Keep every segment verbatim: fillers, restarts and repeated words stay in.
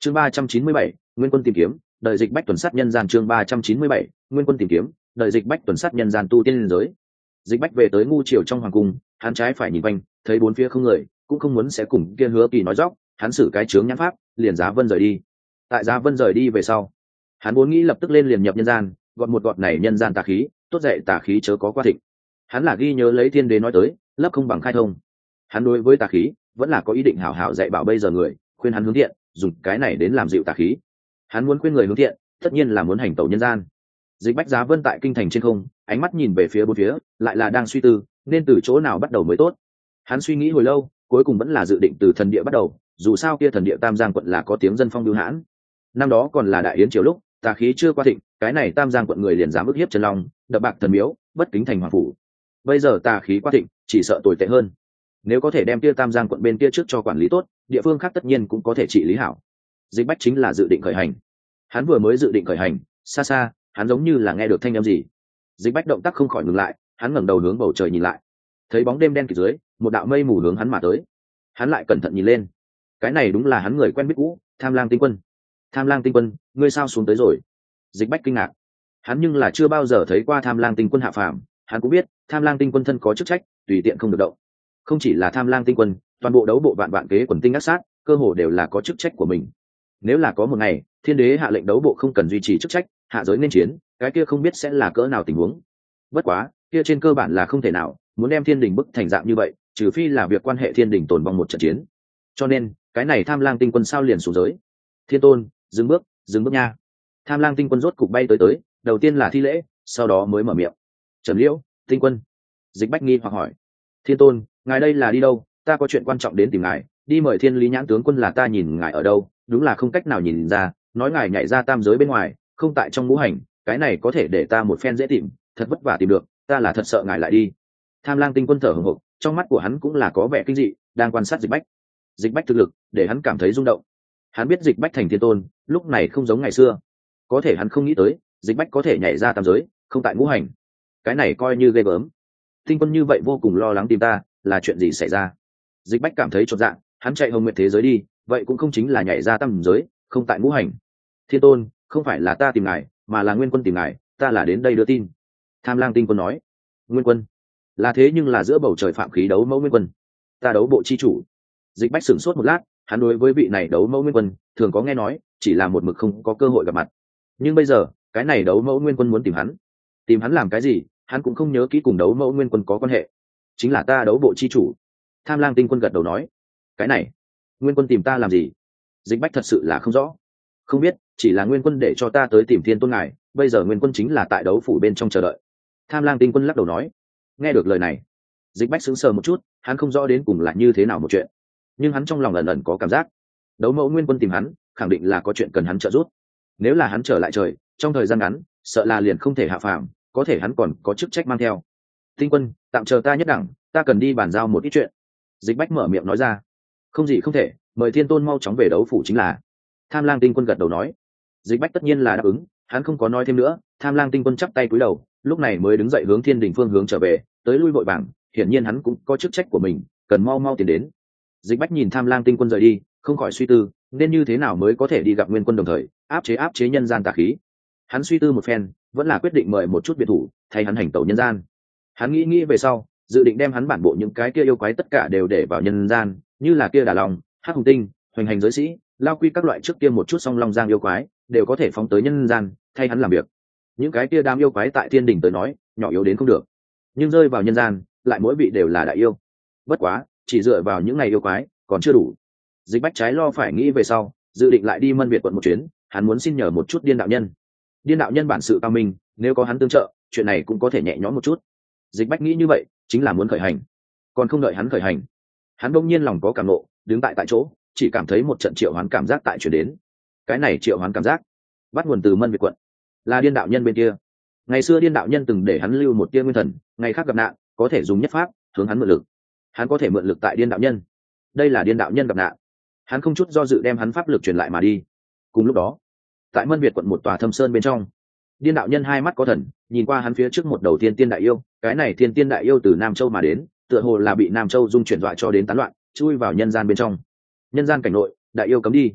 chương ba trăm chín mươi bảy nguyên quân tìm kiếm đợi dịch bách tuần sát nhân gian. chương ba trăm chín mươi bảy nguyên quân tìm kiếm đợi dịch bách tuần sát nhân gian. Tu tiên liên giới, dịch bách về tới ngu triều trong hoàng cung, hắn trái phải nhìn quanh, thấy bốn phía không người, cũng không muốn sẽ cùng kia Hứa Kỳ nói dóc, hắn xử cái chướng nhãn pháp, liền Giá Vân rời đi. Tại Giá Vân rời đi về sau, hắn muốn nghĩ lập tức lên liền nhập nhân gian, gọt một gọt này nhân gian tà khí, tốt dạy tà khí chớ có quá thịnh. Hắn là ghi nhớ lấy thiên đế nói tới, lấp không bằng khai thông. Hắn đối với tà khí vẫn là có ý định hảo hảo dạy bảo bây giờ người, khuyên hắn hướng thiện, dùng cái này đến làm dịu tà khí. Hắn muốn khuyên người hướng thiện, tất nhiên là muốn hành tẩu nhân gian. Dịch bách Giá Vân tại kinh thành trên không, ánh mắt nhìn về phía bốn phía, lại là đang suy tư nên từ chỗ nào bắt đầu mới tốt. Hắn suy nghĩ hồi lâu, cuối cùng vẫn là dự định từ thần địa bắt đầu, dù sao kia thần địa Tam Giang quận là có tiếng dân phong bưu hãn. Năm đó còn là đại yến triều lúc, tà khí chưa qua thịnh, cái này Tam Giang quận người liền dám ức hiếp Trần Long, đập bạc thần miếu, bất kính thành hoàng phủ. Bây giờ tà khí qua thịnh, chỉ sợ tồi tệ hơn. Nếu có thể đem kia Tam Giang quận bên kia trước cho quản lý tốt, địa phương khác tất nhiên cũng có thể trị lý hảo. Dịch bách chính là dự định khởi hành. Hắn vừa mới dự định khởi hành, xa xa, hắn giống như là nghe được thanh âm gì. Dịch bách động tác không khỏi ngừng lại, hắn ngẩng đầu hướng bầu trời nhìn lại, thấy bóng đêm đen kịt dưới, một đạo mây mù hướng hắn mà tới. Hắn lại cẩn thận nhìn lên, cái này đúng là hắn người quen biết cũ, Tham Lang Tinh Quân. Tham Lang Tinh Quân, ngươi sao xuống tới rồi? Dịch bách kinh ngạc, hắn nhưng là chưa bao giờ thấy qua Tham Lang Tinh Quân hạ phàm. Hắn cũng biết Tham Lang Tinh Quân thân có chức trách, tùy tiện không được động. Không chỉ là Tham Lang Tinh Quân, toàn bộ đấu bộ vạn vạn kế quần tinh ác sát, cơ hồ đều là có chức trách của mình. Nếu là có một ngày thiên đế hạ lệnh đấu bộ không cần duy trì chức trách, hạ giới nên chiến, cái kia không biết sẽ là cỡ nào tình huống. Bất quá kia trên cơ bản là không thể nào, muốn đem thiên đình bức thành dạng như vậy, trừ phi là việc quan hệ thiên đình tồn vong một trận chiến. Cho nên cái này Tham Lang Tinh Quân sao liền xuống giới? Thiên tôn, dừng bước, dừng bước nha. Tham Lang Tinh Quân rốt cục bay tới tới, đầu tiên là thi lễ, sau đó mới mở miệng. Trầm Liễu, Tinh Quân. Dịch bách nghi hoặc hỏi, thiên tôn, ngài đây là đi đâu? Ta có chuyện quan trọng đến tìm ngài, đi mời Thiên Lý Nhãn tướng quân là ta nhìn ngài ở đâu, đúng là không cách nào nhìn ra, nói ngài nhảy ra tam giới bên ngoài, không tại trong ngũ hành, cái này có thể để ta một phen dễ tìm, thật vất vả tìm được, ta là thật sợ ngài lại đi. Tham Lang Tinh Quân thở hổn hển, trong mắt của hắn cũng là có vẻ kinh dị, đang quan sát Dịch bách. Dịch bách thực lực để hắn cảm thấy rung động. Hắn biết Dịch bách thành thiên tôn, lúc này không giống ngày xưa, có thể hắn không nghĩ tới Dịch bách có thể nhảy ra tam giới, không tại ngũ hành, cái này coi như ghê gớm. Tinh Quân như vậy vô cùng lo lắng tìm ta, là chuyện gì xảy ra? Dịch bách cảm thấy chột dạ, hắn chạy hồng nguyệt thế giới đi, vậy cũng không chính là nhảy ra tam giới, không tại ngũ hành. Thiên tôn, không phải là ta tìm ngài, mà là Nguyên Quân tìm ngài, ta là đến đây đưa tin. Tham Lang Tinh Quân nói. Nguyên Quân? Là thế nhưng là giữa bầu trời phạm khí đấu mẫu Nguyên Quân, ta đấu bộ chi chủ. Dịch bách sửng sốt một lát, hắn đối với vị này đấu mẫu Nguyên Quân thường có nghe nói, chỉ là một mực không có cơ hội gặp mặt. Nhưng bây giờ cái này đấu mẫu Nguyên Quân muốn tìm hắn, tìm hắn làm cái gì? Hắn cũng không nhớ kỹ cùng đấu mẫu Nguyên Quân có quan hệ. Chính là ta đấu bộ chi chủ. Tham Lang Tinh Quân gật đầu nói. Cái này Nguyên Quân tìm ta làm gì? Dịch bách thật sự là không rõ. Không biết, chỉ là Nguyên Quân để cho ta tới tìm thiên tôn ngài, bây giờ Nguyên Quân chính là tại đấu phủ bên trong chờ đợi. Tham Lang Tinh Quân lắc đầu nói. Nghe được lời này, Dịch bách sững sờ một chút, hắn không rõ đến cùng là như thế nào một chuyện, nhưng hắn trong lòng ẩn ẩn có cảm giác, đấu mẫu Nguyên Quân tìm hắn, khẳng định là có chuyện cần hắn trợ giúp. Nếu là hắn trở lại trời, trong thời gian ngắn, sợ là liền không thể hạ phàm, có thể hắn còn có chức trách mang theo. Tinh Quân, tạm chờ ta nhất đẳng, ta cần đi bàn giao một ít chuyện. Dịch bách mở miệng nói ra. Không gì không thể, mời thiên tôn mau chóng về đấu phủ chính là. Tham Lang Tinh Quân gật đầu nói. Dịch bách tất nhiên là đáp ứng, hắn không có nói thêm nữa. Tham Lang Tinh Quân chắp tay cúi đầu, lúc này mới đứng dậy hướng thiên đình phương hướng trở về, tới lui vội vàng, hiển nhiên hắn cũng có chức trách của mình, cần mau mau tiến đến. Dịch bách nhìn Tham Lang Tinh Quân rời đi, không khỏi suy tư nên như thế nào mới có thể đi gặp Nguyên Quân đồng thời áp chế áp chế nhân gian tà khí. Hắn suy tư một phen, vẫn là quyết định mời một chút biệt thủ thay hắn hành tẩu nhân gian. Hắn nghĩ nghĩ về sau, dự định đem hắn bản bộ những cái kia yêu quái tất cả đều để vào nhân gian, như là kia Đà Long, Hắc Hùng Tinh, Hoành Hành Giới Sĩ, Lao Quy các loại trước kia một chút song long giang yêu quái đều có thể phóng tới nhân gian thay hắn làm việc. Những cái kia đám yêu quái tại thiên đình tới nói nhỏ yếu đến không được, nhưng rơi vào nhân gian lại mỗi vị đều là đại yêu. Bất quá chỉ dựa vào những ngày yêu quái còn chưa đủ. Dịch bách trái lo phải nghĩ về sau, dự định lại đi Mân Việt quận một chuyến. Hắn muốn xin nhờ một chút Điên đạo nhân. Điên đạo nhân bản sự cao minh, nếu có hắn tương trợ, chuyện này cũng có thể nhẹ nhõm một chút. Dịch bách nghĩ như vậy chính là muốn khởi hành. Còn không đợi hắn khởi hành, hắn bỗng nhiên lòng có cảm nộ, đứng tại tại chỗ, chỉ cảm thấy một trận triệu hoán cảm giác tại chuyển đến. Cái này triệu hoán cảm giác bắt nguồn từ Mân Việt quận, là Điên đạo nhân bên kia. Ngày xưa Điên đạo nhân từng để hắn lưu một tia nguyên thần, ngày khác gặp nạn có thể dùng nhất pháp hướng hắn mượn lực. Hắn có thể mượn lực tại Điên đạo nhân, đây là Điên đạo nhân gặp nạn, hắn không chút do dự đem hắn pháp lực truyền lại mà đi. Cùng lúc đó, tại Mân Việt quận một tòa thâm sơn bên trong, Điên đạo nhân hai mắt có thần, nhìn qua hắn phía trước một đầu thiên tiên đại yêu. Cái này thiên tiên đại yêu từ Nam Châu mà đến, tựa hồ là bị Nam Châu dung chuyển dọa cho đến tán loạn, chui vào nhân gian bên trong. Nhân gian cảnh nội, đại yêu cấm đi.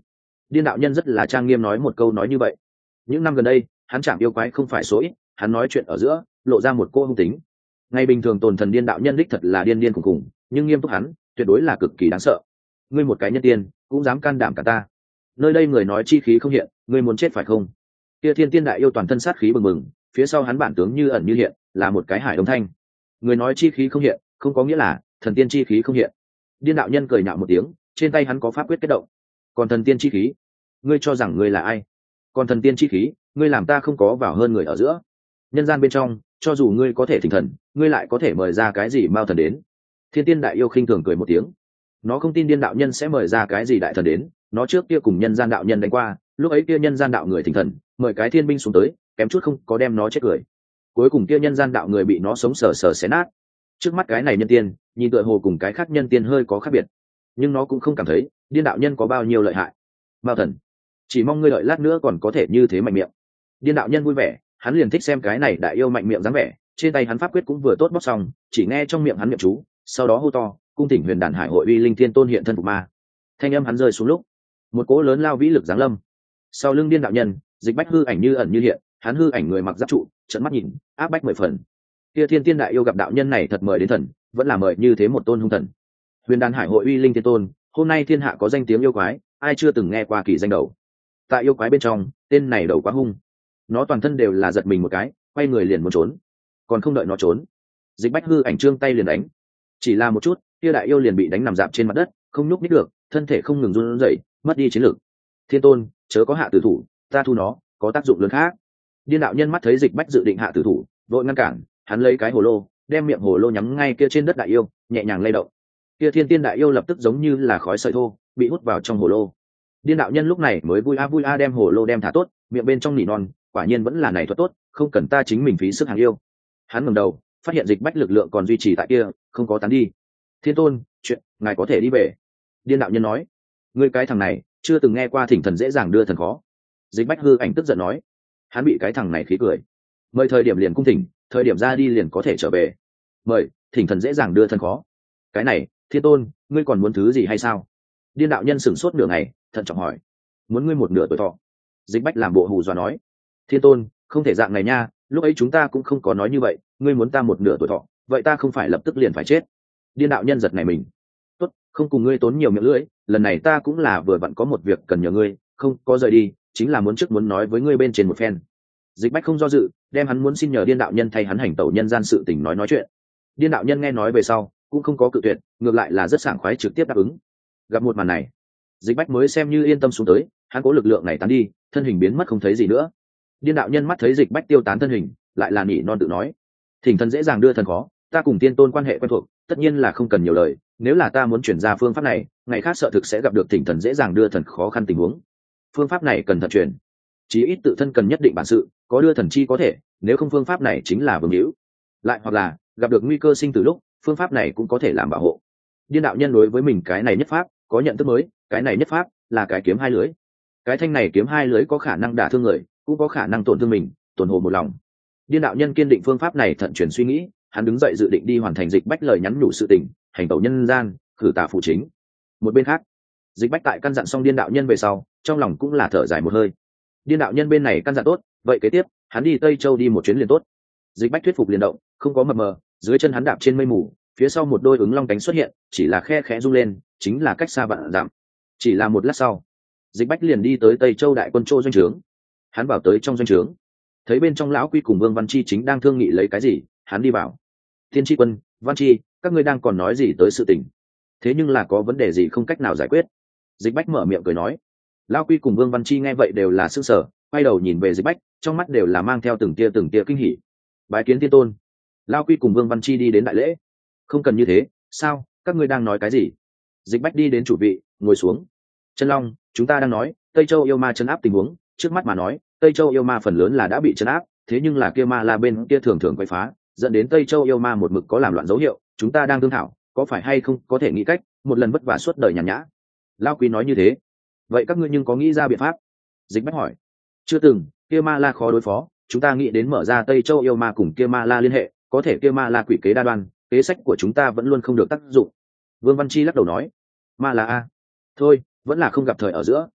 Điên đạo nhân rất là trang nghiêm nói một câu nói như vậy. Những năm gần đây hắn chạm yêu quái không phải số ít, hắn nói chuyện ở giữa lộ ra một cô hung tính. Ngày bình thường tồn thần điên đạo nhân đích thật là điên điên khủng khủng, nhưng nghiêm túc hắn tuyệt đối là cực kỳ đáng sợ. Ngươi một cái nhân tiên cũng dám can đảm cả ta, nơi đây người nói chi khí không hiện, ngươi muốn chết phải không? Kia thiên tiên đại yêu toàn thân sát khí bừng bừng, phía sau hắn bản tướng như ẩn như hiện, là một cái hải đông thanh. Người nói chi khí không hiện không có nghĩa là thần tiên chi khí không hiện. Điên đạo nhân cười nhạo một tiếng, trên tay hắn có pháp quyết kết động. Còn thần tiên chi khí, ngươi cho rằng ngươi là ai? Còn thần tiên chi khí, ngươi làm ta không có vào hơn người ở giữa. Nhân gian bên trong, cho dù ngươi có thể thỉnh thần, ngươi lại có thể mời ra cái gì mao thần đến? Thiên tiên đại yêu khinh thường cười một tiếng. Nó không tin điên đạo nhân sẽ mời ra cái gì đại thần đến, nó trước kia cùng nhân gian đạo nhân đánh qua, lúc ấy kia nhân gian đạo người thỉnh thần, mời cái thiên binh xuống tới, kém chút không có đem nó chết cười. Cuối cùng kia nhân gian đạo người bị nó sống sờ sờ xé nát. Trước mắt cái này nhân tiên, nhìn tựa hồ cùng cái khác nhân tiên hơi có khác biệt, nhưng nó cũng không cảm thấy điên đạo nhân có bao nhiêu lợi hại. Mao thần, chỉ mong ngươi đợi lát nữa còn có thể như thế mạnh miệng. Điên đạo nhân vui vẻ, hắn liền thích xem cái này đại yêu mạnh miệng dáng vẻ. Trên tay hắn pháp quyết cũng vừa tốt bóc xong, chỉ nghe trong miệng hắn niệm chú, sau đó hô to, cung thỉnh huyền đàn hải hội uy linh thiên tôn hiện thân phục ma. Thanh âm hắn rơi xuống lúc, một cỗ lớn lao vĩ lực giáng lâm. Sau lưng điên đạo nhân, Dịch Bách hư ảnh như ẩn như hiện, hắn hư ảnh người mặc giáp trụ, trợn mắt nhìn, áp bách mười phần. Kia thiên tiên đại yêu gặp đạo nhân này thật mời đến thần, vẫn là mời như thế một tôn hung thần. Huyền đàn hải hội uy linh thiên tôn, hôm nay thiên hạ có danh tiếng yêu quái, ai chưa từng nghe qua kỳ danh đầu. Tại yêu quái bên trong, tên này đầu quá hung, nó toàn thân đều là giật mình một cái, quay người liền muốn trốn, còn không đợi nó trốn, Dịch Bách hư ảnh trương tay liền đánh, chỉ là một chút, kia đại yêu liền bị đánh nằm dạp trên mặt đất, không nhúc nhích được, thân thể không ngừng run rẩy, mất đi chiến lực. Thiên tôn, chớ có hạ tử thủ, ta thu nó, có tác dụng lớn khác. Điên đạo nhân mắt thấy Dịch Bách dự định hạ tử thủ, vội ngăn cản, hắn lấy cái hồ lô, đem miệng hồ lô nhắm ngay kia trên đất đại yêu, nhẹ nhàng lay động. Kia thiên tiên đại yêu lập tức giống như là khói sợi thô, bị hút vào trong hồ lô. Điên đạo nhân lúc này mới vui a vui a đem hồ lô đem thả tốt, miệng bên trong nỉ non, quả nhiên vẫn là này thuật tốt, không cần ta chính mình phí sức hàng yêu. Hắn ngẩng đầu, phát hiện Dịch Bách lực lượng còn duy trì tại kia, không có tán đi. Thiên tôn, chuyện ngài có thể đi về. Điên đạo nhân nói, ngươi cái thằng này chưa từng nghe qua thỉnh thần dễ dàng đưa thần khó. Dịch Bách hư ảnh tức giận nói, hắn bị cái thằng này khí cười. Mời thời điểm liền cung thỉnh, thời điểm ra đi liền có thể trở về. Mời thỉnh thần dễ dàng đưa thần khó, cái này thiên tôn, ngươi còn muốn thứ gì hay sao? Điên đạo nhân sửng sốt nửa ngày, thận trọng hỏi, muốn ngươi một nửa tuổi thọ. Dịch Bách làm bộ hù dọa nói, thiên tôn, không thể dạng này nha, lúc ấy chúng ta cũng không có nói như vậy, ngươi muốn ta một nửa tuổi thọ, vậy ta không phải lập tức liền phải chết. Điên đạo nhân giật này mình, tốt, không cùng ngươi tốn nhiều miệng lưỡi, lần này ta cũng là vừa vặn có một việc cần nhờ ngươi, không có rời đi, chính là muốn trước muốn nói với ngươi bên trên một phen. Dịch Bách không do dự, đem hắn muốn xin nhờ điên đạo nhân thay hắn hành tẩu nhân gian sự tình nói nói chuyện. Điên đạo nhân nghe nói về sau cũng không có cự tuyệt, ngược lại là rất sảng khoái trực tiếp đáp ứng. Gặp một màn này, Dịch Bách mới xem như yên tâm xuống tới, hắn cố lực lượng này tán đi, thân hình biến mất không thấy gì nữa. Điên đạo nhân mắt thấy Dịch Bách tiêu tán thân hình, lại là nỉ non tự nói, thỉnh thần dễ dàng đưa thần khó, ta cùng tiên tôn quan hệ quen thuộc, tất nhiên là không cần nhiều lời, nếu là ta muốn chuyển ra phương pháp này, ngày khác sợ thực sẽ gặp được thỉnh thần dễ dàng đưa thần khó khăn tình huống. Phương pháp này cần thận truyền, chí ít tự thân cần nhất định bản sự, có đưa thần chi có thể, nếu không phương pháp này chính là vương hữu. Lại hoặc là gặp được nguy cơ sinh tử lúc, phương pháp này cũng có thể làm bảo hộ. Điên đạo nhân đối với mình cái này nhất pháp có nhận thức mới, cái này nhất pháp là cái kiếm hai lưới. Cái thanh này kiếm hai lưới có khả năng đả thương người, cũng có khả năng tổn thương mình, tổn hồ một lòng. Điên đạo nhân kiên định phương pháp này, thận chuyển suy nghĩ, hắn đứng dậy dự định đi hoàn thành Dịch Bách lời nhắn nhủ sự tình, hành tẩu nhân gian, khử tà phụ chính. Một bên khác, Dịch Bách tại căn dặn xong điên đạo nhân về sau, trong lòng cũng là thở dài một hơi. Điên đạo nhân bên này căn dặn tốt, vậy kế tiếp hắn đi Tây Châu đi một chuyến liền tốt. Dịch Bách thuyết phục liền động, không có mập mờ, dưới chân hắn đạp trên mây mù, phía sau một đôi ứng long cánh xuất hiện, chỉ là khe khẽ rung lên, chính là cách xa vạn dặm. Chỉ là một lát sau, Dịch Bách liền đi tới Tây Châu đại quân Châu doanh trướng. Hắn vào tới trong doanh trướng, thấy bên trong lão quy cùng Vương Văn Chi chính đang thương nghị lấy cái gì, hắn đi vào. Thiên Chi Quân, Văn Chi, các ngươi đang còn nói gì tới sự tình? Thế nhưng là có vấn đề gì không cách nào giải quyết? Dịch Bách mở miệng cười nói. Lão quy cùng Vương Văn Chi nghe vậy đều là sững sờ, quay đầu nhìn về Dịch Bách, trong mắt đều là mang theo từng tia từng tia kinh hỉ. Bái kiến tiên tôn. Lão quy cùng Vương Văn Chi đi đến đại lễ. Không cần như thế, sao, các ngươi đang nói cái gì? Dịch Bách đi đến chủ vị, ngồi xuống. Chân Long, chúng ta đang nói Tây Châu yêu ma trấn áp tình huống, trước mắt mà nói, Tây Châu yêu ma phần lớn là đã bị trấn áp, thế nhưng là kia ma la bên kia thường thường quấy phá, dẫn đến Tây Châu yêu ma một mực có làm loạn dấu hiệu, chúng ta đang thương thảo, có phải hay không có thể nghĩ cách, một lần vất vả suốt đời nhàn nhã. Lão quý nói như thế. Vậy các ngươi nhưng có nghĩ ra biện pháp? Dịch Bách hỏi. Chưa từng, kia ma la khó đối phó, chúng ta nghĩ đến mở ra Tây Châu yêu ma cùng kia ma la liên hệ, có thể kia ma la quỷ kế đa đoan, kế sách của chúng ta vẫn luôn không được tác dụng. Vương Văn Chi lắc đầu nói. Ma la a, thôi, vẫn là không gặp thời ở giữa,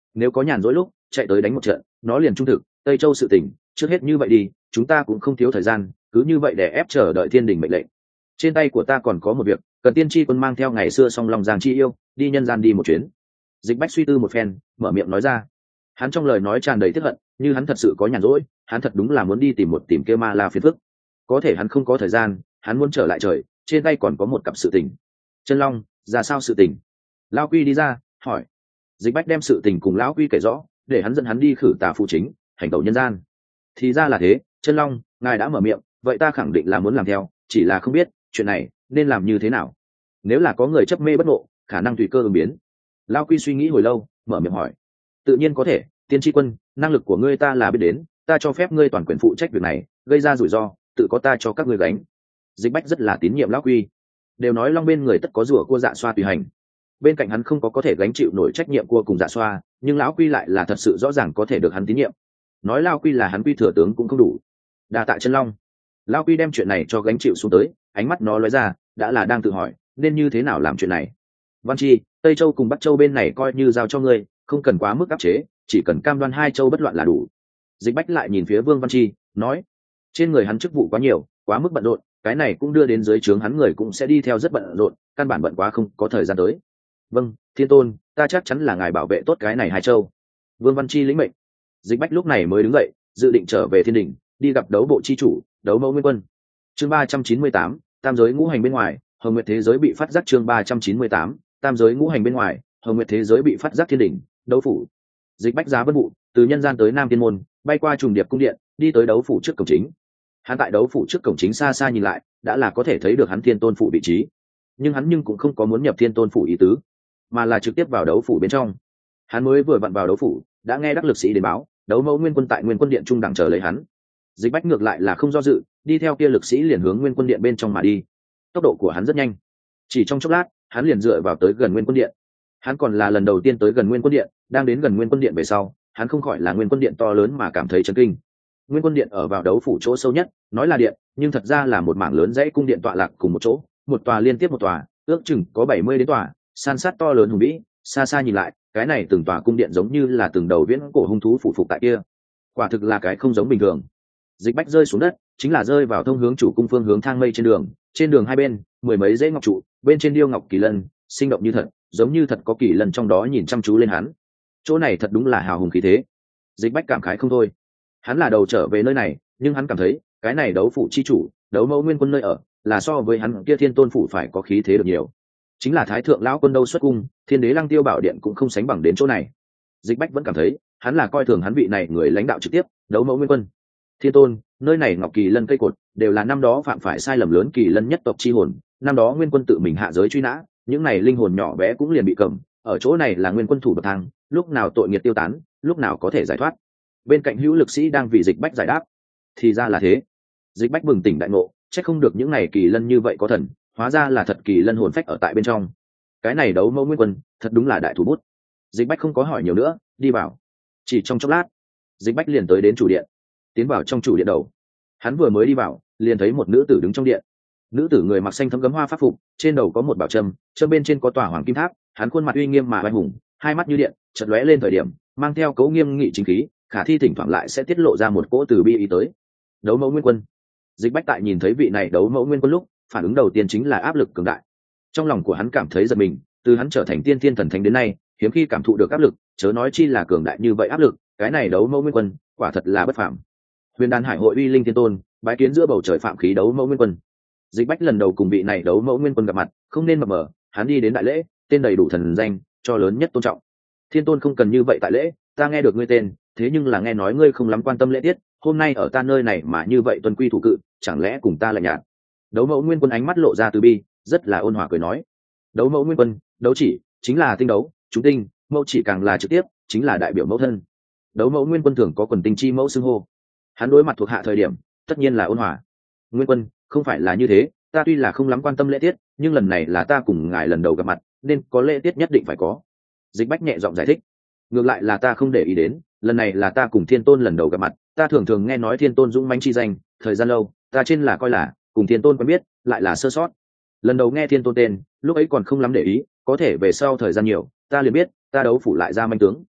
nếu có nhàn rỗi lúc chạy tới đánh một trận, nó liền trung thực. Tây Châu sự tình trước hết như vậy đi, chúng ta cũng không thiếu thời gian, cứ như vậy để ép chờ đợi thiên đình mệnh lệnh. Trên tay của ta còn có một việc, cần tiên tri quân mang theo ngày xưa song long giang chi yêu đi nhân gian đi một chuyến. Dịch Bách suy tư một phen, mở miệng nói ra. Hắn trong lời nói tràn đầy tiếc hận, như hắn thật sự có nhàn rỗi, hắn thật đúng là muốn đi tìm một tìm kia ma la phiền phức. Có thể hắn không có thời gian, hắn muốn trở lại trời, trên tay còn có một cặp sự tình. Chân long, ra sao sự tình? Lão Quy đi ra, hỏi. Dịch Bách đem sự tình cùng lão Quy kể rõ, để hắn dẫn hắn đi khử tà phụ chính, hành tẩu nhân gian. Thì ra là thế, Chân long, ngài đã mở miệng, vậy ta khẳng định là muốn làm theo, chỉ là không biết chuyện này nên làm như thế nào. Nếu là có người chấp mê bất ngộ, khả năng tùy cơ ứng biến. Lão Quy suy nghĩ hồi lâu, mở miệng hỏi. Tự nhiên có thể, tiên tri quân, năng lực của ngươi ta là biết đến, ta cho phép ngươi toàn quyền phụ trách việc này, gây ra rủi ro tự có ta cho các ngươi gánh. Dịch Bách rất là tín nhiệm Lão Quy, đều nói long bên người tất có rùa cua dạ xoa tùy hành, bên cạnh hắn không có có thể gánh chịu nổi trách nhiệm cua cùng dạ xoa, nhưng Lão Quy lại là thật sự rõ ràng có thể được hắn tín nhiệm. Nói Lão Quy là hắn Quy thừa tướng cũng không đủ. Đa tạ Chân long. Lão Quy đem chuyện này cho gánh chịu xuống tới, ánh mắt nó lóe ra, đã là đang tự hỏi nên như thế nào làm chuyện này. Văn Chi, Tây Châu cùng Bắc Châu bên này coi như giao cho ngươi, không cần quá mức áp chế, chỉ cần cam đoan hai châu bất loạn là đủ. Dịch Bách lại nhìn phía Vương Văn Chi, nói, trên người hắn chức vụ quá nhiều, quá mức bận rộn, cái này cũng đưa đến dưới trướng hắn người cũng sẽ đi theo rất bận rộn, căn bản bận quá không có thời gian tới. Vâng, Thiên Tôn, ta chắc chắn là ngài bảo vệ tốt cái này hai châu. Vương Văn Chi lĩnh mệnh. Dịch Bách lúc này mới đứng dậy, dự định trở về thiên đình, đi gặp đấu bộ chi chủ, đấu mẫu nguyên quân. Chương ba trăm chín mươi tám, tam giới ngũ hành bên ngoài, hồng nguyệt thế giới bị phát giác. Chương ba trăm chín mươi tám, tam giới ngũ hành bên ngoài, hồng nguyệt thế giới bị phát giác. Thiên đình, đấu phủ. Dịch Bách giá vân vụ, từ nhân gian tới Nam Thiên môn, bay qua trùng điệp cung điện, đi tới đấu phủ trước cổng chính. Hắn tại đấu phủ trước cổng chính xa xa nhìn lại, đã là có thể thấy được hắn Thiên Tôn phủ vị trí. Nhưng hắn nhưng cũng không có muốn nhập Thiên Tôn phủ ý tứ, mà là trực tiếp vào đấu phủ bên trong. Hắn mới vừa vặn vào đấu phủ, đã nghe đắc lực sĩ đến báo, đấu mẫu nguyên quân tại Nguyên Quân Điện trung đẳng chờ lấy hắn. Dịch Bách ngược lại là không do dự, đi theo kia lực sĩ liền hướng Nguyên Quân Điện bên trong mà đi. Tốc độ của hắn rất nhanh, chỉ trong chốc lát, hắn liền dựa vào tới gần Nguyên Quân Điện. Hắn còn là lần đầu tiên tới gần Nguyên Quân Điện, đang đến gần Nguyên Quân Điện về sau, hắn không khỏi là Nguyên Quân Điện to lớn mà cảm thấy chấn kinh. Nguyên Quân Điện ở vào đấu phủ chỗ sâu nhất, nói là điện, nhưng thật ra là một mảng lớn dãy cung điện tọa lạc cùng một chỗ, một tòa liên tiếp một tòa, ước chừng có bảy mươi đến tòa, san sát to lớn hùng vĩ, xa xa nhìn lại, cái này từng tòa cung điện giống như là từng đầu viễn cổ hung thú phụ phục tại kia. Quả thực là cái không giống bình thường. Dịch Bách rơi xuống đất, chính là rơi vào thông hướng chủ cung phương hướng thang mây trên đường, trên đường hai bên, mười mấy dãy ngọc trụ, bên trên điêu ngọc kỳ lân, sinh động như thật, giống như thật có kỳ lân trong đó nhìn chăm chú lên hắn. Chỗ này thật đúng là hào hùng khí thế. Dịch Bách cảm khái không thôi. Hắn là đầu trở về nơi này, nhưng hắn cảm thấy cái này đấu phủ chi chủ, đấu mẫu nguyên quân nơi ở, là so với hắn kia Thiên Tôn phủ phải có khí thế được nhiều. Chính là Thái thượng lão quân đâu xuất cung, Thiên đế Lăng Tiêu bảo điện cũng không sánh bằng đến chỗ này. Dịch Bách vẫn cảm thấy hắn là coi thường hắn vị này người lãnh đạo trực tiếp, đấu mẫu nguyên quân. Thiên Tôn, nơi này ngọc kỳ lân cây cột đều là năm đó phạm phải sai lầm lớn kỳ lân nhất tộc chi hồn, năm đó nguyên quân tự mình hạ giới truy nã, những này linh hồn nhỏ bé cũng liền bị cầm, ở chỗ này là nguyên quân thủ bậc thang, lúc nào tội nghiệp tiêu tán, lúc nào có thể giải thoát. Bên cạnh hữu lực sĩ đang vì Dịch Bách giải đáp. Thì ra là thế. Dịch Bách bừng tỉnh đại ngộ, chắc không được những này kỳ lân như vậy có thần, hóa ra là thật kỳ lân hồn phách ở tại bên trong. Cái này đấu mẫu nguyên quân, thật đúng là đại thủ bút. Dịch Bách không có hỏi nhiều nữa, đi vào. Chỉ trong chốc lát, Dịch Bách liền tới đến chủ điện. Tiến vào trong chủ điện đầu, hắn vừa mới đi vào, liền thấy một nữ tử đứng trong điện. Nữ tử người mặc xanh thấm gấm hoa pháp phục, trên đầu có một bảo trâm, trâm bên trên có tòa hoàng kim tháp, hắn khuôn mặt uy nghiêm mà oai hùng, hai mắt như điện, chợt lóe lên thời điểm, mang theo cấu nghiêm nghị chính khí, khả thi thỉnh thoảng lại sẽ tiết lộ ra một cỗ từ bi ý tới. Đấu mẫu nguyên quân. Dịch Bách tại nhìn thấy vị này đấu mẫu nguyên quân lúc, phản ứng đầu tiên chính là áp lực cường đại. Trong lòng của hắn cảm thấy giật mình, từ hắn trở thành tiên thiên thần thánh đến nay, hiếm khi cảm thụ được áp lực, chớ nói chi là cường đại như vậy áp lực, cái này đấu mẫu nguyên quân, quả thật là bất phàm. Huyền Đan Hải hội uy linh thiên tôn, bái kiến giữa bầu trời phạm khí đấu mẫu nguyên quân. Dịch Bách lần đầu cùng vị này đấu mẫu nguyên quân gặp mặt, không nên mập mờ, hắn đi đến đại lễ, tên đầy đủ thần danh, cho lớn nhất tôn trọng. Thiên tôn không cần như vậy tại lễ, ta nghe được ngươi tên, thế nhưng là nghe nói ngươi không lắm quan tâm lễ tiết, hôm nay ở ta nơi này mà như vậy tuân quy thủ cự, chẳng lẽ cùng ta lạnh nhạt? Đấu mẫu nguyên quân ánh mắt lộ ra từ bi, rất là ôn hòa cười nói. Đấu mẫu nguyên quân, đấu chỉ chính là tinh đấu, chúng tinh, mẫu chỉ càng là trực tiếp, chính là đại biểu mẫu thân. Đấu mẫu nguyên quân thường có quần tinh chi mẫu xưng hô. Hắn đối mặt thuộc hạ thời điểm, tất nhiên là ôn hòa. Nguyên quân, không phải là như thế, ta tuy là không lắm quan tâm lễ tiết, nhưng lần này là ta cùng ngài lần đầu gặp mặt, nên có lễ tiết nhất định phải có. Dịch Bách nhẹ giọng giải thích. Ngược lại là ta không để ý đến, lần này là ta cùng Thiên Tôn lần đầu gặp mặt, ta thường thường nghe nói Thiên Tôn dũng mãnh chi danh, thời gian lâu, ta trên là coi là cùng Thiên Tôn quen biết, lại là sơ sót. Lần đầu nghe Thiên Tôn tên, lúc ấy còn không lắm để ý, có thể về sau thời gian nhiều, ta liền biết, ta đấu phủ lại ra manh tướng.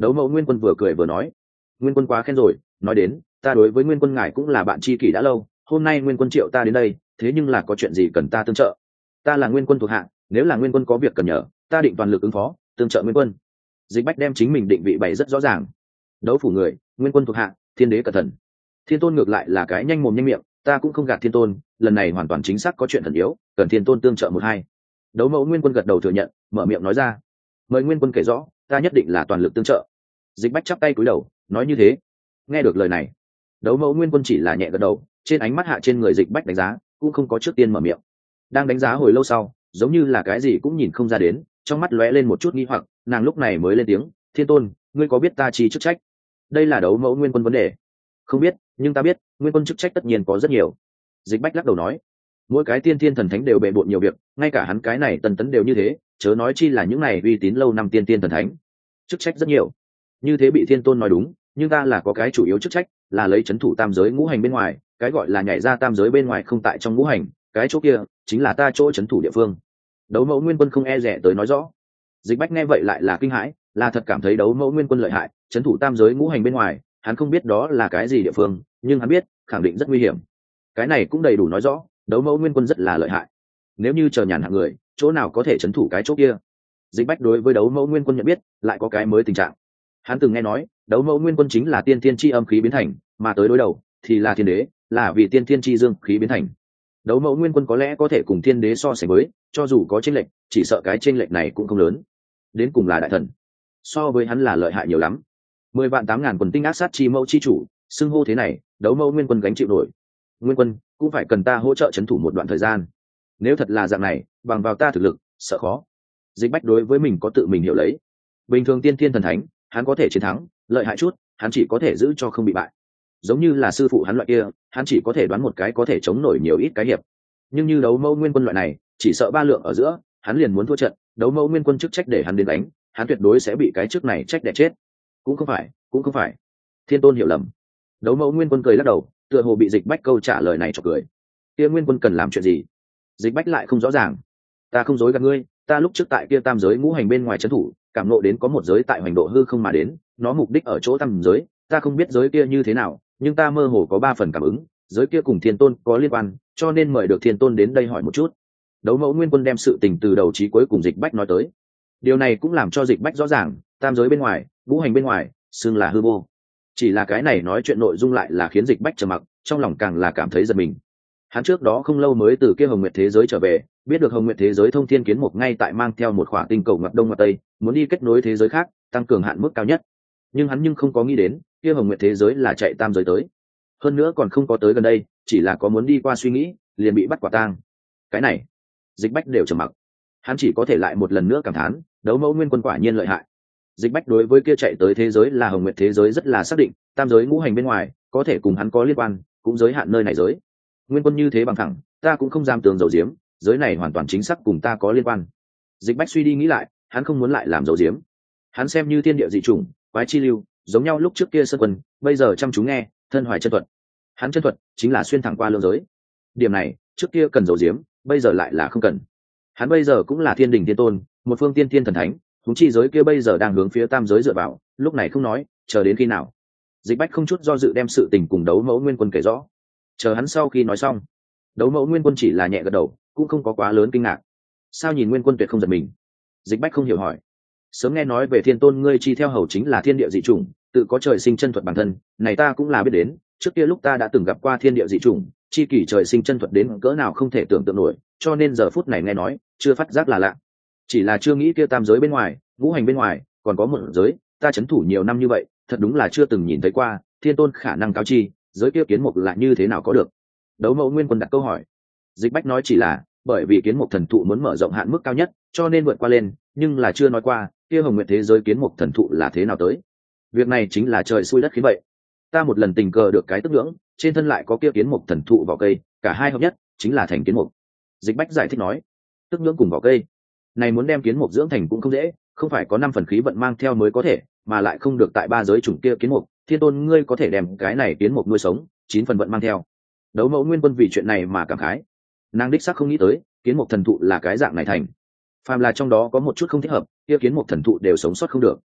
Đấu mẫu Nguyên Quân vừa cười vừa nói. Nguyên Quân quá khen rồi, nói đến ta đối với Nguyên Quân ngài cũng là bạn tri kỷ đã lâu, hôm nay Nguyên Quân triệu ta đến đây, thế nhưng là có chuyện gì cần ta tương trợ? Ta là Nguyên Quân thuộc hạ, nếu là Nguyên Quân có việc cần nhờ, ta định toàn lực ứng phó, tương trợ Nguyên Quân. Dịch Bách đem chính mình định vị bày rất rõ ràng. Đấu phủ người, Nguyên Quân thuộc hạ, thiên đế cẩn thận. Thiên Tôn ngược lại là cái nhanh mồm nhanh miệng, ta cũng không gạt Thiên Tôn, lần này hoàn toàn chính xác có chuyện thần yếu, cần Thiên Tôn tương trợ một hai. Đấu mẫu Nguyên Quân gật đầu thừa nhận, mở miệng nói ra. Mời Nguyên Quân kể rõ, ta nhất định là toàn lực tương trợ. Dịch Bách chắp tay cúi đầu, nói như thế. Nghe được lời này, Đấu mẫu Nguyên Quân chỉ là nhẹ gật đầu, trên ánh mắt hạ trên người Dịch Bách đánh giá, cũng không có trước tiên mở miệng. Đang đánh giá hồi lâu sau, giống như là cái gì cũng nhìn không ra đến, trong mắt lóe lên một chút nghi hoặc, nàng lúc này mới lên tiếng, Thiên Tôn, ngươi có biết ta chi chức trách? Đây là Đấu mẫu Nguyên Quân vấn đề. Không biết, nhưng ta biết Nguyên Quân chức trách tất nhiên có rất nhiều. Dịch Bách lắc đầu nói, mỗi cái tiên thiên thần thánh đều bề bộn nhiều việc, ngay cả hắn cái này tần tấn đều như thế, chớ nói chi là những này uy tín lâu năm tiên thiên thần thánh, chức trách rất nhiều. Như thế bị Thiên Tôn nói đúng, nhưng ta là có cái chủ yếu chức trách, là lấy chấn thủ tam giới ngũ hành bên ngoài, cái gọi là nhảy ra tam giới bên ngoài không tại trong ngũ hành, cái chỗ kia chính là ta chỗ chấn thủ địa phương. Đấu mẫu Nguyên Quân không e rẻ tới nói rõ. Dịch Bách nghe vậy lại là kinh hãi, là thật cảm thấy Đấu mẫu Nguyên Quân lợi hại, chấn thủ tam giới ngũ hành bên ngoài, hắn không biết đó là cái gì địa phương, nhưng hắn biết khẳng định rất nguy hiểm. Cái này cũng đầy đủ nói rõ Đấu mẫu Nguyên Quân rất là lợi hại. Nếu như chờ nhàn hạng người, chỗ nào có thể chấn thủ cái chỗ kia? Dịch Bách đối với Đấu mẫu Nguyên Quân nhận biết lại có cái mới tình trạng. Hắn từng nghe nói Đấu mẫu Nguyên Quân chính là tiên thiên chi âm khí biến thành, mà tới đối đầu thì là thiên đế, là vì tiên thiên chi dương khí biến thành. Đấu mẫu Nguyên Quân có lẽ có thể cùng thiên đế so sánh với, cho dù có chênh lệch, chỉ sợ cái chênh lệch này cũng không lớn. Đến cùng là đại thần, so với hắn là lợi hại nhiều lắm. Mười vạn tám ngàn quần tinh ác sát chi mẫu chi chủ, xưng hô thế này, Đấu mẫu Nguyên Quân gánh chịu nổi. Nguyên Quân cũng phải cần ta hỗ trợ chấn thủ một đoạn thời gian. Nếu thật là dạng này, bằng vào ta thực lực, sợ khó. Dịch Bách đối với mình có tự mình hiểu lấy. Bình thường tiên thiên thần thánh, hắn có thể chiến thắng, lợi hại chút, hắn chỉ có thể giữ cho không bị bại. Giống như là sư phụ hắn loại kia, hắn chỉ có thể đoán một cái có thể chống nổi nhiều ít cái hiệp. Nhưng như Đấu mẫu Nguyên Quân loại này, chỉ sợ ba lượng ở giữa, hắn liền muốn thua trận. Đấu mẫu Nguyên Quân chức trách để hắn đến đánh, hắn tuyệt đối sẽ bị cái chức này trách đẻ chết. Cũng không phải, cũng không phải. Thiên Tôn hiểu lầm. Đấu mẫu Nguyên Quân cười lắc đầu, tựa hồ bị Dịch Bách câu trả lời này cho cười. Kia Nguyên Quân cần làm chuyện gì? Dịch Bách lại không rõ ràng. Ta không dối gạt ngươi, ta lúc trước tại kia tam giới ngũ hành bên ngoài trấn thủ, cảm ngộ đến có một giới tại hoành độ hư không mà đến, nó mục đích ở chỗ tam giới, ta không biết giới kia như thế nào, nhưng ta mơ hồ có ba phần cảm ứng, giới kia cùng Thiên Tôn có liên quan, cho nên mời được Thiên Tôn đến đây hỏi một chút. Đấu mẫu Nguyên Quân đem sự tình từ đầu chí cuối cùng Dịch Bách nói tới. Điều này cũng làm cho Dịch Bách rõ ràng, tam giới bên ngoài, ngũ hành bên ngoài, xưng là hư vô. Chỉ là cái này nói chuyện nội dung lại là khiến Dịch Bách trầm mặc, trong lòng càng là cảm thấy giật mình. Hắn trước đó không lâu mới từ kia Hồng Nguyệt thế giới trở về, biết được Hồng Nguyệt thế giới thông thiên kiến mục ngay tại mang theo một khỏa tinh cầu ngoặt đông ngoặt tây, muốn đi kết nối thế giới khác, tăng cường hạn mức cao nhất. Nhưng hắn nhưng không có nghĩ đến, kia Hồng Nguyệt thế giới là chạy tam giới tới. Hơn nữa còn không có tới gần đây, chỉ là có muốn đi qua suy nghĩ, liền bị bắt quả tang. Cái này, Dịch Bách đều trầm mặc. Hắn chỉ có thể lại một lần nữa cảm thán, Đấu mẫu Nguyên Quân quả nhiên lợi hại. Dịch Bách đối với kia chạy tới thế giới là Hồng Nguyệt thế giới rất là xác định, tam giới ngũ hành bên ngoài có thể cùng hắn có liên quan, cũng giới hạn nơi này giới. Nguyên Quân như thế bằng thẳng, ta cũng không dám tường dầu diếm, giới này hoàn toàn chính xác cùng ta có liên quan. Dịch Bách suy đi nghĩ lại, hắn không muốn lại làm dầu diếm. Hắn xem như thiên địa dị chủng, quái chi lưu, giống nhau lúc trước kia Sơn Quân, bây giờ chăm chú nghe, thân hoài chân thuật. Hắn chân thuật chính là xuyên thẳng qua lương giới. Điểm này, trước kia cần dầu diếm, bây giờ lại là không cần. Hắn bây giờ cũng là thiên đình thiên tôn, một phương tiên thiên thần thánh, huống chi giới kia bây giờ đang hướng phía tam giới dựa vào, lúc này không nói, chờ đến khi nào? Dịch Bách không chút do dự đem sự tình cùng Đấu mẫu Nguyên Quân kể rõ. Chờ hắn sau khi nói xong, Đấu mẫu Nguyên Quân chỉ là nhẹ gật đầu, cũng không có quá lớn kinh ngạc. Sao nhìn Nguyên Quân tuyệt không giật mình? Dịch Bách không hiểu hỏi. Sớm nghe nói về Thiên Tôn ngươi chi theo hầu chính là thiên địa dị chủng, tự có trời sinh chân thuật bản thân, này ta cũng là biết đến, trước kia lúc ta đã từng gặp qua thiên địa dị chủng, chi kỷ trời sinh chân thuật đến cỡ nào không thể tưởng tượng nổi, cho nên giờ phút này nghe nói, chưa phát giác là lạ. Chỉ là chưa nghĩ kia tam giới bên ngoài, ngũ hành bên ngoài, còn có một giới, ta chấn thủ nhiều năm như vậy, thật đúng là chưa từng nhìn thấy qua, Thiên Tôn khả năng cao chi, giới kia kiến mục lại như thế nào có được? Đấu mẫu Nguyên Quân đặt câu hỏi. Dịch Bách nói chỉ là, bởi vì kiến mục thần thụ muốn mở rộng hạn mức cao nhất, cho nên vượt qua lên, nhưng là chưa nói qua, kia Hồng Nguyệt thế giới kiến mục thần thụ là thế nào tới. Việc này chính là trời xui đất khiến vậy. Ta một lần tình cờ được cái tức ngưỡng, trên thân lại có kia kiến mục thần thụ vỏ cây, cả hai hợp nhất, chính là thành kiến mục. Dịch Bách giải thích nói, tức ngưỡng cùng vỏ cây, này muốn đem kiến mục dưỡng thành cũng không dễ, không phải có năm phần khí vận mang theo mới có thể, mà lại không được tại ba giới chủng kia kiến mục, Thiên Tôn ngươi có thể đem cái này kiến mục nuôi sống, chín phần vận mang theo. Đấu mẫu Nguyên Quân vì chuyện này mà cảm khái. Nàng đích xác không nghĩ tới, kiến mục thần thụ là cái dạng này thành. Phàm là trong đó có một chút không thích hợp, kia kiến mục thần thụ đều sống sót không được.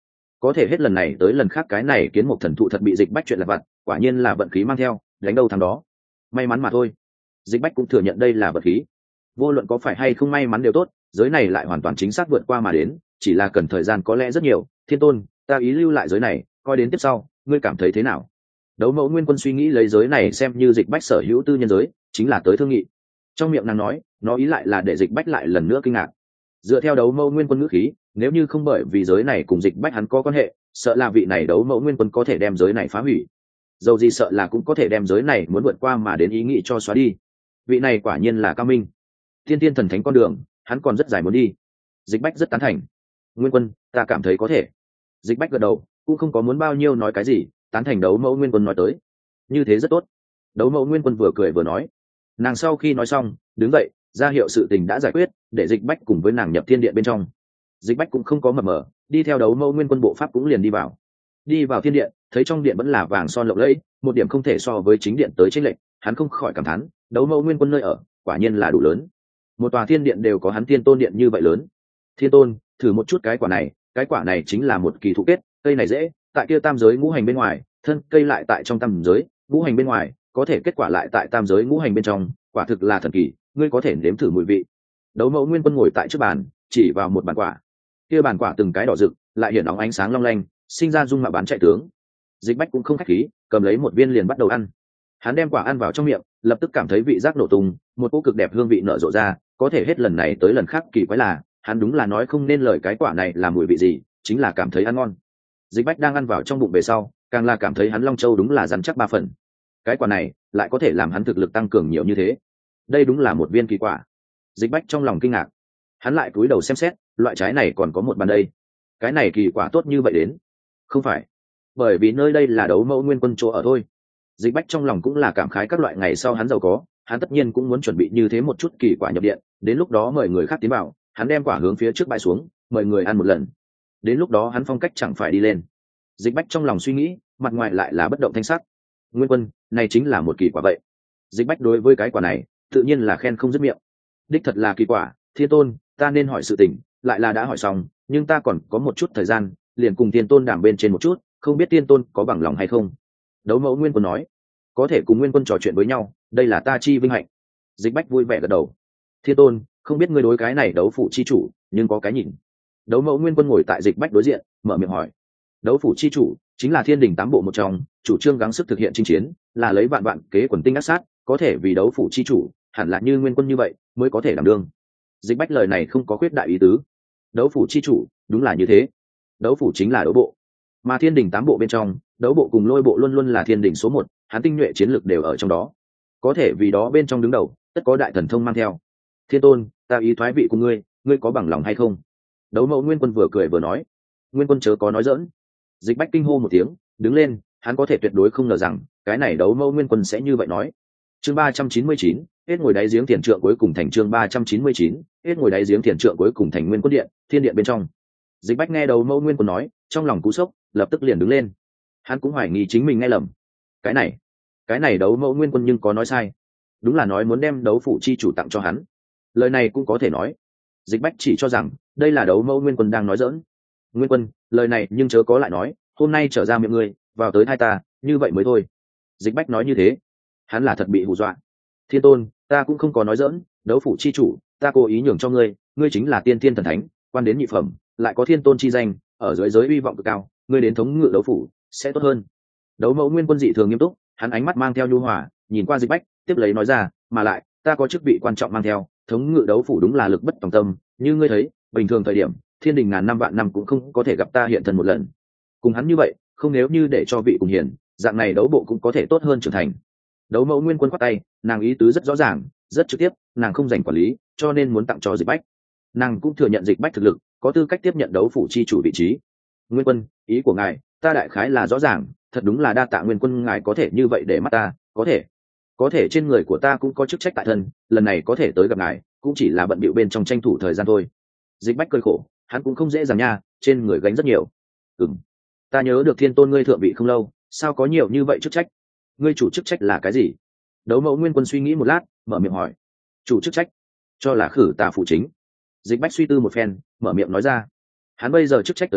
có thể hết lần này tới lần khác cái này kiến một thần thụ thật bị dịch bách chuyện lặt vặt, quả nhiên là vận khí mang theo, đánh đâu thằng đó, may mắn mà thôi. Dịch bách cũng thừa nhận đây là vận khí, vô luận có phải hay không may mắn đều tốt, giới này lại hoàn toàn chính xác vượt qua mà đến, chỉ là cần thời gian có lẽ rất nhiều. Thiên tôn, ta ý lưu lại giới này, coi đến tiếp sau ngươi cảm thấy thế nào? Đấu mẫu nguyên quân suy nghĩ lấy giới này xem như dịch bách sở hữu tư nhân giới, chính là tới thương nghị. Trong miệng nàng nói, nó ý lại là để dịch bách lại lần nữa kinh ngạc. Dựa theo đấu mẫu nguyên quân ngữ khí, nếu như không bởi vì giới này cùng dịch bách hắn có quan hệ, sợ là vị này đấu mẫu nguyên quân có thể đem giới này phá hủy, dầu gì sợ là cũng có thể đem giới này muốn vượt qua mà đến ý nghĩ cho xóa đi. Vị này quả nhiên là cao minh, thiên tiên thần thánh con đường hắn còn rất dài muốn đi. Dịch bách rất tán thành. Nguyên quân, ta cảm thấy có thể. Dịch bách gật đầu, cũng không có muốn bao nhiêu nói cái gì, tán thành đấu mẫu nguyên quân nói tới. Như thế rất tốt. Đấu mẫu nguyên quân vừa cười vừa nói. Nàng sau khi nói xong đứng dậy ra hiệu sự tình đã giải quyết, để dịch bách cùng với nàng nhập thiên điện bên trong. Dịch bách cũng không có mập mờ, đi theo đấu mẫu nguyên quân bộ pháp cũng liền đi vào. Đi vào thiên điện, thấy trong điện vẫn là vàng son lộng lẫy, một điểm không thể so với chính điện tới chênh lệch, hắn không khỏi cảm thán, đấu mẫu nguyên quân nơi ở quả nhiên là đủ lớn. Một tòa thiên điện đều có hắn thiên tôn điện như vậy lớn. Thiên tôn, thử một chút cái quả này, cái quả này chính là một kỳ thụ kết, cây này dễ, tại kia tam giới ngũ hành bên ngoài, thân cây lại tại trong tam giới ngũ hành bên ngoài, có thể kết quả lại tại tam giới ngũ hành bên trong, quả thực là thần kỳ, ngươi có thể nếm thử mùi vị. Đấu mẫu nguyên quân ngồi tại trước bàn, chỉ vào một bàn quả. Kia bàn quả từng cái đỏ rực, lại hiện óng ánh sáng long lanh, sinh ra dung mạo bán chạy tướng. Dịch bách cũng không khách khí, cầm lấy một viên liền bắt đầu ăn. Hắn đem quả ăn vào trong miệng, lập tức cảm thấy vị giác nổ tung, một cỗ cực đẹp hương vị nở rộ ra, có thể hết lần này tới lần khác kỳ quái là, hắn đúng là nói không nên lời cái quả này là mùi vị gì, chính là cảm thấy ăn ngon. Dịch bách đang ăn vào trong bụng về sau, càng là cảm thấy hắn long châu đúng là rắn chắc ba phần. Cái quả này lại có thể làm hắn thực lực tăng cường nhiều như thế, đây đúng là một viên kỳ quả. Dịch bách trong lòng kinh ngạc, hắn lại cúi đầu xem xét, loại trái này còn có một bàn đây, cái này kỳ quả tốt như vậy đến, không phải bởi vì nơi đây là đấu mẫu nguyên quân chỗ ở thôi. Dịch bách trong lòng cũng là cảm khái các loại ngày sau hắn giàu có, hắn tất nhiên cũng muốn chuẩn bị như thế một chút kỳ quả nhập điện, đến lúc đó mời người khác tiến vào, hắn đem quả hướng phía trước bãi xuống, mời người ăn một lần, đến lúc đó hắn phong cách chẳng phải đi lên. Dịch bách trong lòng suy nghĩ, mặt ngoài lại là bất động thanh sắc. Nguyên quân, này chính là một kỳ quả vậy. Dịch bách đối với cái quả này tự nhiên là khen không dứt miệng. Đích thật là kỳ quả, thiên tôn, ta nên hỏi sự tình lại là đã hỏi xong, nhưng ta còn có một chút thời gian, liền cùng thiên tôn đảm bên trên một chút, không biết thiên tôn có bằng lòng hay không. Đấu mẫu nguyên quân nói, có thể cùng nguyên quân trò chuyện với nhau, đây là ta chi vinh hạnh. Dịch bách vui vẻ gật đầu. Thiên tôn, không biết ngươi đối cái này đấu phủ chi chủ nhưng có cái nhìn. Đấu mẫu nguyên quân ngồi tại dịch bách đối diện, mở miệng hỏi. Đấu phủ chi chủ chính là thiên đình tám bộ một trong, chủ trương gắng sức thực hiện chinh chiến, là lấy vạn vạn kế quần tinh ác sát, có thể vì đấu phủ chi chủ hẳn là như nguyên quân như vậy mới có thể đảm đương. Dịch bách lời này không có khuyết đại ý tứ, đấu phủ chi chủ đúng là như thế. Đấu phủ chính là đấu bộ, mà thiên đình tám bộ bên trong, đấu bộ cùng lôi bộ luôn luôn là thiên đình số một, hắn tinh nhuệ chiến lược đều ở trong đó, có thể vì đó bên trong đứng đầu tất có đại thần thông mang theo. Thiên tôn, ta ý thoái vị của ngươi, ngươi có bằng lòng hay không? Đấu mẫu nguyên quân vừa cười vừa nói. Nguyên quân chớ có nói dỡn. Dịch bách kinh hô một tiếng, đứng lên, hắn có thể tuyệt đối không ngờ rằng cái này đấu mẫu nguyên quân sẽ như vậy nói. Chương ba trăm chín mươi chín, hết ngồi đáy giếng tiền trượng cuối cùng thành. Chương ba trăm chín mươi chín, hết ngồi đáy giếng tiền trượng cuối cùng thành. Nguyên quân điện, thiên điện bên trong. Dịch bách nghe đấu mẫu nguyên quân nói, trong lòng cú sốc, lập tức liền đứng lên. Hắn cũng hoài nghi chính mình nghe lầm. Cái này, cái này đấu mẫu nguyên quân nhưng có nói sai, đúng là nói muốn đem đấu phủ chi chủ tặng cho hắn. Lời này cũng có thể nói. Dịch bách chỉ cho rằng đây là đấu mẫu nguyên quân đang nói dỡn. Nguyên quân, lời này nhưng chớ có lại nói, hôm nay trở ra miệng ngươi, vào tới hai ta, như vậy mới thôi. Dịch bách nói như thế, hắn là thật bị hù dọa. Thiên tôn, ta cũng không có nói dỡn, đấu phủ chi chủ ta cố ý nhường cho ngươi, ngươi chính là tiên thiên thần thánh, quan đến nhị phẩm, lại có thiên tôn chi danh, ở dưới giới uy vọng cực cao, ngươi đến thống ngự đấu phủ sẽ tốt hơn. Đấu mẫu nguyên quân dị thường nghiêm túc, hắn ánh mắt mang theo nhu hòa, nhìn qua dịch bách, tiếp lấy nói ra, mà lại ta có chức vị quan trọng mang theo, thống ngự đấu phủ đúng là lực bất tòng tâm, như ngươi thấy, bình thường thời điểm thiên đình ngàn năm vạn năm cũng không có thể gặp ta hiện thân một lần. Cùng hắn như vậy, không nếu như để cho vị cùng hiền, dạng này đấu bộ cũng có thể tốt hơn trưởng thành. Đấu mẫu nguyên quân khoát tay, nàng ý tứ rất rõ ràng, rất trực tiếp, nàng không dành quản lý, cho nên muốn tặng cho dịch bách. Nàng cũng thừa nhận dịch bách thực lực có tư cách tiếp nhận đấu phủ chi chủ vị trí. Nguyên quân, ý của ngài ta đại khái là rõ ràng, thật đúng là đa tạ nguyên quân ngài có thể như vậy để mắt ta, có thể có thể trên người của ta cũng có chức trách tại thân, lần này có thể tới gặp ngài cũng chỉ là bận bịu bên trong tranh thủ thời gian thôi. Dịch bách cơi khổ, hắn cũng không dễ dàng nha, trên người gánh rất nhiều. Ừm, ta nhớ được thiên tôn ngươi thượng vị không lâu, sao có nhiều như vậy chức trách? Ngươi chủ chức trách là cái gì? Đấu mẫu nguyên quân suy nghĩ một lát, mở miệng hỏi. Chủ chức trách cho là khử tà phụ chính. Dịch bách suy tư một phen, mở miệng nói ra. Hắn bây giờ chức trách tới nói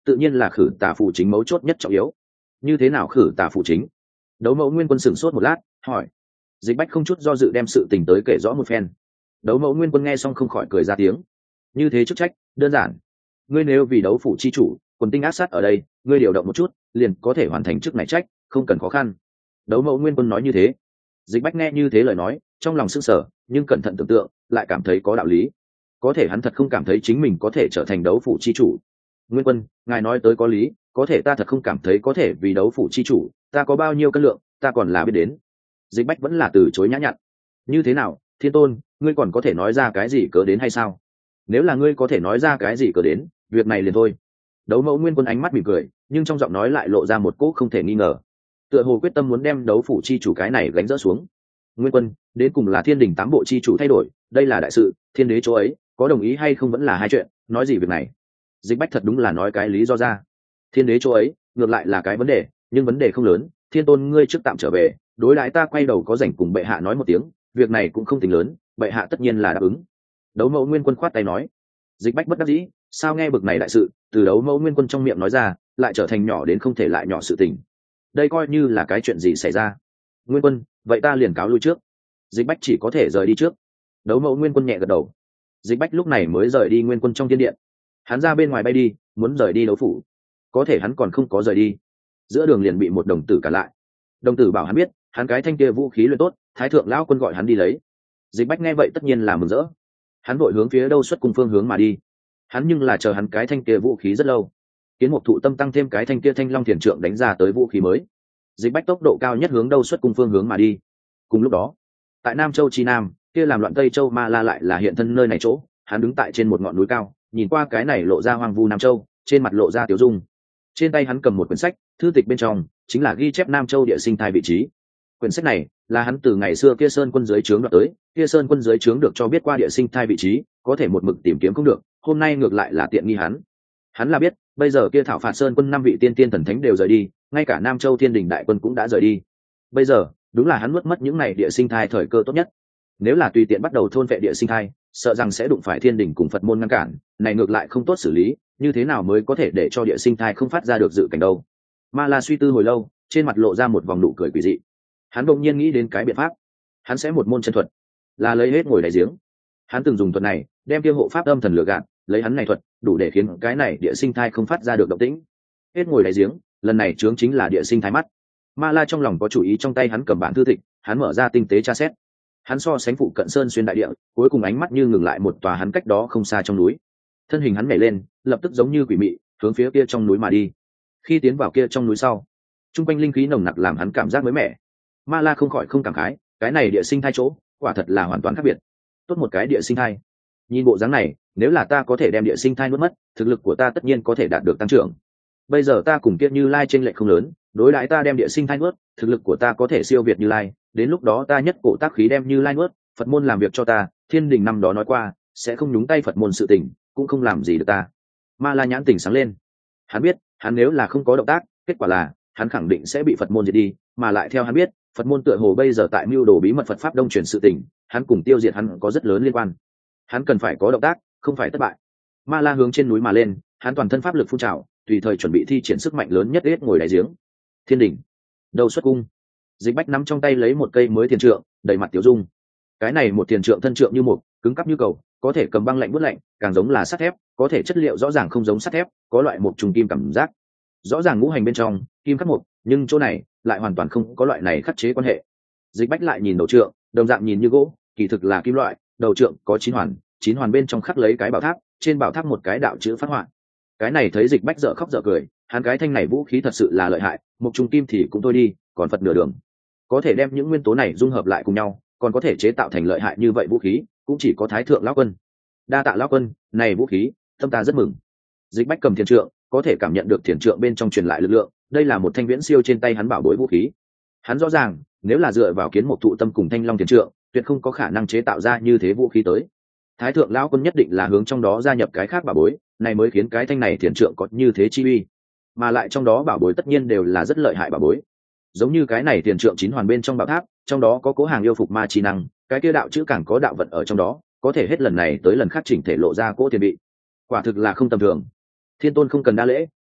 tự nhiên là khử tà phụ chính mấu chốt nhất trọng yếu. Như thế nào khử tà phụ chính? Đấu mẫu nguyên quân sửng sốt một lát hỏi. Dịch Bách không chút do dự đem sự tình tới kể rõ một phen. Đấu mẫu nguyên quân nghe xong không khỏi cười ra tiếng. Như thế chức trách đơn giản, ngươi nếu vì đấu phủ chi chủ, quần tinh ác sát ở đây, ngươi điều động một chút liền có thể hoàn thành chức này trách, không cần khó khăn. Đấu mẫu nguyên quân nói như thế. Dịch Bách nghe như thế lời nói, trong lòng sững sờ, nhưng cẩn thận tưởng tượng lại cảm thấy có đạo lý. Có thể hắn thật không cảm thấy chính mình có thể trở thành đấu phủ chi chủ. Nguyên quân, ngài nói tới có lý, có thể ta thật không cảm thấy có thể vì đấu phủ chi chủ, ta có bao nhiêu cân lượng ta còn là biết đến. Dịch Bách vẫn là từ chối nhã nhặn. Như thế nào, Thiên Tôn, ngươi còn có thể nói ra cái gì cớ đến hay sao? Nếu là ngươi có thể nói ra cái gì cớ đến, việc này liền thôi. Đấu mẫu nguyên quân ánh mắt mỉm cười, nhưng trong giọng nói lại lộ ra một cỗ không thể nghi ngờ, tựa hồ quyết tâm muốn đem đấu phủ chi chủ cái này gánh dỡ xuống. Nguyên quân, đến cùng là thiên đình tám bộ chi chủ thay đổi, đây là đại sự, thiên đế chỗ ấy có đồng ý hay không vẫn là hai chuyện, nói gì việc này. Dịch Bách thật đúng là nói cái lý do ra. Thiên đế chỗ ấy ngược lại là cái vấn đề, nhưng vấn đề không lớn. Thiên Tôn ngươi trước tạm trở về, đối đãi ta quay đầu có rảnh cùng bệ hạ nói một tiếng, việc này cũng không tính lớn, bệ hạ tất nhiên là đáp ứng. Đấu mẫu nguyên quân khoát tay nói. Dịch Bách bất đắc dĩ, sao nghe bực này đại sự từ đấu mẫu nguyên quân trong miệng nói ra lại trở thành nhỏ đến không thể lại nhỏ sự tình, đây coi như là cái chuyện gì xảy ra. Nguyên quân, vậy ta liền cáo lui trước. Dịch Bách chỉ có thể rời đi trước. Đấu mẫu nguyên quân nhẹ gật đầu. Dịch Bách lúc này mới rời đi nguyên quân trong thiên điện. Hắn ra bên ngoài bay đi, muốn rời đi đấu phủ, có thể hắn còn không có rời đi, giữa đường liền bị một đồng tử cản lại. Đồng tử bảo hắn biết hắn cái thanh kia vũ khí luyện tốt, thái thượng lão quân gọi hắn đi lấy. Dịch Bách nghe vậy tất nhiên là mừng rỡ, hắn vội hướng phía Đâu Xuất Cung phương hướng mà đi. Hắn nhưng là chờ hắn cái thanh kia vũ khí rất lâu. Kiến Mục Thụ tâm tăng thêm cái thanh kia Thanh Long Thiền Trượng đánh ra tới vũ khí mới. Dịch Bách tốc độ cao nhất hướng Đâu Xuất Cung phương hướng mà đi. Cùng lúc đó, tại Nam Châu chi nam, kia làm loạn Tây Châu Ma La lại là hiện thân nơi này chỗ. Hắn đứng tại trên một ngọn núi cao, nhìn qua cái này lộ ra hoang vu Nam Châu, trên mặt lộ ra tiểu dung. Trên tay hắn cầm một quyển sách, thư tịch bên trong chính là ghi chép Nam Châu địa sinh thái vị trí. Quyển sách này là hắn từ ngày xưa kia Sơn quân dưới trướng đoạt tới, kia Sơn quân dưới trướng được cho biết qua địa sinh thai vị trí, có thể một mực tìm kiếm không được, hôm nay ngược lại là tiện nghi hắn. Hắn là biết, bây giờ kia thảo phạt Sơn quân năm vị tiên tiên thần thánh đều rời đi, ngay cả Nam Châu Thiên Đình đại quân cũng đã rời đi. Bây giờ, đúng là hắn nuốt mất những này địa sinh thai thời cơ tốt nhất. Nếu là tùy tiện bắt đầu thôn vệ địa sinh thai, sợ rằng sẽ đụng phải Thiên Đình cùng Phật môn ngăn cản, này ngược lại không tốt xử lý, như thế nào mới có thể để cho địa sinh thai không phát ra được dự cảnh đâu. Ma La suy tư hồi lâu, trên mặt lộ ra một vòng nụ cười quỷ dị. Hắn đột nhiên nghĩ đến cái biện pháp, hắn sẽ một môn chân thuật, là lấy hết ngồi đáy giếng. Hắn từng dùng thuật này đem kia hộ pháp âm thần lừa gạt, lấy hắn này thuật đủ để khiến cái này địa sinh thai không phát ra được động tĩnh. Hết ngồi đáy giếng, lần này chướng chính là địa sinh thai mắt. Ma La trong lòng có chủ ý, trong tay hắn cầm bản thư tịch, hắn mở ra tinh tế tra xét. Hắn so sánh phụ cận sơn xuyên đại địa, cuối cùng ánh mắt như ngừng lại một tòa hắn cách đó không xa trong núi. Thân hình hắn nhảy lên, lập tức giống như quỷ mị, hướng phía kia trong núi mà đi. Khi tiến vào kia trong núi sau, trung quanh linh khí nồng nặc làm hắn cảm giác mới mẻ. Ma La không khỏi không cảm khái, cái này địa sinh thai chỗ quả thật là hoàn toàn khác biệt. Tốt một cái địa sinh thai, nhìn bộ dáng này, nếu là ta có thể đem địa sinh thai nuốt mất, thực lực của ta tất nhiên có thể đạt được tăng trưởng. Bây giờ ta cùng Kiệt Như Lai chênh lệch không lớn, đối đãi ta đem địa sinh thai nuốt, thực lực của ta có thể siêu việt Như Lai, đến lúc đó ta nhất cổ tác khí đem Như Lai nuốt, Phật môn làm việc cho ta, Thiên Đình năm đó nói qua, sẽ không nhúng tay Phật môn sự tình, cũng không làm gì được ta. Ma La nhãn tỉnh sáng lên, hắn biết, hắn nếu là không có động tác, kết quả là hắn khẳng định sẽ bị Phật môn diệt đi, mà lại theo hắn biết, Phật môn tựa hồ bây giờ tại mưu đồ bí mật Phật pháp đông truyền sự tình, hắn cùng tiêu diệt hắn có rất lớn liên quan. Hắn cần phải có động tác, không phải thất bại. Ma La hướng trên núi mà lên, hắn toàn thân pháp lực phun trào, tùy thời chuẩn bị thi triển sức mạnh lớn nhất hết ngồi đáy giếng. Thiên Đình, Đâu Xuất Cung. Dịch Bách nắm trong tay lấy một cây mới thiền trượng, đầy mặt tiểu dung. Cái này một thiền trượng thân trượng như mục, cứng cáp như cầu, có thể cầm băng lạnh bút lạnh, càng giống là sắt thép, có thể chất liệu rõ ràng không giống sắt thép, có loại một trùng kim cảm giác. Rõ ràng ngũ hành bên trong kim khắc mục, nhưng chỗ này lại hoàn toàn không có loại này khắc chế quan hệ. Dịch Bách lại nhìn đầu trượng, đồng dạng nhìn như gỗ, kỳ thực là kim loại, đầu trượng có chín hoàn, chín hoàn bên trong khắc lấy cái bảo tháp, trên bảo tháp một cái đạo chữ phát họa. Cái này thấy Dịch Bách dở khóc dở cười, hắn cái thanh này vũ khí thật sự là lợi hại, một trung kim thì cũng thôi đi, còn Phật nửa đường, có thể đem những nguyên tố này dung hợp lại cùng nhau, còn có thể chế tạo thành lợi hại như vậy vũ khí, cũng chỉ có Thái thượng lão quân. Đa tạ lão quân, này vũ khí, tâm ta rất mừng. Dịch Bách cầm thiền trượng, có thể cảm nhận được thiền trượng bên trong truyền lại lực lượng, đây là một thanh viễn siêu trên tay hắn bảo bối vũ khí. Hắn rõ ràng, nếu là dựa vào Kiến Mục Thụ tâm cùng Thanh Long thiền trượng, tuyệt không có khả năng chế tạo ra như thế vũ khí tới. Thái thượng lão quân nhất định là hướng trong đó gia nhập cái khác bảo bối, này mới khiến cái thanh này thiền trượng có như thế chi uy. Mà lại trong đó bảo bối tất nhiên đều là rất lợi hại bảo bối. Giống như cái này thiền trượng chín hoàn bên trong bảo tháp, trong đó có cố hàng yêu phục ma chi năng, cái kia đạo chữ càng có đạo vận ở trong đó, có thể hết lần này tới lần khác chỉnh thể lộ ra cỗ tiền bị. Quả thực là không tầm thường. Thiên Tôn không cần đa lễ,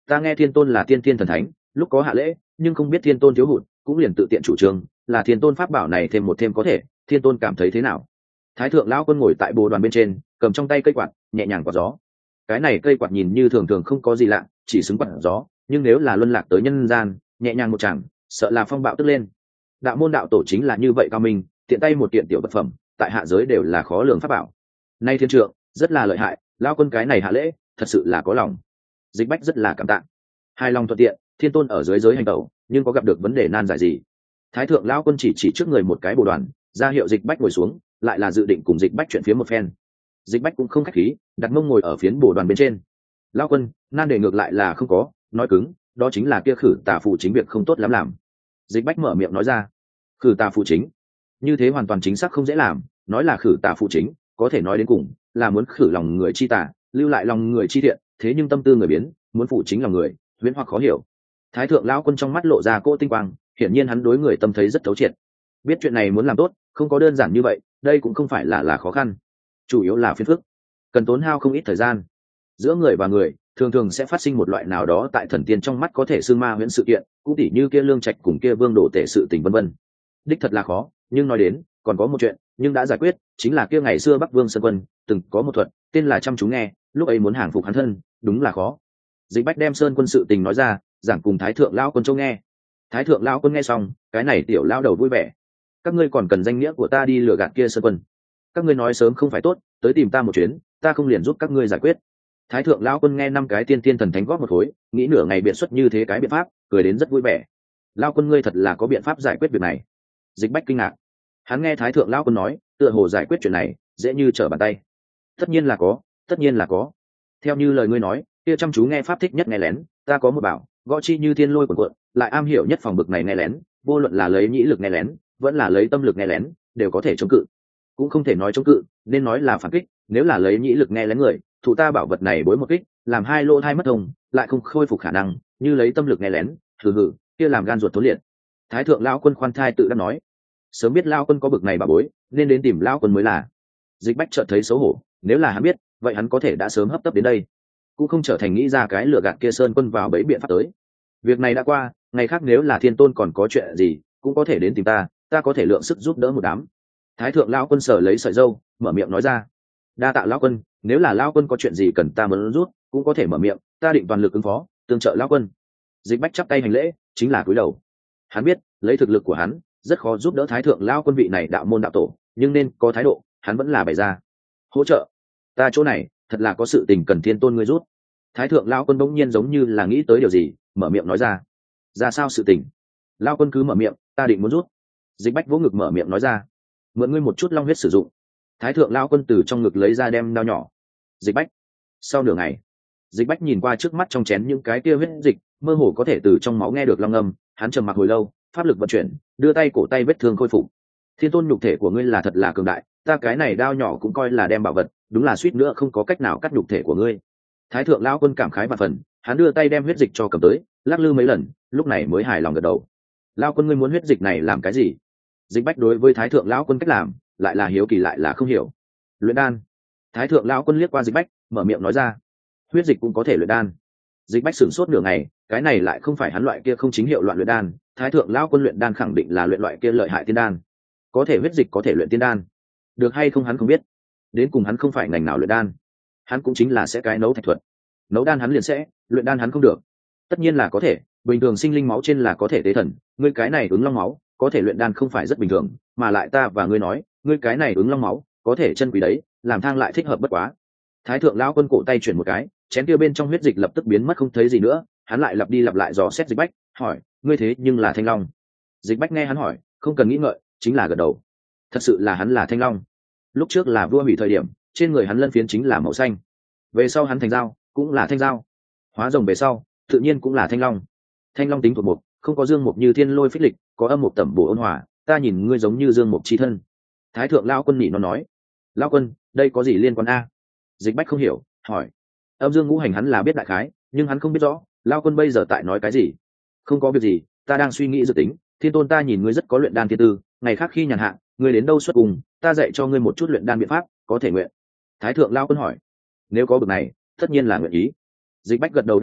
ta nghe thiên tôn là tiên thiên thần thánh, lúc có hạ lễ nhưng không biết thiên tôn thiếu hụt, cũng liền tự tiện chủ trương là thiên tôn pháp bảo này thêm một thêm có thể, thiên tôn cảm thấy thế nào? Thái thượng lão quân ngồi tại bồ đoàn bên trên, cầm trong tay cây quạt nhẹ nhàng quạt gió. Cái này cây quạt nhìn như thường thường không có gì lạ, chỉ xứng quạt gió, nhưng nếu là luân lạc tới nhân gian, nhẹ nhàng một chàng, sợ là phong bạo tức lên. Đạo môn đạo tổ chính là như vậy cao minh, tiện tay một kiện tiểu vật phẩm tại hạ giới đều là khó lường pháp bảo. Nay thiên trượng rất là lợi hại, lão quân cái này hạ lễ thật sự là có lòng. Dịch Bách rất là cảm tạ. Hai lòng thuận tiện, thiên tôn ở dưới giới hành tẩu, nhưng có gặp được vấn đề nan giải gì? Thái thượng lão quân chỉ chỉ trước người một cái bồ đoàn, ra hiệu Dịch Bách ngồi xuống, lại là dự định cùng Dịch Bách chuyện phía một phen. Dịch Bách cũng không khách khí, đặt mông ngồi ở phiến bồ đoàn bên trên. Lão quân, nan đề ngược lại là không có, nói cứng, đó chính là kia khử tà phụ chính việc không tốt lắm làm. Dịch Bách mở miệng nói ra. Khử tà phụ chính, như thế hoàn toàn chính xác không dễ làm, nói là khử tà phụ chính, có thể nói đến cùng là muốn khử lòng người chi tà, lưu lại lòng người chi thiện, thế nhưng tâm tư người biến, muốn phụ chính lòng người, huyễn hoặc khó hiểu. Thái thượng lão quân trong mắt lộ ra cỗ tinh quang, hiển nhiên hắn đối người tâm thấy rất thấu triệt, biết chuyện này muốn làm tốt không có đơn giản như vậy, đây cũng không phải là là khó khăn, chủ yếu là phiền phức, cần tốn hao không ít thời gian. Giữa người và người thường thường sẽ phát sinh một loại nào đó tại thần tiên trong mắt có thể xương ma huyễn sự kiện, cũng tỉ như kia lương trạch cùng kia vương đồ tể sự tình vân vân. Đích thật là khó, nhưng nói đến còn có một chuyện nhưng đã giải quyết, chính là kia ngày xưa Bắc Vương Sơn Quân từng có một thuật tên là chăm chú nghe, lúc ấy muốn hàng phục hắn thân đúng là khó. Dịch Bách đem Sơn Quân sự tình nói ra, giảng cùng Thái thượng lão quân châu nghe. Thái thượng lão quân nghe xong, cái này tiểu lão đầu vui vẻ. Các ngươi còn cần danh nghĩa của ta đi lừa gạt kia Sơn Quân? Các ngươi nói sớm không phải tốt, tới tìm ta một chuyến, ta không liền giúp các ngươi giải quyết. Thái thượng lão quân nghe năm cái tiên tiên thần thánh góp một khối, nghĩ nửa ngày biện xuất như thế cái biện pháp, cười đến rất vui vẻ. Lão quân ngươi thật là có biện pháp giải quyết việc này. Dịch Bách kinh ngạc, hắn nghe Thái thượng lão quân nói, tựa hồ giải quyết chuyện này dễ như trở bàn tay. Tất nhiên là có, tất nhiên là có. Theo như lời ngươi nói, kia chăm chú nghe pháp thích nhất nghe lén, ta có một bảo, gõ chi như thiên lôi cuộn cuộn, lại am hiểu nhất phòng bực này nghe lén, vô luận là lấy nhĩ lực nghe lén, vẫn là lấy tâm lực nghe lén, đều có thể chống cự. Cũng không thể nói chống cự, nên nói là phản kích, nếu là lấy nhĩ lực nghe lén người, thủ ta bảo vật này bối một kích, làm hai lỗ thai mất thông, lại không khôi phục khả năng, như lấy tâm lực nghe lén, hừ hừ, kia làm gan ruột thốn liệt. Thái thượng lão quân khoan thai tự đã nói, sớm biết lão quân có bực này bà bối, nên đến tìm lão quân mới là. Dịch Bách chợt thấy xấu hổ, nếu là hắn biết, vậy hắn có thể đã sớm hấp tấp đến đây, cũng không trở thành nghĩ ra cái lừa gạt kia Sơn Quân vào bẫy biện pháp tới. Việc này đã qua, ngày khác nếu là thiên tôn còn có chuyện gì, cũng có thể đến tìm ta, ta có thể lượng sức giúp đỡ một đám. Thái thượng lão quân sở lấy sợi dâu, mở miệng nói ra. Đa tạ lão quân, nếu là lão quân có chuyện gì cần ta muốn rút, cũng có thể mở miệng, ta định toàn lực ứng phó, tương trợ lão quân. Dịch Bách chắp tay hành lễ, chính là cúi đầu. Hắn biết, lấy thực lực của hắn, rất khó giúp đỡ Thái thượng lão quân vị này đạo môn đạo tổ, nhưng nên có thái độ, hắn vẫn là bày ra. Hỗ trợ, ta chỗ này thật là có sự tình cần thiên tôn ngươi rút. Thái thượng lão quân bỗng nhiên giống như là nghĩ tới điều gì, mở miệng nói ra. Ra sao sự tình? Lão quân cứ mở miệng, ta định muốn rút. Dịch Bách vỗ ngực mở miệng nói ra. Mượn ngươi một chút long huyết sử dụng. Thái thượng lão quân từ trong ngực lấy ra đem đao nhỏ. Dịch Bách. Sau nửa ngày, Dịch Bách nhìn qua trước mắt trong chén những cái kia huyết dịch, mơ hồ có thể từ trong máu nghe được long âm, hắn trầm mặc hồi lâu, pháp lực vận chuyển, đưa tay cổ tay vết thương khôi phục. Thiên tôn nhục thể của ngươi là thật là cường đại, ta cái này đao nhỏ cũng coi là đem bảo vật, đúng là suýt nữa không có cách nào cắt nhục thể của ngươi. Thái thượng lão quân cảm khái vạn phần, hắn đưa tay đem huyết dịch cho cầm tới, lắc lư mấy lần, lúc này mới hài lòng gật đầu. Lão quân ngươi muốn huyết dịch này làm cái gì? Dịch Bách đối với Thái thượng lão quân cách làm, lại là hiếu kỳ lại là không hiểu. Luyện đan. Thái thượng lão quân liếc qua Dịch Bách, mở miệng nói ra. Huyết dịch cũng có thể luyện đan. Dịch Bách sửng sốt nửa ngày, cái này lại không phải hắn loại kia không chính hiệu loạn luyện đan, Thái thượng lão quân luyện đan khẳng định là luyện loại kia lợi hại tiên đan. Có thể huyết dịch có thể luyện tiên đan, được hay không hắn không biết. Đến cùng hắn không phải ngành nào luyện đan, hắn cũng chính là sẽ cái nấu thạch thuật. Nấu đan hắn liền sẽ, luyện đan hắn không được. Tất nhiên là có thể, bình thường sinh linh máu trên là có thể tế thần, ngươi cái này ứng long máu, có thể luyện đan không phải rất bình thường, mà lại ta và ngươi nói, ngươi cái này ứng long máu, có thể chân quý đấy, làm thang lại thích hợp bất quá. Thái thượng lão quân cổ tay chuyển một cái, chén kia bên trong huyết dịch lập tức biến mất không thấy gì nữa, hắn lại lặp đi lặp lại dò xét Dịch Bách, hỏi, ngươi thế nhưng là Thanh Long? Dịch Bách nghe hắn hỏi, không cần nghĩ ngợi, chính là gật đầu. Thật sự là hắn là Thanh Long. Lúc trước là vua hủy thời điểm, trên người hắn lân phiến chính là màu xanh, về sau hắn thành dao, cũng là thanh dao, hóa rồng về sau, tự nhiên cũng là Thanh Long. Thanh Long tính thuộc mục, không có dương mục như thiên lôi phích lịch, có âm mục tẩm bổ ôn hòa, ta nhìn ngươi giống như dương mục chi thân. Thái thượng lão quân nhị nó nói. Lão quân, đây có gì liên quan a? Dịch Bách không hiểu, hỏi. Âm dương ngũ hành hắn là biết đại khái, nhưng hắn không biết rõ, lão quân bây giờ tại nói cái gì. Không có việc gì, ta đang suy nghĩ dự tính, thiên tôn ta nhìn ngươi rất có luyện đan thiên tư, ngày khác khi nhàn hạ, ngươi đến đâu xuất cùng, ta dạy cho ngươi một chút luyện đan biện pháp, có thể nguyện? Thái thượng lão quân hỏi. Nếu có bực này, tất nhiên là nguyện ý. Dịch Bách gật đầu đáp ứng,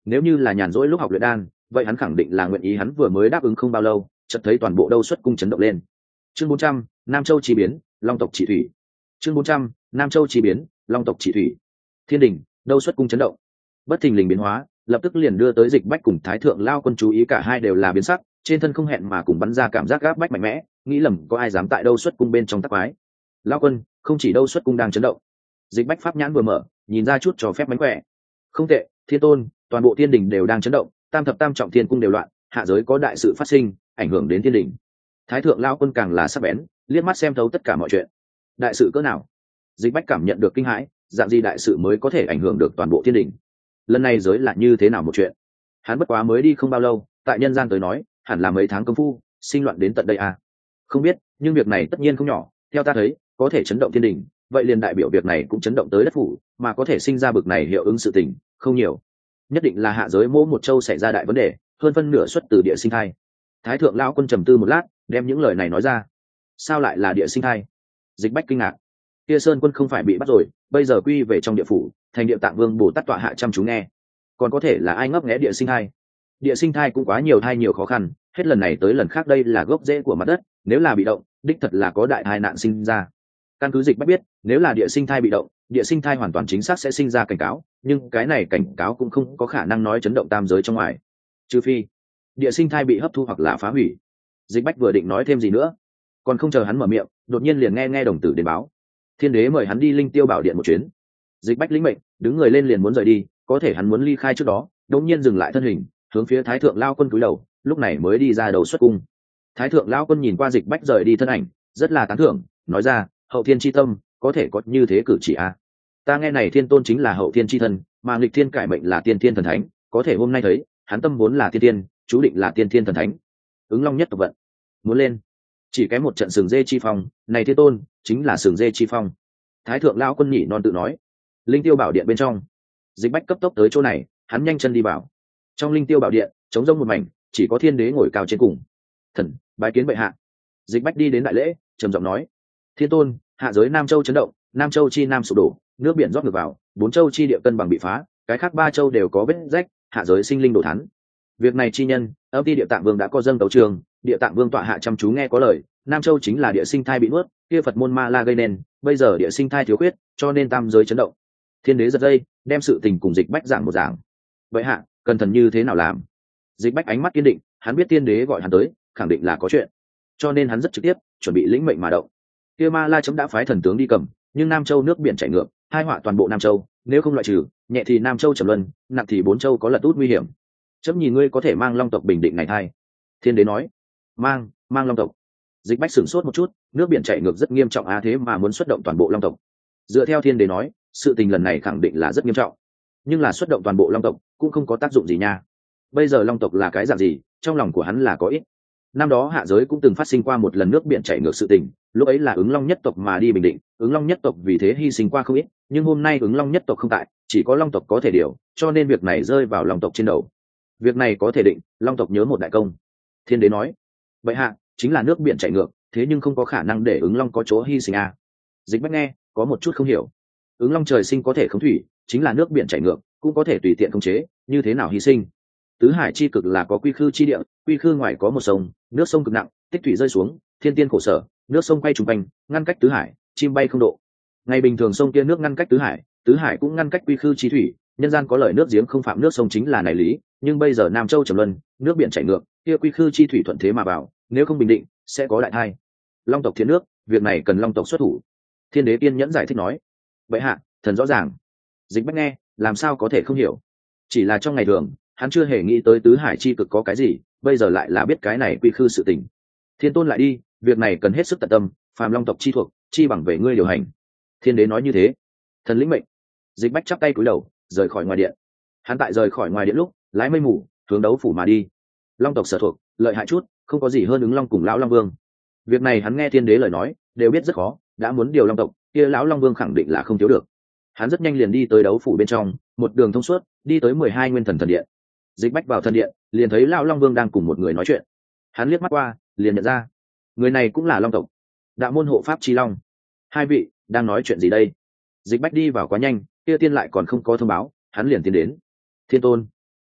nếu như là nhàn rỗi lúc học luyện đan vậy hắn khẳng định là nguyện ý. Hắn vừa mới đáp ứng không bao lâu chợt thấy toàn bộ đâu xuất cung chấn động lên. Chương bốn trăm, Nam Châu chi biến, Long tộc chỉ thủy. Chương bốn trăm, Nam Châu chi biến, Long tộc chỉ thủy. Thiên đình, đâu xuất cung chấn động. Bất thình lình biến hóa lập tức liền đưa tới Dịch Bách cùng Thái thượng lao quân chú ý, cả hai đều là biến sắc, trên thân không hẹn mà cùng bắn ra cảm giác gáp bách mạnh mẽ, nghĩ lầm có ai dám tại đâu xuất cung bên trong tắc quái. Lao quân, không chỉ đâu xuất cung đang chấn động. Dịch Bách pháp nhãn vừa mở, nhìn ra chút cho phép mánh khỏe. Không tệ, thiên tôn, toàn bộ thiên đình đều đang chấn động, tam thập tam trọng thiên cung đều loạn, hạ giới có đại sự phát sinh, ảnh hưởng đến thiên đình. Thái thượng lao quân càng là sắc bén, liếc mắt xem thấu tất cả mọi chuyện. Đại sự cỡ nào? Dịch Bách cảm nhận được kinh hãi, dạng gì đại sự mới có thể ảnh hưởng được toàn bộ thiên đình? Lần này giới là như thế nào một chuyện? Hắn bất quá mới đi không bao lâu, tại nhân gian tới nói hẳn là mấy tháng công phu, sinh loạn đến tận đây à? Không biết, nhưng việc này tất nhiên không nhỏ. Theo ta thấy, có thể chấn động thiên đình, vậy liền đại biểu việc này cũng chấn động tới đất phủ, mà có thể sinh ra bực này hiệu ứng sự tình không nhiều. Nhất định là hạ giới mỗ một châu xảy ra đại vấn đề, hơn phân nửa xuất từ địa sinh thai. Thái thượng lão quân trầm tư một lát, đem những lời này nói ra. Sao lại là địa sinh thai? Dịch Bách kinh ngạc. Kia Sơn Quân không phải bị bắt rồi, bây giờ quy về trong địa phủ, thành địa tạng vương Bồ Tát tọa hạ chăm chú nghe. Còn có thể là ai ngấp nghé địa sinh thai? Địa sinh thai cũng quá nhiều thai nhiều khó khăn, hết lần này tới lần khác đây là gốc rễ của mặt đất, nếu là bị động, đích thật là có đại tai nạn sinh ra. Căn cứ Dịch Bách biết, nếu là địa sinh thai bị động, địa sinh thai hoàn toàn chính xác sẽ sinh ra cảnh cáo, nhưng cái này cảnh cáo cũng không có khả năng nói chấn động tam giới trong ngoài, trừ phi địa sinh thai bị hấp thu hoặc là phá hủy. Dịch Bách vừa định nói thêm gì nữa, còn không chờ hắn mở miệng, đột nhiên liền nghe nghe đồng tử đến báo, thiên đế mời hắn đi Linh Tiêu Bảo Điện một chuyến. Dịch Bách lĩnh mệnh, đứng người lên liền muốn rời đi, có thể hắn muốn ly khai trước đó, đột nhiên dừng lại thân hình, hướng phía Thái thượng lao quân cúi đầu, lúc này mới đi ra đầu xuất cung. Thái thượng lao quân nhìn qua Dịch Bách rời đi thân ảnh, rất là tán thưởng, nói ra, hậu thiên chi tâm, có thể có như thế cử chỉ à? Ta nghe này thiên tôn chính là hậu thiên chi thân, mà nghịch thiên cải mệnh là tiên thiên thần thánh, có thể hôm nay thấy, hắn tâm vốn là tiên thiên, chú định là tiên thiên thần thánh. Ứng Long nhất tộc vận, muốn lên, chỉ kém một trận sừng dê chi phong, này thiên tôn chính là sừng dê chi phong. Thái thượng lao quân nhỉ non tự nói. Linh Tiêu Bảo Điện bên trong, Dịch Bách cấp tốc tới chỗ này, hắn nhanh chân đi vào. Trong Linh Tiêu Bảo Điện trống rỗng một mảnh, chỉ có thiên đế ngồi cao trên cùng. Thần bái kiến bệ hạ. Dịch Bách đi đến đại lễ, trầm giọng nói, thiên tôn, hạ giới Nam Châu chấn động, Nam Châu chi nam sụp đổ, nước biển rót ngược vào, bốn châu chi địa cân bằng bị phá, cái khác ba châu đều có vết rách, hạ giới sinh linh đổ thán. Việc này chi nhân, âm ti địa tạng vương đã có dâng tấu trường, địa tạng vương tọa hạ chăm chú nghe có lời, Nam Châu chính là địa sinh thai bị nuốt, kia Phật môn ma la gây nên, bây giờ địa sinh thai thiếu khuyết, cho nên tam giới chấn động. Thiên đế giật dây, đem sự tình cùng Dịch Bách giảng một giảng. Vậy hạ, cần thần như thế nào làm? Dịch Bách ánh mắt kiên định, hắn biết tiên đế gọi hắn tới, khẳng định là có chuyện, cho nên hắn rất trực tiếp, chuẩn bị lĩnh mệnh mà động. Kia ma la chấm đã phái thần tướng đi cầm, nhưng Nam Châu nước biển chảy ngược, hai họa toàn bộ Nam Châu, nếu không loại trừ, nhẹ thì Nam Châu trầm luân, nặng thì bốn châu có lật út nguy hiểm. Chấm nhìn ngươi có thể mang Long tộc bình định này thay. Thiên đế nói, mang, mang Long tộc. Dịch Bách sửng sốt một chút, nước biển chảy ngược rất nghiêm trọng á, thế mà muốn xuất động toàn bộ Long tộc. Dựa theo thiên đế nói, sự tình lần này khẳng định là rất nghiêm trọng, nhưng là xuất động toàn bộ Long tộc cũng không có tác dụng gì nha. Bây giờ Long tộc là cái dạng gì, trong lòng của hắn là có ít. Năm đó hạ giới cũng từng phát sinh qua một lần nước biển chảy ngược sự tình, lúc ấy là ứng Long nhất tộc mà đi bình định, ứng Long nhất tộc vì thế hy sinh qua không ít, nhưng hôm nay ứng Long nhất tộc không tại, chỉ có Long tộc có thể điều, cho nên việc này rơi vào Long tộc trên đầu. Việc này có thể định, Long tộc nhớ một đại công. Thiên đế nói, vậy hạ, chính là nước biển chảy ngược, thế nhưng không có khả năng để ứng Long có chỗ hy sinh à? Dịch Bách nghe, có một chút không hiểu. Ứng Long trời sinh có thể khống thủy, chính là nước biển chảy ngược, cũng có thể tùy tiện khống chế, như thế nào hy sinh? Tứ hải chi cực là có quy khư chi địa, quy khư ngoài có một sông, nước sông cực nặng, tích thủy rơi xuống, thiên tiên khổ sở, nước sông quay trùng quanh, ngăn cách tứ hải, chim bay không độ. Ngày bình thường sông kia nước ngăn cách tứ hải, tứ hải cũng ngăn cách quy khư chi thủy, nhân gian có lời nước giếng không phạm nước sông chính là này lý, nhưng bây giờ Nam Châu trầm luân, nước biển chảy ngược, kia quy khư chi thủy thuận thế mà vào, nếu không bình định, sẽ có đại tai. Long tộc thiện nước, việc này cần Long tộc xuất thủ. Thiên đế kiên nhẫn giải thích nói, vậy hạ, thần rõ ràng. Dịch Bách nghe, làm sao có thể không hiểu? Chỉ là trong ngày thường, hắn chưa hề nghĩ tới tứ hải chi cực có cái gì, bây giờ lại là biết cái này quy khư sự tình. Thiên tôn lại đi, việc này cần hết sức tận tâm, phàm Long tộc chi thuộc, chi bằng về ngươi điều hành. Thiên đế nói như thế, thần lĩnh mệnh. Dịch Bách chắp tay cúi đầu, rời khỏi ngoài điện. Hắn tại rời khỏi ngoài điện lúc, lái mây mù, hướng đấu phủ mà đi. Long tộc sở thuộc, lợi hại chút, không có gì hơn ứng Long cùng lão Long Vương. Việc này hắn nghe thiên đế lời nói, đều biết rất khó, đã muốn điều Long tộc, kia lão Long Vương khẳng định là không thiếu được. Hắn rất nhanh liền đi tới đấu phủ bên trong, một đường thông suốt, đi tới mười hai nguyên thần thần điện. Dịch Bách vào thần điện, liền thấy lão Long Vương đang cùng một người nói chuyện. Hắn liếc mắt qua, liền nhận ra, người này cũng là Long tộc, đạo môn hộ pháp chi long. Hai vị đang nói chuyện gì đây? Dịch Bách đi vào quá nhanh, kia tiên lại còn không có thông báo, hắn liền tiến đến. Thiên tôn.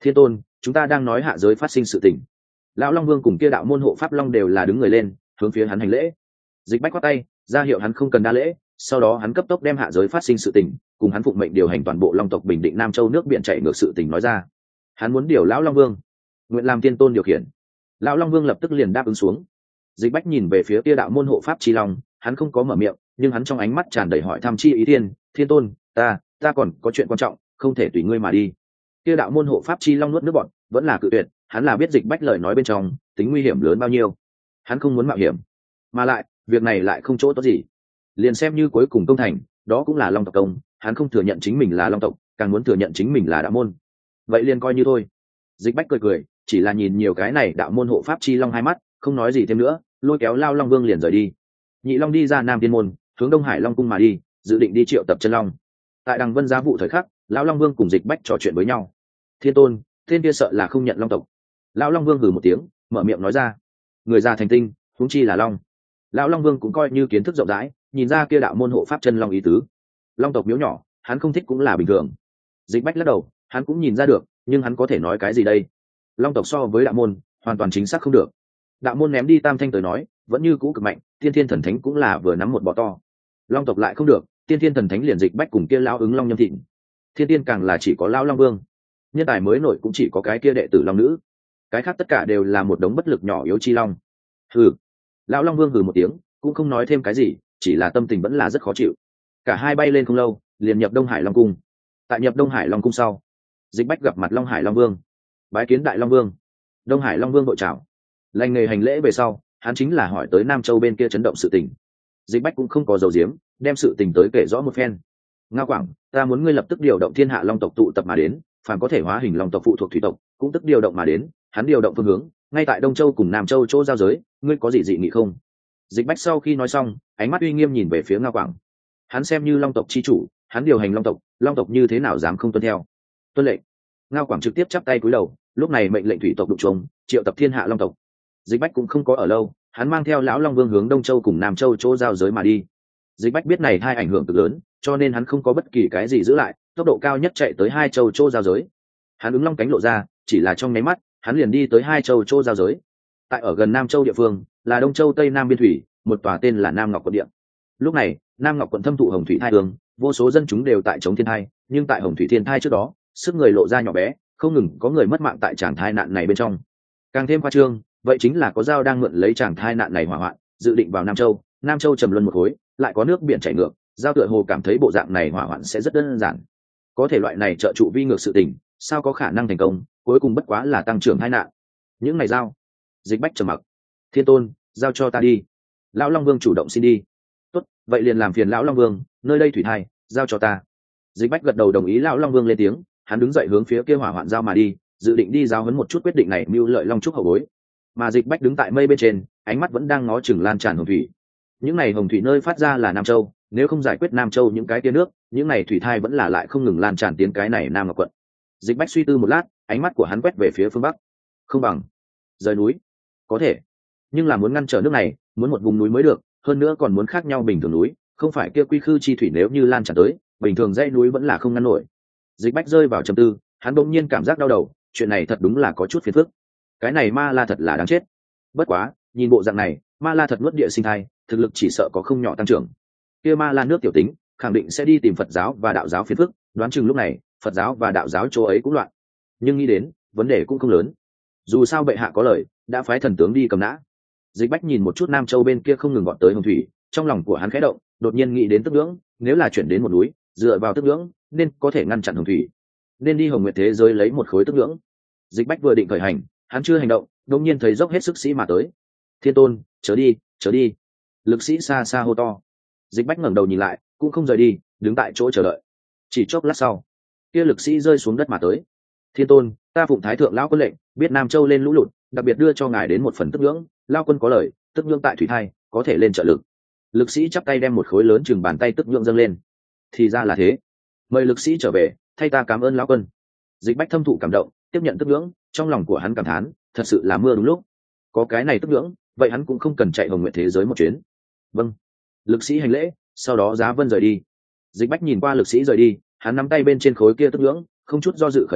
Thiên tôn, chúng ta đang nói hạ giới phát sinh sự tình. Lão Long Vương cùng kia đạo môn hộ pháp long đều là đứng người lên, hướng phía hắn hành lễ. Dịch Bách quát tay ra hiệu hắn không cần đa lễ, sau đó hắn cấp tốc đem hạ giới phát sinh sự tình cùng hắn phụng mệnh điều hành toàn bộ long tộc bình định Nam Châu nước biển chảy ngược sự tình nói ra. Hắn muốn điều lão Long Vương nguyện làm tiên tôn điều khiển. Lão Long Vương lập tức liền đáp ứng xuống. Dịch Bách nhìn về phía kia đạo môn hộ pháp chi long, hắn không có mở miệng, nhưng hắn trong ánh mắt tràn đầy hỏi thăm chi ý. Thiên Thiên tôn, ta ta còn có chuyện quan trọng, không thể tùy ngươi mà đi. Kia đạo môn hộ pháp chi long nuốt nước bọt, vẫn là cự tuyệt. Hắn là biết Dịch Bách lời nói bên trong tính nguy hiểm lớn bao nhiêu, hắn không muốn mạo hiểm, mà lại việc này lại không chỗ tốt gì. Liền xem như cuối cùng công thành, đó cũng là long tộc công, hắn không thừa nhận chính mình là long tộc, càng muốn thừa nhận chính mình là đạo môn. Vậy liền coi như thôi. Dịch Bách cười cười, chỉ là nhìn nhiều cái này đạo môn hộ pháp chi long hai mắt, không nói gì thêm nữa, lôi kéo Lao Long Vương liền rời đi. Nhị Long đi ra Nam Tiên môn, hướng Đông Hải Long cung mà đi, dự định đi triệu tập chân long. Tại Đằng Vân Giá vụ thời khắc, Lão Long Vương cùng Dịch Bách trò chuyện với nhau. Thiên tôn, thiên kia sợ là không nhận long tộc. Lão Long Vương hừ một tiếng, mở miệng nói ra. Người già thành tinh, huống chi là long. Lão Long Vương cũng coi như kiến thức rộng rãi, nhìn ra kia đạo môn hộ pháp chân long ý tứ. Long tộc miếu nhỏ, hắn không thích cũng là bình thường. Dịch Bách lắc đầu, hắn cũng nhìn ra được, nhưng hắn có thể nói cái gì đây? Long tộc so với đạo môn, hoàn toàn chính xác không được. Đạo môn ném đi tam thanh tới nói, vẫn như cũ cực mạnh, tiên thiên thần thánh cũng là vừa nắm một bọ to. Long tộc lại không được, tiên thiên thần thánh liền Dịch Bách cùng kia lão ứng long nhâm thịnh. Thiên tiên càng là chỉ có lão Long Vương. Nhân tài mới nổi cũng chỉ có cái kia đệ tử long nữ, cái khác tất cả đều là một đống bất lực nhỏ yếu chi long. Hừ. Lão Long Vương hừ một tiếng, cũng không nói thêm cái gì, chỉ là tâm tình vẫn là rất khó chịu. Cả hai bay lên không lâu, liền nhập Đông Hải Long cung. Tại nhập Đông Hải Long cung sau, Dịch Bách gặp mặt Long Hải Long Vương, bái kiến Đại Long Vương. Đông Hải Long Vương vội chào, lành nghề hành lễ về sau, hắn chính là hỏi tới Nam Châu bên kia chấn động sự tình. Dịch Bách cũng không có dầu diếm, đem sự tình tới kể rõ một phen. Ngao Quảng, ta muốn ngươi lập tức điều động thiên hạ long tộc tụ tập mà đến, phàm có thể hóa hình long tộc phụ thuộc thủy tộc, cũng tức điều động mà đến. Hắn điều động phương hướng ngay tại Đông Châu cùng Nam Châu chỗ giao giới, ngươi có gì dị nghị không? Dịch Bách sau khi nói xong, ánh mắt uy nghiêm nhìn về phía Ngao Quảng. Hắn xem như long tộc chi chủ, hắn điều hành long tộc, long tộc như thế nào dám không tuân theo? Tuân lệnh. Ngao Quảng trực tiếp chắp tay cúi đầu, lúc này mệnh lệnh thủy tộc đục trùng, triệu tập thiên hạ long tộc. Dịch Bách cũng không có ở lâu, hắn mang theo lão Long Vương hướng Đông Châu cùng Nam Châu chỗ giao giới mà đi. Dịch Bách biết này hai ảnh hưởng cực lớn, cho nên hắn không có bất kỳ cái gì giữ lại, tốc độ cao nhất chạy tới hai châu chỗ giao giới. Hắn ứng long cánh lộ ra, chỉ là trong nháy mắt, hắn liền đi tới hai châu chỗ giao giới. Tại ở gần Nam Châu địa phương, là Đông Châu Tây Nam biên thủy, một tòa tên là Nam Ngọc quận địa. Lúc này, Nam Ngọc quận thâm thụ hồng thủy thai hương, vô số dân chúng đều tại chống thiên thai, nhưng tại hồng thủy thiên thai trước đó, sức người lộ ra nhỏ bé, không ngừng có người mất mạng tại tràng thai nạn này bên trong. Càng thêm khoa trương, vậy chính là có dao đang mượn lấy tràng thai nạn này hỏa hoạn, dự định vào Nam Châu, Nam Châu trầm luân một khối, lại có nước biển chảy ngược, giao tựa hồ cảm thấy bộ dạng này hỏa hoạn sẽ rất đơn giản. Có thể loại này trợ trụ vi ngược sự tình, sao có khả năng thành công, cuối cùng bất quá là tăng trưởng tai nạn. Những này giao, Dịch Bách trầm mặc. Thiên tôn, giao cho ta đi. Lão Long Vương chủ động xin đi. Tốt, vậy liền làm phiền lão Long Vương, nơi đây thủy thai, giao cho ta. Dịch Bách gật đầu đồng ý. Lão Long Vương lên tiếng, hắn đứng dậy hướng phía kia hỏa hoạn giao mà đi, dự định đi giao huấn một chút quyết định này mưu lợi long trúc hậu bối. Mà Dịch Bách đứng tại mây bên trên, ánh mắt vẫn đang ngó chừng lan tràn hồng thủy. Những này hồng thủy nơi phát ra là Nam Châu, nếu không giải quyết Nam Châu những cái tia nước, những này thủy thai vẫn là lại không ngừng lan tràn tiến cái này Nam Ngọc quận. Dịch Bách suy tư một lát, ánh mắt của hắn quét về phía phương bắc. Không bằng rời núi, có thể, nhưng là muốn ngăn trở nước này, muốn một vùng núi mới được, hơn nữa còn muốn khác nhau bình thường núi, không phải kia quy khư chi thủy nếu như lan tràn tới, bình thường dãy núi vẫn là không ngăn nổi. Dịch Bách rơi vào trầm tư, hắn bỗng nhiên cảm giác đau đầu, chuyện này thật đúng là có chút phiền phức. Cái này ma la thật là đáng chết. Bất quá, nhìn bộ dạng này, ma la thật nuốt địa sinh thai, thực lực chỉ sợ có không nhỏ tăng trưởng. Kia ma la nước tiểu tính, khẳng định sẽ đi tìm Phật giáo và đạo giáo phiền phức, đoán chừng lúc này, Phật giáo và đạo giáo chỗ ấy cũng loạn. Nhưng nghĩ đến, vấn đề cũng không lớn. Dù sao bệ hạ có lời, đã phái thần tướng đi cầm nã. Dịch Bách nhìn một chút Nam Châu bên kia không ngừng gọn tới hồng thủy, trong lòng của hắn khẽ động, đột nhiên nghĩ đến tức ngưỡng, nếu là chuyển đến một núi, dựa vào tức ngưỡng, nên có thể ngăn chặn hồng thủy. Nên đi Hồng Nguyệt thế giới lấy một khối tức ngưỡng. Dịch Bách vừa định khởi hành, hắn chưa hành động, đột nhiên thấy dốc hết sức sĩ mà tới. Thiên tôn, chớ đi, chớ đi. Lực sĩ xa xa hô to. Dịch Bách ngẩng đầu nhìn lại, cũng không rời đi, đứng tại chỗ chờ đợi. Chỉ chốc lát sau, kia lực sĩ rơi xuống đất mà tới. Thiên tôn, ta phụng thái thượng lão quân lệnh, biết Nam Châu lên lũ lụt, đặc biệt đưa cho ngài đến một phần tức ngưỡng, lao quân có lời, tức ngưỡng tại thủy thai, có thể lên trợ lực. Lực sĩ chắp tay đem một khối lớn chừng bàn tay tức ngưỡng dâng lên. Thì ra là thế, mời lực sĩ trở về, thay ta cảm ơn lão quân. Dịch Bách thâm thụ cảm động, tiếp nhận tức ngưỡng, trong lòng của hắn cảm thán, thật sự là mưa đúng lúc. Có cái này tức ngưỡng, vậy hắn cũng không cần chạy Hồng Nguyệt thế giới một chuyến. Vâng. Lực sĩ hành lễ, sau đó giá vân rời đi. Dịch Bách nhìn qua lực sĩ rời đi, hắn nắm tay bên trên khối kia tức ngưỡng, không chút do dự khởi hành,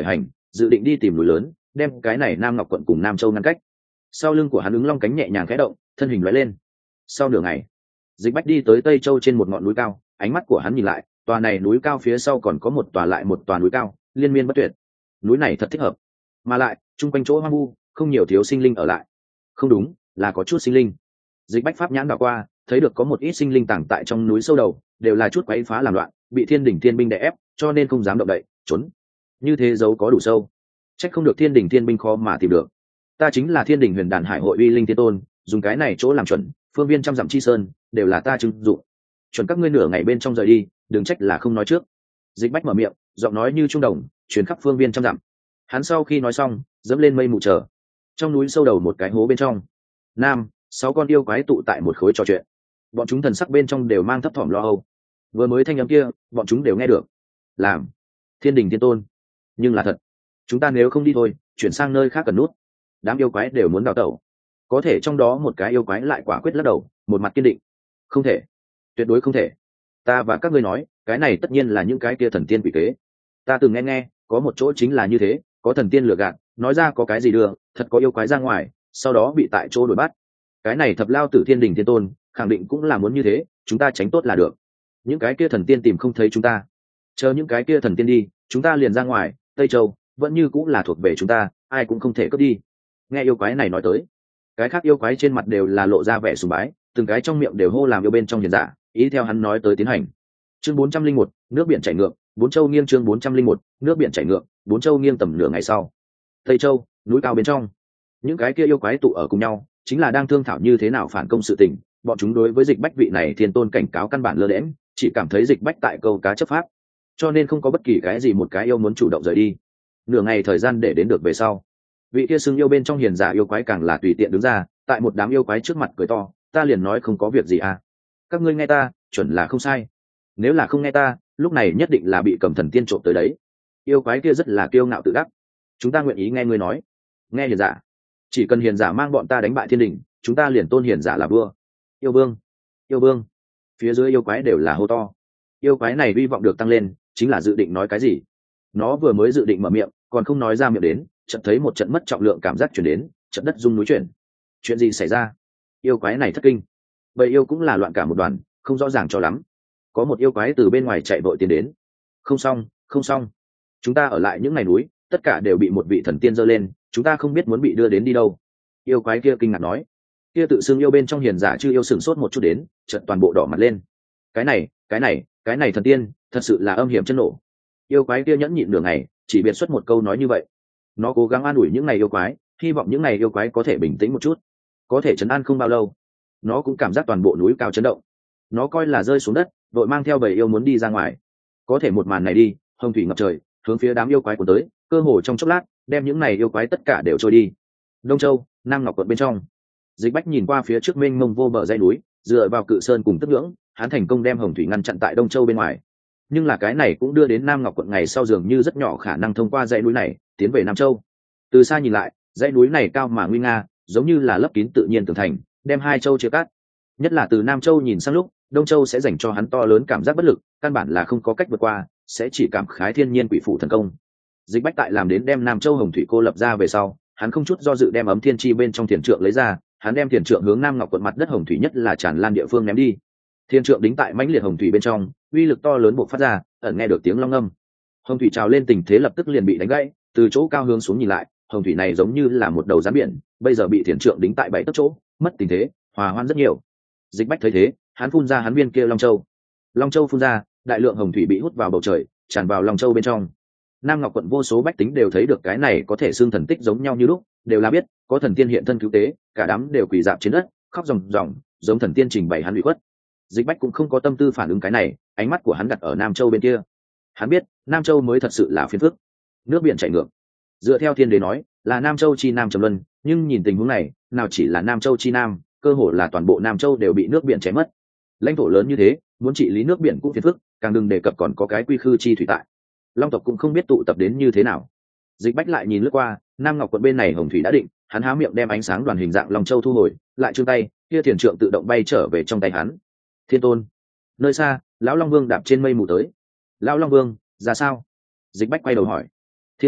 dự định đi tìm núi lớn đem cái này Nam Ngọc quận cùng Nam Châu ngăn cách. Sau lưng của hắn ứng long cánh nhẹ nhàng khẽ động, thân hình lóe lên. Sau nửa ngày, Dịch Bách đi tới Tây Châu trên một ngọn núi cao, ánh mắt của hắn nhìn lại, tòa này núi cao phía sau còn có một tòa lại một tòa núi cao, liên miên bất tuyệt. Núi này thật thích hợp, mà lại chung quanh chỗ hoang vu, không nhiều thiếu sinh linh ở lại. Không đúng, là có chút sinh linh. Dịch Bách pháp nhãn đảo qua, thấy được có một ít sinh linh tàng tại trong núi sâu đầu, đều là chút quấy phá làm loạn, bị Thiên Đình Thiên binh đè ép, cho nên không dám động đậy, trốn. Như thế dấu có đủ sâu, trách không được Thiên Đình Thiên binh khó mà tìm được. Ta chính là Thiên Đình Huyền Đàn Hải Hội uy linh thiên tôn, dùng cái này chỗ làm chuẩn, phương viên trăm dặm chi sơn đều là ta trưng dụng. Chuẩn các ngươi nửa ngày bên trong rời đi, đừng trách là không nói trước. Dịch Bách mở miệng, giọng nói như trung đồng, truyền khắp phương viên trăm dặm. Hắn sau khi nói xong, dẫm lên mây mù chờ. Trong núi sâu đầu một cái hố bên trong, nam sáu con yêu quái tụ tại một khối trò chuyện. Bọn chúng thần sắc bên trong đều mang thấp thỏm lo âu. Vừa mới thanh âm kia, bọn chúng đều nghe được. Làm Thiên Đình Thiên tôn, nhưng là thật. Chúng ta nếu không đi thôi, chuyển sang nơi khác cần nút. Đám yêu quái đều muốn đào tẩu, có thể trong đó một cái yêu quái lại quả quyết lắc đầu, một mặt kiên định. Không thể, tuyệt đối không thể. Ta và các ngươi nói, cái này tất nhiên là những cái kia thần tiên quỷ kế. Ta từng nghe nghe, có một chỗ chính là như thế, có thần tiên lừa gạt, nói ra có cái gì đưa, thật có yêu quái ra ngoài, sau đó bị tại chỗ đuổi bắt. Cái này Thập Lao Tử Thiên Đình Thiên tôn, khẳng định cũng là muốn như thế, chúng ta tránh tốt là được. Những cái kia thần tiên tìm không thấy chúng ta, chờ những cái kia thần tiên đi, chúng ta liền ra ngoài. Tây Châu vẫn như cũng là thuộc về chúng ta, ai cũng không thể cướp đi. Nghe yêu quái này nói tới, cái khác yêu quái trên mặt đều là lộ ra vẻ sùng bái, từng cái trong miệng đều hô làm yêu bên trong hiền giả, ý theo hắn nói tới tiến hành. Chương bốn trăm linh một, nước biển chảy ngược, bốn châu nghiêng. Chương bốn trăm linh một, nước biển chảy ngược, bốn châu nghiêng. Tầm nửa ngày sau, Tây Châu núi cao bên trong, những cái kia yêu quái tụ ở cùng nhau, chính là đang thương thảo như thế nào phản công sự tình. Bọn chúng đối với Dịch Bách vị này thiên tôn cảnh cáo căn bản lơ đễnh, chỉ cảm thấy Dịch Bách tại câu cá chấp pháp, cho nên không có bất kỳ cái gì một cái yêu muốn chủ động rời đi. Nửa ngày thời gian để đến được về sau, vị kia xưng yêu bên trong hiền giả yêu quái càng là tùy tiện đứng ra, tại một đám yêu quái trước mặt cười to, ta liền nói không có việc gì à, các ngươi nghe ta, chuẩn là không sai. Nếu là không nghe ta, lúc này nhất định là bị cầm thần tiên trộm tới đấy. Yêu quái kia rất là kiêu ngạo tự đắc. Chúng ta nguyện ý nghe ngươi nói. Nghe hiền giả, chỉ cần hiền giả mang bọn ta đánh bại Thiên Đình, chúng ta liền tôn hiền giả là vua. Yêu vương, yêu vương. Phía dưới yêu quái đều là hô to. Yêu quái này hy vọng được tăng lên, chính là dự định nói cái gì. Nó vừa mới dự định mở miệng, còn không nói ra miệng đến, chợt thấy một trận mất trọng lượng cảm giác chuyển đến, trận đất rung núi chuyển. Chuyện gì xảy ra? Yêu quái này thất kinh. Bầy yêu cũng là loạn cả một đoàn, không rõ ràng cho lắm. Có một yêu quái từ bên ngoài chạy vội tiến đến. Không xong, không xong. Chúng ta ở lại những ngày núi, tất cả đều bị một vị thần tiên giơ lên, chúng ta không biết muốn bị đưa đến đi đâu. Yêu quái kia kinh ngạc nói. Kia tự xưng yêu bên trong hiền giả chưa yêu sửng sốt một chút đến, chợt toàn bộ đỏ mặt lên. Cái này, cái này, cái này thần tiên, thật sự là âm hiểm chân nổ. Yêu quái kia nhẫn nhịn nửa ngày, chỉ biệt xuất một câu nói như vậy. Nó cố gắng an ủi những ngày yêu quái, hy vọng những ngày yêu quái có thể bình tĩnh một chút. Có thể trấn an không bao lâu, nó cũng cảm giác toàn bộ núi cao chấn động. Nó coi là rơi xuống đất, đội mang theo bầy yêu muốn đi ra ngoài. Có thể một màn này đi, hồng thủy ngập trời, hướng phía đám yêu quái của tới, cơ hồ trong chốc lát, đem những này yêu quái tất cả đều trôi đi. Đông Châu, Nam Ngọc quận bên trong, Dịch Bách nhìn qua phía trước mênh mông vô bờ dãy núi, dựa vào cự sơn cùng tức ngưỡng, hắn thành công đem hồng thủy ngăn chặn tại Đông Châu bên ngoài. Nhưng là cái này cũng đưa đến Nam Ngọc quận ngày sau dường như rất nhỏ khả năng thông qua dãy núi này tiến về Nam Châu. Từ xa nhìn lại, dãy núi này cao mà nguy nga, giống như là lấp kín tự nhiên tường thành, đem hai châu chia cắt. Nhất là từ Nam Châu nhìn sang lúc, Đông Châu sẽ dành cho hắn to lớn cảm giác bất lực, căn bản là không có cách vượt qua, sẽ chỉ cảm khái thiên nhiên quỷ phụ thần công. Dịch Bách tại làm đến đem Nam Châu hồng thủy cô lập ra về sau, hắn không chút do dự đem ấm thiên chi bên trong thiền trượng lấy ra, hắn đem thiền trượng hướng Nam Ngọc quận mặt đất hồng thủy nhất là tràn lan địa phương ném đi. Thiên trượng đính tại mãnh liệt hồng thủy bên trong, uy lực to lớn bộc phát ra, ẩn nghe được tiếng long ngâm. Hồng thủy trào lên tình thế lập tức liền bị đánh gãy, từ chỗ cao hướng xuống nhìn lại, hồng thủy này giống như là một đầu rắn biển, bây giờ bị thiền trượng đính tại bảy tấc chỗ, mất tình thế, hòa hoan rất nhiều. Dịch Bách thấy thế, hắn phun ra hắn viên kia long châu. Long châu phun ra, đại lượng hồng thủy bị hút vào bầu trời, tràn vào long châu bên trong. Nam Ngọc quận vô số bách tính đều thấy được cái này có thể xương thần tích giống nhau như lúc, đều là biết có thần tiên hiện thân cứu tế, cả đám đều quỳ dạp trên đất, khóc ròng ròng, giống thần tiên trình bày hắn ủy khuất. Dịch Bách cũng không có tâm tư phản ứng cái này, ánh mắt của hắn đặt ở Nam Châu bên kia. Hắn biết, Nam Châu mới thật sự là phiền phức. Nước biển chảy ngược. Dựa theo thiên đế nói, là Nam Châu chi nam trầm luân, nhưng nhìn tình huống này, nào chỉ là Nam Châu chi nam, cơ hồ là toàn bộ Nam Châu đều bị nước biển chảy mất. Lãnh thổ lớn như thế, muốn trị lý nước biển cũng phiền phức, càng đừng đề cập còn có cái quy khư chi thủy tại. Long tộc cũng không biết tụ tập đến như thế nào. Dịch Bách lại nhìn lướt qua, Nam Ngọc quận bên này hồng thủy đã định, hắn há miệng đem ánh sáng đoàn hình dạng Long Châu thu hồi, lại chương tay, kia thiền trượng tự động bay trở về trong tay hắn. Thiên tôn. Nơi xa, lão Long Vương đạp trên mây mù tới. Lão Long Vương, ra sao? Dịch Bách quay đầu hỏi. Thiên tôn,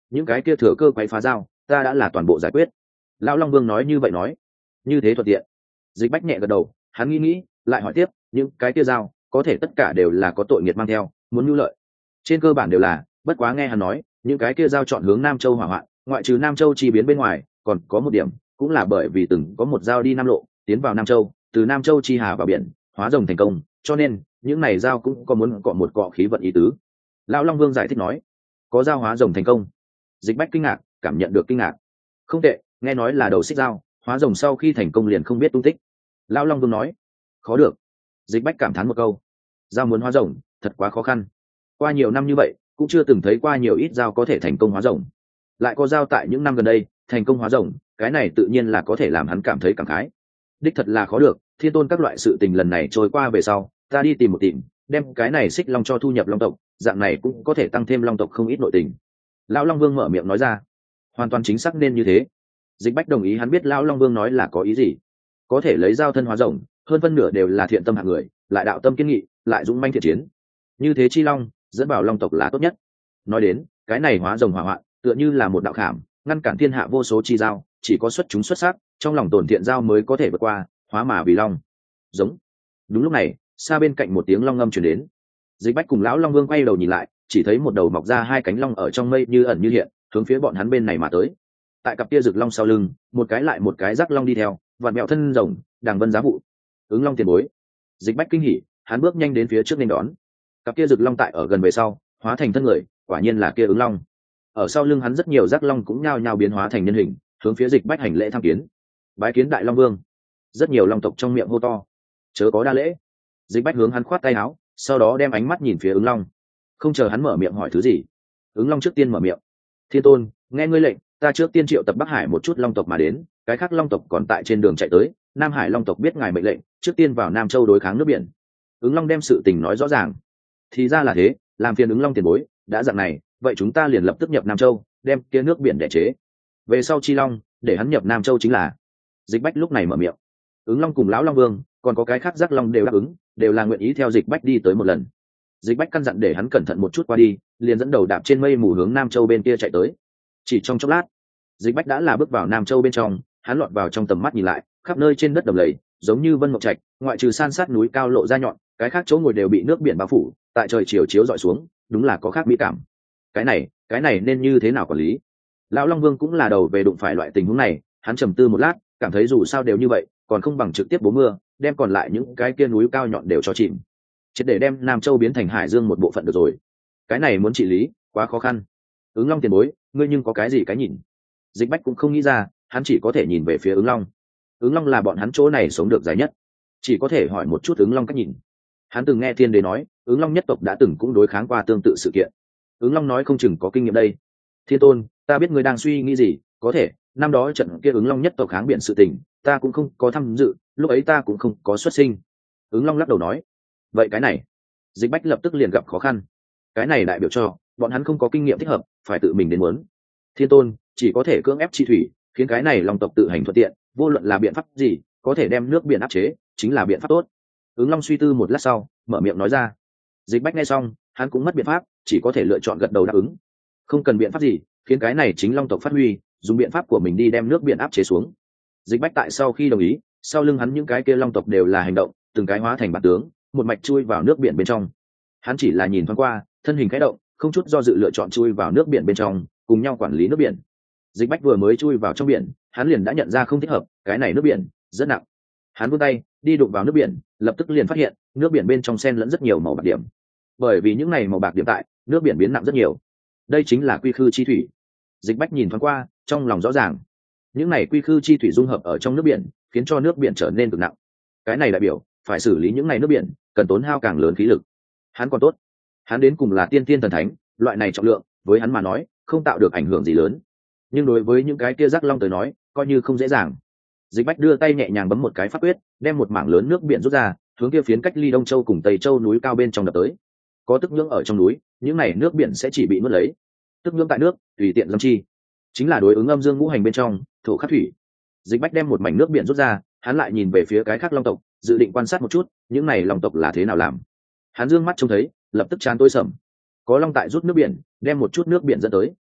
những cái kia thừa cơ quấy phá dao ta đã là toàn bộ giải quyết. Lão Long Vương nói như vậy nói, như thế thuận tiện. Dịch Bách nhẹ gật đầu, hắn nghĩ nghĩ lại hỏi tiếp, những cái kia dao có thể tất cả đều là có tội nghiệt mang theo, muốn nhu lợi? Trên cơ bản đều là, bất quá nghe hắn nói những cái kia dao chọn hướng Nam Châu hỏa hoạn, ngoại trừ Nam Châu chi biến bên ngoài, còn có một điểm cũng là bởi vì từng có một dao đi Nam Lộ tiến vào Nam Châu, từ Nam Châu chi hà vào biển hóa rồng thành công, cho nên những này dao cũng có muốn cọ một cọ khí vận ý tứ. Lão Long Vương giải thích nói, có dao hóa rồng thành công? Dịch Bách kinh ngạc, cảm nhận được kinh ngạc. Không tệ, nghe nói là đầu xích dao hóa rồng sau khi thành công liền không biết tung tích. Lão Long Vương nói, khó được. Dịch Bách cảm thán một câu, dao muốn hóa rồng thật quá khó khăn, qua nhiều năm như vậy cũng chưa từng thấy qua nhiều ít dao có thể thành công hóa rồng, lại có dao tại những năm gần đây thành công hóa rồng, cái này tự nhiên là có thể làm hắn cảm thấy cảm khái. Đích thật là khó được, Thiên Tôn các loại sự tình lần này trôi qua về sau, ta đi tìm một tìm, đem cái này xích long cho thu nhập long tộc, dạng này cũng có thể tăng thêm long tộc không ít nội tình. Lão Long Vương mở miệng nói ra, hoàn toàn chính xác nên như thế. Dịch Bách đồng ý, hắn biết Lão Long Vương nói là có ý gì. Có thể lấy dao thân hóa rồng, hơn phân nửa đều là thiện tâm hạng người, lại đạo tâm kiên nghị, lại dũng manh thiện chiến. Như thế chi long, dẫn bảo long tộc là tốt nhất. Nói đến, cái này hóa rồng hỏa hoạn, tựa như là một đạo khảm, ngăn cản thiên hạ vô số chi dao, chỉ có xuất chúng xuất sắc, trong lòng tổn thiện dao mới có thể vượt qua, hóa mà vì long. Giống. Đúng lúc này, xa bên cạnh một tiếng long ngâm truyền đến. Dịch Bách cùng Lão Long Vương quay đầu nhìn lại, chỉ thấy một đầu mọc ra hai cánh long ở trong mây như ẩn như hiện, hướng phía bọn hắn bên này mà tới. Tại cặp kia rực long sau lưng, một cái lại một cái rắc long đi theo, vặn mẹo thân rồng, đàng vân giá vụ. Ứng Long tiền bối. Dịch Bách kinh hỉ, hắn bước nhanh đến phía trước nên đón. Cặp kia rực long tại ở gần về sau, hóa thành thân người, quả nhiên là kia Ứng Long. Ở sau lưng hắn rất nhiều rắc long cũng nhao nhao biến hóa thành nhân hình, hướng phía Dịch Bách hành lễ tham kiến. Bái kiến Đại Long Vương. Rất nhiều long tộc trong miệng hô to, chớ có đa lễ. Dịch Bách hướng hắn khoát tay áo, sau đó đem ánh mắt nhìn phía Ứng Long. Không chờ hắn mở miệng hỏi thứ gì, Ứng Long trước tiên mở miệng, Thiên Tôn, nghe ngươi lệnh, ta trước tiên triệu tập Bắc Hải một chút long tộc mà đến, cái khác long tộc còn tại trên đường chạy tới, Nam Hải long tộc biết ngài mệnh lệnh, trước tiên vào Nam Châu đối kháng nước biển. Ứng Long đem sự tình nói rõ ràng. Thì ra là thế, làm phiền Ứng Long tiền bối, đã dạng này, vậy chúng ta liền lập tức nhập Nam Châu, đem kia nước biển để chế. Về sau Chi Long, để hắn nhập Nam Châu chính là. Dịch Bách lúc này mở miệng. Ứng Long cùng Lão Long Vương, còn có cái khác giác long đều đáp ứng, đều là nguyện ý theo Dịch Bách đi tới một lần. Dịch Bách căn dặn để hắn cẩn thận một chút qua đi, liền dẫn đầu đạp trên mây mù hướng Nam Châu bên kia chạy tới. Chỉ trong chốc lát, Dịch Bách đã là bước vào Nam Châu bên trong, hắn lọt vào trong tầm mắt nhìn lại, khắp nơi trên đất đầm lầy, giống như vân mộng trạch, ngoại trừ san sát núi cao lộ ra nhọn, cái khác chỗ ngồi đều bị nước biển bao phủ, tại trời chiều chiếu dọi xuống, đúng là có khác mỹ cảm. Cái này, cái này nên như thế nào quản lý? Lão Long Vương cũng là đầu về đụng phải loại tình huống này, hắn trầm tư một lát, cảm thấy dù sao đều như vậy, còn không bằng trực tiếp bố mưa, đem còn lại những cái kia núi cao nhọn đều cho chìm, triệt để đem Nam Châu biến thành Hải Dương một bộ phận được rồi. Cái này muốn trị lý, quá khó khăn. Ứng Long tiền bối, ngươi nhưng có cái gì cái nhìn? Dịch Bách cũng không nghĩ ra, hắn chỉ có thể nhìn về phía Ứng Long. Ứng Long là bọn hắn chỗ này sống được dài nhất, chỉ có thể hỏi một chút Ứng Long cách nhìn. Hắn từng nghe Thiên Đế nói, Ứng Long nhất tộc đã từng cũng đối kháng qua tương tự sự kiện. Ứng Long nói không chừng có kinh nghiệm đây. Thiên Tôn, ta biết ngươi đang suy nghĩ gì, có thể năm đó trận kia Ứng Long nhất tộc kháng biển sự tình, ta cũng không có tham dự, lúc ấy ta cũng không có xuất sinh. Ứng Long lắc đầu nói. Vậy cái này, Dịch Bách lập tức liền gặp khó khăn. Cái này đại biểu cho bọn hắn không có kinh nghiệm thích hợp, phải tự mình đến muốn. Thiên Tôn chỉ có thể cưỡng ép chi thủy, khiến cái này Long tộc tự hành thuận tiện, vô luận là biện pháp gì, có thể đem nước biển áp chế, chính là biện pháp tốt. Ứng Long suy tư một lát sau, mở miệng nói ra. Dịch Bách nghe xong, hắn cũng mất biện pháp, chỉ có thể lựa chọn gật đầu đáp ứng. Không cần biện pháp gì, khiến cái này chính Long tộc phát huy, dùng biện pháp của mình đi đem nước biển áp chế xuống. Dịch Bách tại sau khi đồng ý, sau lưng hắn những cái kia Long tộc đều là hành động, từng cái hóa thành bản tướng, một mạch chui vào nước biển bên trong. Hắn chỉ là nhìn thoáng qua, thân hình khẽ động, không chút do dự lựa chọn chui vào nước biển bên trong, cùng nhau quản lý nước biển. Dịch Bách vừa mới chui vào trong biển, hắn liền đã nhận ra không thích hợp, cái này nước biển rất nặng. Hắn vươn tay đi đụng vào nước biển, lập tức liền phát hiện nước biển bên trong xen lẫn rất nhiều màu bạc điểm. Bởi vì những này màu bạc điểm tại, nước biển biến nặng rất nhiều. Đây chính là quy khư chi thủy. Dịch Bách nhìn thoáng qua, trong lòng rõ ràng, những này quy khư chi thủy dung hợp ở trong nước biển, khiến cho nước biển trở nên cực nặng. Cái này đại biểu phải xử lý những này nước biển, cần tốn hao càng lớn khí lực. Hắn còn tốt, hắn đến cùng là tiên tiên thần thánh, loại này trọng lượng với hắn mà nói không tạo được ảnh hưởng gì lớn, nhưng đối với những cái kia rắc long tới nói coi như không dễ dàng. Dịch Bách đưa tay nhẹ nhàng bấm một cái pháp quyết, đem một mảng lớn nước biển rút ra, hướng kia phiến cách ly Đông Châu cùng Tây Châu núi cao bên trong đập tới. Có tức nhưỡng ở trong núi, những này nước biển sẽ chỉ bị nuốt lấy. Tức nhưỡng tại nước, tùy tiện dâm chi, chính là đối ứng âm dương ngũ hành bên trong, thổ khắc thủy. Dịch Bách đem một mảnh nước biển rút ra, hắn lại nhìn về phía cái khác long tộc, dự định quan sát một chút, những này long tộc là thế nào làm. Hắn dương mắt trông thấy, lập tức chán tối sầm. Có long tại rút nước biển, đem một chút nước biển dẫn tới.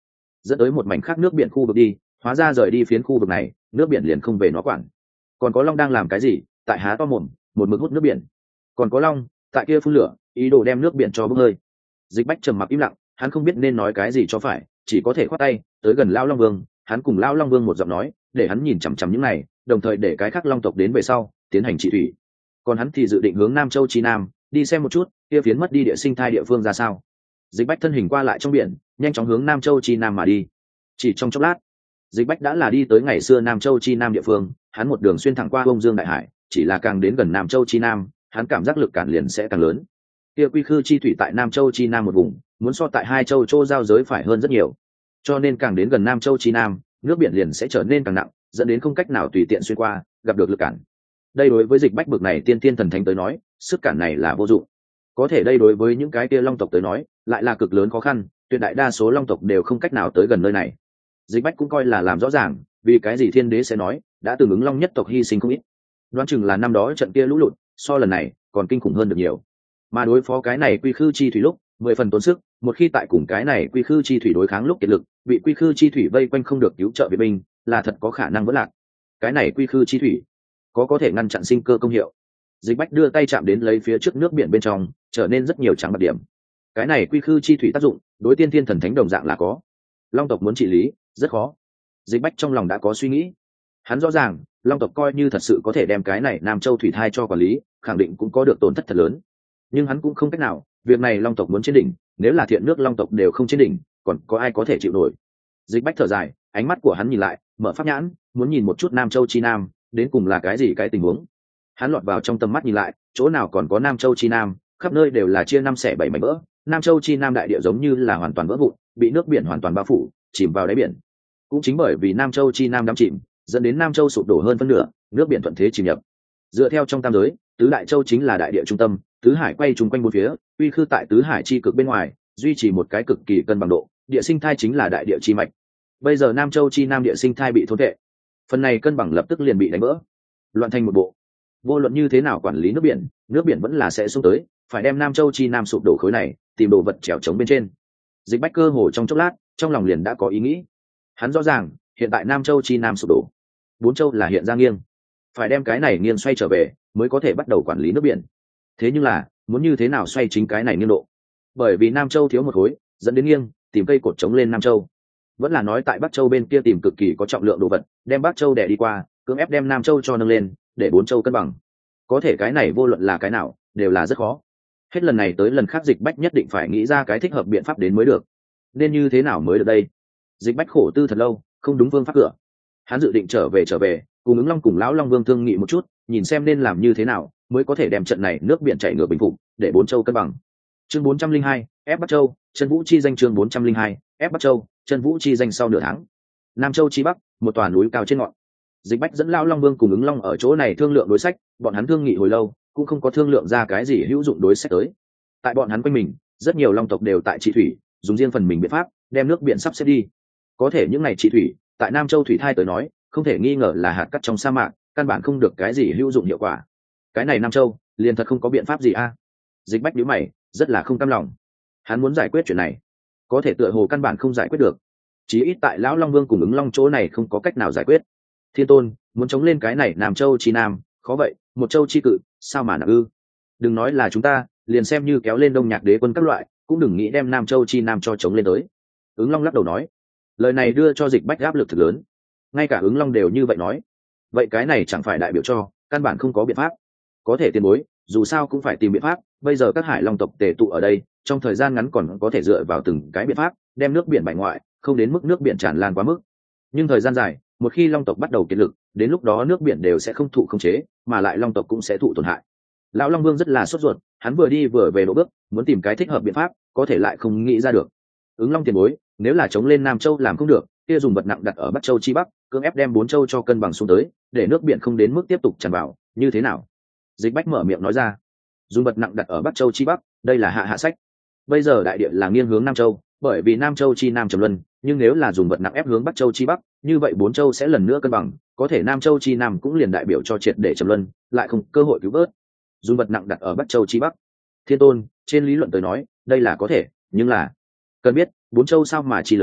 dẫn tới một mảnh khác nước biển khu vực đi, hóa ra rời đi phiến khu vực này, nước biển liền không về nó quản. Còn có long đang làm cái gì? Tại há to mồm, một mực hút nước biển. Còn có long tại kia phun lửa, ý đồ đem nước biển cho bốc hơi. Dịch Bách trầm mặc im lặng, hắn không biết nên nói cái gì cho phải, chỉ có thể khoát tay tới gần lão long vương. Hắn cùng lão long vương một giọng nói, để hắn nhìn chằm chằm những này, đồng thời để cái khác long tộc đến về sau tiến hành trị thủy. Còn hắn thì dự định hướng Nam Châu chi Nam đi xem một chút, kia phiến mất đi địa sinh thái địa phương ra sao. Dịch Bách thân hình qua lại trong biển, nhanh chóng hướng Nam Châu chi Nam mà đi. Chỉ trong chốc lát, Dịch Bách đã là đi tới ngày xưa Nam Châu chi Nam địa phương. Hắn một đường xuyên thẳng qua Bông Dương đại hải, chỉ là càng đến gần Nam Châu chi Nam, hắn cảm giác lực cản liền sẽ càng lớn. Kia quy khư chi thủy tại Nam Châu chi Nam một vùng, muốn so tại hai châu châu giao giới phải hơn rất nhiều, cho nên càng đến gần Nam Châu chi Nam, nước biển liền sẽ trở nên càng nặng, dẫn đến không cách nào tùy tiện xuyên qua, gặp được lực cản. Đây đối với Dịch Bách bực này tiên tiên thần thánh tới nói, sức cản này là vô dụng. Có thể đây đối với những cái kia long tộc tới nói, lại là cực lớn khó khăn, tuyệt đại đa số long tộc đều không cách nào tới gần nơi này. Dịch Bách cũng coi là làm rõ ràng, vì cái gì thiên đế sẽ nói, đã từng ứng long nhất tộc hy sinh không ít. Đoán chừng là năm đó trận kia lũ lụt, so lần này còn kinh khủng hơn được nhiều. Mà đối phó cái này quy khư chi thủy lúc, mười phần tốn sức, một khi tại cùng cái này quy khư chi thủy đối kháng lúc kiệt lực, bị quy khư chi thủy vây quanh không được cứu trợ viện binh, là thật có khả năng vỡ lạc. Cái này quy khư chi thủy có có thể ngăn chặn sinh cơ công hiệu. Dịch Bách đưa tay chạm đến lấy phía trước nước biển bên trong, trở nên rất nhiều trắng bạc điểm. Cái này quy khư chi thủy tác dụng, đối tiên thiên thần thánh đồng dạng là có. Long tộc muốn trị lý, rất khó. Dịch Bách trong lòng đã có suy nghĩ. Hắn rõ ràng, long tộc coi như thật sự có thể đem cái này Nam Châu thủy thai cho quản lý, khẳng định cũng có được tổn thất thật lớn. Nhưng hắn cũng không cách nào, việc này long tộc muốn trên đỉnh, nếu là thiện nước long tộc đều không trên đỉnh, còn có ai có thể chịu nổi. Dịch Bách thở dài, ánh mắt của hắn nhìn lại, mở pháp nhãn, muốn nhìn một chút Nam Châu chi Nam, đến cùng là cái gì cái tình huống. Hắn lọt vào trong tầm mắt nhìn lại, chỗ nào còn có Nam Châu chi Nam, khắp nơi đều là chia năm xẻ bảy mảnh vỡ. Nam Châu chi Nam đại địa giống như là hoàn toàn vỡ vụn, bị nước biển hoàn toàn bao phủ, chìm vào đáy biển. Cũng chính bởi vì Nam Châu chi Nam đắm chìm, dẫn đến Nam Châu sụp đổ hơn phân nửa, nước biển thuận thế chìm nhập. Dựa theo trong tam giới, tứ đại châu chính là đại địa trung tâm, tứ hải quay trùng quanh bốn phía, uy khư tại tứ hải chi cực bên ngoài, duy trì một cái cực kỳ cân bằng độ, địa sinh thai chính là đại địa chi mạch. Bây giờ Nam Châu chi Nam địa sinh thai bị thốn vệ, phần này cân bằng lập tức liền bị đánh vỡ, loạn thành một bộ. Vô luận như thế nào quản lý nước biển, nước biển vẫn là sẽ xuống tới, phải đem Nam Châu chi Nam sụp đổ khối này, tìm đồ vật trèo chống bên trên. Dịch Bách cơ hồ trong chốc lát, trong lòng liền đã có ý nghĩ. Hắn rõ ràng, hiện tại Nam Châu chi Nam sụp đổ, bốn châu là hiện ra nghiêng, phải đem cái này nghiêng xoay trở về, mới có thể bắt đầu quản lý nước biển. Thế nhưng là, muốn như thế nào xoay chính cái này nghiêng độ? Bởi vì Nam Châu thiếu một khối, dẫn đến nghiêng, tìm cây cột chống lên Nam Châu. Vẫn là nói tại Bắc Châu bên kia tìm cực kỳ có trọng lượng đồ vật, đem Bắc Châu đè đi qua, cưỡng ép đem Nam Châu cho nâng lên, để bốn châu cân bằng. Có thể cái này vô luận là cái nào, đều là rất khó. Hết lần này tới lần khác Dịch Bách nhất định phải nghĩ ra cái thích hợp biện pháp đến mới được. Nên như thế nào mới được đây? Dịch Bách khổ tư thật lâu, không đúng phương pháp cửa. Hắn dự định trở về trở về, cùng ứng long cùng lão long vương thương nghị một chút, nhìn xem nên làm như thế nào mới có thể đem trận này nước biển chảy ngược bình phục, để bốn châu cân bằng. Chương bốn trăm linh hai, ép Bắc Châu, chân vũ chi danh. Chương bốn trăm linh hai, ép Bắc Châu, chân vũ chi danh. Sau nửa tháng, Nam Châu chi Bắc, một tòa núi cao trên ngọn. Dịch Bách dẫn lão long vương cùng ứng long ở chỗ này thương lượng đối sách, bọn hắn thương nghị hồi lâu, cũng không có thương lượng ra cái gì hữu dụng đối sách tới. Tại bọn hắn quanh mình, rất nhiều long tộc đều tại trị thủy, dùng riêng phần mình biện pháp, đem nước biển sắp xếp đi. Có thể những ngày trị thủy, tại Nam Châu thủy thai tới nói, không thể nghi ngờ là hạt cát trong sa mạc, căn bản không được cái gì hữu dụng hiệu quả. Cái này Nam Châu liền thật không có biện pháp gì a? Dịch Bách nhíu mày, rất là không cam lòng. Hắn muốn giải quyết chuyện này, có thể tựa hồ căn bản không giải quyết được. Chí ít tại lão long vương cùng ứng long chỗ này không có cách nào giải quyết. Thiên tôn muốn chống lên cái này Nam Châu chi Nam, khó vậy, một châu chi cự, sao mà nặng ư? Đừng nói là chúng ta, liền xem như kéo lên Đông Nhạc đế quân các loại, cũng đừng nghĩ đem Nam Châu chi Nam cho chống lên tới. Ứng long lắc đầu nói, lời này đưa cho Dịch Bách áp lực thực lớn. Ngay cả ứng long đều như vậy nói, vậy cái này chẳng phải đại biểu cho căn bản không có biện pháp. Có thể tiền bối, dù sao cũng phải tìm biện pháp. Bây giờ các hải long tộc tề tụ ở đây, trong thời gian ngắn còn có thể dựa vào từng cái biện pháp đem nước biển bại ngoại, không đến mức nước biển tràn lan quá mức. Nhưng thời gian dài, một khi long tộc bắt đầu kiệt lực, đến lúc đó nước biển đều sẽ không thụ khống chế, mà lại long tộc cũng sẽ thụ tổn hại. Lão long vương rất là sốt ruột, hắn vừa đi vừa về độ bước, muốn tìm cái thích hợp biện pháp, có thể lại không nghĩ ra được. Ứng long tiền bối, nếu là chống lên Nam Châu làm không được, kia dùng vật nặng đặt ở Bắc Châu chi Bắc, cưỡng ép đem bốn châu cho cân bằng xuống tới, để nước biển không đến mức tiếp tục tràn vào, như thế nào? Dịch Bách mở miệng nói ra. Dùng vật nặng đặt ở Bắc Châu chi Bắc, đây là hạ hạ sách. Bây giờ đại địa là nghiêng hướng Nam Châu, bởi vì Nam Châu chi Nam trầm luân, nhưng nếu là dùng vật nặng ép hướng Bắc Châu chi Bắc, như vậy bốn châu sẽ lần nữa cân bằng, có thể Nam Châu chi Nam cũng liền đại biểu cho triệt để trầm luân, lại không cơ hội cứu vớt. Dùng vật nặng đặt ở Bắc Châu chi Bắc. Thiên tôn, trên lý luận tới nói, đây là có thể, nhưng là cần biết, bốn châu sao mà chi lớn,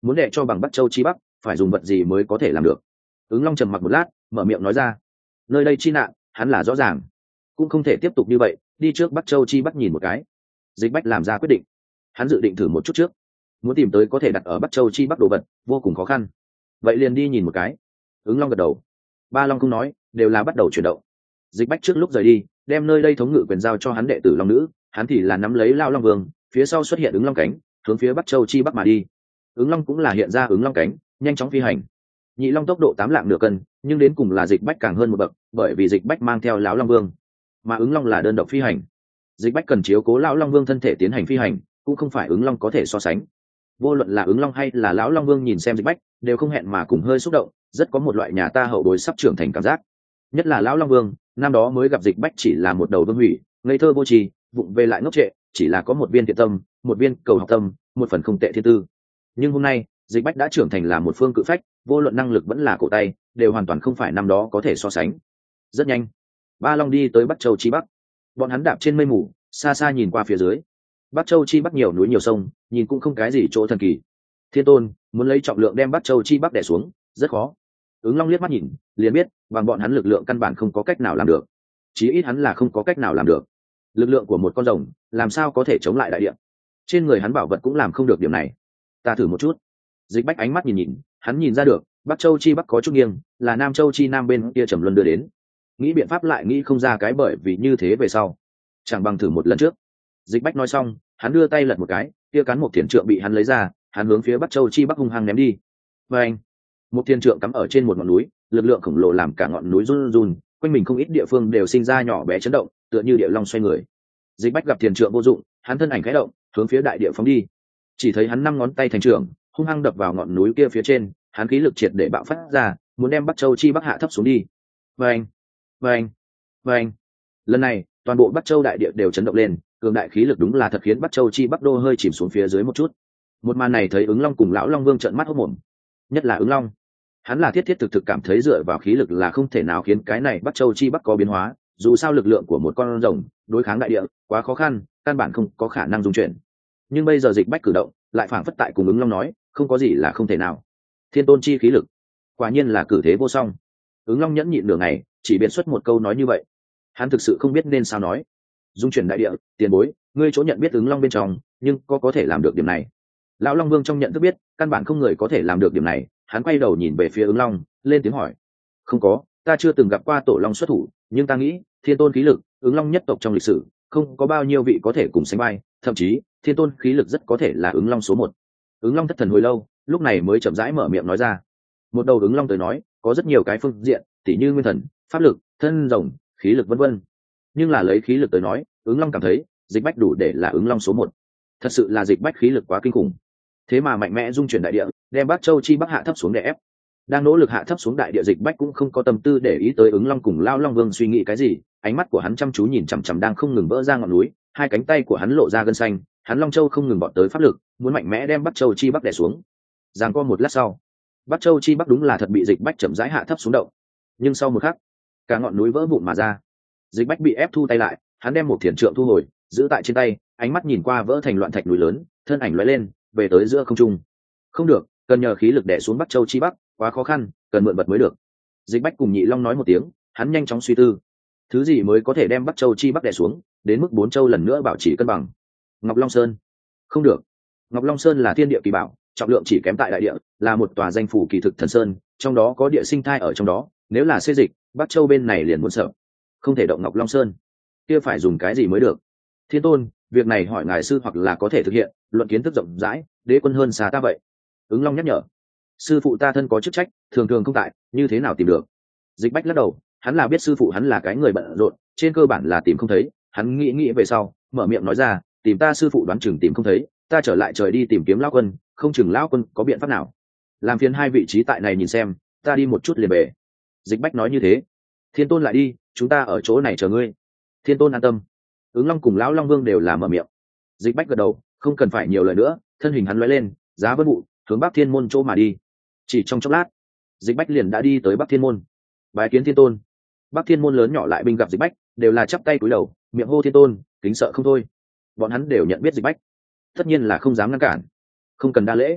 muốn đệ cho bằng Bắc Châu chi Bắc phải dùng vật gì mới có thể làm được. Ứng Long trầm mặc một lát, mở miệng nói ra. Nơi đây chi nạn hắn là rõ ràng, cũng không thể tiếp tục như vậy, đi trước Bắc Châu chi Bắc nhìn một cái. Dịch Bách làm ra quyết định, hắn dự định thử một chút trước, muốn tìm tới có thể đặt ở Bắc Châu chi Bắc đồ vật vô cùng khó khăn, vậy liền đi nhìn một cái. Ứng Long gật đầu. Ba Long không nói, đều là bắt đầu chuyển động. Dịch Bách trước lúc rời đi đem nơi đây thống ngự quyền giao cho hắn đệ tử Long Nữ, hắn thì là nắm lấy Lao Long Vương, phía sau xuất hiện Ứng Long cánh, hướng phía Bắc Châu chi Bắc mà đi. Ứng Long cũng là hiện ra Ứng Long cánh, nhanh chóng phi hành. Nhị Long tốc độ tám lạng nửa cân, nhưng đến cùng là Dịch Bách càng hơn một bậc, bởi vì Dịch Bách mang theo lão Long Vương, mà Ứng Long là đơn độc phi hành. Dịch Bách cần chiếu cố lão Long Vương thân thể tiến hành phi hành, cũng không phải Ứng Long có thể so sánh. Vô luận là Ứng Long hay là lão Long Vương nhìn xem Dịch Bách, đều không hẹn mà cùng hơi xúc động, rất có một loại nhà ta hậu bối sắp trưởng thành cảm giác. Nhất là lão Long Vương, năm đó mới gặp Dịch Bách chỉ là một đầu vương hủy, ngây thơ vô tri, vụng về lại ngốc trệ, chỉ là có một viên thiện tâm, một viên cầu học tâm, một phần không tệ thiên tư. Nhưng hôm nay, Dịch Bách đã trưởng thành là một phương cự phách, vô luận năng lực vẫn là cổ tay, đều hoàn toàn không phải năm đó có thể so sánh. Rất nhanh, Ba Long đi tới Bắc Châu chi Bắc. Bọn hắn đạp trên mây mù, xa xa nhìn qua phía dưới. Bắc Châu chi Bắc nhiều núi nhiều sông, nhìn cũng không cái gì chỗ thần kỳ. Thiên Tôn muốn lấy trọng lượng đem Bắc Châu chi Bắc đè xuống, rất khó. Ứng Long liếc mắt nhìn, liền biết, bằng bọn hắn lực lượng căn bản không có cách nào làm được. Chí ít hắn là không có cách nào làm được. Lực lượng của một con rồng, làm sao có thể chống lại đại địa? Trên người hắn bảo vật cũng làm không được điểm này. Ta thử một chút. Dịch Bách ánh mắt nhìn nhìn, hắn nhìn ra được, Bắc Châu chi Bắc có chút nghiêng, là Nam Châu chi Nam bên kia Trầm Luân đưa đến. Nghĩ biện pháp lại nghĩ không ra cái, bởi vì như thế về sau, chẳng bằng thử một lần trước. Dịch Bách nói xong, hắn đưa tay lật một cái, kia cán một thiền trượng bị hắn lấy ra, hắn hướng phía Bắc Châu chi Bắc hung hăng ném đi. Và anh, một thiền trượng cắm ở trên một ngọn núi, lực lượng khổng lồ làm cả ngọn núi run run, quanh mình không ít địa phương đều sinh ra nhỏ bé chấn động, tựa như địa long xoay người. Dịch Bách gặp thiền trượng vô dụng, hắn thân ảnh khẽ động, hướng phía đại địa phóng đi. Chỉ thấy hắn năm ngón tay thành trưởng, hung hăng đập vào ngọn núi kia phía trên, hắn khí lực triệt để bạo phát ra, muốn đem Bắc Châu chi Bắc hạ thấp xuống đi. Vâng, vâng, vâng. Lần này, toàn bộ Bắc Châu đại địa đều chấn động lên, cường đại khí lực đúng là thật khiến Bắc Châu chi Bắc đô hơi chìm xuống phía dưới một chút. Một màn này thấy Ứng Long cùng lão Long Vương trợn mắt hốt mồm. Nhất là Ứng Long, hắn là thiết thiết thực thực cảm thấy dựa vào khí lực là không thể nào khiến cái này Bắc Châu chi Bắc có biến hóa, dù sao lực lượng của một con rồng đối kháng đại địa quá khó khăn, căn bản không có khả năng dung chuyển. Nhưng bây giờ Dịch Bách cử động, lại phảng phất tại cùng Ứng Long nói, không có gì là không thể nào. Thiên tôn chi khí lực, quả nhiên là cử thế vô song. Ứng Long nhẫn nhịn nửa ngày, chỉ biện xuất một câu nói như vậy. Hắn thực sự không biết nên sao nói. Dung chuyển đại địa, tiền bối, ngươi chỗ nhận biết Ứng Long bên trong, nhưng có có thể làm được điểm này. Lão Long Vương trong nhận thức biết, căn bản không người có thể làm được điểm này, hắn quay đầu nhìn về phía Ứng Long, lên tiếng hỏi. Không có, ta chưa từng gặp qua tổ long xuất thủ, nhưng ta nghĩ, thiên tôn khí lực, Ứng Long nhất tộc trong lịch sử, không có bao nhiêu vị có thể cùng sánh vai, thậm chí, thiên tôn khí lực rất có thể là Ứng Long số một. Ứng Long thất thần hồi lâu, lúc này mới chậm rãi mở miệng nói ra. Một đầu Ứng Long tới nói, có rất nhiều cái phương diện, tỉ như nguyên thần, pháp lực, thân rồng, khí lực vân vân. Nhưng là lấy khí lực tới nói, Ứng Long cảm thấy, Dịch Bách đủ để là Ứng Long số một. Thật sự là Dịch Bách khí lực quá kinh khủng. Thế mà mạnh mẽ dung chuyển đại địa, đem Bắc Châu chi Bắc hạ thấp xuống để ép. Đang nỗ lực hạ thấp xuống đại địa, Dịch Bách cũng không có tâm tư để ý tới Ứng Long cùng Lao Long Vương suy nghĩ cái gì, ánh mắt của hắn chăm chú nhìn chằm chằm đang không ngừng vỡ ra ngọn núi, hai cánh tay của hắn lộ ra gân xanh, hắn Long Châu không ngừng bọn tới pháp lực, muốn mạnh mẽ đem Bắc Châu chi Bắc đè xuống. Giằng co một lát sau, Bắc Châu chi Bắc đúng là thật bị Dịch Bách chậm rãi hạ thấp xuống động. Nhưng sau một khắc, cả ngọn núi vỡ vụn mà ra. Dịch Bách bị ép thu tay lại, hắn đem một thiền trượng thu hồi, giữ tại trên tay, ánh mắt nhìn qua vỡ thành loạn thạch núi lớn, thân ảnh lóe lên, về tới giữa không trung. Không được, cần nhờ khí lực đè xuống Bắc Châu chi Bắc, quá khó khăn, cần mượn vật mới được. Dịch Bách cùng Nhị Long nói một tiếng, hắn nhanh chóng suy tư, thứ gì mới có thể đem Bắc Châu chi Bắc đè xuống, đến mức bốn châu lần nữa bảo trì cân bằng. Ngọc Long Sơn, không được. Ngọc Long Sơn là thiên địa kỳ bảo, trọng lượng chỉ kém tại đại địa, là một tòa danh phủ kỳ thực thần sơn, trong đó có địa sinh thai ở trong đó, nếu là xê dịch, Bắc Châu bên này liền muốn sợ. Không thể động Ngọc Long Sơn, kia phải dùng cái gì mới được? Thiên tôn, việc này hỏi ngài sư hoặc là có thể thực hiện, luận kiến thức rộng rãi, đế quân hơn xa ta vậy. Ứng Long nhắc nhở. Sư phụ ta thân có chức trách, thường thường không tại, như thế nào tìm được? Dịch Bách lắc đầu, hắn là biết sư phụ hắn là cái người bận rộn, trên cơ bản là tìm không thấy. Hắn nghĩ nghĩ về sau, mở miệng nói ra, tìm ta sư phụ đoán chừng tìm không thấy, ta trở lại trời đi tìm kiếm lão quân, không chừng lão quân có biện pháp nào. Làm phiền hai vị trí tại này nhìn xem, ta đi một chút liền về. Dịch Bách nói như thế. Thiên tôn lại đi, chúng ta ở chỗ này chờ ngươi. Thiên tôn an tâm. Ứng Long cùng lão Long Vương đều là mở miệng. Dịch Bách gật đầu, không cần phải nhiều lời nữa, thân hình hắn lóe lên, giá vân vụ hướng Bắc Thiên môn chỗ mà đi. Chỉ trong chốc lát, Dịch Bách liền đã đi tới Bắc Thiên môn. Bái kiến Thiên tôn. Bắc Thiên môn lớn nhỏ lại binh gặp Dịch Bách, đều là chắp tay cúi đầu, miệng hô Thiên tôn, kính sợ không thôi. Bọn hắn đều nhận biết Dịch Bách, tất nhiên là không dám ngăn cản. Không cần đa lễ.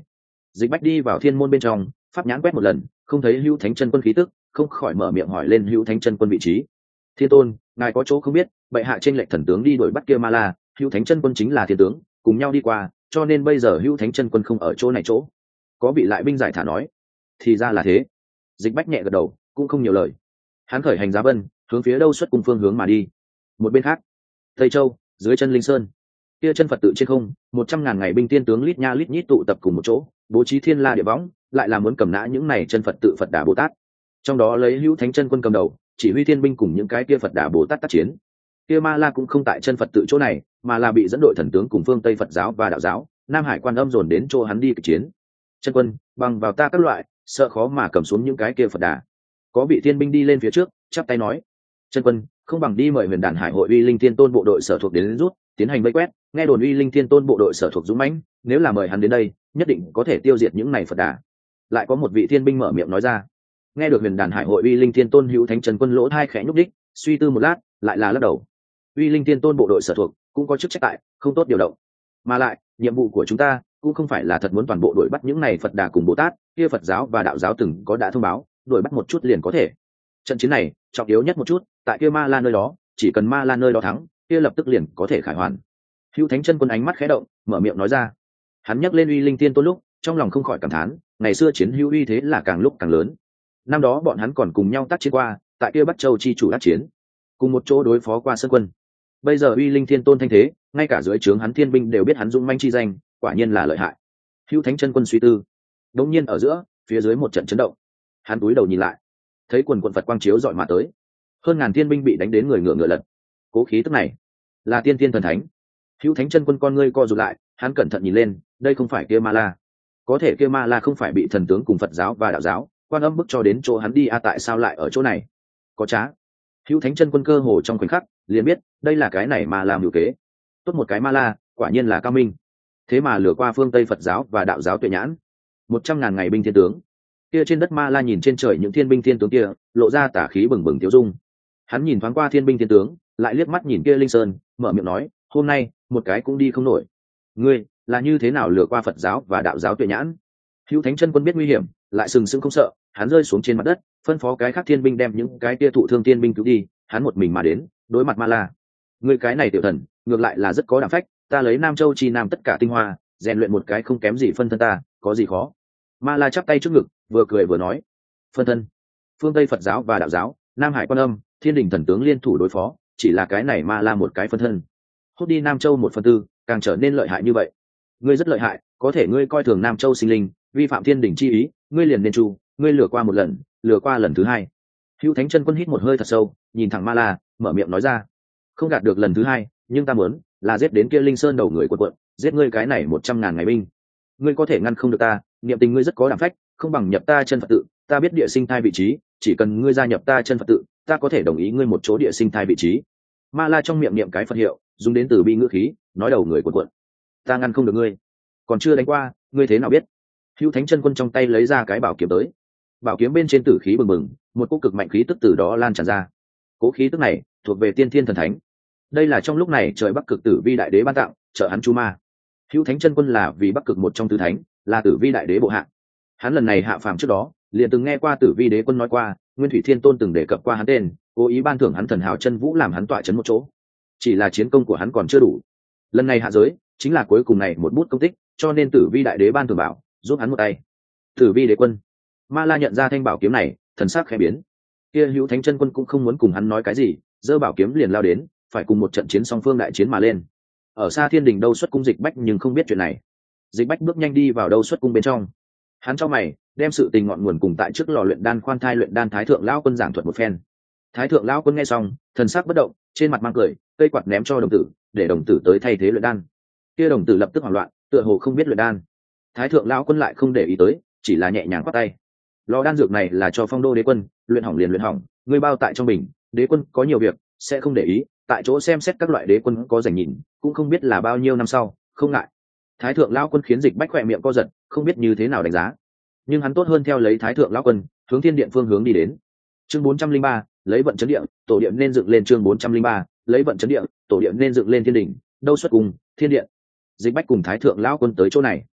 Dịch Bách đi vào thiên môn bên trong, pháp nhãn quét một lần, không thấy Hữu Thánh Chân Quân khí tức, không khỏi mở miệng hỏi lên Hữu Thánh Chân Quân vị trí. Thiên tôn, ngài có chỗ không biết, bệ hạ trên lệnh thần tướng đi đuổi bắt kia ma la, Hữu Thánh Chân Quân chính là thiên tướng, cùng nhau đi qua, cho nên bây giờ Hữu Thánh Chân Quân không ở chỗ này chỗ. Có vị lại binh giải thả nói. Thì ra là thế. Dịch Bách nhẹ gật đầu, cũng không nhiều lời. Hắn khởi hành giá vân, hướng phía đâu xuất cung phương hướng mà đi. Một bên khác, Tây Châu, dưới chân Linh Sơn, kia chân Phật tự trên không, một trăm ngàn ngày binh tiên tướng lít nha lít nhít tụ tập cùng một chỗ, bố trí thiên la địa võng, lại là muốn cầm nã những này chân Phật tự Phật Đà Bồ Tát. Trong đó lấy Hữu Thánh Chân Quân cầm đầu, chỉ huy thiên binh cùng những cái kia Phật Đà Bồ Tát tác chiến. Kia ma la cũng không tại chân Phật tự chỗ này, mà là bị dẫn đội thần tướng cùng phương Tây Phật giáo và đạo giáo, Nam Hải Quan Âm dồn đến chỗ hắn đi kịch chiến. Chân Quân, bằng vào ta các loại, sợ khó mà cầm xuống những cái kia Phật Đà. Có vị thiên binh đi lên phía trước, chắp tay nói: Chân Quân, không bằng đi mời Huyền Đản Hải hội Uy Linh Thiên Tôn bộ đội sở thuộc đến rút, tiến hành vây quét. Nghe đồn Uy Linh Thiên Tôn bộ đội sở thuộc dũng mãnh, nếu là mời hắn đến đây, nhất định có thể tiêu diệt những này Phật Đà. Lại có một vị thiên binh mở miệng nói ra. Nghe được Huyền Đản Hải hội Uy Linh Thiên Tôn Hữu Thánh Chân Quân lỗ hai khẽ nhúc đích, suy tư một lát, lại là lắc đầu. Uy Linh Thiên Tôn bộ đội sở thuộc cũng có chức trách tại, không tốt điều động. Mà lại, nhiệm vụ của chúng ta cũng không phải là thật muốn toàn bộ đuổi bắt những này Phật Đà cùng Bồ Tát, kia Phật giáo và đạo giáo từng có đã thông báo, đuổi bắt một chút liền có thể. Trận chiến này trọng yếu nhất một chút, tại kia ma la nơi đó, chỉ cần ma la nơi đó thắng, kia lập tức liền có thể khải hoàn. Hữu Thánh Chân Quân ánh mắt khẽ động, mở miệng nói ra. Hắn nhắc lên Uy Linh Thiên Tôn lúc, trong lòng không khỏi cảm thán, ngày xưa chiến hữu uy thế là càng lúc càng lớn. Năm đó bọn hắn còn cùng nhau tác chiến qua, tại kia Bắc Châu chi chủ đắc chiến, cùng một chỗ đối phó qua Sơn Quân. Bây giờ Uy Linh Thiên Tôn thanh thế, ngay cả dưới trướng hắn thiên binh đều biết hắn dũng manh chi danh, quả nhiên là lợi hại. Hữu Thánh Chân Quân suy tư. Đột nhiên ở giữa, phía dưới một trận chấn động. Hắn cúi đầu nhìn lại, thấy quần quần Phật quang chiếu dọi mà tới, hơn ngàn thiên binh bị đánh đến người ngựa ngựa lật. Cố khí tức này, là tiên tiên thần thánh. Hữu Thánh Chân Quân con ngươi co rụt lại, hắn cẩn thận nhìn lên, đây không phải kia ma la. Có thể kia ma la không phải bị thần tướng cùng Phật giáo và đạo giáo, Quan Âm bức cho đến chỗ hắn đi a à, tại sao lại ở chỗ này? Có trá. Hữu Thánh Chân Quân cơ hồ trong khoảnh khắc, liền biết, đây là cái này ma la mưu kế. Tốt một cái ma la, quả nhiên là cao minh. Thế mà lừa qua phương Tây Phật giáo và đạo giáo tuệ nhãn. Một trăm ngàn ngày binh thiên tướng. Kia trên đất ma la nhìn trên trời những thiên binh thiên tướng kia, lộ ra tả khí bừng bừng tiêu dung. Hắn nhìn thoáng qua thiên binh thiên tướng, lại liếc mắt nhìn kia Linh Sơn, mở miệng nói, hôm nay, một cái cũng đi không nổi. Ngươi, là như thế nào lừa qua Phật giáo và đạo giáo tuệ nhãn? Hữu Thánh Chân Quân biết nguy hiểm, lại sừng sững không sợ, hắn rơi xuống trên mặt đất, phân phó cái khác thiên binh đem những cái kia thụ thương thiên binh cứu đi, hắn một mình mà đến, đối mặt ma la. Ngươi cái này tiểu thần, ngược lại là rất có đảm phách, ta lấy Nam Châu chi nam tất cả tinh hoa, rèn luyện một cái không kém gì phân thân ta, có gì khó? Ma la chắp tay trước ngực, vừa cười vừa nói, phân thân, phương Tây Phật giáo và đạo giáo, Nam Hải Quan Âm, Thiên Đình thần tướng liên thủ đối phó, chỉ là cái này ma la một cái phân thân, hút đi Nam Châu một phần tư, càng trở nên lợi hại như vậy. Ngươi rất lợi hại, có thể ngươi coi thường Nam Châu sinh linh, vi phạm Thiên Đình chi ý, ngươi liền nên chu, ngươi lừa qua một lần, lừa qua lần thứ hai. Hữu Thánh Chân Quân hít một hơi thật sâu, nhìn thẳng ma la, mở miệng nói ra, không gạt được lần thứ hai, nhưng ta muốn là giết đến kia Linh Sơn đầu người quật quật, giết ngươi cái này một trăm ngàn ngày binh. Ngươi có thể ngăn không được ta, niệm tình ngươi rất có đảm phách, không bằng nhập ta chân Phật tự, ta biết địa sinh thai vị trí, chỉ cần ngươi gia nhập ta chân Phật tự, ta có thể đồng ý ngươi một chỗ địa sinh thai vị trí. Ma la trong miệng niệm cái Phật hiệu, dùng đến từ bi ngữ khí, nói đầu người quật quật. Ta ngăn không được ngươi, còn chưa đánh qua, ngươi thế nào biết? Hữu Thánh Chân Quân trong tay lấy ra cái bảo kiếm tới, bảo kiếm bên trên tử khí bừng bừng, một cỗ cực mạnh khí tức từ đó lan tràn ra. Cỗ khí tức này thuộc về tiên thiên thần thánh. Đây là trong lúc này trời Bắc Cực Tử Vi Đại Đế ban tặng, trợ hắn chu ma. Hữu Thánh Chân Quân là vì Bắc Cực một trong tứ thánh, là Tử Vi Đại Đế bộ hạ. Hắn lần này hạ phàm trước đó, liền từng nghe qua Tử Vi Đế Quân nói qua, Nguyên Thủy Thiên Tôn từng đề cập qua hắn tên, cố ý ban thưởng hắn thần hào chân vũ làm hắn tọa chấn một chỗ. Chỉ là chiến công của hắn còn chưa đủ. Lần này hạ giới, chính là cuối cùng này một bút công tích, cho nên Tử Vi Đại Đế ban thưởng bảo, giúp hắn một tay. Tử Vi Đế Quân. Ma la nhận ra thanh bảo kiếm này, thần sắc khẽ biến. Kia Hữu Thánh Chân Quân cũng không muốn cùng hắn nói cái gì, giơ bảo kiếm liền lao đến, phải cùng một trận chiến song phương đại chiến mà lên. Ở xa Thiên Đình đâu xuất cung Dịch Bách nhưng không biết chuyện này. Dịch Bách bước nhanh đi vào đâu xuất cung bên trong. Hắn cho mày, đem sự tình ngọn nguồn cùng tại trước lò luyện đan khoan thai luyện đan Thái Thượng lão quân giảng thuật một phen. Thái Thượng lão quân nghe xong, thần sắc bất động, trên mặt mang cười, cây quạt ném cho đồng tử, để đồng tử tới thay thế luyện đan. Kia đồng tử lập tức hoảng loạn, tựa hồ không biết luyện đan. Thái Thượng lão quân lại không để ý tới, chỉ là nhẹ nhàng quát tay. Lò đan dược này là cho Phong Đô Đế Quân, luyện hỏng liền luyện hỏng, ngươi bao tại trong bình, Đế Quân có nhiều việc, sẽ không để ý, tại chỗ xem xét các loại đế quân có dành nhìn, cũng không biết là bao nhiêu năm sau, không ngại. Thái Thượng lão quân khiến Dịch Bách khỏe miệng co giật, không biết như thế nào đánh giá, nhưng hắn tốt hơn theo lấy Thái Thượng lão quân hướng thiên điện phương hướng đi đến. Chương bốn trăm linh ba, lấy vận chấn địa, tổ điện nên dựng lên. Chương bốn trăm linh ba, lấy vận chấn địa, tổ điện nên dựng lên thiên đỉnh, đâu xuất cùng thiên điện. Dịch Bách cùng Thái Thượng lão quân tới chỗ này.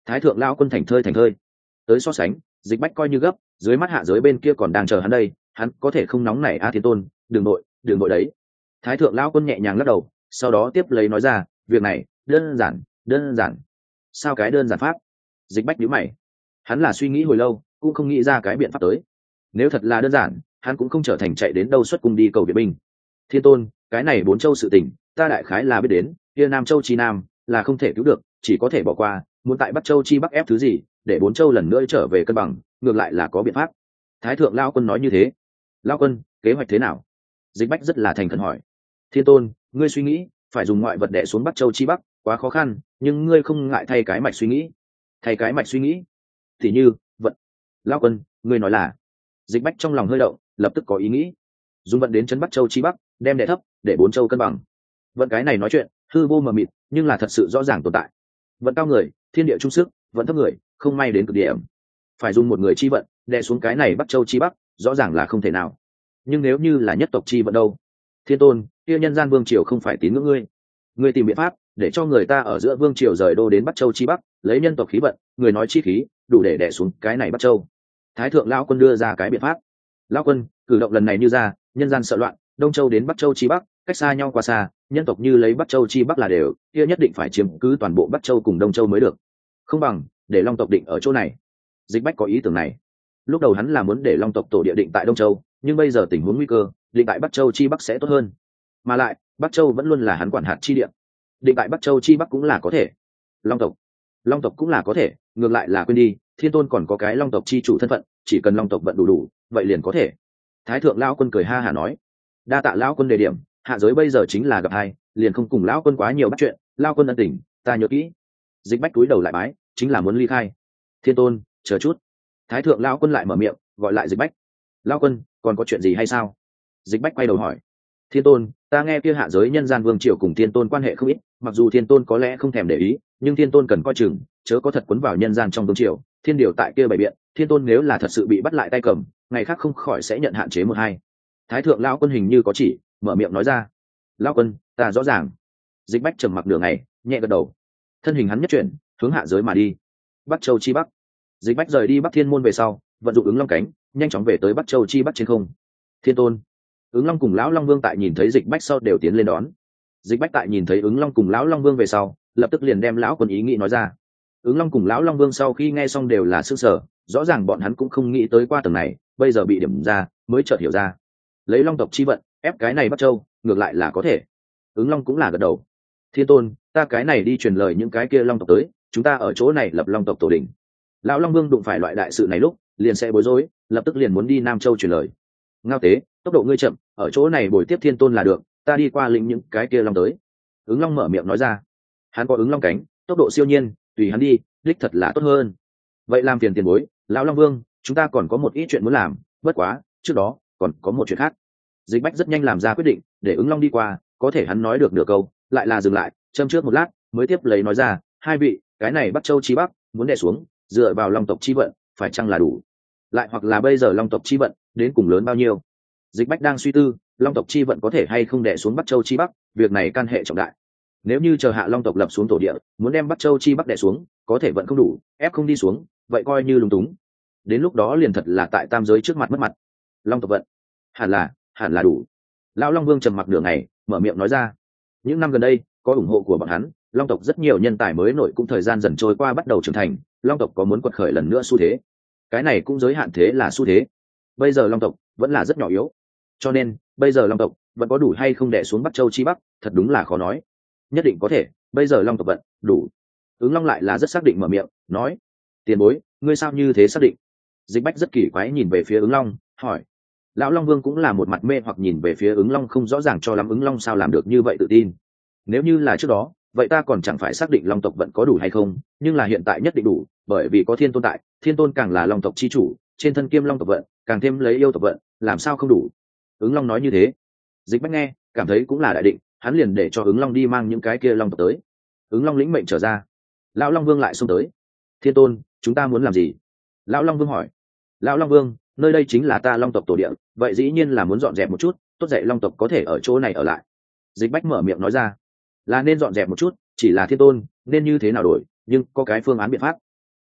Thái thượng lao quân thành thơi thành thơi. Tới so sánh, Dịch Bách coi như gấp, dưới mắt hạ giới bên kia còn đang chờ hắn đây, hắn có thể không nóng nảy a Thiên Tôn, đừng nội, đừng nội đấy. Thái thượng lao quân nhẹ nhàng lắc đầu, sau đó tiếp lấy nói ra, việc này đơn giản, đơn giản. Sao cái đơn giản pháp? Dịch Bách nhíu mày. Hắn là suy nghĩ hồi lâu, cũng không nghĩ ra cái biện pháp tới. Nếu thật là đơn giản, hắn cũng không trở thành chạy đến đâu xuất cung đi cầu viện binh. Thiên Tôn, cái này bốn châu sự tình, ta đại khái là biết đến, kia Nam Châu chi Nam là không thể cứu được, chỉ có thể bỏ qua, muốn tại Bắc Châu chi Bắc ép thứ gì, để bốn châu lần nữa trở về cân bằng, ngược lại là có biện pháp. Thái thượng lao quân nói như thế. Lao quân, kế hoạch thế nào? Dịch Bách rất là thành khẩn hỏi. Thiên Tôn, ngươi suy nghĩ phải dùng ngoại vật đè xuống Bắc Châu chi Bắc, quá khó khăn, nhưng ngươi không ngại thay cái mạch suy nghĩ. Thay cái mạch suy nghĩ? Thì như, vận. Lao quân, ngươi nói là? Dịch Bách trong lòng hơi động, lập tức có ý nghĩ. Dùng vận đến chân Bắc Châu chi Bắc, đem đè thấp, để bốn châu cân bằng. Vận cái này nói chuyện, hư vô mờ mịt, nhưng là thật sự rõ ràng tồn tại. Vận cao người, thiên địa trung sức, vận thấp người, không may đến cực điểm. Phải dùng một người chi vận đè xuống cái này Bắc Châu chi Bắc, rõ ràng là không thể nào. Nhưng nếu như là nhất tộc chi vận đâu? Thiên Tôn, kia nhân gian vương triều không phải tín ngưỡng ngươi. Ngươi tìm biện pháp để cho người ta ở giữa vương triều rời đô đến Bắc Châu chi Bắc, lấy nhân tộc khí vận, người nói chi khí, đủ để đè xuống cái này Bắc Châu. Thái thượng lão quân đưa ra cái biện pháp. Lão quân, cử động lần này như ra, nhân gian sợ loạn, Đông Châu đến Bắc Châu chi Bắc, cách xa nhau quá xa, nhân tộc như lấy Bắc Châu chi Bắc là đều, kia nhất định phải chiếm cứ toàn bộ Bắc Châu cùng Đông Châu mới được. Không bằng để Long tộc định ở chỗ này. Dịch Bách có ý tưởng này. Lúc đầu hắn là muốn để Long tộc tổ địa định tại Đông Châu, nhưng bây giờ tình huống nguy cơ, định tại Bắc Châu chi Bắc sẽ tốt hơn. Mà lại, Bắc Châu vẫn luôn là hắn quản hạt chi địa. Định tại Bắc Châu chi Bắc cũng là có thể. Long tộc, Long tộc cũng là có thể, ngược lại là quên đi, Thiên Tôn còn có cái Long tộc chi chủ thân phận, chỉ cần Long tộc vận đủ đủ, vậy liền có thể. Thái thượng lão quân cười ha hả nói, đa tạ lão quân đề điểm, hạ giới bây giờ chính là gặp hai, liền không cùng lão quân quá nhiều bắt chuyện, lão quân ân tình, ta nhớ kỹ. Dịch Bách cúi đầu lại bái, chính là muốn ly khai. Thiên Tôn, chờ chút. Thái thượng lão quân lại mở miệng, gọi lại Dịch Bách. Lão quân, còn có chuyện gì hay sao? Dịch Bách quay đầu hỏi. Thiên Tôn, ta nghe kia hạ giới nhân gian vương triều cùng Thiên Tôn quan hệ không ít, mặc dù Thiên Tôn có lẽ không thèm để ý, nhưng Thiên Tôn cần coi chừng, chớ có thật cuốn vào nhân gian trong vương triều. Thiên điều tại kia bày biện, Thiên Tôn nếu là thật sự bị bắt lại tay cầm, ngày khác không khỏi sẽ nhận hạn chế một hai. Thái thượng lão quân hình như có chỉ, mở miệng nói ra. Lão quân, ta rõ ràng. Dịch Bách trầm mặc nửa ngày, nhẹ gật đầu. Thân hình hắn nhất chuyển, hướng hạ giới mà đi. Bắc Châu chi Bắc. Dịch Bách rời đi Bắc Thiên môn về sau, vận dụng ứng long cánh, nhanh chóng về tới Bắc Châu chi Bắc trên không. Thiên Tôn, ứng long cùng lão long vương tại nhìn thấy Dịch Bách sau đều tiến lên đón. Dịch Bách tại nhìn thấy ứng long cùng lão long vương về sau, lập tức liền đem lão quân ý nghĩ nói ra. Ứng long cùng lão long vương sau khi nghe xong đều là sửng sở, rõ ràng bọn hắn cũng không nghĩ tới qua tầng này, bây giờ bị điểm ra mới chợt hiểu ra. Lấy long tộc chi vận ép cái này Bắc Châu, ngược lại là có thể. Ứng long cũng là gật đầu. Thiên Tôn, ta cái này đi truyền lời những cái kia long tộc tới, chúng ta ở chỗ này lập long tộc tổ đình. Lão long vương đụng phải loại đại sự này lúc liền sẽ bối rối, lập tức liền muốn đi Nam Châu truyền lời. Ngao tế, tốc độ ngươi chậm, ở chỗ này bồi tiếp Thiên Tôn là được, ta đi qua lĩnh những cái kia long tới. Ứng long mở miệng nói ra. Hắn có ứng long cánh, tốc độ siêu nhiên, tùy hắn đi, đích thật là tốt hơn. Vậy làm phiền tiền bối, lão long vương, chúng ta còn có một ít chuyện muốn làm, bất quá trước đó còn có một chuyện khác. Dịch Bách rất nhanh làm ra quyết định, để ứng long đi qua, có thể hắn nói được nửa câu lại là dừng lại, châm trước một lát mới tiếp lấy nói ra, hai vị, cái này Bắc Châu chi Bắc muốn đè xuống, dựa vào long tộc chi vận phải chăng là đủ, lại hoặc là bây giờ long tộc chi vận đến cùng lớn bao nhiêu? Dịch Bách đang suy tư, long tộc chi vận có thể hay không đè xuống Bắc Châu chi Bắc, việc này can hệ trọng đại. Nếu như chờ hạ long tộc lập xuống tổ địa, muốn đem Bắc Châu chi Bắc đè xuống, có thể vận không đủ, ép không đi xuống, vậy coi như lúng túng. Đến lúc đó liền thật là tại tam giới trước mặt mất mặt. Long tộc vận hẳn là hẳn là đủ. Lão long vương trầm mặc nửa ngày, mở miệng nói ra. Những năm gần đây có ủng hộ của bọn hắn, long tộc rất nhiều nhân tài mới nổi, cũng thời gian dần trôi qua bắt đầu trưởng thành, long tộc có muốn quật khởi lần nữa xu thế. Cái này cũng giới hạn thế là xu thế. Bây giờ long tộc vẫn là rất nhỏ yếu, cho nên bây giờ long tộc vẫn có đủ hay không đè xuống Bắc Châu chi Bắc, thật đúng là khó nói. Nhất định có thể, bây giờ long tộc vận đủ. Ứng long lại là rất xác định mở miệng nói. Tiền bối, ngươi sao như thế xác định? Dịch Bách rất kỳ quái nhìn về phía ứng long, hỏi. Lão long vương cũng là một mặt mê hoặc nhìn về phía ứng long, không rõ ràng cho lắm ứng long sao làm được như vậy tự tin. Nếu như là trước đó, vậy ta còn chẳng phải xác định long tộc vận có đủ hay không, nhưng là hiện tại nhất định đủ, bởi vì có Thiên Tôn tại, Thiên Tôn càng là long tộc chi chủ, trên thân kiêm long tộc vận, càng thêm lấy yêu tộc vận, làm sao không đủ? Ứng long nói như thế. Dịch Bách nghe, cảm thấy cũng là đại định, hắn liền để cho ứng long đi mang những cái kia long tộc tới. Ứng long lĩnh mệnh trở ra. Lão long vương lại xông tới. Thiên Tôn, chúng ta muốn làm gì? Lão long vương hỏi. Lão long vương, nơi đây chính là ta long tộc tổ địa, vậy dĩ nhiên là muốn dọn dẹp một chút, tốt dạy long tộc có thể ở chỗ này ở lại. Dịch Bách mở miệng nói ra. Là nên dọn dẹp một chút, chỉ là Thiên Tôn nên như thế nào đổi, nhưng có cái phương án biện pháp.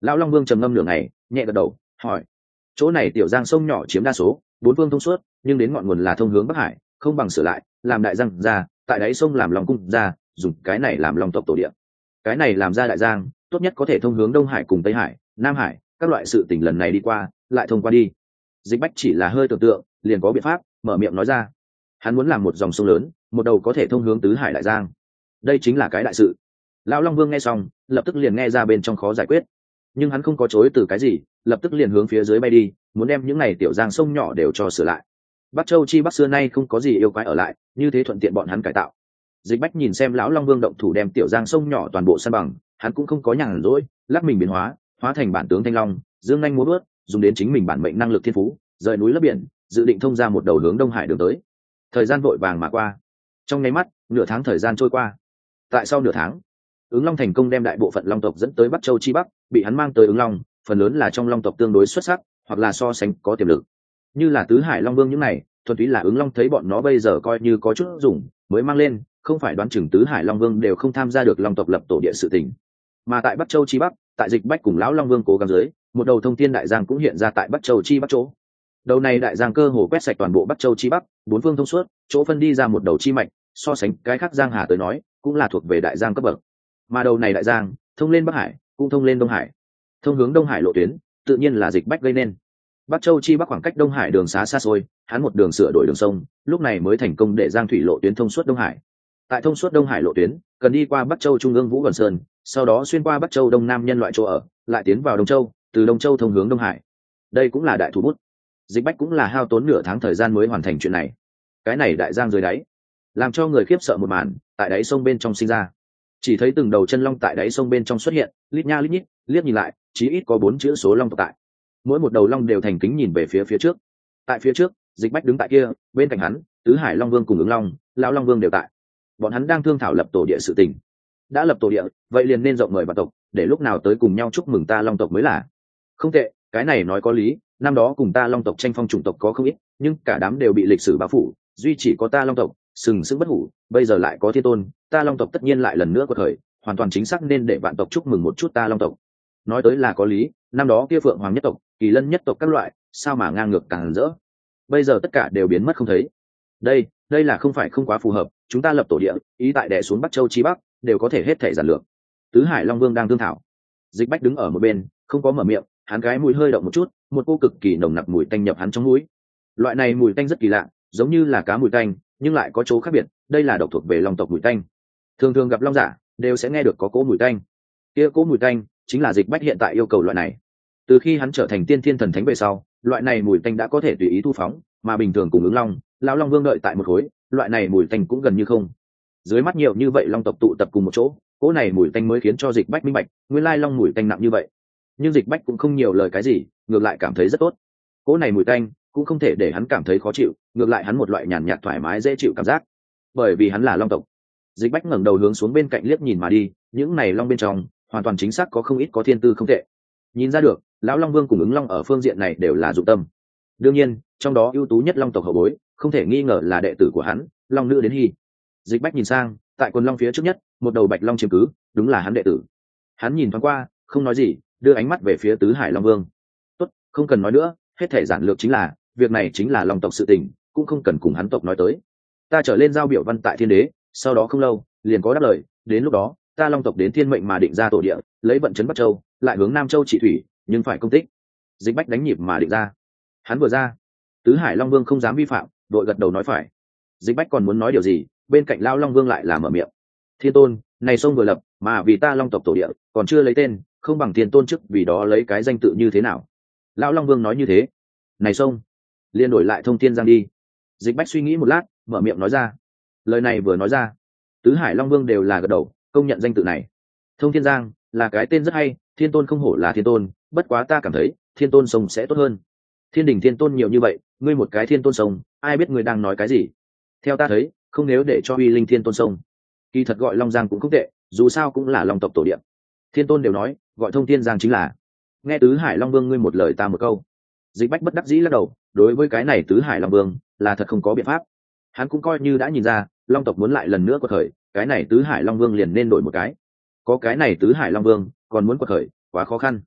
Lão Long Vương trầm ngâm nửa ngày, nhẹ gật đầu hỏi: chỗ này tiểu giang sông nhỏ chiếm đa số, bốn phương thông suốt, nhưng đến ngọn nguồn là thông hướng Bắc Hải, không bằng sửa lại làm đại giang ra, tại đáy sông làm lòng cung ra, dùng cái này làm lòng tộc tổ địa. Cái này làm ra đại giang, tốt nhất có thể thông hướng Đông Hải cùng Tây Hải, Nam Hải, các loại sự tình lần này đi qua lại thông qua đi. Dịch Bách chỉ là hơi tưởng tượng liền có biện pháp, mở miệng nói ra. Hắn muốn làm một dòng sông lớn, một đầu có thể thông hướng tứ hải đại giang, đây chính là cái đại sự. Lão Long Vương nghe xong lập tức liền nghe ra bên trong khó giải quyết, nhưng hắn không có chối từ cái gì, lập tức liền hướng phía dưới bay đi, muốn đem những này tiểu giang sông nhỏ đều cho sửa lại. Bắc Châu chi Bắc xưa nay không có gì yêu quái ở lại, như thế thuận tiện bọn hắn cải tạo. Dịch Bách nhìn xem lão Long Vương động thủ đem tiểu giang sông nhỏ toàn bộ san bằng, hắn cũng không có nhàn rỗi, lắc mình biến hóa, hóa thành bản tướng Thanh Long, dương nhanh múa vớt, dùng đến chính mình bản mệnh năng lực thiên phú, rời núi lấp biển, dự định thông ra một đầu hướng Đông Hải đường tới. Thời gian vội vàng mà qua, trong nháy mắt, nửa tháng thời gian trôi qua. Tại sau nửa tháng, Ứng Long thành công đem đại bộ phận Long tộc dẫn tới Bắc Châu chi Bắc, bị hắn mang tới Ứng Long, phần lớn là trong Long tộc tương đối xuất sắc, hoặc là so sánh có tiềm lực. Như là tứ hải Long Vương những này, thuần túy là Ứng Long thấy bọn nó bây giờ coi như có chút dùng, mới mang lên, không phải đoán chừng tứ hải Long Vương đều không tham gia được Long tộc lập tổ địa sự tình. Mà tại Bắc Châu chi Bắc, tại Dịch Bách cùng lão Long Vương cố gắng dưới, một đầu thông thiên đại giang cũng hiện ra tại Bắc Châu chi Bắc chỗ. Đầu này đại giang cơ hồ quét sạch toàn bộ Bắc Châu chi Bắc, bốn phương thông suốt, chỗ phân đi ra một đầu chi mạch, so sánh cái khác giang hà tới nói, cũng là thuộc về đại giang cấp bậc. Mà đầu này đại giang, thông lên Bắc Hải, cũng thông lên Đông Hải. Thông hướng Đông Hải lộ tuyến, tự nhiên là Dịch Bách gây nên. Bắc Châu chi Bắc khoảng cách Đông Hải đường xá xa xôi, hắn một đường sửa đổi đường sông, lúc này mới thành công để giang thủy lộ tuyến thông suốt Đông Hải. Tại thông suốt Đông Hải lộ tuyến, cần đi qua Bắc Châu trung ương Vũ Gần Sơn, sau đó xuyên qua Bắc Châu Đông Nam nhân loại chỗ ở, lại tiến vào Đông Châu, từ Đông Châu thông hướng Đông Hải. Đây cũng là đại thủ bút. Dịch Bách cũng là hao tốn nửa tháng thời gian mới hoàn thành chuyện này. Cái này đại giang dưới đáy, làm cho người khiếp sợ một màn, tại đáy sông bên trong sinh ra. Chỉ thấy từng đầu chân long tại đáy sông bên trong xuất hiện, lít nha lít nhít, liếc nhìn lại, chí ít có bốn chữ số long tộc tại. Mỗi một đầu long đều thành kính nhìn về phía phía trước. Tại phía trước, Dịch Bách đứng tại kia, bên cạnh hắn, tứ hải Long Vương cùng Ứng Long, lão Long Vương đều tại. Bọn hắn đang thương thảo lập tổ địa sự tình. Đã lập tổ địa, vậy liền nên rộng mời vạn tộc, để lúc nào tới cùng nhau chúc mừng ta Long tộc mới là. Không tệ, cái này nói có lý, năm đó cùng ta Long tộc tranh phong chủng tộc có không ít, nhưng cả đám đều bị lịch sử bao phủ, duy chỉ có ta Long tộc sừng sững bất hủ, bây giờ lại có thiên tôn, ta Long tộc tất nhiên lại lần nữa quật khởi, hoàn toàn chính xác nên để vạn tộc chúc mừng một chút ta Long tộc. Nói tới là có lý, năm đó kia Phượng Hoàng nhất tộc, Kỳ Lân nhất tộc các loại, sao mà ngang ngược càng rỡ. Bây giờ tất cả đều biến mất không thấy. Đây, đây là không phải không quá phù hợp, chúng ta lập tổ địa, ý tại đè xuống Bắc Châu chi Bắc, đều có thể hết thể giản lược. Tứ hải Long Vương đang thương thảo. Dịch Bách đứng ở một bên, không có mở miệng, hắn cái mũi hơi động một chút, một cô cực kỳ nồng nặc mùi tanh nhập hắn trong mũi. Loại này mùi tanh rất kỳ lạ, giống như là cá mùi tanh, nhưng lại có chỗ khác biệt, đây là độc thuộc về Long tộc mùi tanh. Thường thường gặp long giả, đều sẽ nghe được có cỗ mùi tanh. Kia cỗ mùi tanh chính là Dịch Bách hiện tại yêu cầu loại này. Từ khi hắn trở thành tiên thiên thần thánh về sau, loại này mùi tanh đã có thể tùy ý thu phóng, mà bình thường cùng Ứng Long, lão Long Vương đợi tại một khối, loại này mùi tanh cũng gần như không. Dưới mắt nhiều như vậy long tộc tụ tập cùng một chỗ, cỗ này mùi tanh mới khiến cho Dịch Bách minh bạch, nguyên lai long mùi tanh nặng như vậy. Nhưng Dịch Bách cũng không nhiều lời cái gì, ngược lại cảm thấy rất tốt. Cỗ này mùi tanh cũng không thể để hắn cảm thấy khó chịu, ngược lại hắn một loại nhàn nhạt thoải mái dễ chịu cảm giác, bởi vì hắn là long tộc. Dịch Bách ngẩng đầu hướng xuống bên cạnh liếc nhìn mà đi, những này long bên trong, hoàn toàn chính xác có không ít có thiên tư không tệ. Nhìn ra được, lão Long Vương cùng Ứng Long ở phương diện này đều là dụng tâm. Đương nhiên, trong đó ưu tú nhất long tộc hậu bối, không thể nghi ngờ là đệ tử của hắn, Long nữ Đến Hy. Dịch Bách nhìn sang, tại quần long phía trước nhất, một đầu bạch long chiếm cứ, đúng là hắn đệ tử. Hắn nhìn thoáng qua, không nói gì, đưa ánh mắt về phía tứ hải Long Vương. Tốt, không cần nói nữa, hết thể giản lược chính là, việc này chính là long tộc sự tình, cũng không cần cùng hắn tộc nói tới. Ta trở lên giao biểu văn tại thiên đế, sau đó không lâu, liền có đáp lời, đến lúc đó, ta long tộc đến thiên mệnh mà định ra tổ địa, lấy vận chấn Bắc Châu, lại hướng Nam Châu trị thủy, nhưng phải công tích. Dịch Bách đánh nhịp mà định ra. Hắn vừa ra, tứ hải Long Vương không dám vi phạm, đội gật đầu nói phải. Dịch Bách còn muốn nói điều gì, bên cạnh lao Long Vương lại là mở miệng. Thiên tôn, này sông vừa lập, mà vì ta long tộc tổ địa, còn chưa lấy tên, không bằng thiên tôn chức vì đó lấy cái danh tự như thế nào. Lão Long Vương nói như thế. Này sông, liền đổi lại Thông Thiên Giang đi. Dịch Bách suy nghĩ một lát, mở miệng nói ra. Lời này vừa nói ra, tứ hải Long Vương đều là gật đầu, công nhận danh tự này. Thông Thiên Giang là cái tên rất hay, thiên tôn không hổ là thiên tôn, bất quá ta cảm thấy thiên tôn sông sẽ tốt hơn. Thiên đình thiên tôn nhiều như vậy, ngươi một cái thiên tôn sông, ai biết ngươi đang nói cái gì. Theo ta thấy, không nếu để cho uy linh thiên tôn sông, kỳ thật gọi Long Giang cũng không tệ, dù sao cũng là long tộc tổ địa. Thiên tôn đều nói gọi Thông Thiên Giang chính là. Nghe tứ hải Long Vương ngươi một lời ta một câu. Dịch Bách bất đắc dĩ lắc đầu, đối với cái này tứ hải Long Vương là thật không có biện pháp. Hắn cũng coi như đã nhìn ra, long tộc muốn lại lần nữa quật khởi, cái này tứ hải Long Vương liền nên đổi một cái. Có cái này tứ hải Long Vương, còn muốn quật khởi, quá khó khăn.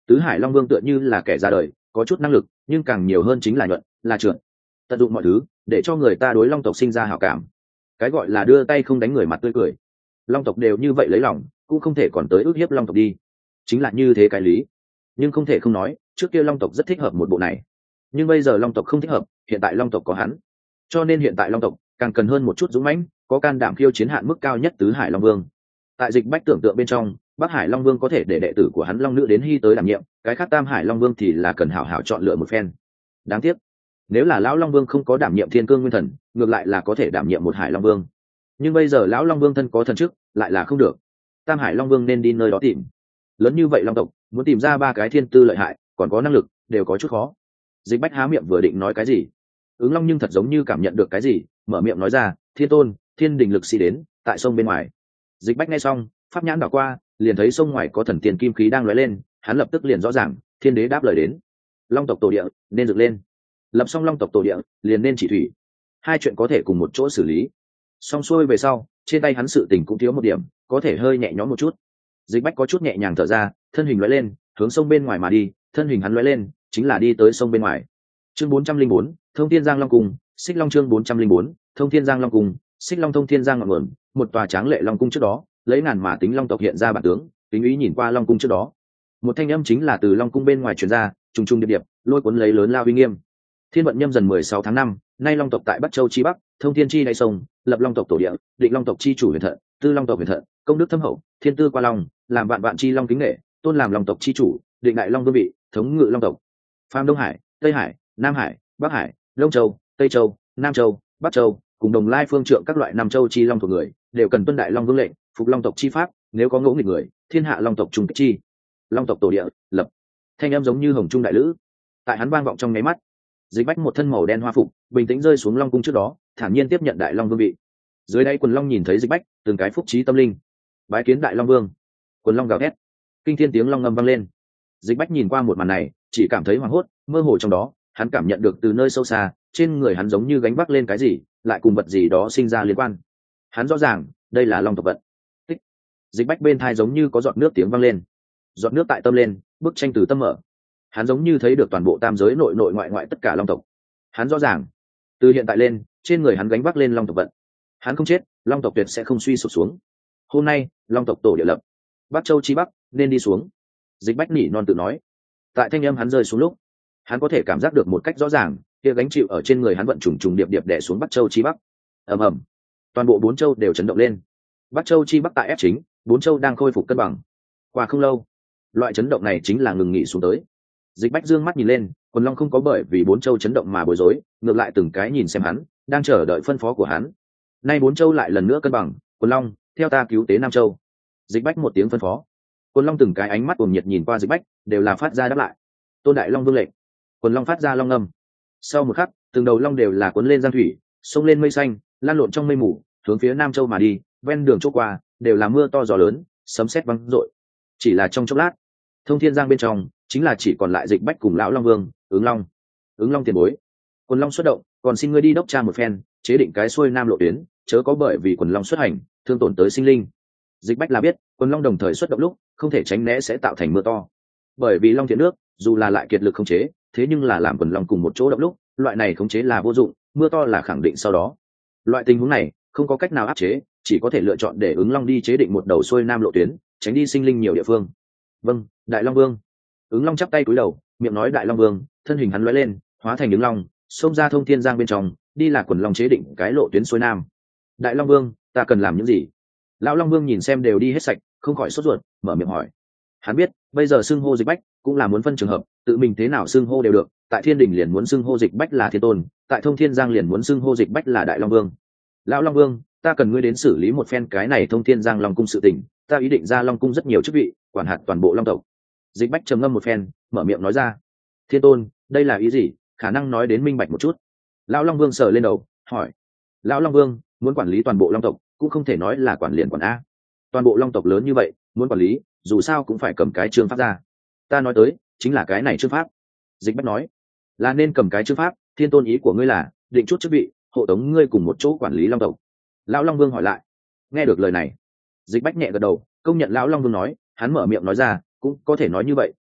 Tứ Hải Long Vương tựa như là kẻ ra đời, có chút năng lực nhưng càng nhiều hơn chính là nhuận, là trượt, tận dụng mọi thứ để cho người ta đối long tộc sinh ra hảo cảm. Cái gọi là đưa tay không đánh người mặt tươi cười, long tộc đều như vậy lấy lòng, cũng không thể còn tới ức hiếp long tộc đi, chính là như thế cái lý. Nhưng không thể không nói, trước kia long tộc rất thích hợp một bộ này, nhưng bây giờ long tộc không thích hợp, hiện tại long tộc có hắn, cho nên hiện tại long tộc càng cần hơn một chút dũng mãnh, có can đảm khiêu chiến hạn mức cao nhất Tứ Hải Long Vương. Tại Dịch Bách tưởng tượng bên trong, Bắc Hải Long Vương có thể để đệ tử của hắn long nữ đến hy tới đảm nhiệm, cái khác Tam Hải Long Vương thì là cần hảo hảo chọn lựa một phen. Đáng tiếc, nếu là lão Long Vương không có đảm nhiệm Thiên Cương Nguyên Thần, ngược lại là có thể đảm nhiệm một Hải Long Vương. Nhưng bây giờ lão Long Vương thân có thần chức, lại là không được. Tam Hải Long Vương nên đi nơi đó tìm. Lớn như vậy long tộc, muốn tìm ra ba cái thiên tư lợi hại, còn có năng lực, đều có chút khó. Dịch Bách há miệng vừa định nói cái gì, Ứng Long nhưng thật giống như cảm nhận được cái gì, mở miệng nói ra, Thiên Tôn, Thiên Đình lực sĩ đến, tại sông bên ngoài. Dịch Bách nghe xong, pháp nhãn đảo qua, liền thấy sông ngoài có thần tiền kim khí đang lóe lên, hắn lập tức liền rõ ràng, Thiên Đế đáp lời đến. Long tộc tổ địa nên dựng lên, lập xong long tộc tổ địa liền nên chỉ thủy, hai chuyện có thể cùng một chỗ xử lý. Xong xuôi về sau, trên tay hắn sự tình cũng thiếu một điểm, có thể hơi nhẹ nhõm một chút. Dịch Bách có chút nhẹ nhàng thở ra, thân hình lóe lên, hướng sông bên ngoài mà đi, thân hình hắn lóe lên, chính là đi tới sông bên ngoài. Chương bốn trăm linh bốn, Thông Thiên Giang Long Cung, Xích Long chương bốn trăm linh bốn, Thông Thiên Giang Long Cung, Xích Long Thông Thiên Giang ngọn nguồn, một tòa tráng lệ long cung trước đó, lấy ngàn mà tính long tộc hiện ra bản tướng, tính ý nhìn qua long cung trước đó. Một thanh âm chính là từ long cung bên ngoài truyền ra, trùng trùng điệp điệp, lôi cuốn lấy lớn lao uy nghiêm. Thiên vận nhâm dần mười sáu tháng năm, nay long tộc tại Bắc Châu chi Bắc, thông thiên chi đại sông, lập long tộc tổ địa, định long tộc chi chủ huyền thận, tư long tộc huyền thận, công đức thâm hậu, thiên tư qua long, làm vạn vạn chi long kính nghệ, tôn làm long tộc chi chủ, định đại long vương vị, thống ngự long tộc. Phàm Đông Hải, Tây Hải, Nam Hải, Bắc Hải, Đông Châu, Tây Châu, Nam Châu, Bắc Châu, cùng đồng lai phương trượng các loại năm châu chi long thuộc người, đều cần tuân đại long vương lệnh, phục long tộc chi pháp, nếu có ngỗ nghịch người, thiên hạ long tộc trùng kích chi. Long tộc tổ địa, lập. Thanh âm giống như hồng trung đại lữ, tại hắn vang vọng trong nháy mắt. Dịch Bách một thân màu đen hoa phục, bình tĩnh rơi xuống long cung trước đó, thản nhiên tiếp nhận đại long vương vị. Dưới đây quần long nhìn thấy Dịch Bách, từng cái phúc trí tâm linh, bái kiến đại long vương. Quần long gào thét, kinh thiên tiếng long ngâm vang lên. Dịch Bách nhìn qua một màn này, chỉ cảm thấy hoảng hốt, mơ hồ trong đó, hắn cảm nhận được từ nơi sâu xa, trên người hắn giống như gánh vác lên cái gì, lại cùng vật gì đó sinh ra liên quan. Hắn rõ ràng, đây là long tộc vận. Tích. Dịch Bách bên thai giống như có giọt nước tiếng vang lên. Giọt nước tại tâm lên, bức tranh từ tâm mở. Hắn giống như thấy được toàn bộ tam giới nội nội ngoại ngoại tất cả long tộc. Hắn rõ ràng, từ hiện tại lên, trên người hắn gánh vác lên long tộc vận. Hắn không chết, long tộc tuyệt sẽ không suy sụp xuống. Hôm nay, long tộc tổ địa lập, Bắc Châu chi Bắc nên đi xuống. Dịch Bách nỉ non tự nói. Tại thanh âm hắn rơi xuống lúc, hắn có thể cảm giác được một cách rõ ràng, kia gánh chịu ở trên người hắn vận trùng trùng điệp điệp đè xuống Bắc Châu chi Bắc. Ầm ầm, toàn bộ bốn châu đều chấn động lên. Bắc Châu chi Bắc tại ép chính, bốn châu đang khôi phục cân bằng. Qua không lâu, loại chấn động này chính là ngừng nghỉ xuống tới. Dịch Bách dương mắt nhìn lên, quần long không có bởi vì bốn châu chấn động mà bối rối, ngược lại từng cái nhìn xem hắn, đang chờ đợi phân phó của hắn. Nay bốn châu lại lần nữa cân bằng, quần long, theo ta cứu tế Nam Châu. Dịch Bách một tiếng phân phó, quần long từng cái ánh mắt cuồng nhiệt nhìn qua Dịch Bách, đều là phát ra đáp lại. Tôn đại long vương lệnh, quần long phát ra long ngâm. Sau một khắc, từng đầu long đều là cuốn lên giang thủy, xông lên mây xanh, lan lộn trong mây mù, hướng phía Nam Châu mà đi, ven đường chỗ qua, đều là mưa to gió lớn, sấm sét vang dội. Chỉ là trong chốc lát, Thông Thiên Giang bên trong, chính là chỉ còn lại Dịch Bách cùng lão long vương, Ứng Long. Ứng Long tiền bối, quần long xuất động, còn xin ngươi đi đốc tra một phen, chế định cái xuôi nam lộ tuyến, chớ có bởi vì quần long xuất hành, thương tổn tới sinh linh. Dịch Bách là biết, quần long đồng thời xuất động lúc, không thể tránh né sẽ tạo thành mưa to. Bởi vì long thiện nước, dù là lại kiệt lực khống chế, thế nhưng là làm quần long cùng một chỗ động lúc, loại này khống chế là vô dụng, mưa to là khẳng định sau đó. Loại tình huống này, không có cách nào áp chế, chỉ có thể lựa chọn để Ứng Long đi chế định một đầu xuôi nam lộ tuyến, tránh đi sinh linh nhiều địa phương. Vâng, đại long vương. Ứng Long chắp tay cúi đầu, miệng nói đại long vương, thân hình hắn lóe lên, hóa thành Ứng Long, xông ra Thông Thiên Giang bên trong, đi là quần long chế định cái lộ tuyến xuôi nam. Đại long vương, ta cần làm những gì? Lão long vương nhìn xem đều đi hết sạch, không khỏi sốt ruột, mở miệng hỏi. Hắn biết, bây giờ xưng hô Dịch Bách cũng là muốn phân trường hợp, tự mình thế nào xưng hô đều được, tại Thiên Đình liền muốn xưng hô Dịch Bách là thiên tôn, tại Thông Thiên Giang liền muốn xưng hô Dịch Bách là đại long vương. Lão long vương, ta cần ngươi đến xử lý một phen cái này Thông Thiên Giang long cung sự tình, ta ý định ra long cung rất nhiều chức vị, quản hạt toàn bộ long tộc. Dịch Bách trầm ngâm một phen, mở miệng nói ra. Thiên tôn, đây là ý gì? Khả năng nói đến minh bạch một chút. Lão long vương sờ lên đầu, hỏi. Lão long vương muốn quản lý toàn bộ long tộc, cũng không thể nói là quản liền quản a. Toàn bộ long tộc lớn như vậy, muốn quản lý, dù sao cũng phải cầm cái chương pháp ra. Ta nói tới, chính là cái này chương pháp. Dịch Bách nói, là nên cầm cái chương pháp. Thiên tôn ý của ngươi là định chút chức vị, hộ tống ngươi cùng một chỗ quản lý long tộc. Lão long vương hỏi lại. Nghe được lời này, Dịch Bách nhẹ gật đầu, công nhận lão long vương nói, hắn mở miệng nói ra, cũng có thể nói như vậy,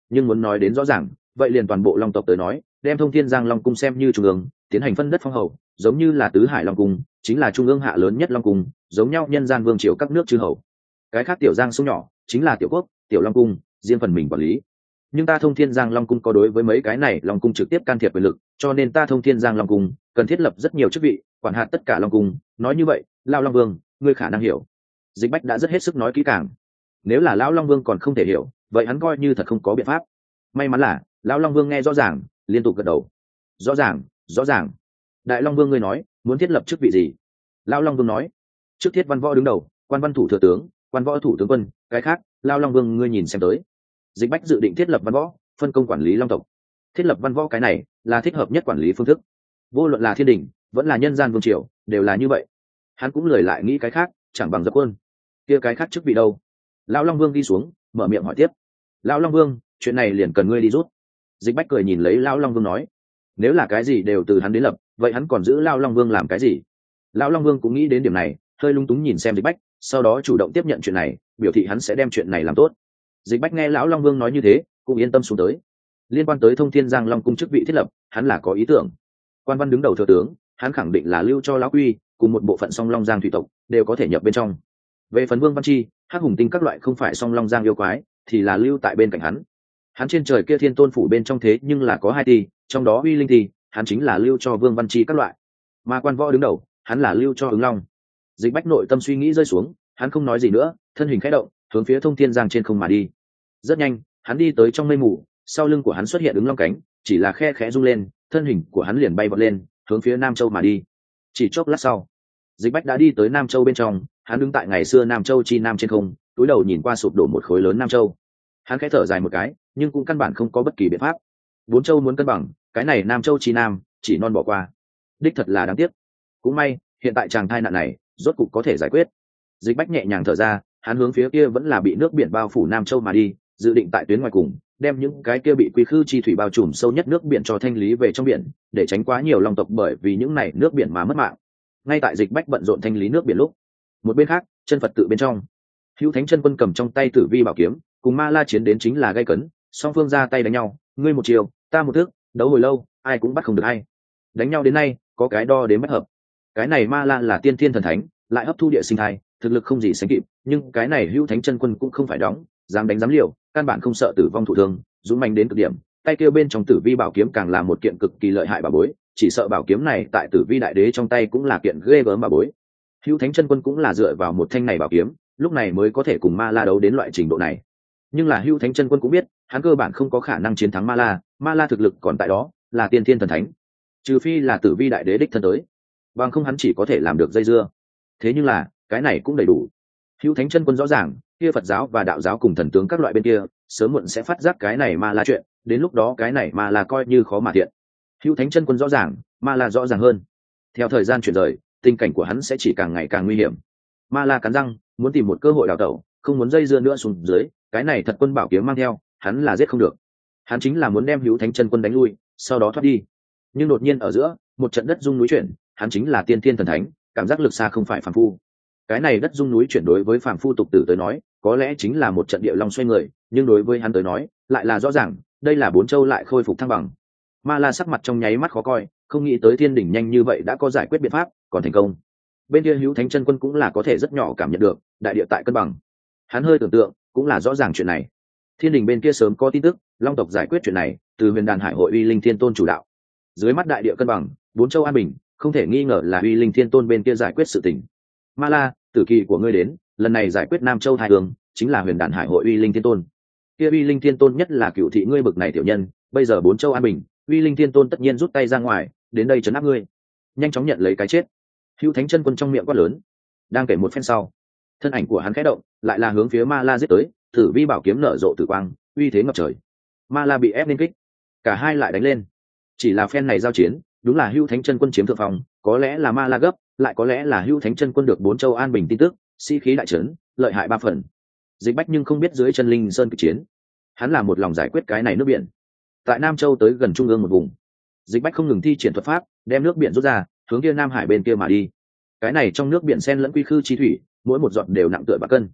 nhưng muốn nói đến rõ ràng vậy liền toàn bộ long tộc tới nói đem thông thiên giang long cung xem như trung ương tiến hành phân đất phong hầu, giống như là tứ hải long cung chính là trung ương hạ lớn nhất long cung, giống nhau nhân gian vương triều các nước chư hầu. Cái khác tiểu giang sông nhỏ chính là tiểu quốc tiểu long cung riêng phần mình quản lý. Nhưng ta thông thiên giang long cung có đối với mấy cái này long cung trực tiếp can thiệp quyền lực, cho nên ta thông thiên giang long cung cần thiết lập rất nhiều chức vị quản hạt tất cả long cung. Nói như vậy lao long vương ngươi khả năng hiểu. Dịch Bách đã rất hết sức nói kỹ càng. Nếu là lão long vương còn không thể hiểu vậy hắn coi như thật không có biện pháp. May mắn là lão long vương nghe rõ ràng liên tục gật đầu. Rõ ràng rõ ràng. Đại long vương ngươi nói muốn thiết lập chức vị gì? Lão long vương nói trước thiết văn võ đứng đầu, quan văn thủ thừa tướng, quan võ thủ tướng quân, cái khác lão long vương ngươi nhìn xem tới. Dịch Bách dự định thiết lập văn võ phân công quản lý long tộc. Thiết lập văn võ cái này là thích hợp nhất quản lý phương thức, vô luận là thiên đình vẫn là nhân gian vương triều đều là như vậy. Hắn cũng lười lại nghĩ cái khác, chẳng bằng dập quân. Kia cái khác chức vị đâu? Lão long vương đi xuống mở miệng hỏi tiếp. Lão long vương chuyện này liền cần ngươi đi rút. Dịch Bách cười nhìn lấy lão long vương nói nếu là cái gì đều từ hắn đến lập vậy hắn còn giữ lão long vương làm cái gì? Lão long vương cũng nghĩ đến điểm này, hơi lung túng nhìn xem Dịch Bách, sau đó chủ động tiếp nhận chuyện này, biểu thị hắn sẽ đem chuyện này làm tốt. Dịch Bách nghe lão long vương nói như thế cũng yên tâm xuống tới. Liên quan tới thông thiên giang long cung chức vị thiết lập hắn là có ý tưởng. Quan văn đứng đầu thừa tướng hắn khẳng định là lưu cho lão quy cùng một bộ phận song long giang thủy tộc đều có thể nhập bên trong. Về phần vương văn chi hắc hùng tinh các loại không phải song long giang yêu quái thì là lưu tại bên cạnh hắn. Hắn trên trời kia thiên tôn phủ bên trong thế nhưng là có hai tỷ, trong đó uy linh tỷ hắn chính là lưu cho vương văn chi các loại, mà quan võ đứng đầu hắn là lưu cho ứng long. Dịch Bách nội tâm suy nghĩ rơi xuống, hắn không nói gì nữa, thân hình khẽ động hướng phía thông thiên giang trên không mà đi. Rất nhanh hắn đi tới trong mây mù, sau lưng của hắn xuất hiện ứng long cánh, chỉ là khe khẽ rung lên, thân hình của hắn liền bay vọt lên hướng phía Nam Châu mà đi. Chỉ chốc lát sau Dịch Bách đã đi tới Nam Châu bên trong, hắn đứng tại ngày xưa Nam Châu chi nam trên không, túi đầu nhìn qua sụp đổ một khối lớn Nam Châu. Hắn khẽ thở dài một cái, nhưng cũng căn bản không có bất kỳ biện pháp. Bốn châu muốn cân bằng, cái này Nam Châu chi nam chỉ non bỏ qua, đích thật là đáng tiếc. Cũng may hiện tại chàng thai nạn này rốt cục có thể giải quyết. Dịch Bách nhẹ nhàng thở ra, hắn hướng phía kia vẫn là bị nước biển bao phủ Nam Châu mà đi, dự định tại tuyến ngoài cùng đem những cái kia bị quy khư chi thủy bao trùm sâu nhất nước biển cho thanh lý về trong biển, để tránh quá nhiều long tộc bởi vì những này nước biển mà mất mạng. Ngay tại Dịch Bách bận rộn thanh lý nước biển lúc, một bên khác chân Phật tự bên trong, Hữu Thánh chân quân cầm trong tay Tử Vi bảo kiếm cùng Ma La chiến đến chính là gay cấn, song phương ra tay đánh nhau, ngươi một chiều ta một thước, đấu hồi lâu ai cũng bắt không được ai. Đánh nhau đến nay có cái đo đến bất hợp. Cái này Ma La là tiên thiên thần thánh, lại hấp thu địa sinh thai, thực lực không gì sánh kịp, nhưng cái này Hữu Thánh chân quân cũng không phải đóng dám đánh dám liều, căn bản không sợ tử vong thụ thương, dũng mãnh đến cực điểm. Tay kia bên trong Tử Vi bảo kiếm càng là một kiện cực kỳ lợi hại bảo bối, chỉ sợ bảo kiếm này tại Tử Vi đại đế trong tay cũng là kiện ghê gớm bảo bối. Hữu Thánh chân quân cũng là dựa vào một thanh này bảo kiếm, lúc này mới có thể cùng Ma La đấu đến loại trình độ này. Nhưng là Hữu Thánh chân quân cũng biết, hắn cơ bản không có khả năng chiến thắng Ma La, Ma La thực lực còn tại đó, là tiên thiên thần thánh, trừ phi là Tử Vi đại đế đích thân tới, bằng không hắn chỉ có thể làm được dây dưa. Thế nhưng là cái này cũng đầy đủ. Hữu Thánh chân quân rõ ràng, kia Phật giáo và đạo giáo cùng thần tướng các loại bên kia, sớm muộn sẽ phát giác cái này Ma La chuyện, đến lúc đó cái này Ma La coi như khó mà thiện. Hữu Thánh chân quân rõ ràng, Ma La rõ ràng hơn. Theo thời gian chuyển rời, tình cảnh của hắn sẽ chỉ càng ngày càng nguy hiểm. Ma La cắn răng, muốn tìm một cơ hội đào tẩu, không muốn dây dưa nữa xuống dưới, cái này thật quân bảo kiếm mang theo, hắn là giết không được. Hắn chính là muốn đem Hữu Thánh chân quân đánh lui, sau đó thoát đi. Nhưng đột nhiên ở giữa, một trận đất rung núi chuyển, hắn chính là tiên thiên thần thánh, cảm giác lực xa không phải phàm phu. Cái này đất rung núi chuyển đối với phàm phu tục tử tới nói, có lẽ chính là một trận địa long xoay người, nhưng đối với hắn tới nói, lại là rõ ràng, đây là bốn châu lại khôi phục thăng bằng. Ma La sắc mặt trong nháy mắt khó coi, không nghĩ tới thiên đỉnh nhanh như vậy đã có giải quyết biện pháp, còn thành công. Bên kia Hữu Thánh chân quân cũng là có thể rất nhỏ cảm nhận được đại địa tại cân bằng. Hắn hơi tưởng tượng, cũng là rõ ràng chuyện này. Thiên đình bên kia sớm có tin tức, long tộc giải quyết chuyện này, từ Huyền Đàn Hải Hội Uy Linh Thiên Tôn chủ đạo. Dưới mắt đại địa cân bằng, bốn châu an bình, không thể nghi ngờ là Uy Linh Thiên Tôn bên kia giải quyết sự tình. Ma La, tử kỳ của ngươi đến, lần này giải quyết Nam Châu Thái Hương, chính là Huyền Đàn Hải Hội Uy Linh Thiên Tôn. Kia Uy Linh Thiên Tôn nhất là cựu thị ngươi bực này tiểu nhân, bây giờ bốn châu an bình, Uy Linh Thiên Tôn tất nhiên rút tay ra ngoài, đến đây trấn áp ngươi, nhanh chóng nhận lấy cái chết. Hữu Thánh chân quân trong miệng quát lớn. Đang kể một phen sau, thân ảnh của hắn khẽ động, lại là hướng phía Ma La giết tới, Tử Vi bảo kiếm nở rộ tử quang, uy thế ngập trời. Ma La bị ép lên kích, cả hai lại đánh lên. Chỉ là phen này giao chiến, đúng là Hữu Thánh chân quân chiếm thượng phong, có lẽ là Ma La gấp, lại có lẽ là Hữu Thánh chân quân được bốn châu an bình tin tức, sĩ khí đại trấn, lợi hại ba phần. Dịch Bách nhưng không biết dưới chân Linh Sơn kịch chiến, hắn là một lòng giải quyết cái này nước biển. Tại Nam Châu tới gần trung ương một vùng, Dịch Bách không ngừng thi triển thuật pháp, đem nước biển rút ra, hướng kia Nam Hải bên kia mà đi. Cái này trong nước biển xen lẫn quy khư chi thủy, mỗi một giọt đều nặng tựa bạc cân.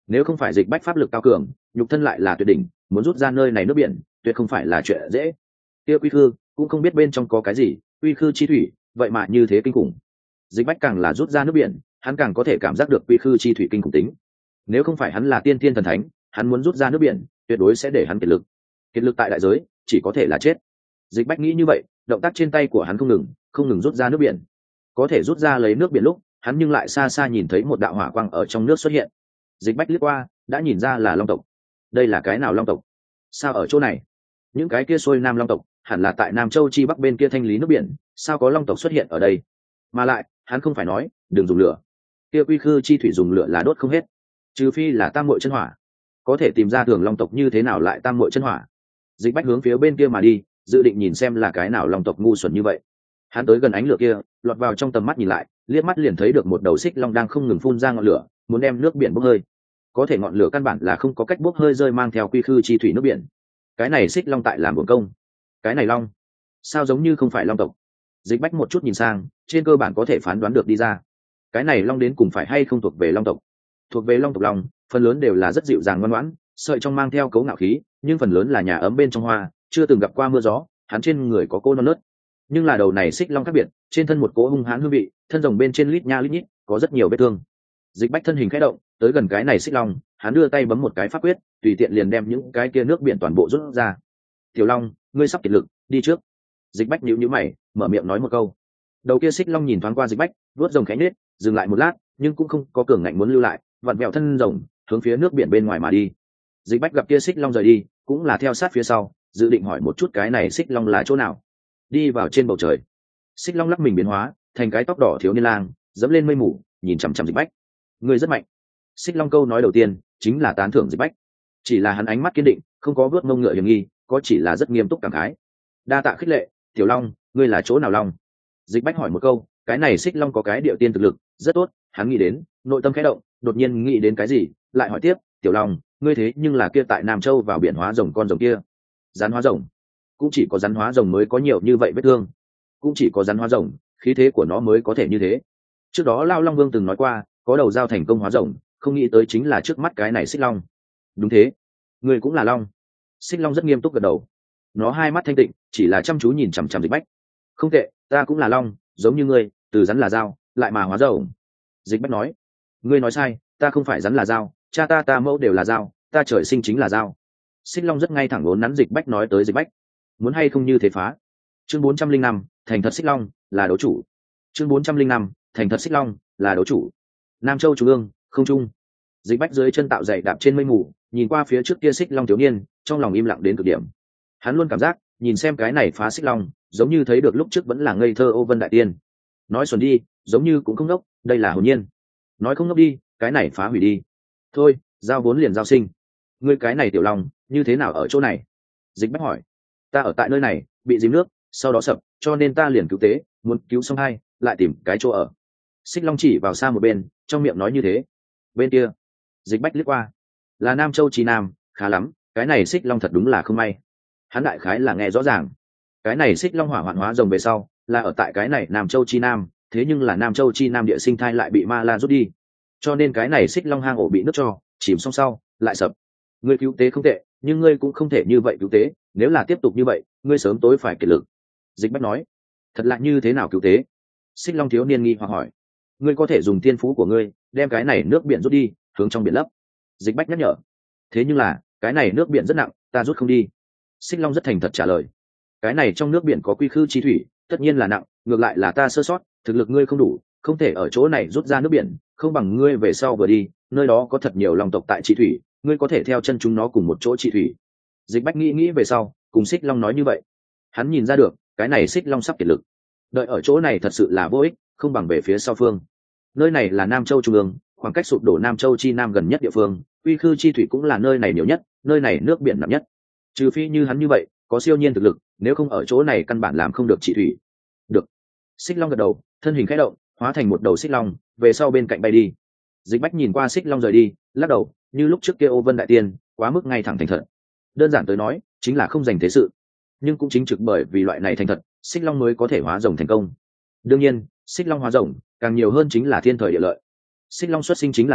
nếu không phải dịch bách pháp lực cao cường, nhục thân lại là tuyệt đỉnh, muốn rút ra nơi này nước biển tuyệt không phải là chuyện dễ. Kia quy khư cũng không biết bên trong có cái gì, quy khư chi thủy vậy mà như thế kinh khủng. Dịch bách càng là rút ra nước biển, hắn càng có thể cảm giác được quy khư chi thủy kinh khủng tính. Nếu không phải hắn là tiên thiên thần thánh, hắn muốn rút ra nước biển tuyệt đối sẽ để hắn kiệt lực. Kiệt lực tại đại giới chỉ có thể là chết. Dịch bách nghĩ như vậy, động tác trên tay của hắn không ngừng không ngừng rút ra nước biển. Có thể rút ra lấy nước biển lúc, hắn nhưng lại xa xa nhìn thấy một đạo hỏa quang ở trong nước xuất hiện. Dịch bách liếc qua đã nhìn ra là long tộc. Đây là cái nào long tộc? Sao ở chỗ này? Những cái kia xuôi nam long tộc hẳn là tại Nam Châu chi bắc bên kia thanh lý nước biển, sao có long tộc xuất hiện ở đây? Mà lại hắn không phải nói đừng dùng lửa, kia quy khư chi thủy dùng lửa là đốt không hết, trừ phi là tam muội chân hỏa. Có thể tìm ra thường long tộc như thế nào lại tam muội chân hỏa? Dịch bách hướng phía bên kia mà đi, dự định nhìn xem là cái nào long tộc ngu xuẩn như vậy. Hắn tới gần ánh lửa kia, lọt vào trong tầm mắt nhìn lại, liếc mắt liền thấy được một đầu xích long đang không ngừng phun ra ngọn lửa, muốn đem nước biển bốc hơi. Có thể ngọn lửa căn bản là không có cách bốc hơi rơi mang theo quy khư chi thủy nước biển. Cái này xích long tại làm buồn công. Cái này long sao giống như không phải long tộc? Dịch bách một chút nhìn sang, trên cơ bản có thể phán đoán được đi ra. Cái này long đến cùng phải hay không thuộc về long tộc? Thuộc về long tộc long, phần lớn đều là rất dịu dàng ngoan ngoãn, sợi trong mang theo cấu ngạo khí, nhưng phần lớn là nhà ấm bên trong hoa, chưa từng gặp qua mưa gió, hắn trên người có cô non nớt. Nhưng là đầu này xích long khác biệt, trên thân một cỗ hung hãn hương vị, thân rồng bên trên lít nha lít nhít, có rất nhiều vết thương. Dịch bách thân hình khẽ động, tới gần cái này xích long, hắn đưa tay bấm một cái pháp quyết, tùy tiện liền đem những cái kia nước biển toàn bộ rút ra. Tiểu long, ngươi sắp kiệt lực, đi trước. Dịch bách nhíu nhíu mày, mở miệng nói một câu. Đầu kia xích long nhìn thoáng qua dịch bách, vuốt rồng khẽ nết, dừng lại một lát, nhưng cũng không có cường ngạnh muốn lưu lại, vặn vẹo thân rồng, hướng phía nước biển bên ngoài mà đi. Dịch bách gặp kia xích long rời đi, cũng là theo sát phía sau, dự định hỏi một chút cái này xích long là chỗ nào. Đi vào trên bầu trời, xích long lắc mình biến hóa thành cái tóc đỏ thiếu niên lang, dẫm lên mây mù, nhìn chằm chằm dịch bách. Ngươi rất mạnh. Xích long câu nói đầu tiên chính là tán thưởng dịch bách, chỉ là hắn ánh mắt kiên định, không có vớt mông ngựa hiểm nghi, có chỉ là rất nghiêm túc cảm khái. Đa tạ khích lệ, tiểu long, ngươi là chỗ nào long? Dịch bách hỏi một câu, cái này xích long có cái điệu tiên thực lực rất tốt, hắn nghĩ đến, nội tâm khẽ động, đột nhiên nghĩ đến cái gì, lại hỏi tiếp, tiểu long, ngươi thế nhưng là kia tại Nam Châu vào biển hóa rồng con rồng kia. Rắn hóa rồng? Cũng chỉ có rắn hóa rồng mới có nhiều như vậy vết thương, cũng chỉ có rắn hóa rồng khí thế của nó mới có thể như thế. Trước đó Lao Long Vương từng nói qua, có đầu giao thành công hóa rồng, không nghĩ tới chính là trước mắt cái này xích long. Đúng thế, ngươi cũng là long. Xích long rất nghiêm túc gật đầu, nó hai mắt thanh tịnh, chỉ là chăm chú nhìn chằm chằm dịch bách. Không tệ, ta cũng là long, giống như ngươi, từ rắn là dao, lại mà hóa rồng. Dịch bách nói, ngươi nói sai, ta không phải rắn là dao, cha ta ta mẫu đều là dao, ta trời sinh chính là dao. Xích long rất ngay thẳng vốn nắn dịch bách nói tới dịch bách, muốn hay không như thế phá. Chương bốn trăm linh năm, thành thật xích long là đấu chủ. Chương bốn trăm linh năm, thành thật xích long là đấu chủ. Nam Châu trung ương, không trung. Dịch bách dưới chân tạo dày đạp trên mây mù, nhìn qua phía trước kia xích long thiếu niên, trong lòng im lặng đến cực điểm. Hắn luôn cảm giác, nhìn xem cái này phá xích long, giống như thấy được lúc trước vẫn là ngây thơ ô vân đại tiên. Nói xuẩn đi, giống như cũng không ngốc, đây là hồn nhiên. Nói không ngốc đi, cái này phá hủy đi. Thôi, giao vốn liền giao sinh. Ngươi cái này tiểu long, như thế nào ở chỗ này? Dịch bách hỏi. Ta ở tại nơi này, bị dính nước, sau đó sập, cho nên ta liền cứu tế, muốn cứu xong hai, lại tìm cái chỗ ở. Xích long chỉ vào xa một bên, trong miệng nói như thế. Bên kia, dịch bách liếc qua, là Nam Châu chi nam, khá lắm, cái này xích long thật đúng là không may. Hắn đại khái là nghe rõ ràng, cái này xích long hỏa hoạn hóa rồng về sau, là ở tại cái này Nam Châu chi nam, thế nhưng là Nam Châu chi nam địa sinh thai lại bị ma la rút đi, cho nên cái này xích long hang ổ bị nước cho chìm xong sau lại sập. Ngươi cứu tế không tệ, nhưng ngươi cũng không thể như vậy cứu tế, nếu là tiếp tục như vậy, ngươi sớm tối phải kiệt lực. Dịch bách nói. Thật lạ, như thế nào cứu tế? Xích long thiếu niên nghi hoặc hỏi. Ngươi có thể dùng thiên phú của ngươi đem cái này nước biển rút đi, hướng trong biển lấp. Dịch bách nhắc nhở. Thế nhưng là cái này nước biển rất nặng, ta rút không đi. Xích long rất thành thật trả lời. Cái này trong nước biển có quy khư chi thủy, tất nhiên là nặng, ngược lại là ta sơ sót, thực lực ngươi không đủ, không thể ở chỗ này rút ra nước biển, không bằng ngươi về sau vừa đi, nơi đó có thật nhiều long tộc tại trị thủy, ngươi có thể theo chân chúng nó cùng một chỗ trị thủy. Dịch bách nghĩ nghĩ về sau, cùng xích long nói như vậy. Hắn nhìn ra được, cái này xích long sắp kiệt lực, đợi ở chỗ này thật sự là vô ích, không bằng về phía sau phương. Nơi này là Nam Châu trung ương, khoảng cách sụp đổ Nam Châu chi nam gần nhất địa phương, uy khư chi thủy cũng là nơi này nhiều nhất, nơi này nước biển nặng nhất. Trừ phi như hắn như vậy, có siêu nhiên thực lực, nếu không ở chỗ này căn bản làm không được trị thủy. Được. Xích long gật đầu, thân hình khẽ động, hóa thành một đầu xích long, về sau bên cạnh bay đi. Dịch bách nhìn qua xích long rời đi, lắc đầu, như lúc trước kia ô vân đại tiên, quá mức ngay thẳng thành thật. Đơn giản tới nói, chính là không dành thế sự. Nhưng cũng chính trực bởi vì loại này thành thật, xích long mới có thể hóa rồng thành công. Đương nhiên, xích long hóa rồng càng nhiều hơn chính là thiên thời địa lợi. Xích long xuất sinh chính là dao,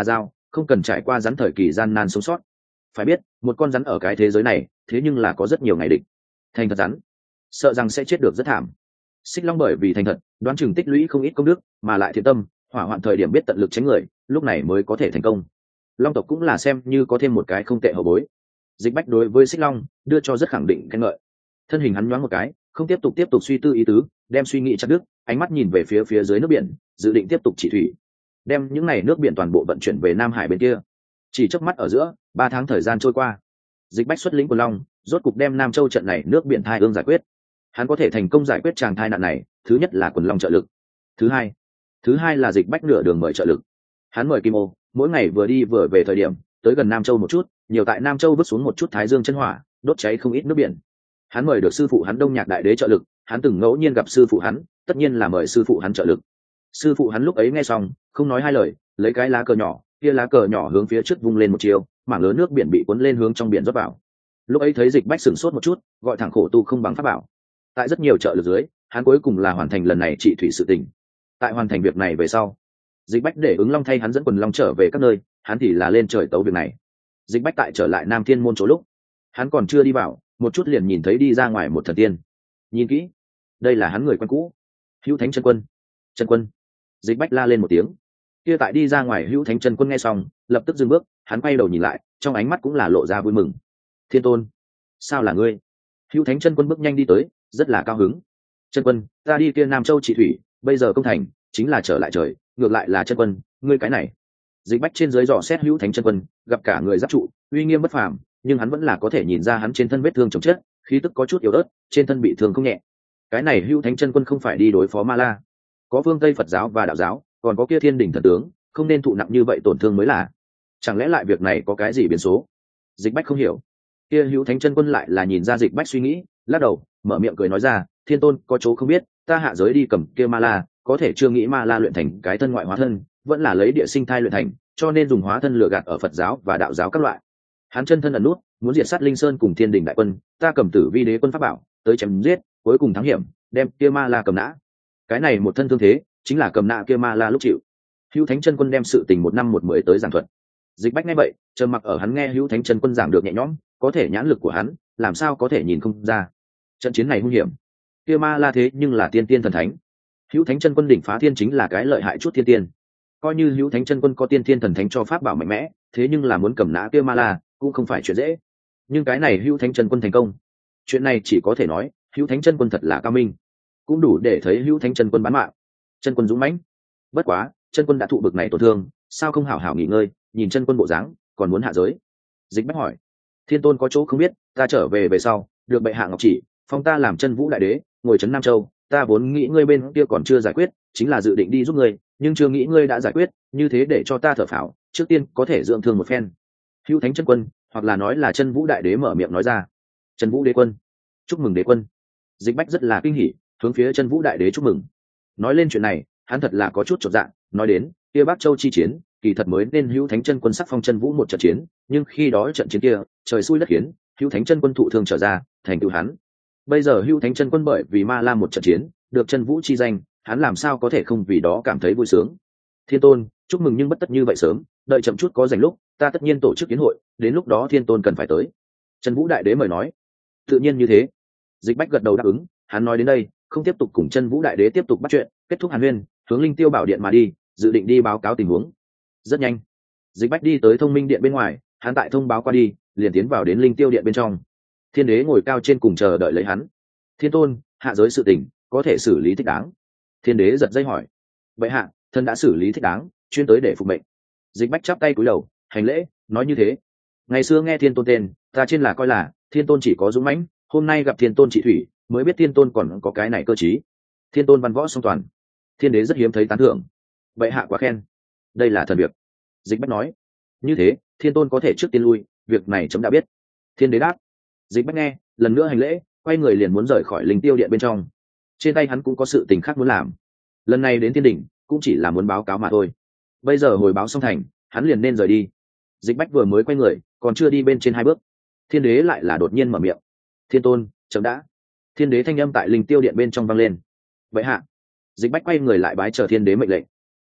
không cần trải qua rắn thời kỳ gian nan sống sót. Phải biết một con rắn ở cái thế giới này thế nhưng là có rất nhiều ngày địch. Thành thật rắn sợ rằng sẽ chết được rất thảm. Xích Long bởi vì thành thật đoán chừng tích lũy không ít công đức, mà lại thiện tâm, hỏa hoạn thời điểm biết tận lực tránh người, lúc này mới có thể thành công. Long tộc cũng là xem như có thêm một cái không tệ hậu bối. Dịch Bách đối với Xích Long đưa cho rất khẳng định khen ngợi. Thân hình hắn nhoáng một cái, không tiếp tục tiếp tục suy tư ý tứ, đem suy nghĩ chặt đứt, ánh mắt nhìn về phía phía dưới nước biển, dự định tiếp tục chỉ thủy, đem những này nước biển toàn bộ vận chuyển về Nam Hải bên kia. Chỉ chớp mắt ở giữa, ba tháng thời gian trôi qua, Dịch Bách xuất lĩnh Quần Long, rốt cục đem Nam Châu trận này nước biển thai ương giải quyết. Hắn có thể thành công giải quyết tràng thai nạn này, thứ nhất là Quần Long trợ lực, thứ hai, thứ hai là Dịch Bách nửa đường mời trợ lực. Hắn mời Kim Ô, mỗi ngày vừa đi vừa về thời điểm, tới gần Nam Châu một chút, nhiều tại Nam Châu vứt xuống một chút Thái Dương chân hỏa, đốt cháy không ít nước biển. Hắn mời được sư phụ hắn Đông Nhạc Đại Đế trợ lực, hắn từng ngẫu nhiên gặp sư phụ hắn, tất nhiên là mời sư phụ hắn trợ lực. Sư phụ hắn lúc ấy nghe xong, không nói hai lời, lấy cái lá cờ nhỏ, kia lá cờ nhỏ hướng phía trước vung lên một chiều, mảng lớn nước biển bị cuốn lên hướng trong biển rót vào. Lúc ấy thấy Dịch Bách sửng sốt một chút, gọi thẳng khổ tu không bằng pháp bảo. Tại rất nhiều trợ lực dưới, hắn cuối cùng là hoàn thành lần này trị thủy sự tình. Tại hoàn thành việc này về sau, Dịch Bách để ứng Long thay hắn dẫn Quần Long trở về các nơi, hắn thì là lên trời tấu việc này. Dịch Bách tại trở lại Nam Thiên môn chỗ lúc, hắn còn chưa đi vào, một chút liền nhìn thấy đi ra ngoài một thần tiên. Nhìn kỹ, đây là hắn người quen cũ, Hữu Thánh Chân Quân. Chân Quân! Dịch Bách la lên một tiếng. Kia tại đi ra ngoài Hữu Thánh Chân Quân nghe xong, lập tức dừng bước, hắn quay đầu nhìn lại, trong ánh mắt cũng là lộ ra vui mừng. Thiên Tôn, sao là ngươi? Hữu Thánh Chân Quân bước nhanh đi tới, rất là cao hứng. Chân Quân, ta đi kia Nam Châu trị thủy, bây giờ công thành, chính là trở lại trời, ngược lại là Chân Quân, ngươi cái này. Dịch Bách trên dưới dò xét Hữu Thánh Chân Quân, gặp cả người giáp trụ, uy nghiêm bất phàm, nhưng hắn vẫn là có thể nhìn ra hắn trên thân vết thương chồng chết, khí tức có chút yếu ớt, trên thân bị thương không nhẹ. Cái này Hữu Thánh Chân Quân không phải đi đối phó Ma La, có phương Tây Phật giáo và đạo giáo, còn có kia Thiên Đình thần tướng, không nên thụ nặng như vậy tổn thương mới là. Chẳng lẽ lại việc này có cái gì biến số? Dịch Bách không hiểu. Kia Hữu Thánh Chân Quân lại là nhìn ra Dịch Bách suy nghĩ, lắc đầu, mở miệng cười nói ra, Thiên Tôn có chỗ không biết, ta hạ giới đi cầm kia Ma La, có thể chưa nghĩ Ma La luyện thành cái thân ngoại hóa thân, vẫn là lấy địa sinh thai luyện thành, cho nên dùng hóa thân lừa gạt ở Phật giáo và đạo giáo các loại. Hắn chân thân ẩn nút, muốn diệt sát Linh Sơn cùng Thiên Đình đại quân, ta cầm Tử Vi Đế quân pháp bảo, tới chém giết, cuối cùng thắng hiểm, đem kia Ma La cầm nã. Cái này một thân thương thế, chính là cầm nã kia Ma La lúc chịu. Hữu Thánh Chân Quân đem sự tình một năm một mười tới giảng thuật. Dịch Bách nghe vậy, trầm mặc ở hắn nghe Hữu Thánh Chân Quân giảng được nhẹ nhõm, có thể nhãn lực của hắn, làm sao có thể nhìn không ra. Trận chiến này hung hiểm. Kia Ma La thế nhưng là tiên tiên thần thánh. Hữu Thánh Chân Quân đỉnh phá thiên chính là cái lợi hại chút thiên tiên. Coi như Hữu Thánh Chân Quân có tiên tiên thần thánh cho pháp bảo mạnh mẽ, thế nhưng là muốn cầm nã kia Ma La, cũng không phải chuyện dễ. Nhưng cái này Hữu Thánh Chân Quân thành công, chuyện này chỉ có thể nói, Hữu Thánh Chân Quân thật là cao minh, cũng đủ để thấy Hữu Thánh Chân Quân bán mạng. Chân Quân dũng mãnh. Bất quá, Chân Quân đã thụ bực này tổn thương, sao không hảo hảo nghỉ ngơi, nhìn Chân Quân bộ dáng, còn muốn hạ giới. Dịch Bách hỏi, Thiên Tôn có chỗ không biết, ta trở về về sau, được bệ hạ ngọc chỉ, phong ta làm Chân Vũ đại đế, ngồi trấn Nam Châu, ta vốn nghĩ ngươi bên kia còn chưa giải quyết, chính là dự định đi giúp ngươi, nhưng chưa nghĩ ngươi đã giải quyết, như thế để cho ta thở phào, trước tiên có thể dưỡng thương một phen. Hữu Thánh Chân Quân, hoặc là nói là Chân Vũ đại đế mở miệng nói ra. Chân Vũ đế quân, chúc mừng đế quân. Dịch Bách rất là kinh hỉ, hướng phía Chân Vũ đại đế chúc mừng. Nói lên chuyện này, hắn thật là có chút chột dạ, nói đến kia Bắc Châu chi chiến, kỳ thật mới nên Hữu Thánh Chân Quân sắc phong Chân Vũ một trận chiến, nhưng khi đó trận chiến kia, trời xui đất khiến, Hữu Thánh Chân Quân thụ thương trở ra, thành tựu hắn. Bây giờ Hữu Thánh Chân Quân bởi vì Ma La một trận chiến, được Chân Vũ chi danh, hắn làm sao có thể không vì đó cảm thấy vui sướng. Thiên Tôn, chúc mừng nhưng bất tất như vậy sớm, đợi chậm chút có rảnh lúc, ta tất nhiên tổ chức kiến hội, đến lúc đó Thiên Tôn cần phải tới. Chân Vũ đại đế mời nói. Tự nhiên như thế. Dịch Bách gật đầu đáp ứng, hắn nói đến đây, không tiếp tục cùng Chân Vũ đại đế tiếp tục bắt chuyện, kết thúc hàn huyên, hướng Linh Tiêu Bảo điện mà đi, dự định đi báo cáo tình huống. Rất nhanh, Dịch Bách đi tới Thông Minh điện bên ngoài, hắn tại thông báo qua đi, liền tiến vào đến Linh Tiêu điện bên trong. Thiên đế ngồi cao trên cùng chờ đợi lấy hắn. Thiên Tôn, hạ giới sự tình, có thể xử lý thích đáng. Thiên đế giật dây hỏi. Bệ hạ, thân đã xử lý thích đáng, chuyên tới để phục mệnh. Dịch Bách chắp tay cúi đầu, hành lễ, nói như thế. Ngày xưa nghe Thiên Tôn tên, ta trên là coi là Thiên Tôn chỉ có dũng mãnh, hôm nay gặp Thiên Tôn trị thủy, mới biết Thiên Tôn còn có cái này cơ trí. Thiên Tôn văn võ song toàn. Thiên đế rất hiếm thấy tán thưởng. Bệ hạ quá khen, đây là thần việc. Dịch Bách nói. Như thế, Thiên Tôn có thể trước tiên lui, việc này chấm đã biết. Thiên đế đáp. Dịch Bách nghe, lần nữa hành lễ, quay người liền muốn rời khỏi Linh Tiêu điện bên trong. Trên tay hắn cũng có sự tình khác muốn làm. Lần này đến Thiên Đình, cũng chỉ là muốn báo cáo mà thôi. Bây giờ hồi báo xong thành, hắn liền nên rời đi. Dịch Bách vừa mới quay người, còn chưa đi bên trên hai bước, Thiên đế lại là đột nhiên mở miệng. Thiên Tôn, chấm đã. Thiên đế thanh âm tại Linh Tiêu điện bên trong vang lên. Vậy hạ. Dịch Bách quay người lại bái chờ Thiên đế mệnh lệnh.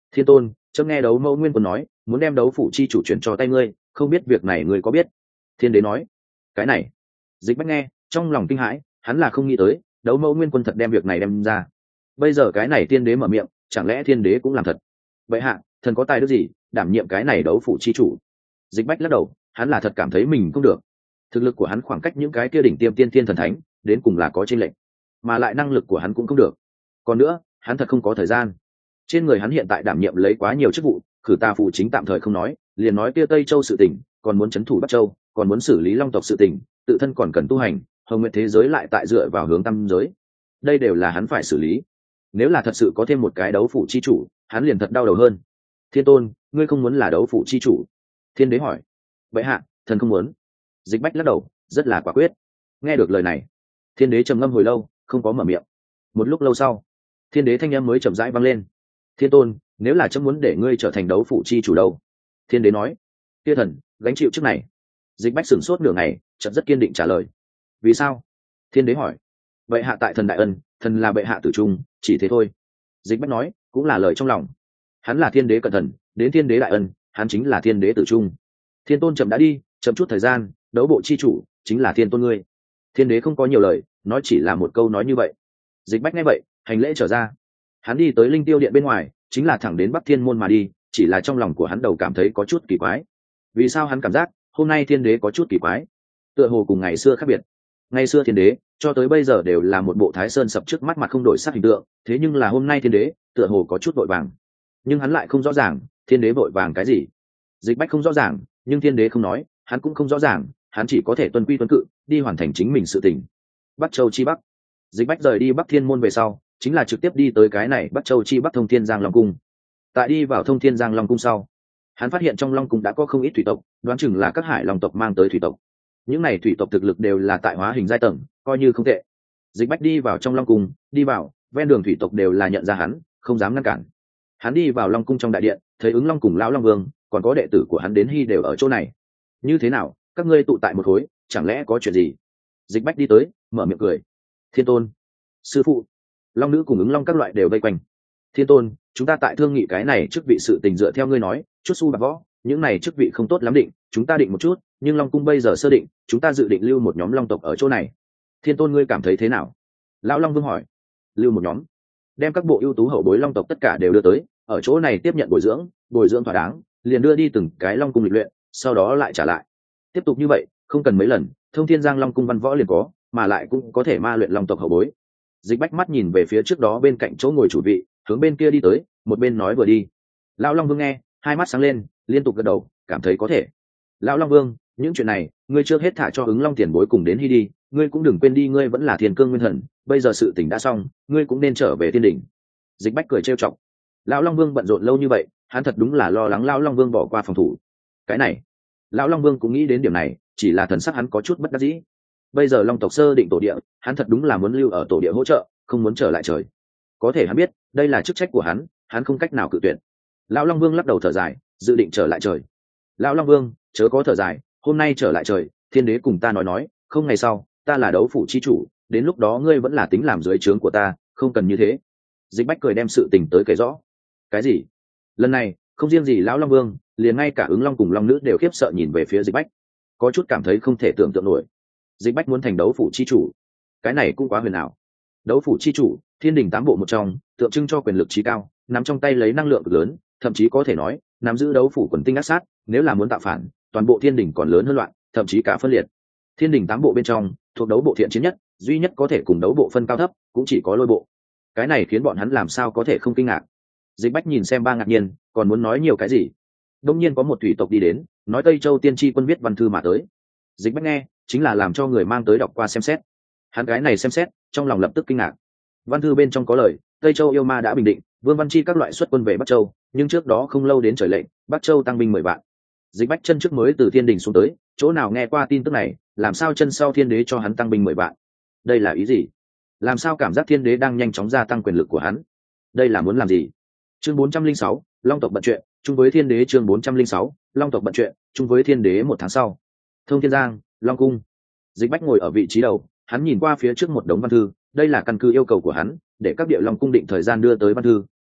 Thiên tôn, chấm nghe đấu mẫu nguyên quân nói muốn đem đấu phủ chi chủ chuyển cho tay ngươi, không biết việc này ngươi có biết? Thiên đế nói. Cái này, Dịch Bách nghe trong lòng kinh hãi, hắn là không nghĩ tới đấu mẫu nguyên quân thật đem việc này đem ra. Bây giờ cái này tiên đế mở miệng, chẳng lẽ thiên đế cũng làm thật? Vậy hạ, thần có tài đức gì đảm nhiệm cái này đấu phủ chi chủ? Dịch Bách lắc đầu, hắn là thật cảm thấy mình không được. Thực lực của hắn khoảng cách những cái kia đỉnh tiêm tiên thiên thần thánh đến cùng là có chênh lệch, mà lại năng lực của hắn cũng không được. Còn nữa, hắn thật không có thời gian. Trên người hắn hiện tại đảm nhiệm lấy quá nhiều chức vụ, khử tà phụ chính tạm thời không nói, liền nói kia Tây Châu sự tình, còn muốn chấn thủ Bắc Châu, còn muốn xử lý Long tộc sự tình, tự thân còn cần tu hành, hồng nguyện thế giới lại tại dựa vào hướng tam giới. Đây đều là hắn phải xử lý. Nếu là thật sự có thêm một cái đấu phủ chi chủ, hắn liền thật đau đầu hơn. Thiên tôn, ngươi không muốn là đấu phủ chi chủ? Thiên đế hỏi. Vậy hạ, thần không muốn. Dịch Bách lắc đầu, rất là quả quyết. Nghe được lời này, thiên đế trầm ngâm hồi lâu, không có mở miệng. Một lúc lâu sau, thiên đế thanh âm mới chậm rãi vang lên. Thiên tôn, nếu là chấm muốn để ngươi trở thành đấu phủ chi chủ đâu? Thiên đế nói. Kia thần gánh chịu chức này. Dịch Bách sửng sốt nửa ngày, chợt rất kiên định trả lời. Vì sao? Thiên đế hỏi. Vậy hạ tại thần đại ân, thần là bệ hạ tử trung, chỉ thế thôi. Dịch Bách nói, cũng là lời trong lòng. Hắn là thiên đế cẩn thần, đến thiên đế đại ân, hắn chính là thiên đế tử trung. Thiên tôn chậm đã đi, chậm chút thời gian, đấu bộ chi chủ chính là thiên tôn ngươi. Thiên đế không có nhiều lời, nói chỉ là một câu nói như vậy. Dịch Bách nghe vậy, hành lễ trở ra. Hắn đi tới linh tiêu điện bên ngoài, chính là thẳng đến Bắc Thiên môn mà đi, chỉ là trong lòng của hắn đầu cảm thấy có chút kỳ quái. Vì sao hắn cảm giác hôm nay thiên đế có chút kỳ quái? Tựa hồ cùng ngày xưa khác biệt. Ngày xưa thiên đế cho tới bây giờ đều là một bộ thái sơn sập trước mắt mặt không đổi sắc hình tượng, thế nhưng là hôm nay thiên đế tựa hồ có chút vội vàng. Nhưng hắn lại không rõ ràng thiên đế vội vàng cái gì. Dịch Bách không rõ ràng, nhưng thiên đế không nói, hắn cũng không rõ ràng, hắn chỉ có thể tuân quy tuân cự, đi hoàn thành chính mình sự tình. Bắc Châu chi Bắc. Dịch Bách rời đi Bắc Thiên môn về sau, chính là trực tiếp đi tới cái này Bắc Châu chi Bắc Thông Thiên Giang Long cung. Tại đi vào Thông Thiên Giang Long cung sau, hắn phát hiện trong Long cung đã có không ít thủy tộc, đoán chừng là các hải long tộc mang tới thủy tộc. Những này thủy tộc thực lực đều là tại hóa hình giai tầng, coi như không tệ. Dịch Bách đi vào trong Long cung, đi vào, ven đường thủy tộc đều là nhận ra hắn, không dám ngăn cản. Hắn đi vào Long cung trong đại điện, thấy ứng Long cùng lão Long Vương, còn có đệ tử của hắn đến hy đều ở chỗ này. Như thế nào, các ngươi tụ tại một khối, chẳng lẽ có chuyện gì? Dịch Bách đi tới, mở miệng cười. Thiên tôn, sư phụ, Long nữ cùng ứng Long các loại đều vây quanh. Thiên tôn, chúng ta tại thương nghị cái này chức vị sự tình dựa theo ngươi nói, chút su bạc võ, những này chức vị không tốt lắm định, chúng ta định một chút, nhưng Long cung bây giờ sơ định, chúng ta dự định lưu một nhóm Long tộc ở chỗ này. Thiên tôn ngươi cảm thấy thế nào? Lão Long Vương hỏi. Lưu một nhóm, đem các bộ ưu tú hậu bối Long tộc tất cả đều đưa tới, ở chỗ này tiếp nhận bồi dưỡng, bồi dưỡng thỏa đáng, liền đưa đi từng cái Long cung lịch luyện, sau đó lại trả lại. Tiếp tục như vậy, không cần mấy lần, Thông Thiên Giang Long cung văn võ liền có, mà lại cũng có thể ma luyện Long tộc hậu bối. Dịch Bách mắt nhìn về phía trước đó bên cạnh chỗ ngồi chủ vị, hướng bên kia đi tới, một bên nói vừa đi. Lão Long Vương nghe, hai mắt sáng lên, liên tục gật đầu, cảm thấy có thể. Lão Long Vương, những chuyện này, ngươi trước hết thả cho ứng Long tiền bối cùng đến hy đi, ngươi cũng đừng quên đi, ngươi vẫn là Thiên Cương Nguyên Thần, bây giờ sự tình đã xong, ngươi cũng nên trở về thiên đỉnh. Dịch Bách cười trêu chọc. Lão Long Vương bận rộn lâu như vậy, hắn thật đúng là lo lắng Lão Long Vương bỏ qua phòng thủ. Cái này, Lão Long Vương cũng nghĩ đến điểm này, chỉ là thần sắc hắn có chút bất đắc dĩ. Bây giờ Long tộc sơ định tổ địa, hắn thật đúng là muốn lưu ở tổ địa hỗ trợ, không muốn trở lại trời. Có thể hắn biết, đây là chức trách của hắn, hắn không cách nào cự tuyệt. Lão Long Vương lắc đầu thở dài, dự định trở lại trời. Lão Long Vương, chớ có thở dài, hôm nay trở lại trời, thiên đế cùng ta nói nói, không ngày sau, ta là đấu phủ chi chủ, đến lúc đó ngươi vẫn là tính làm dưới trướng của ta, không cần như thế. Dịch Bách cười đem sự tình tới kể rõ. Cái gì? Lần này, không riêng gì Lão Long Vương, liền ngay cả ứng Long cùng Long nữ đều khiếp sợ nhìn về phía Dịch Bách, có chút cảm thấy không thể tưởng tượng nổi. Dịch Bách muốn thành đấu phủ chi chủ, cái này cũng quá huyền ảo. Đấu phủ chi chủ, thiên đình tám bộ một trong, tượng trưng cho quyền lực trí cao, nắm trong tay lấy năng lượng cực lớn, thậm chí có thể nói nắm giữ đấu phủ quần tinh ác sát, nếu là muốn tạo phản, toàn bộ thiên đình còn lớn hơn loạn, thậm chí cả phân liệt. Thiên đình tám bộ bên trong, thuộc đấu bộ thiện chiến nhất, duy nhất có thể cùng đấu bộ phân cao thấp, cũng chỉ có lôi bộ. Cái này khiến bọn hắn làm sao có thể không kinh ngạc. Dịch Bách nhìn xem ba ngạc nhiên, còn muốn nói nhiều cái gì. Đông nhiên có một thủy tộc đi đến, nói Tây Châu tiên tri quân viết văn thư mà tới. Dịch Bách nghe, chính là làm cho người mang tới đọc qua xem xét. Hắn cái này xem xét, trong lòng lập tức kinh ngạc. Văn thư bên trong có lời, Tây Châu yêu ma đã bình định, Vương Văn Chi các loại xuất quân về Bắc Châu, nhưng trước đó không lâu đến trời lệnh, Bắc Châu tăng binh mười vạn. Dịch Bách chân trước mới từ thiên đình xuống tới, chỗ nào nghe qua tin tức này, làm sao chân sau thiên đế cho hắn tăng binh mười vạn? Đây là ý gì? Làm sao cảm giác thiên đế đang nhanh chóng gia tăng quyền lực của hắn? Đây là muốn làm gì? Chương bốn trăm linh sáu, Long tộc bận chuyện, chung với thiên đế. Chương bốn trăm linh sáu, Long tộc bận chuyện, chung với thiên đế. Một tháng sau, Thông Thiên Giang, Long cung. Dịch Bách ngồi ở vị trí đầu, hắn nhìn qua phía trước một đống văn thư, đây là căn cứ yêu cầu của hắn, để các địa Long cung định thời gian đưa tới văn thư,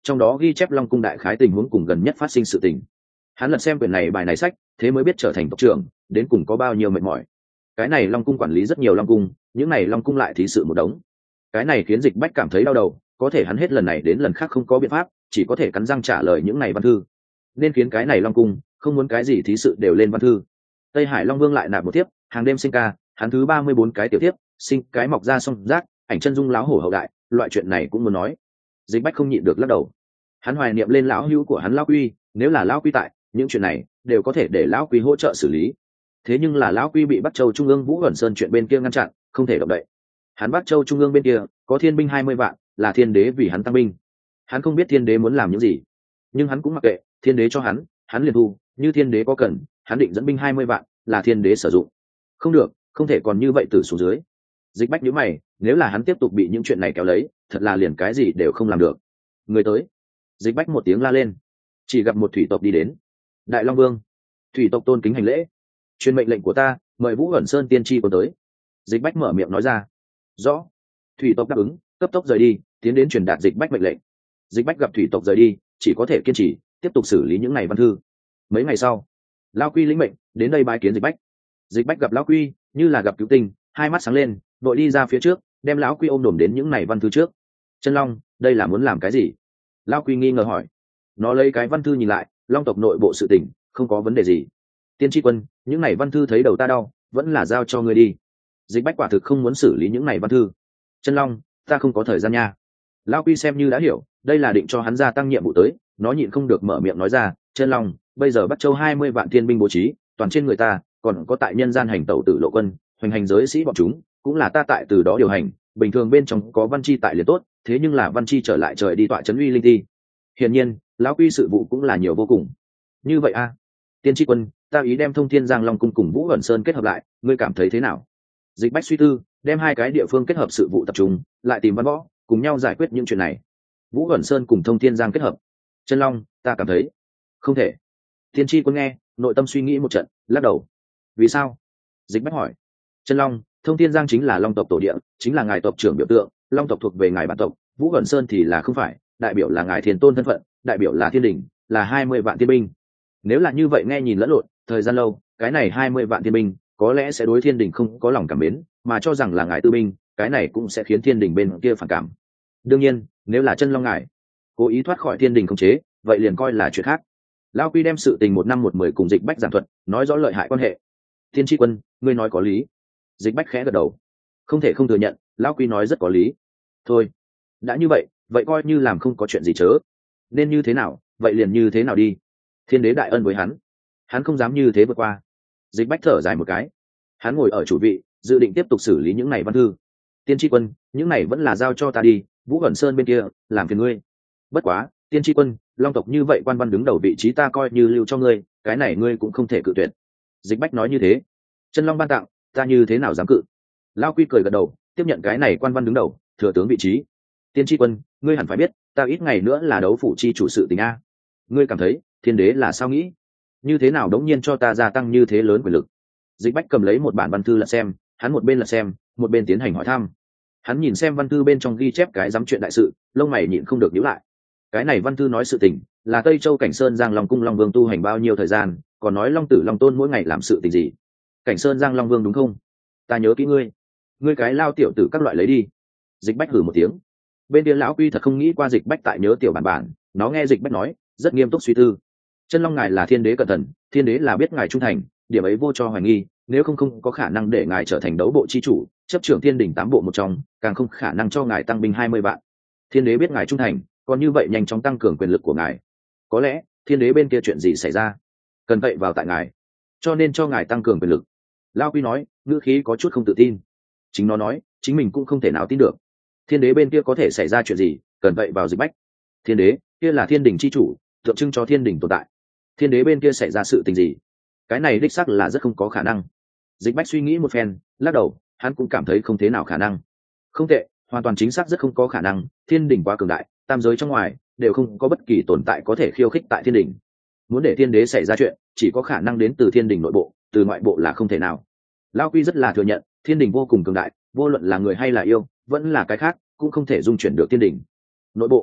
trong đó ghi chép long cung đại khái tình huống cùng gần nhất phát sinh sự tình. Hắn lật xem quyển này bài này sách, thế mới biết trở thành tộc trưởng đến cùng có bao nhiêu mệt mỏi. Cái này long cung quản lý rất nhiều long cung, những này long cung lại thí sự một đống. Cái này khiến Dịch Bách cảm thấy đau đầu, có thể hắn hết lần này đến lần khác không có biện pháp, chỉ có thể cắn răng trả lời những này văn thư. Nên khiến cái này long cung không muốn cái gì thí sự đều lên văn thư. Tây Hải Long Vương lại nạp một tiếp, hàng đêm sinh ca, hắn thứ ba mươi bốn cái tiểu tiếp, sinh cái mọc ra song rác, ảnh chân dung láo hổ hậu đại, loại chuyện này cũng muốn nói. Dịch Bách không nhịn được lắc đầu. Hắn hoài niệm lên lão hữu của hắn lão Quy, nếu là lão Quy tại, những chuyện này đều có thể để lão Quy hỗ trợ xử lý. Thế nhưng là lão Quy bị Bắc Châu Trung ương Vũ Ẩn Sơn chuyện bên kia ngăn chặn, không thể động đậy. Hắn Bắc Châu Trung ương bên kia có thiên binh hai mươi vạn, là thiên đế vì hắn tăng binh. Hắn không biết thiên đế muốn làm những gì, nhưng hắn cũng mặc kệ, thiên đế cho hắn, hắn liền thu, như thiên đế có cần, hắn định dẫn binh hai mươi vạn, là thiên đế sử dụng. Không được, không thể còn như vậy từ xuống dưới. Dịch Bách nhíu mày, nếu là hắn tiếp tục bị những chuyện này kéo lấy, thật là liền cái gì đều không làm được. Người tới. Dịch Bách một tiếng la lên, chỉ gặp một thủy tộc đi đến. Đại Long Vương. Thủy tộc tôn kính hành lễ. Truyền mệnh lệnh của ta, mời Vũ Ẩn Sơn tiên tri có tới. Dịch Bách mở miệng nói ra. Rõ. Thủy tộc đáp ứng, cấp tốc rời đi, tiến đến truyền đạt Dịch Bách mệnh lệnh. Dịch Bách gặp thủy tộc rời đi, chỉ có thể kiên trì tiếp tục xử lý những ngày văn thư. Mấy ngày sau, Lão Quy lĩnh mệnh đến đây bái kiến Dịch Bách. Dịch Bách gặp Lão Quy như là gặp cứu tinh, hai mắt sáng lên, đội đi ra phía trước, đem Lão Quy ôm đồm đến những ngày văn thư trước. Chân Long, đây là muốn làm cái gì? Lão Quy nghi ngờ hỏi. Nó lấy cái văn thư nhìn lại, long tộc nội bộ sự tình không có vấn đề gì. Tiên tri quân, những ngày văn thư thấy đầu ta đau, vẫn là giao cho ngươi đi. Dịch Bách quả thực không muốn xử lý những ngày văn thư. Chân Long, ta không có thời gian nha. Lão Quy xem như đã hiểu, đây là định cho hắn gia tăng nhiệm vụ tới, nó nhịn không được mở miệng nói ra. Chân Long, bây giờ Bắc Châu hai mươi vạn thiên binh bố trí, toàn trên người ta, còn có tại nhân gian hành tẩu tử lộ quân, hoành hành giới sĩ bọn chúng, cũng là ta tại từ đó điều hành. Bình thường bên trong có văn chi tại liền tốt, thế nhưng là văn chi trở lại trời đi tọa trấn uy linh ti. Hiển nhiên, Lão Quy sự vụ cũng là nhiều vô cùng. Như vậy a, tiên tri quân, ta ý đem Thông Thiên Giang Long cung cùng Vũ Ẩn Sơn kết hợp lại, ngươi cảm thấy thế nào? Dịch Bách suy tư, đem hai cái địa phương kết hợp sự vụ tập trung, lại tìm văn võ, cùng nhau giải quyết những chuyện này. Vũ Ẩn Sơn cùng Thông Thiên Giang kết hợp. Chân Long, ta cảm thấy không thể. Tiên tri quân nghe, nội tâm suy nghĩ một trận, lắc đầu. Vì sao? Dịch Bách hỏi. Chân Long, Thông Thiên Giang chính là long tộc tổ địa, chính là ngài tộc trưởng biểu tượng, long tộc thuộc về ngài bản tộc. Vũ Ẩn Sơn thì là không phải, đại biểu là ngài thiên tôn thân phận, đại biểu là thiên đình, là hai mươi vạn thiên binh. Nếu là như vậy nghe nhìn lẫn lộn, thời gian lâu, cái này hai mươi vạn thiên binh có lẽ sẽ đối thiên đình không có lòng cảm mến, mà cho rằng là ngài tư binh, cái này cũng sẽ khiến thiên đình bên kia phản cảm. Đương nhiên, nếu là Chân Long ngài cố ý thoát khỏi thiên đình khống chế, vậy liền coi là chuyện khác. Lão Quy đem sự tình một năm một mười cùng Dịch Bách giảng thuật, nói rõ lợi hại quan hệ. Thiên tri quân, ngươi nói có lý. Dịch Bách khẽ gật đầu, không thể không thừa nhận, Lão Quy nói rất có lý. Thôi, đã như vậy, vậy coi như làm không có chuyện gì chớ. Nên như thế nào, vậy liền như thế nào đi. Thiên đế đại ân với hắn, hắn không dám như thế vượt qua. Dịch Bách thở dài một cái, hắn ngồi ở chủ vị, dự định tiếp tục xử lý những này văn thư. Tiên tri quân, những này vẫn là giao cho ta đi, Vũ Ẩn Sơn bên kia làm phiền ngươi. Bất quá, tiên tri quân, long tộc như vậy quan văn đứng đầu vị trí ta coi như lưu cho ngươi, cái này ngươi cũng không thể cự tuyệt. Dịch Bách nói như thế. Chân Long ban tặng, ta như thế nào dám cự. Lão Quy cười gật đầu, tiếp nhận cái này quan văn đứng đầu, thừa tướng vị trí. Tiên tri quân, ngươi hẳn phải biết, ta ít ngày nữa là đấu phủ chi chủ sự tình a. Ngươi cảm thấy thiên đế là sao nghĩ? Như thế nào đống nhiên cho ta gia tăng như thế lớn quyền lực? Dịch Bách cầm lấy một bản văn thư lật xem, hắn một bên lật xem, một bên tiến hành hỏi thăm. Hắn nhìn xem văn thư bên trong ghi chép cái dám chuyện đại sự, lông mày nhịn không được nhíu lại. Cái này văn thư nói sự tình là Tây Châu Cảnh Sơn Giang Long cung Long Vương tu hành bao nhiêu thời gian, còn nói Long Tử Long Tôn mỗi ngày làm sự tình gì. Cảnh Sơn Giang Long Vương đúng không? Ta nhớ kỹ ngươi. Ngươi cái lao tiểu tử các loại lấy đi. Dịch Bách hử một tiếng. Bên kia Lão Quy thật không nghĩ qua Dịch Bách tại nhớ tiểu bản bản, nó nghe Dịch Bách nói, rất nghiêm túc suy tư. Chân Long ngài là thiên đế cẩn thận, thiên đế là biết ngài trung thành, điểm ấy vô cho hoài nghi, nếu không không có khả năng để ngài trở thành đấu bộ chi chủ, chấp trưởng thiên đỉnh tám bộ một trong, càng không khả năng cho ngài tăng binh hai mươi vạn. Thiên đế biết ngài trung thành, còn như vậy nhanh chóng tăng cường quyền lực của ngài. Có lẽ thiên đế bên kia chuyện gì xảy ra, cần vậy vào tại ngài, cho nên cho ngài tăng cường quyền lực. Lão Quy nói, ngữ khí có chút không tự tin. Chính nó nói, chính mình cũng không thể nào tin được. Thiên đế bên kia có thể xảy ra chuyện gì, cần vậy vào Dịch Bách. Thiên đế kia là thiên đình chi chủ, tượng trưng cho thiên đình tồn tại. Thiên đế bên kia xảy ra sự tình gì, cái này đích xác là rất không có khả năng. Dịch Bách suy nghĩ một phen, lắc đầu, hắn cũng cảm thấy không thế nào khả năng. Không tệ, hoàn toàn chính xác rất không có khả năng. Thiên đình quá cường đại, tam giới trong ngoài đều không có bất kỳ tồn tại có thể khiêu khích tại thiên đình. Muốn để thiên đế xảy ra chuyện, chỉ có khả năng đến từ thiên đình nội bộ, từ ngoại bộ là không thể nào. Lão Quy rất là thừa nhận, thiên đình vô cùng cường đại, vô luận là người hay là yêu, vẫn là cái khác, cũng không thể dung chuyển được thiên đình. Nội bộ,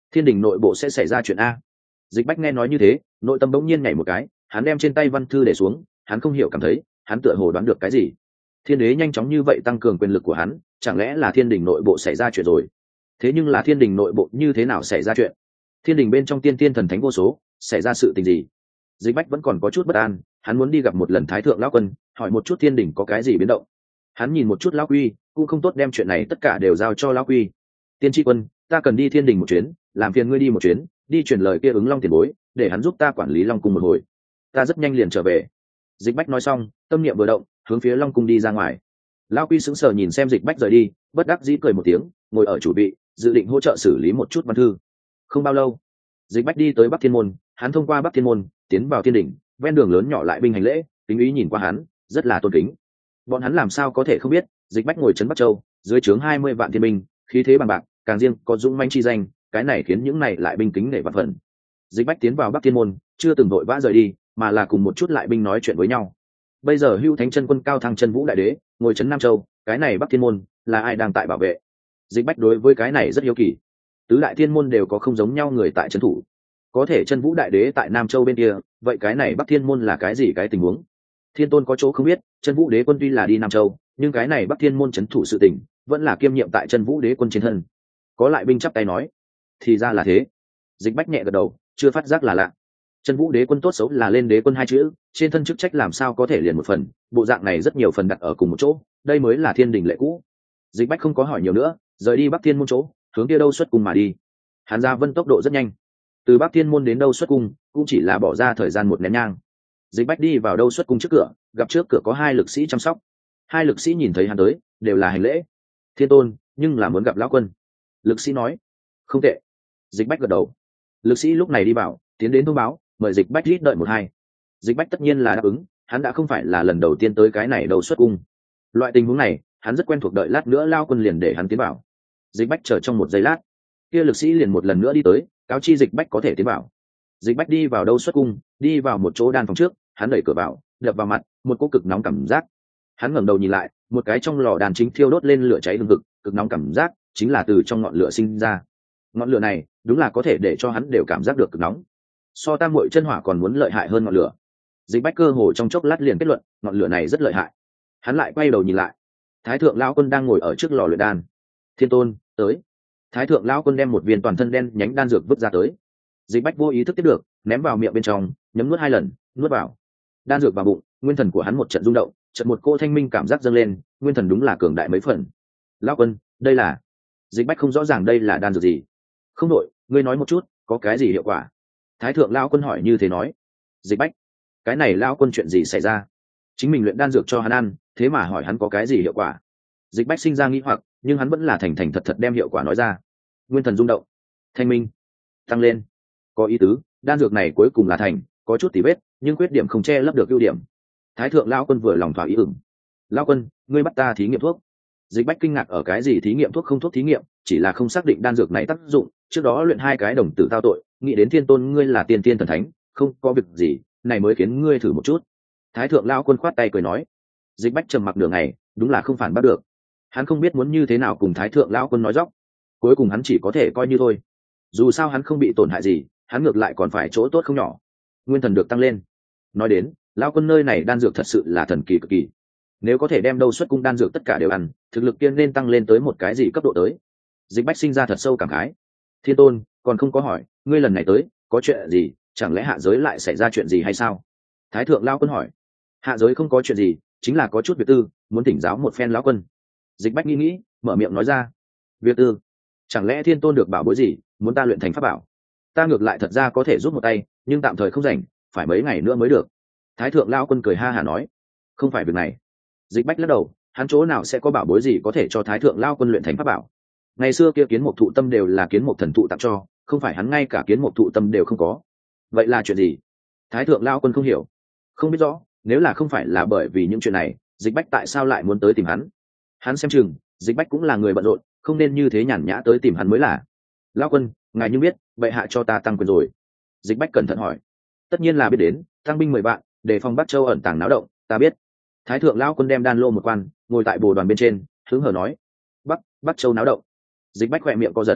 thiên đình nội bộ sẽ xảy ra chuyện a. Dịch Bách nghe nói như thế, nội tâm bỗng nhiên nhảy một cái, hắn đem trên tay văn thư để xuống, hắn không hiểu cảm thấy, hắn tựa hồ đoán được cái gì. Thiên đế nhanh chóng như vậy tăng cường quyền lực của hắn, chẳng lẽ là thiên đình nội bộ xảy ra chuyện rồi? Thế nhưng là thiên đình nội bộ như thế nào xảy ra chuyện? Thiên đình bên trong tiên tiên thần thánh vô số, xảy ra sự tình gì? Dịch Bách vẫn còn có chút bất an, hắn muốn đi gặp một lần Thái thượng lão quân, hỏi một chút thiên đình có cái gì biến động. Hắn nhìn một chút lão quy, cũng không tốt đem chuyện này tất cả đều giao cho lão quy. Tiên tri quân, ta cần đi thiên đình một chuyến, làm phiền ngươi đi một chuyến, đi truyền lời kia ứng long tiền bối, để hắn giúp ta quản lý long cung một hồi. Ta rất nhanh liền trở về. Dịch Bách nói xong, tâm niệm vừa động, hướng phía long cung đi ra ngoài. Lão quy sững sờ nhìn xem Dịch Bách rời đi, bất đắc dĩ cười một tiếng, ngồi ở chủ vị, dự định hỗ trợ xử lý một chút văn thư. Không bao lâu, Dịch Bách đi tới Bắc Thiên môn, hắn thông qua Bắc Thiên môn, tiến vào thiên đỉnh, ven đường lớn nhỏ lại binh hành lễ, kính ý nhìn qua hắn, rất là tôn kính. Bọn hắn làm sao có thể không biết, Dịch Bách ngồi trấn Bắc Châu, dưới trướng hai mươi vạn thiên binh, khí thế bằng bạc, càng riêng có dũng mãnh chi danh, cái này khiến những này lại binh kính nể vạn phần. Dịch Bách tiến vào Bắc Thiên môn, chưa từng vội vã rời đi, mà là cùng một chút lại binh nói chuyện với nhau. Bây giờ Hưu Thánh Chân Quân cao thăng chân vũ đại đế, ngồi trấn Nam Châu, cái này Bắc Thiên môn, là ai đang tại bảo vệ? Dịch Bách đối với cái này rất hiếu kỳ. Tứ đại thiên môn đều có không giống nhau người tại trấn thủ, có thể chân vũ đại đế tại Nam Châu bên kia, vậy cái này Bắc Thiên môn là cái gì cái tình huống? Thiên Tôn có chỗ không biết, chân vũ đế quân tuy là đi Nam Châu, nhưng cái này Bắc Thiên môn trấn thủ sự tình, vẫn là kiêm nhiệm tại chân vũ đế quân trên thân. Có lại binh chắp tay nói, thì ra là thế. Dịch Bách nhẹ gật đầu, chưa phát giác là lạ. Chân vũ đế quân tốt xấu là lên đế quân hai chữ, trên thân chức trách làm sao có thể liền một phần, bộ dạng này rất nhiều phần đặt ở cùng một chỗ, đây mới là thiên đình lệ cũ. Dịch Bách không có hỏi nhiều nữa, rời đi Bắc Thiên môn chỗ, hướng kia đâu xuất cung mà đi. Hắn ra vân tốc độ rất nhanh, từ Bắc Thiên môn đến đâu xuất cung cũng chỉ là bỏ ra thời gian một nén nhang. Dịch Bách đi vào đâu xuất cung trước cửa, gặp trước cửa có hai lực sĩ chăm sóc. Hai lực sĩ nhìn thấy hắn tới, đều là hành lễ. Thiên Tôn, nhưng là muốn gặp lão quân. Lực sĩ nói, không tệ. Dịch Bách gật đầu. Lực sĩ lúc này đi vào, tiến đến thông báo, mời Dịch Bách rít đợi một hai. Dịch Bách tất nhiên là đáp ứng, hắn đã không phải là lần đầu tiên tới cái này đâu xuất cung. Loại tình huống này, hắn rất quen thuộc, đợi lát nữa lão quân liền để hắn tiến vào. Dịch Bách chờ trong một giây lát, kia lực sĩ liền một lần nữa đi tới, cáo chi Dịch Bách có thể tiến vào. Dịch Bách đi vào đâu xuất cung, đi vào một chỗ đan phòng trước, hắn đẩy cửa vào, đập vào mặt một cỗ cực nóng cảm giác. Hắn ngẩng đầu nhìn lại, một cái trong lò đàn chính thiêu đốt lên lửa cháy hừng hực, cực nóng cảm giác chính là từ trong ngọn lửa sinh ra. Ngọn lửa này đúng là có thể để cho hắn đều cảm giác được cực nóng, so tam muội chân hỏa còn muốn lợi hại hơn ngọn lửa. Dịch Bách cơ hồ trong chốc lát liền kết luận, ngọn lửa này rất lợi hại. Hắn lại quay đầu nhìn lại, Thái thượng lão quân đang ngồi ở trước lò luyện đan. Thiên Tôn, tới. Thái thượng lão quân đem một viên toàn thân đen nhánh đan dược vứt ra tới. Dịch Bách vô ý thức tiếp được, ném vào miệng bên trong, nhấm nuốt hai lần, nuốt vào. Đan dược vào bụng, nguyên thần của hắn một trận rung động, chợt một cô thanh minh cảm giác dâng lên, nguyên thần đúng là cường đại mấy phần. Lão quân, đây là? Dịch Bách không rõ ràng đây là đan dược gì. Không đội, ngươi nói một chút, có cái gì hiệu quả? Thái thượng lão quân hỏi như thế nói. Dịch Bách, cái này lão quân chuyện gì xảy ra? Chính mình luyện đan dược cho hắn ăn, thế mà hỏi hắn có cái gì hiệu quả? Dịch Bách sinh ra nghi hoặc, nhưng hắn vẫn là thành thành thật thật đem hiệu quả nói ra. Nguyên thần rung động, thanh minh, tăng lên. Có ý tứ, đan dược này cuối cùng là thành, có chút tỉ vết, nhưng khuyết điểm không che lấp được ưu điểm. Thái thượng lão quân vừa lòng thỏa ý ửng. Lão quân, ngươi bắt ta thí nghiệm thuốc. Dịch Bách kinh ngạc ở cái gì thí nghiệm thuốc không thuốc thí nghiệm, chỉ là không xác định đan dược này tác dụng, trước đó luyện hai cái đồng tử tao tội, nghĩ đến Thiên Tôn ngươi là tiên tiên thần thánh, không có việc gì, này mới khiến ngươi thử một chút. Thái thượng lão quân khoát tay cười nói. Dịch Bách trầm mặc nửa ngày, đúng là không phản bắt được. Hắn không biết muốn như thế nào cùng Thái thượng lão quân nói dóc, cuối cùng hắn chỉ có thể coi như thôi. Dù sao hắn không bị tổn hại gì, hắn ngược lại còn phải chỗ tốt không nhỏ, nguyên thần được tăng lên. Nói đến lão quân nơi này đan dược thật sự là thần kỳ cực kỳ, nếu có thể đem đâu xuất cung đan dược tất cả đều ăn, thực lực tiên nên tăng lên tới một cái gì cấp độ tới. Dịch Bách sinh ra thật sâu cảm khái. Thiên Tôn còn không có hỏi, ngươi lần này tới có chuyện gì, chẳng lẽ hạ giới lại xảy ra chuyện gì hay sao? Thái thượng lão quân hỏi. Hạ giới không có chuyện gì, chính là có chút việc tư, muốn thỉnh giáo một phen lão quân. Dịch Bách nghĩ nghĩ, mở miệng nói ra. Việc tư? Chẳng lẽ Thiên Tôn được bảo bối gì, muốn ta luyện thành pháp bảo? Ta ngược lại thật ra có thể giúp một tay, nhưng tạm thời không rảnh, phải mấy ngày nữa mới được. Thái thượng lão quân cười ha hả nói. Không phải việc này. Dịch Bách lắc đầu, hắn chỗ nào sẽ có bảo bối gì có thể cho Thái thượng lão quân luyện thành pháp bảo? Ngày xưa kia kiến mục thụ tâm đều là kiến mục thần thụ tặng cho, không phải hắn ngay cả kiến mục thụ tâm đều không có. Vậy là chuyện gì? Thái thượng lão quân không hiểu. Không biết rõ, nếu là không phải là bởi vì những chuyện này, Dịch Bách tại sao lại muốn tới tìm hắn? Hắn xem chừng Dịch Bách cũng là người bận rộn, không nên như thế nhàn nhã tới tìm hắn mới là. Lão quân, ngài như biết, bệ hạ cho ta tăng quyền rồi. Dịch Bách cẩn thận hỏi. Tất nhiên là biết đến, tăng binh mười vạn, để phòng Bắc Châu ẩn tàng náo động, ta biết. Thái thượng lão quân đem đan lô một quan, ngồi tại bồ đoàn bên trên, hứng hờ nói. Bắc Bắc Châu náo động. Dịch Bách khỏe miệng co giật.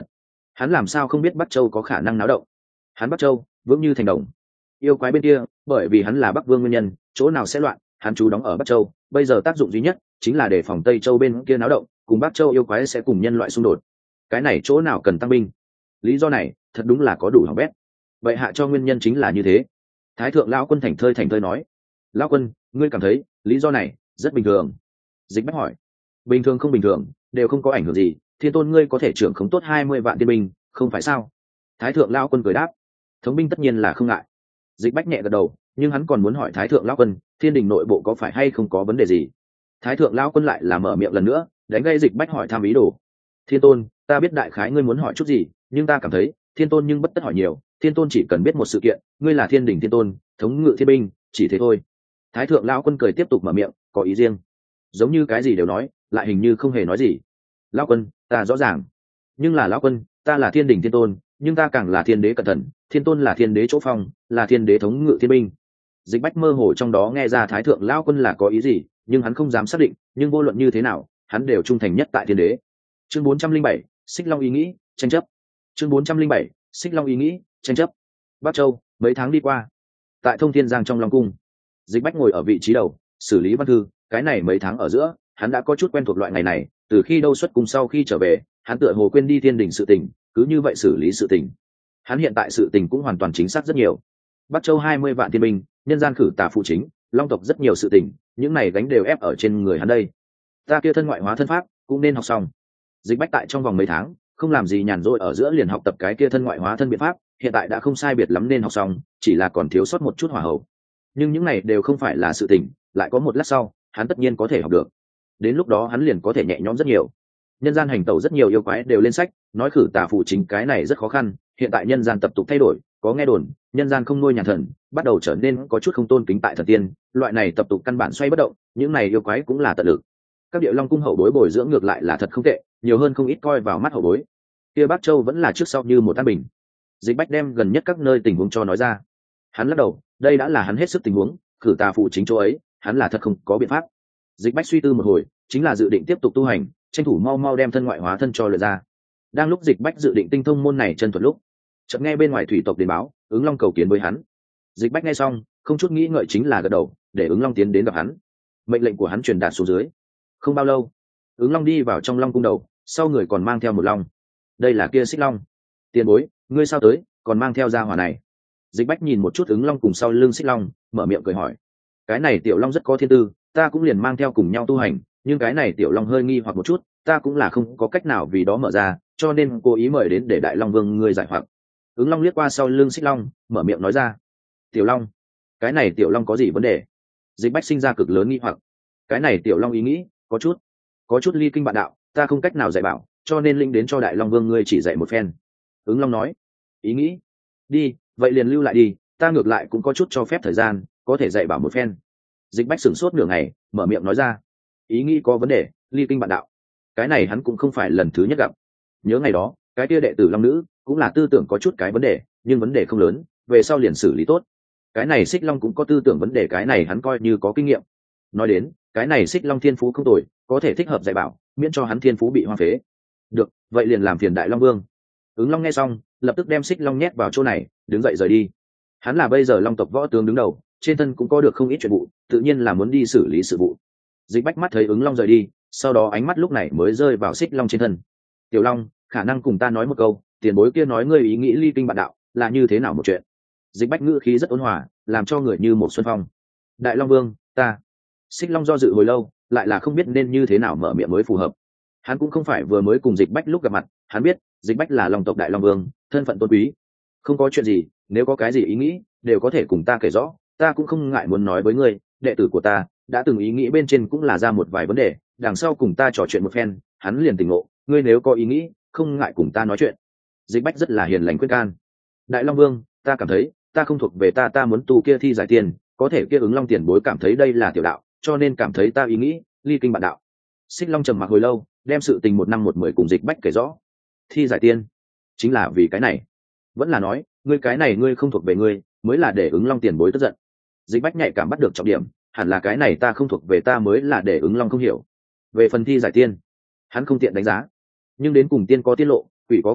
hắn làm sao không biết Bắc Châu có khả năng náo động. Hắn Bắc Châu vững như thành đồng. Yêu quái bên kia bởi vì hắn là Bắc Vương nguyên nhân, chỗ nào sẽ loạn, hắn chú đóng ở Bắc Châu, bây giờ tác dụng duy nhất chính là để phòng Tây Châu bên kia náo động, cùng Bắc Châu yêu quái sẽ cùng nhân loại xung đột. Cái này chỗ nào cần tăng binh. Lý do này thật đúng là có đủ hỏng bét. Vậy hạ cho nguyên nhân chính là như thế. Thái thượng lão quân thành thơi thành thơi nói. Lão quân, ngươi cảm thấy lý do này rất bình thường. Dịch Bách hỏi. Bình thường không bình thường đều không có ảnh hưởng gì, thiên tôn ngươi có thể trưởng khống tốt hai mươi vạn tiên binh không phải sao? Thái thượng lão quân cười đáp. Thống binh tất nhiên là không ngại. Dịch Bách nhẹ gật đầu, nhưng hắn còn muốn hỏi thái thượng lão quân, thiên đình nội bộ có phải hay không có vấn đề gì. Thái thượng lão quân lại là mở miệng lần nữa, đánh gây Dịch Bách hỏi tham ý đồ. Thiên tôn, ta biết đại khái ngươi muốn hỏi chút gì, nhưng ta cảm thấy thiên tôn nhưng bất tất hỏi nhiều, thiên tôn chỉ cần biết một sự kiện, ngươi là thiên đình thiên tôn, thống ngự thiên binh, chỉ thế thôi. Thái thượng lão quân cười tiếp tục mở miệng, có ý riêng, giống như cái gì đều nói, lại hình như không hề nói gì. Lão quân, ta rõ ràng, nhưng là lão quân, ta là thiên đình thiên tôn, nhưng ta càng là thiên đế cẩn thận, thiên tôn là thiên đế chỗ phong, là thiên đế thống ngự thiên binh. Dịch Bách mơ hồ trong đó nghe ra thái thượng lão quân là có ý gì, nhưng hắn không dám xác định, nhưng vô luận như thế nào, hắn đều trung thành nhất tại thiên đế. Chương bốn trăm linh bảy, Xích Long ý nghĩ, tranh chấp. Chương bốn trăm linh bảy, Xích Long ý nghĩ, tranh chấp. Bắc Châu, mấy tháng đi qua, tại Thông Thiên Giang trong Long cung, Dịch Bách ngồi ở vị trí đầu, xử lý văn thư. Cái này mấy tháng ở giữa, hắn đã có chút quen thuộc loại ngày này. Từ khi đâu xuất cung sau khi trở về, hắn tựa hồ quên đi thiên đình sự tình, cứ như vậy xử lý sự tình. Hắn hiện tại sự tình cũng hoàn toàn chính xác rất nhiều. Bắc Châu hai mươi vạn thiên binh, nhân gian khử tà phụ chính, long tộc rất nhiều sự tình, những này gánh đều ép ở trên người hắn đây. Ta kia thân ngoại hóa thân pháp cũng nên học xong. Dịch Bách tại trong vòng mấy tháng không làm gì nhàn rỗi ở giữa liền học tập cái kia thân ngoại hóa thân biện pháp, hiện tại đã không sai biệt lắm nên học xong, chỉ là còn thiếu sót một chút hỏa hậu. Nhưng những này đều không phải là sự tình, lại có một lát sau, hắn tất nhiên có thể học được. Đến lúc đó hắn liền có thể nhẹ nhõm rất nhiều. Nhân gian hành tẩu rất nhiều yêu quái đều lên sách, nói khử tà phụ chính cái này rất khó khăn, hiện tại nhân gian tập tục thay đổi, có nghe đồn, nhân gian không nuôi nhàn thần, bắt đầu trở nên có chút không tôn kính tại thần tiên, loại này tập tục căn bản xoay bất động, những này yêu quái cũng là tận lực. Các địa long cung hậu bối bồi dưỡng ngược lại là thật không tệ, nhiều hơn không ít coi vào mắt hậu bối. Kia Bắc Châu vẫn là trước sau như một an bình. Dịch Bách đem gần nhất các nơi tình huống cho nói ra. Hắn lắc đầu, đây đã là hắn hết sức tình huống, khử tà phụ chính chỗ ấy, hắn là thật không có biện pháp. Dịch Bách suy tư một hồi, chính là dự định tiếp tục tu hành, tranh thủ mau mau đem thân ngoại hóa thân cho luyện ra. Đang lúc Dịch Bách dự định tinh thông môn này chân thuật lúc, chợt nghe bên ngoài thủy tộc đến báo, ứng long cầu kiến với hắn. Dịch Bách nghe xong, không chút nghĩ ngợi chính là gật đầu, để ứng long tiến đến gặp hắn. Mệnh lệnh của hắn truyền đạt xuống dưới. Không bao lâu, ứng long đi vào trong long cung đầu, sau người còn mang theo một long. Đây là kia Xích Long. Tiền bối, ngươi sao tới, còn mang theo gia hỏa này? Dịch Bách nhìn một chút ứng long cùng sau lưng Xích Long, mở miệng cười hỏi. Cái này tiểu long rất có thiên tư, ta cũng liền mang theo cùng nhau tu hành, nhưng cái này tiểu long hơi nghi hoặc một chút, ta cũng là không có cách nào vì đó mở ra, cho nên cố ý mời đến để đại long vương ngươi giải hoặc. Ứng long liếc qua sau lưng Xích Long, mở miệng nói ra. Tiểu long, cái này tiểu long có gì vấn đề? Dịch Bách sinh ra cực lớn nghi hoặc. Cái này tiểu long ý nghĩ có chút có chút ly kinh bạn đạo, ta không cách nào dạy bảo, cho nên linh đến cho đại long vương ngươi chỉ dạy một phen. Ứng long nói. Ý nghĩ? Đi, vậy liền lưu lại đi, ta ngược lại cũng có chút cho phép thời gian, có thể dạy bảo một phen. Dịch Bách sửng sốt nửa ngày, mở miệng nói ra. Ý nghĩ có vấn đề, ly kinh bạn đạo. Cái này hắn cũng không phải lần thứ nhất gặp. Nhớ ngày đó, cái kia đệ tử long nữ cũng là tư tưởng có chút cái vấn đề, nhưng vấn đề không lớn, về sau liền xử lý tốt. Cái này Xích Long cũng có tư tưởng vấn đề, cái này hắn coi như có kinh nghiệm. Nói đến, cái này Xích Long thiên phú không tồi, có thể thích hợp dạy bảo, miễn cho hắn thiên phú bị hoang phế. Được, vậy liền làm phiền đại long vương. Ứng long nghe xong, lập tức đem Xích Long nhét vào chỗ này, đứng dậy rời đi. Hắn là bây giờ long tộc võ tướng đứng đầu, trên thân cũng có được không ít chuyện vụ, tự nhiên là muốn đi xử lý sự vụ. Dịch Bách mắt thấy ứng long rời đi, sau đó ánh mắt lúc này mới rơi vào Xích Long trên thân. Tiểu long, khả năng cùng ta nói một câu, tiền bối kia nói ngươi ý nghĩ ly kinh bạn đạo là như thế nào một chuyện? Dịch Bách ngữ khí rất ôn hòa, làm cho người như một xuân phong. Đại long vương, ta. Xích Long do dự hồi lâu, lại là không biết nên như thế nào mở miệng mới phù hợp. Hắn cũng không phải vừa mới cùng Dịch Bách lúc gặp mặt, hắn biết Dịch Bách là long tộc đại long vương, thân phận tôn quý. Không có chuyện gì, nếu có cái gì ý nghĩ đều có thể cùng ta kể rõ, ta cũng không ngại muốn nói với ngươi, đệ tử của ta đã từng ý nghĩ bên trên cũng là ra một vài vấn đề, đằng sau cùng ta trò chuyện một phen, hắn liền tỉnh ngộ, ngươi nếu có ý nghĩ không ngại cùng ta nói chuyện. Dịch Bách rất là hiền lành khuyên can. Đại long vương, ta cảm thấy ta không thuộc về ta ta muốn tu kia thi giải tiền, có thể kia ứng long tiền bối cảm thấy đây là tiểu đạo, cho nên cảm thấy ta ý nghĩ ly kinh bạn đạo. Xích Long trầm mặc hồi lâu, đem sự tình một năm một mười cùng Dịch Bách kể rõ. Thi giải tiên chính là vì cái này, vẫn là nói ngươi cái này ngươi không thuộc về ngươi mới là để ứng long tiền bối tức giận. Dịch Bách nhạy cảm bắt được trọng điểm, hẳn là cái này ta không thuộc về ta mới là để ứng long không hiểu. Về phần thi giải tiên, hắn không tiện đánh giá, nhưng đến cùng tiên có tiết lộ, quỷ có quỷ đạo,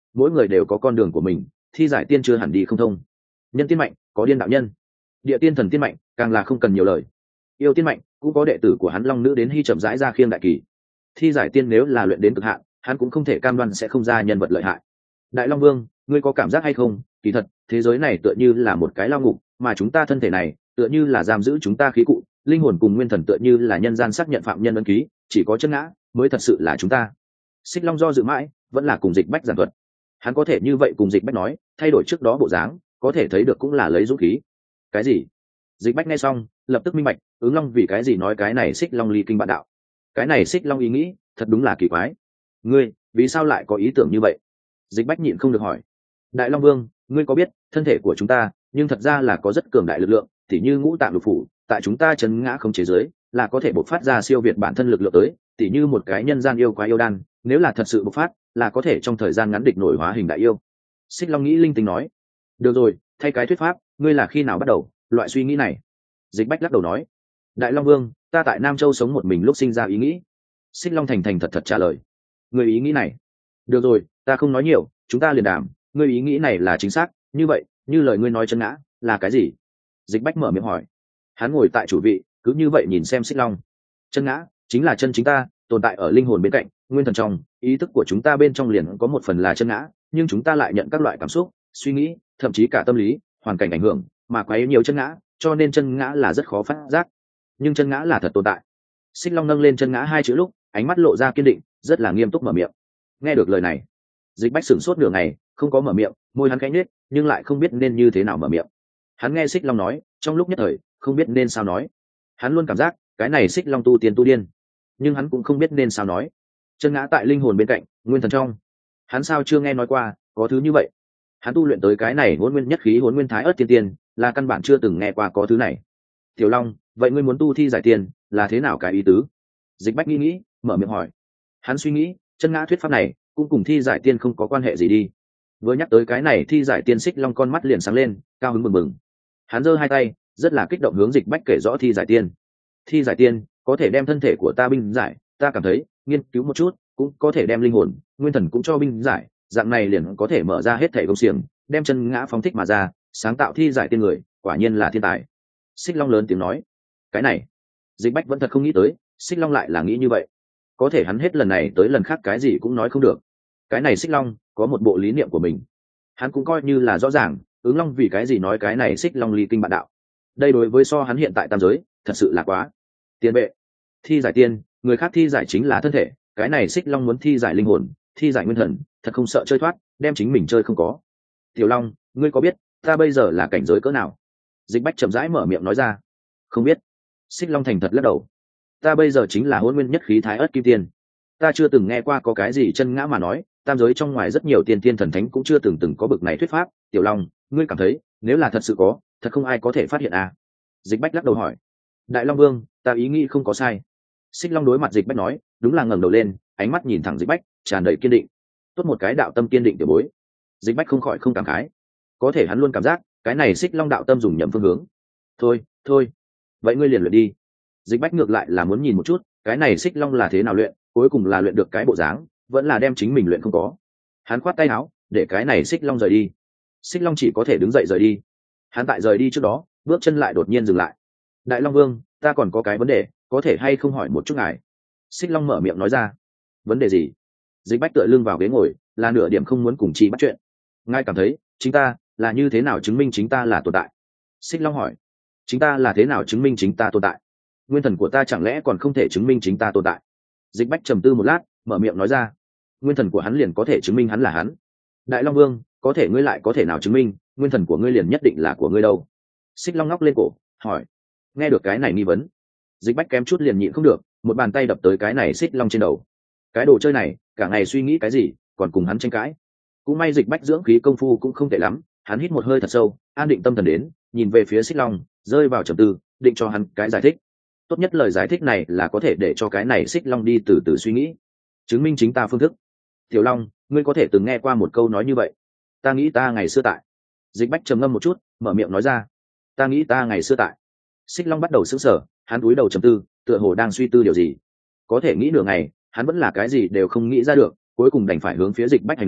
mỗi người đều có con đường của mình, thi giải tiên chưa hẳn đi không thông. Nhân tiên mạnh có điên đạo nhân, địa tiên thần tiên mạnh càng là không cần nhiều lời. Yêu tiên mạnh cũng có đệ tử của hắn long nữ đến hy chậm rãi ra khiêng đại kỳ. Thi giải tiên nếu là luyện đến cực hạn, hắn cũng không thể cam đoan sẽ không ra nhân vật lợi hại. Đại Long Vương, ngươi có cảm giác hay không, kỳ thật thế giới này tựa như là một cái lao ngục, mà chúng ta thân thể này tựa như là giam giữ chúng ta khí cụ, linh hồn cùng nguyên thần tựa như là nhân gian xác nhận phạm nhân ấn ký, chỉ có chân ngã mới thật sự là chúng ta. Xích Long do dự mãi, vẫn là cùng Dịch Bách giảng thuật. Hắn có thể như vậy cùng Dịch Bách nói, thay đổi trước đó bộ dáng, có thể thấy được cũng là lấy dũng khí. Cái gì? Dịch Bách nghe xong, lập tức minh bạch, Ứng Long vì cái gì nói cái này Xích Long ly kinh bạn đạo. Cái này Xích Long ý nghĩ, thật đúng là kỳ quái. Ngươi, vì sao lại có ý tưởng như vậy? Dịch Bách nhịn không được hỏi. Đại Long Vương, ngươi có biết, thân thể của chúng ta, nhưng thật ra là có rất cường đại lực lượng, tỉ như ngũ tạng lục phủ, tại chúng ta chấn ngã không chế giới, là có thể bộc phát ra siêu việt bản thân lực lượng tới, tỉ như một cái nhân gian yêu quái yêu đan, nếu là thật sự bộc phát, là có thể trong thời gian ngắn địch nổi hóa hình đại yêu. Xích Long nghĩ linh tinh nói. Được rồi, thay cái thuyết pháp, ngươi là khi nào bắt đầu loại suy nghĩ này? Dịch Bách lắc đầu nói. Đại Long Vương, ta tại Nam Châu sống một mình lúc sinh ra ý nghĩ. Xích Long thành thành thật thật trả lời. Người ý nghĩ này. Được rồi, ta không nói nhiều, chúng ta liền đàm. Ngươi ý nghĩ này là chính xác, như vậy, như lời ngươi nói chân ngã, là cái gì? Dịch Bách mở miệng hỏi. Hắn ngồi tại chủ vị, cứ như vậy nhìn xem Xích Long. Chân ngã chính là chân chính ta, tồn tại ở linh hồn bên cạnh, nguyên thần trong, ý thức của chúng ta bên trong liền có một phần là chân ngã, nhưng chúng ta lại nhận các loại cảm xúc, suy nghĩ, thậm chí cả tâm lý, hoàn cảnh ảnh hưởng, mà quá nhiều chân ngã, cho nên chân ngã là rất khó phát giác. Nhưng chân ngã là thật tồn tại. Xích Long nâng lên chân ngã hai chữ lúc, ánh mắt lộ ra kiên định, rất là nghiêm túc mở miệng. Nghe được lời này, Dịch Bách sửng sốt nửa ngày, không có mở miệng, môi hắn khẽ nhếch, nhưng lại không biết nên như thế nào mở miệng. Hắn nghe Xích Long nói, trong lúc nhất thời, không biết nên sao nói. Hắn luôn cảm giác, cái này Xích Long tu tiên tu điên, nhưng hắn cũng không biết nên sao nói. Chân ngã tại linh hồn bên cạnh, nguyên thần trong. Hắn sao chưa nghe nói qua, có thứ như vậy. Hắn tu luyện tới cái này Hỗn Nguyên Nhất Khí Hỗn Nguyên Thái Ức Tiên Tiên, là căn bản chưa từng nghe qua có thứ này. Tiểu Long, vậy ngươi muốn tu thi giải tiền, là thế nào cái ý tứ? Dịch Bách nghĩ nghĩ, mở miệng hỏi. Hắn suy nghĩ, chân ngã thuyết pháp này cũng cùng thi giải tiên không có quan hệ gì đi. Vừa nhắc tới cái này, thi giải tiên Xích Long con mắt liền sáng lên, cao hứng mừng mừng. Hắn giơ hai tay, rất là kích động hướng Dịch Bách kể rõ thi giải tiên. Thi giải tiên có thể đem thân thể của ta binh giải, ta cảm thấy nghiên cứu một chút cũng có thể đem linh hồn, nguyên thần cũng cho binh giải, dạng này liền có thể mở ra hết thể công xiềng, đem chân ngã phóng thích mà ra, sáng tạo thi giải tiên người, quả nhiên là thiên tài. Xích Long lớn tiếng nói. Cái này, Dịch Bách vẫn thật không nghĩ tới, Xích Long lại là nghĩ như vậy. Có thể hắn hết lần này tới lần khác cái gì cũng nói không được. Cái này Xích Long có một bộ lý niệm của mình, hắn cũng coi như là rõ ràng, Ứng Long vì cái gì nói cái này Xích Long ly kinh bạn đạo. Đây đối với so hắn hiện tại tam giới, thật sự là quá. Tiên bệ, thi giải tiên, người khác thi giải chính là thân thể, cái này Xích Long muốn thi giải linh hồn, thi giải nguyên thần, thật không sợ chơi thoát, đem chính mình chơi không có. Tiểu Long, ngươi có biết ta bây giờ là cảnh giới cỡ nào? Dịch Bách chậm rãi mở miệng nói ra. Không biết. Xích Long thành thật lắc đầu. Ta bây giờ chính là Hỗn Nguyên Nhất Khí Thái Ức Kim Tiên. Ta chưa từng nghe qua có cái gì chân ngã mà nói, tam giới trong ngoài rất nhiều tiên tiên thần thánh cũng chưa từng từng có bực này thuyết pháp. Tiểu Long, ngươi cảm thấy nếu là thật sự có, thật không ai có thể phát hiện à? Dịch Bách lắc đầu hỏi. Đại Long Vương, ta ý nghĩ không có sai. Xích Long đối mặt Dịch Bách nói, đúng là ngẩng đầu lên, ánh mắt nhìn thẳng Dịch Bách, tràn đầy kiên định. Tốt một cái đạo tâm kiên định tiểu bối. Dịch Bách không khỏi không cảm khái. Có thể hắn luôn cảm giác cái này Xích Long đạo tâm dùng nhầm phương hướng. Thôi, thôi, vậy ngươi liền luyện đi. Dịch Bách ngược lại là muốn nhìn một chút, cái này Xích Long là thế nào luyện, cuối cùng là luyện được cái bộ dáng, vẫn là đem chính mình luyện không có. Hắn khoát tay áo, để cái này Xích Long rời đi. Xích Long chỉ có thể đứng dậy rời đi. Hắn tại rời đi trước đó, bước chân lại đột nhiên dừng lại. Đại Long Vương, ta còn có cái vấn đề, có thể hay không hỏi một chút ngài? Xích Long mở miệng nói ra. Vấn đề gì? Dịch Bách tựa lưng vào ghế ngồi, là nửa điểm không muốn cùng chi bắt chuyện. Ngài cảm thấy chính ta là như thế nào chứng minh chính ta là tồn tại? Xích Long hỏi. Chính ta là thế nào chứng minh chính ta tồn tại? Nguyên thần của ta chẳng lẽ còn không thể chứng minh chính ta tồn tại? Dịch Bách trầm tư một lát, mở miệng nói ra. Nguyên thần của hắn liền có thể chứng minh hắn là hắn. Đại Long Vương, có thể ngươi lại có thể nào chứng minh nguyên thần của ngươi liền nhất định là của ngươi đâu? Xích Long ngóc lên cổ, hỏi. Nghe được cái này nghi vấn, Dịch Bách kém chút liền nhịn không được, một bàn tay đập tới cái này Xích Long trên đầu. Cái đồ chơi này, cả ngày suy nghĩ cái gì, còn cùng hắn tranh cãi. Cũng may Dịch Bách dưỡng khí công phu cũng không tệ lắm, hắn hít một hơi thật sâu, an định tâm thần đến, nhìn về phía Xích Long, rơi vào trầm tư, định cho hắn cái giải thích. Tốt nhất lời giải thích này là có thể để cho cái này Xích Long đi từ từ suy nghĩ, chứng minh chính ta phương thức. Tiểu Long, ngươi có thể từng nghe qua một câu nói như vậy? Ta nghĩ ta ngày xưa tại. Dịch Bách trầm ngâm một chút, mở miệng nói ra. Ta nghĩ ta ngày xưa tại. Xích Long bắt đầu sững sờ, hắn cúi đầu trầm tư, tựa hồ đang suy tư điều gì. Có thể nghĩ nửa ngày, hắn vẫn là cái gì đều không nghĩ ra được, cuối cùng đành phải hướng phía Dịch Bách hành lễ,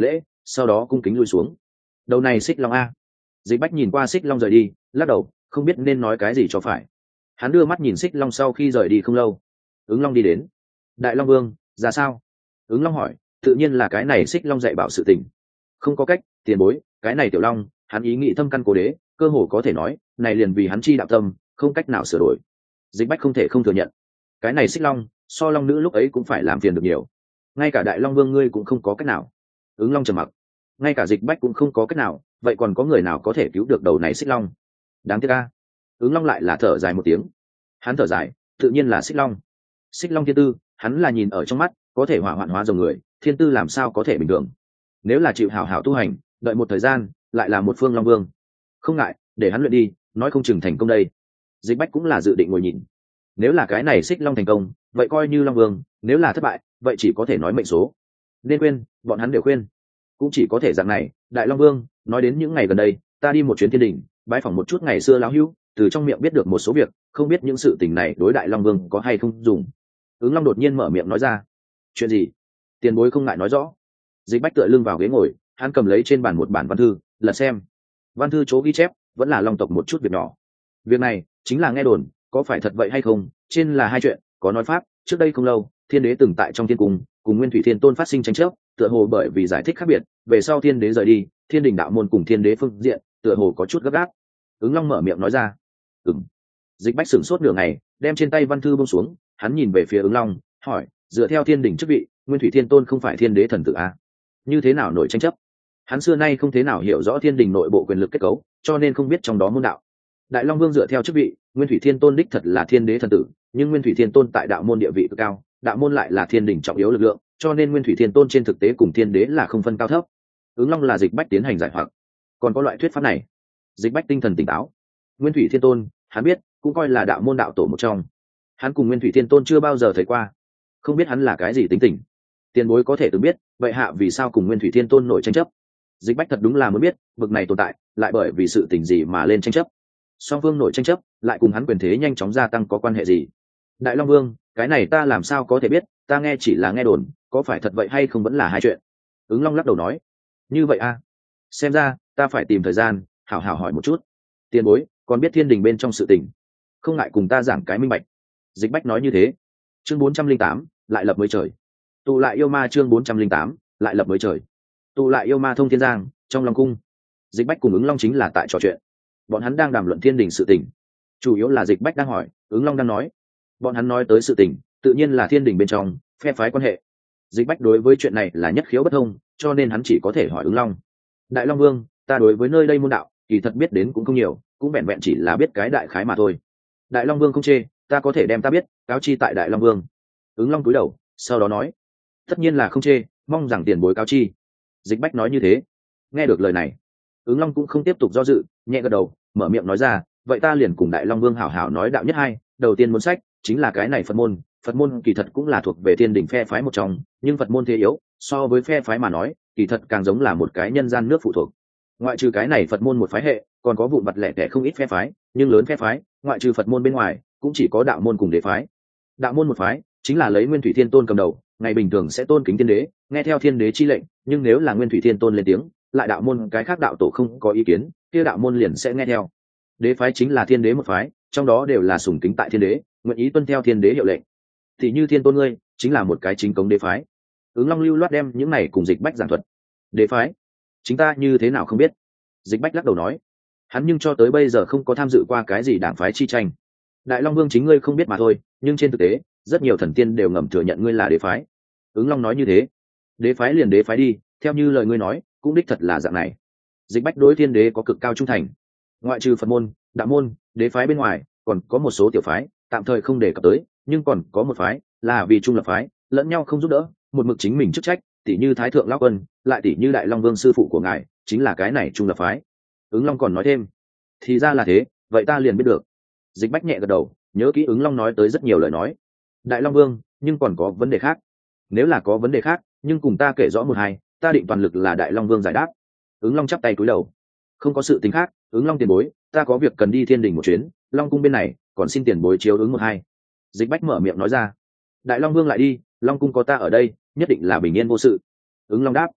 sau đó cung kính lui xuống. Đầu này Xích Long a. Dịch Bách nhìn qua Xích Long rời đi, lắc đầu, không biết nên nói cái gì cho phải. Hắn đưa mắt nhìn Xích Long sau khi rời đi không lâu. Ứng Long đi đến. Đại Long Vương, ra sao? Ứng Long hỏi, tự nhiên là cái này Xích Long dạy bảo sự tình. Không có cách, tiền bối, cái này Tiểu Long, hắn ý nghĩ thâm căn cố đế, cơ hồ có thể nói, này liền vì hắn chi đạo tâm, không cách nào sửa đổi. Dịch Bách không thể không thừa nhận. Cái này Xích Long, so Long nữ lúc ấy cũng phải làm phiền được nhiều. Ngay cả Đại Long Vương ngươi cũng không có cách nào. Ứng Long trầm mặc. Ngay cả Dịch Bách cũng không có cách nào, vậy còn có người nào có thể cứu được đầu này Xích Long? Đáng tiếc a. Ứng Long lại là thở dài một tiếng. Hắn thở dài, tự nhiên là Xích Long. Xích Long thiên tư, hắn là nhìn ở trong mắt, có thể hỏa hoạn hóa dòng người, thiên tư làm sao có thể bình thường. Nếu là chịu hảo hảo tu hành, đợi một thời gian, lại là một phương Long Vương. Không ngại, để hắn luyện đi, nói không chừng thành công đây. Dịch Bách cũng là dự định ngồi nhìn. Nếu là cái này Xích Long thành công, vậy coi như Long Vương, nếu là thất bại, vậy chỉ có thể nói mệnh số. Nên khuyên, bọn hắn đều khuyên. Cũng chỉ có thể dạng này, Đại Long Vương, nói đến những ngày gần đây, ta đi một chuyến thiên đình, bái phỏng một chút ngày xưa lão hữu, từ trong miệng biết được một số việc, không biết những sự tình này đối Đại Long Vương có hay không dùng. Ứng Long đột nhiên mở miệng nói ra. Chuyện gì? Tiền bối không ngại nói rõ. Dịch Bách tựa lưng vào ghế ngồi, hắn cầm lấy trên bàn một bản văn thư, lật xem. Văn thư chỗ ghi chép vẫn là Long tộc một chút việc nhỏ. Việc này chính là nghe đồn, có phải thật vậy hay không, trên là hai chuyện. Có nói pháp, trước đây không lâu, Thiên Đế từng tại trong thiên cung cùng Nguyên Thủy Thiên Tôn phát sinh tranh chấp, tựa hồ bởi vì giải thích khác biệt, về sau Thiên Đế rời đi, Thiên Đình đạo môn cùng Thiên Đế phương diện, tựa hồ có chút gấp gáp. Ứng Long mở miệng nói ra. Ừm. Dịch Bách sửng sốt nửa ngày, đem trên tay văn thư buông xuống, hắn nhìn về phía Ứng Long, hỏi, dựa theo Thiên Đình chức vị, Nguyên Thủy Thiên Tôn không phải Thiên Đế thần tử à? Như thế nào nổi tranh chấp? Hắn xưa nay không thế nào hiểu rõ Thiên Đình nội bộ quyền lực kết cấu, cho nên không biết trong đó môn đạo. Đại Long Vương dựa theo chức vị, Nguyên Thủy Thiên Tôn đích thật là Thiên Đế thần tử, nhưng Nguyên Thủy Thiên Tôn tại đạo môn địa vị cực cao, đạo môn lại là Thiên Đình trọng yếu lực lượng, cho nên Nguyên Thủy Thiên Tôn trên thực tế cùng Thiên Đế là không phân cao thấp. Ứng Long là Dịch Bách tiến hành giải hoặc. Còn có loại thuyết pháp này. Dịch Bách tinh thần tỉnh táo. Nguyên Thủy Thiên Tôn, hắn biết, cũng coi là đạo môn đạo tổ một trong. Hắn cùng Nguyên Thủy Thiên Tôn chưa bao giờ thấy qua, không biết hắn là cái gì tính tình. Tiền bối có thể từng biết, vậy hạ vì sao cùng Nguyên Thủy Thiên Tôn nổi tranh chấp? Dịch Bách thật đúng là muốn biết, bực này tồn tại, lại bởi vì sự tình gì mà lên tranh chấp. Song Vương nổi tranh chấp, lại cùng hắn quyền thế nhanh chóng gia tăng có quan hệ gì? Đại Long Vương, cái này ta làm sao có thể biết, ta nghe chỉ là nghe đồn, có phải thật vậy hay không vẫn là hai chuyện. Ứng Long lắc đầu nói. Như vậy a, à? Xem ra ta phải tìm thời gian hảo hảo hỏi một chút. Tiền bối còn biết Thiên Đình bên trong sự tình, không ngại cùng ta giảng cái minh bạch. Dịch Bách nói như thế. Chương bốn trăm linh tám, lại lập mới trời. Tụ lại yêu ma chương bốn trăm linh tám, lại lập mới trời. Tụ lại yêu ma thông thiên giang, trong Long cung. Dịch Bách cùng Ứng Long chính là tại trò chuyện. Bọn hắn đang đàm luận Thiên Đình sự tình. Chủ yếu là Dịch Bách đang hỏi, Ứng Long đang nói. Bọn hắn nói tới sự tình, tự nhiên là Thiên Đình bên trong phe phái quan hệ. Dịch Bách đối với chuyện này là nhất khiếu bất thông, cho nên hắn chỉ có thể hỏi Ứng Long. Đại Long Vương, ta đối với nơi đây môn đạo, kỳ thật biết đến cũng không nhiều, cũng vẹn vẹn chỉ là biết cái đại khái mà thôi. Đại Long Vương không chê, ta có thể đem ta biết cáo chi tại Đại Long Vương. Ứng Long cúi đầu, sau đó nói, tất nhiên là không chê, mong rằng tiền bối cáo chi. Dịch Bách nói như thế. Nghe được lời này, Ứng Long cũng không tiếp tục do dự, nhẹ gật đầu, mở miệng nói ra, vậy ta liền cùng Đại Long Vương hảo hảo nói đạo nhất hai. Đầu tiên muốn sách chính là cái này Phật môn. Phật môn kỳ thật cũng là thuộc về Thiên Đình phe phái một trong, nhưng Phật môn thế yếu, so với phe phái mà nói, kỳ thật càng giống là một cái nhân gian nước phụ thuộc. Ngoại trừ cái này Phật môn một phái hệ, còn có vụn vặt lẻ tẻ không ít phe phái, nhưng lớn phe phái, ngoại trừ Phật môn bên ngoài, cũng chỉ có đạo môn cùng đế phái. Đạo môn một phái chính là lấy Nguyên Thủy Thiên Tôn cầm đầu, ngày bình thường sẽ tôn kính Thiên Đế, nghe theo Thiên Đế chi lệnh, nhưng nếu là Nguyên Thủy Thiên Tôn lên tiếng, lại đạo môn cái khác đạo tổ không có ý kiến, kia đạo môn liền sẽ nghe theo. Đế phái chính là Thiên Đế một phái, trong đó đều là sùng kính tại Thiên Đế, nguyện ý tuân theo Thiên Đế hiệu lệnh. Thì như Thiên Tôn ngươi, chính là một cái chính cống đế phái. Ứng Long lưu loát đem những này cùng Dịch Bách giảng thuật. Đế phái, chính ta như thế nào không biết. Dịch Bách lắc đầu nói, hắn nhưng cho tới bây giờ không có tham dự qua cái gì đảng phái chi tranh. Đại Long Vương chính ngươi không biết mà thôi, nhưng trên thực tế rất nhiều thần tiên đều ngầm thừa nhận ngươi là đế phái. Ứng Long nói như thế. Đế phái liền đế phái đi, theo như lời ngươi nói, cũng đích thật là dạng này. Dịch Bách đối Thiên Đế có cực cao trung thành, ngoại trừ Phật môn, đạo môn, đế phái bên ngoài, còn có một số tiểu phái tạm thời không đề cập tới, nhưng còn có một phái là vì trung lập phái, lẫn nhau không giúp đỡ, một mực chính mình chức trách, tỷ như Thái Thượng Lão Quân, lại tỷ như Đại Long Vương sư phụ của ngài, chính là cái này trung lập phái. Ứng Long còn nói thêm, thì ra là thế, vậy ta liền biết được. Dịch Bách nhẹ gật đầu, nhớ kỹ Ứng Long nói tới rất nhiều lời nói. Đại Long Vương, nhưng còn có vấn đề khác. Nếu là có vấn đề khác, nhưng cùng ta kể rõ một hai, ta định toàn lực là Đại Long Vương giải đáp. Ứng Long chắp tay cúi đầu. Không có sự tình khác, Ứng Long tiền bối, ta có việc cần đi Thiên Đình một chuyến, Long cung bên này còn xin tiền bối chiếu ứng một hai. Dịch Bách mở miệng nói ra. Đại Long Vương lại đi, Long cung có ta ở đây, nhất định là bình yên vô sự. Ứng Long đáp.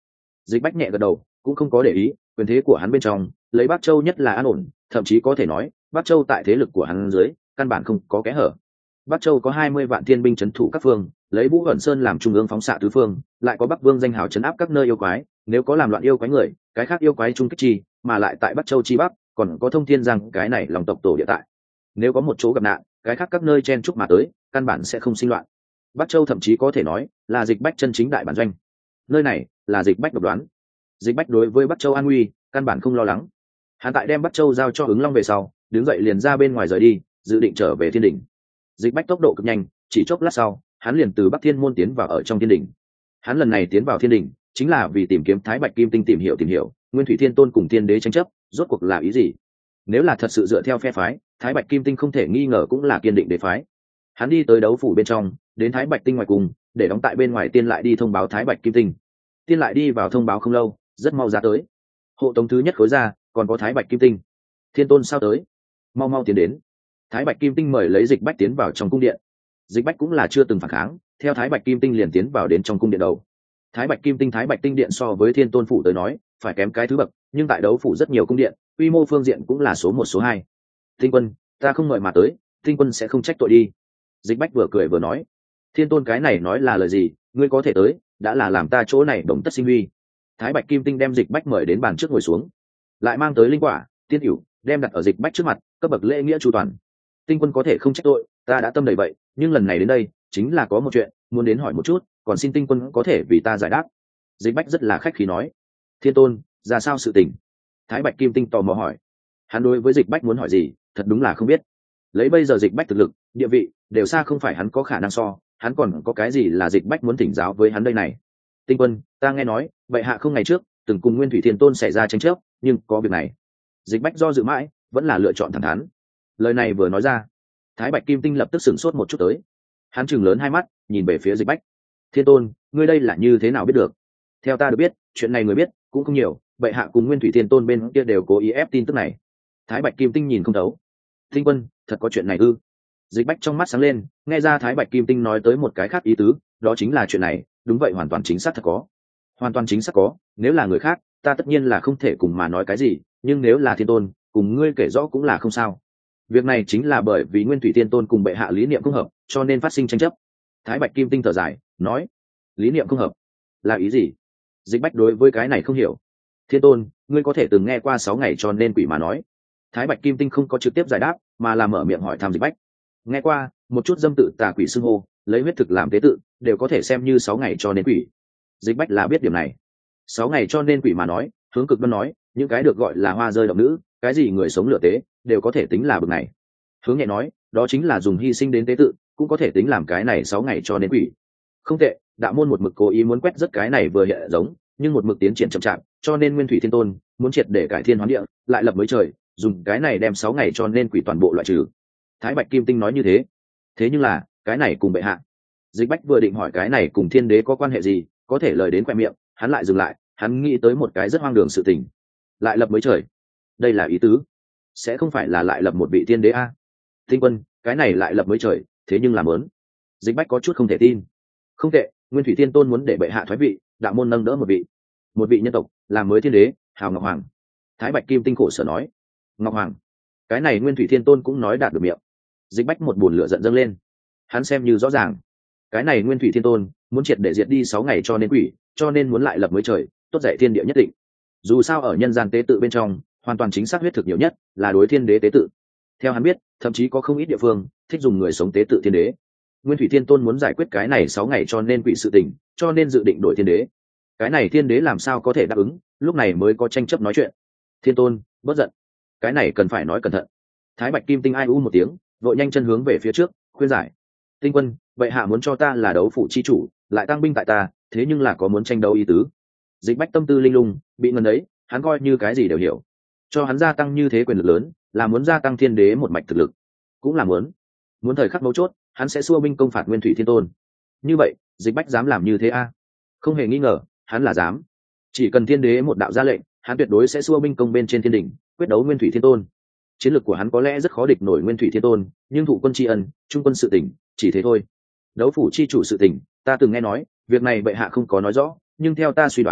Dịch Bách nhẹ gật đầu, cũng không có để ý, quyền thế của hắn bên trong lấy Bắc Châu nhất là an ổn, thậm chí có thể nói Bắc Châu tại thế lực của hắn dưới căn bản không có kẽ hở. Bắc Châu có hai mươi vạn thiên binh trấn thủ các phương, lấy Vũ Ẩn Sơn làm trung ương phóng xạ tứ phương, lại có Bắc Vương danh hào trấn áp các nơi yêu quái, nếu có làm loạn yêu quái người, cái khác yêu quái trung kích chi, mà lại tại Bắc Châu chi bắc, còn có Thông Thiên Giang, cái này lòng tộc tổ địa tại. Nếu có một chỗ gặp nạn, cái khác các nơi chen chúc mà tới, căn bản sẽ không sinh loạn. Bắc Châu thậm chí có thể nói là Dịch Bách chân chính đại bản doanh. Nơi này là Dịch Bách độc đoán. Dịch Bách đối với Bắc Châu an nguy căn bản không lo lắng. Hắn tại đem Bắc Châu giao cho Ứng Long về sau, đứng dậy liền ra bên ngoài rời đi, dự định trở về Thiên Đỉnh. Dịch Bách tốc độ cực nhanh, chỉ chốc lát sau, hắn liền từ Bắc Thiên môn tiến vào ở trong Thiên Đỉnh. Hắn lần này tiến vào Thiên Đỉnh, chính là vì tìm kiếm Thái Bạch Kim Tinh, tìm hiểu tìm hiểu Nguyên Thủy Thiên Tôn cùng Thiên Đế tranh chấp, rốt cuộc là ý gì. Nếu là thật sự dựa theo phe phái, Thái Bạch Kim Tinh không thể nghi ngờ cũng là kiên định đế phái. Hắn đi tới đấu phủ bên trong, đến Thái Bạch Tinh ngoài cùng, để đóng tại bên ngoài tiên lại đi thông báo Thái Bạch Kim Tinh. Tiên lại đi vào thông báo không lâu, rất mau ra tới. Hộ tống thứ nhất khối ra, còn có Thái Bạch Kim Tinh. Thiên Tôn sao tới? Mau mau tiến đến. Thái Bạch Kim Tinh mời lấy Dịch Bách tiến vào trong cung điện. Dịch Bách cũng là chưa từng phản kháng, theo Thái Bạch Kim Tinh liền tiến vào đến trong cung điện đầu. Thái Bạch Kim Tinh, Thái Bạch Tinh điện so với Thiên Tôn phủ tới nói, phải kém cái thứ bậc, nhưng tại đấu phủ rất nhiều cung điện, quy mô phương diện cũng là số một số hai. Tinh Quân, ta không mời mà tới, Tinh Quân sẽ không trách tội đi. Dịch Bách vừa cười vừa nói, Thiên Tôn cái này nói là lời gì, ngươi có thể tới, đã là làm ta chỗ này đồng tất sinh huy. Thái Bạch Kim Tinh đem Dịch Bách mời đến bàn trước ngồi xuống, lại mang tới linh quả, tiên hữu, đem đặt ở Dịch Bách trước mặt, cấp bậc lễ nghĩa chu toàn. Tinh Quân có thể không trách tội, ta đã tâm đầy vậy, nhưng lần này đến đây chính là có một chuyện muốn đến hỏi một chút, còn xin Tinh Quân có thể vì ta giải đáp. Dịch Bách rất là khách khí nói, Thiên Tôn, ra sao sự tình? Thái Bạch Kim Tinh tò mò hỏi. Hắn đối với Dịch Bách muốn hỏi gì thật đúng là không biết. Lấy bây giờ Dịch Bách thực lực, địa vị đều xa không phải hắn có khả năng so, hắn còn có cái gì là Dịch Bách muốn thỉnh giáo với hắn đây này. Tinh Quân, ta nghe nói bệ hạ không ngày trước từng cùng Nguyên Thủy Thiên Tôn xảy ra tranh chấp, nhưng có việc này. Dịch Bách do dự mãi, vẫn là lựa chọn thẳng thắn. Lời này vừa nói ra, Thái Bạch Kim Tinh lập tức sửng sốt một chút tới. Hắn chừng lớn hai mắt, nhìn về phía Dịch Bách. Thiên Tôn, ngươi đây là như thế nào biết được? Theo ta được biết, chuyện này người biết cũng không nhiều, bệ hạ cùng Nguyên Thủy Thiên Tôn bên kia đều cố ý ép tin tức này. Thái Bạch Kim Tinh nhìn không thấu. Tinh Quân, thật có chuyện này ư? Dịch Bách trong mắt sáng lên, nghe ra Thái Bạch Kim Tinh nói tới một cái khác ý tứ, đó chính là chuyện này, đúng vậy, hoàn toàn chính xác thật có. Hoàn toàn chính xác có, nếu là người khác, ta tất nhiên là không thể cùng mà nói cái gì, nhưng nếu là Thiên Tôn, cùng ngươi kể rõ cũng là không sao. Việc này chính là bởi vì Nguyên Thủy Thiên Tôn cùng bệ hạ lý niệm không hợp, cho nên phát sinh tranh chấp. Thái Bạch Kim Tinh thở dài, nói, lý niệm không hợp là ý gì? Dịch Bách đối với cái này không hiểu. Thiên Tôn, ngươi có thể từng nghe qua sáu ngày cho nên quỷ mà nói. Thái Bạch Kim Tinh không có trực tiếp giải đáp, mà là mở miệng hỏi thăm Dịch Bách. Nghe qua, một chút dâm tự tà quỷ xưng hô, lấy huyết thực làm tế tự, đều có thể xem như sáu ngày cho nên quỷ. Dịch Bách là biết điểm này. Sáu ngày cho nên quỷ mà nói, hướng cực đoan nói, những cái được gọi là hoa rơi động nữ, cái gì người sống lửa tế, đều có thể tính là bực này. Hướng nhẹ nói, đó chính là dùng hy sinh đến tế tự, cũng có thể tính làm cái này sáu ngày cho nên quỷ. Không tệ, đạo môn một mực cố ý muốn quét rất cái này vừa hiện giống, nhưng một mực tiến triển chậm chạp, cho nên Nguyên Thủy Thiên Tôn muốn triệt để cải thiên hoán địa, lại lập mới trời, dùng cái này đem sáu ngày cho nên quỷ toàn bộ loại trừ. Thái Bạch Kim Tinh nói như thế. Thế nhưng là, cái này cùng bệ hạ. Dịch Bách vừa định hỏi cái này cùng Thiên Đế có quan hệ gì, có thể lời đến quẹt miệng, hắn lại dừng lại, hắn nghĩ tới một cái rất hoang đường sự tình. Lại lập mới trời. Đây là ý tứ. Sẽ không phải là lại lập một vị Thiên Đế a? Tinh Quân, cái này lại lập mới trời, thế nhưng làm ớn. Dịch Bách có chút không thể tin. Không tệ, Nguyên Thủy Thiên Tôn muốn để bệ hạ thoái vị, đạo môn nâng đỡ một vị, một vị nhân tộc, làm mới Thiên Đế, hào Ngọc Hoàng. Thái Bạch Kim Tinh khổ sở nói. Ngọc Hoàng. Cái này Nguyên Thủy Thiên Tôn cũng nói đạt được miệng. Dịch Bách một buồn lửa giận dâng lên. Hắn xem như rõ ràng, cái này Nguyên Thủy Thiên Tôn muốn triệt để diệt đi sáu ngày cho nên quỷ, cho nên muốn lại lập mới trời, tốt dạy thiên địa nhất định. Dù sao ở nhân gian tế tự bên trong, hoàn toàn chính xác huyết thực nhiều nhất là đối Thiên Đế tế tự. Theo hắn biết, thậm chí có không ít địa phương thích dùng người sống tế tự Thiên Đế. Nguyên Thủy Thiên Tôn muốn giải quyết cái này sáu ngày cho nên quỷ sự tình, cho nên dự định đổi Thiên Đế. Cái này Thiên Đế làm sao có thể đáp ứng, lúc này mới có tranh chấp nói chuyện. Thiên Tôn, bớt giận. Cái này cần phải nói cẩn thận. Thái Bạch Kim Tinh ai u một tiếng, vội nhanh chân hướng về phía trước, khuyên giải. Tinh Quân, vậy hạ muốn cho ta là đấu phủ chi chủ, lại tăng binh tại ta, thế nhưng là có muốn tranh đấu ý tứ. Dịch Bách tâm tư linh lung, bị ngần ấy, hắn coi như cái gì đều hiểu. Cho hắn gia tăng như thế quyền lực lớn, là muốn gia tăng Thiên Đế một mạch thực lực, cũng là muốn. Muốn thời khắc mấu chốt, hắn sẽ xua binh công phạt Nguyên Thủy Thiên Tôn. Như vậy, Dịch Bách dám làm như thế a? À? Không hề nghi ngờ, hắn là dám. Chỉ cần Thiên Đế một đạo ra lệnh, hắn tuyệt đối sẽ xua binh công bên trên thiên đỉnh, quyết đấu Nguyên Thủy Thiên Tôn. Chiến lược của hắn có lẽ rất khó địch nổi Nguyên Thủy Thiên Tôn, nhưng thụ quân tri ân, trung quân sự tỉnh, chỉ thế thôi. Đấu phủ chi chủ sự tỉnh, ta từng nghe nói, việc này bệ hạ không có nói rõ, nhưng theo ta suy đoán,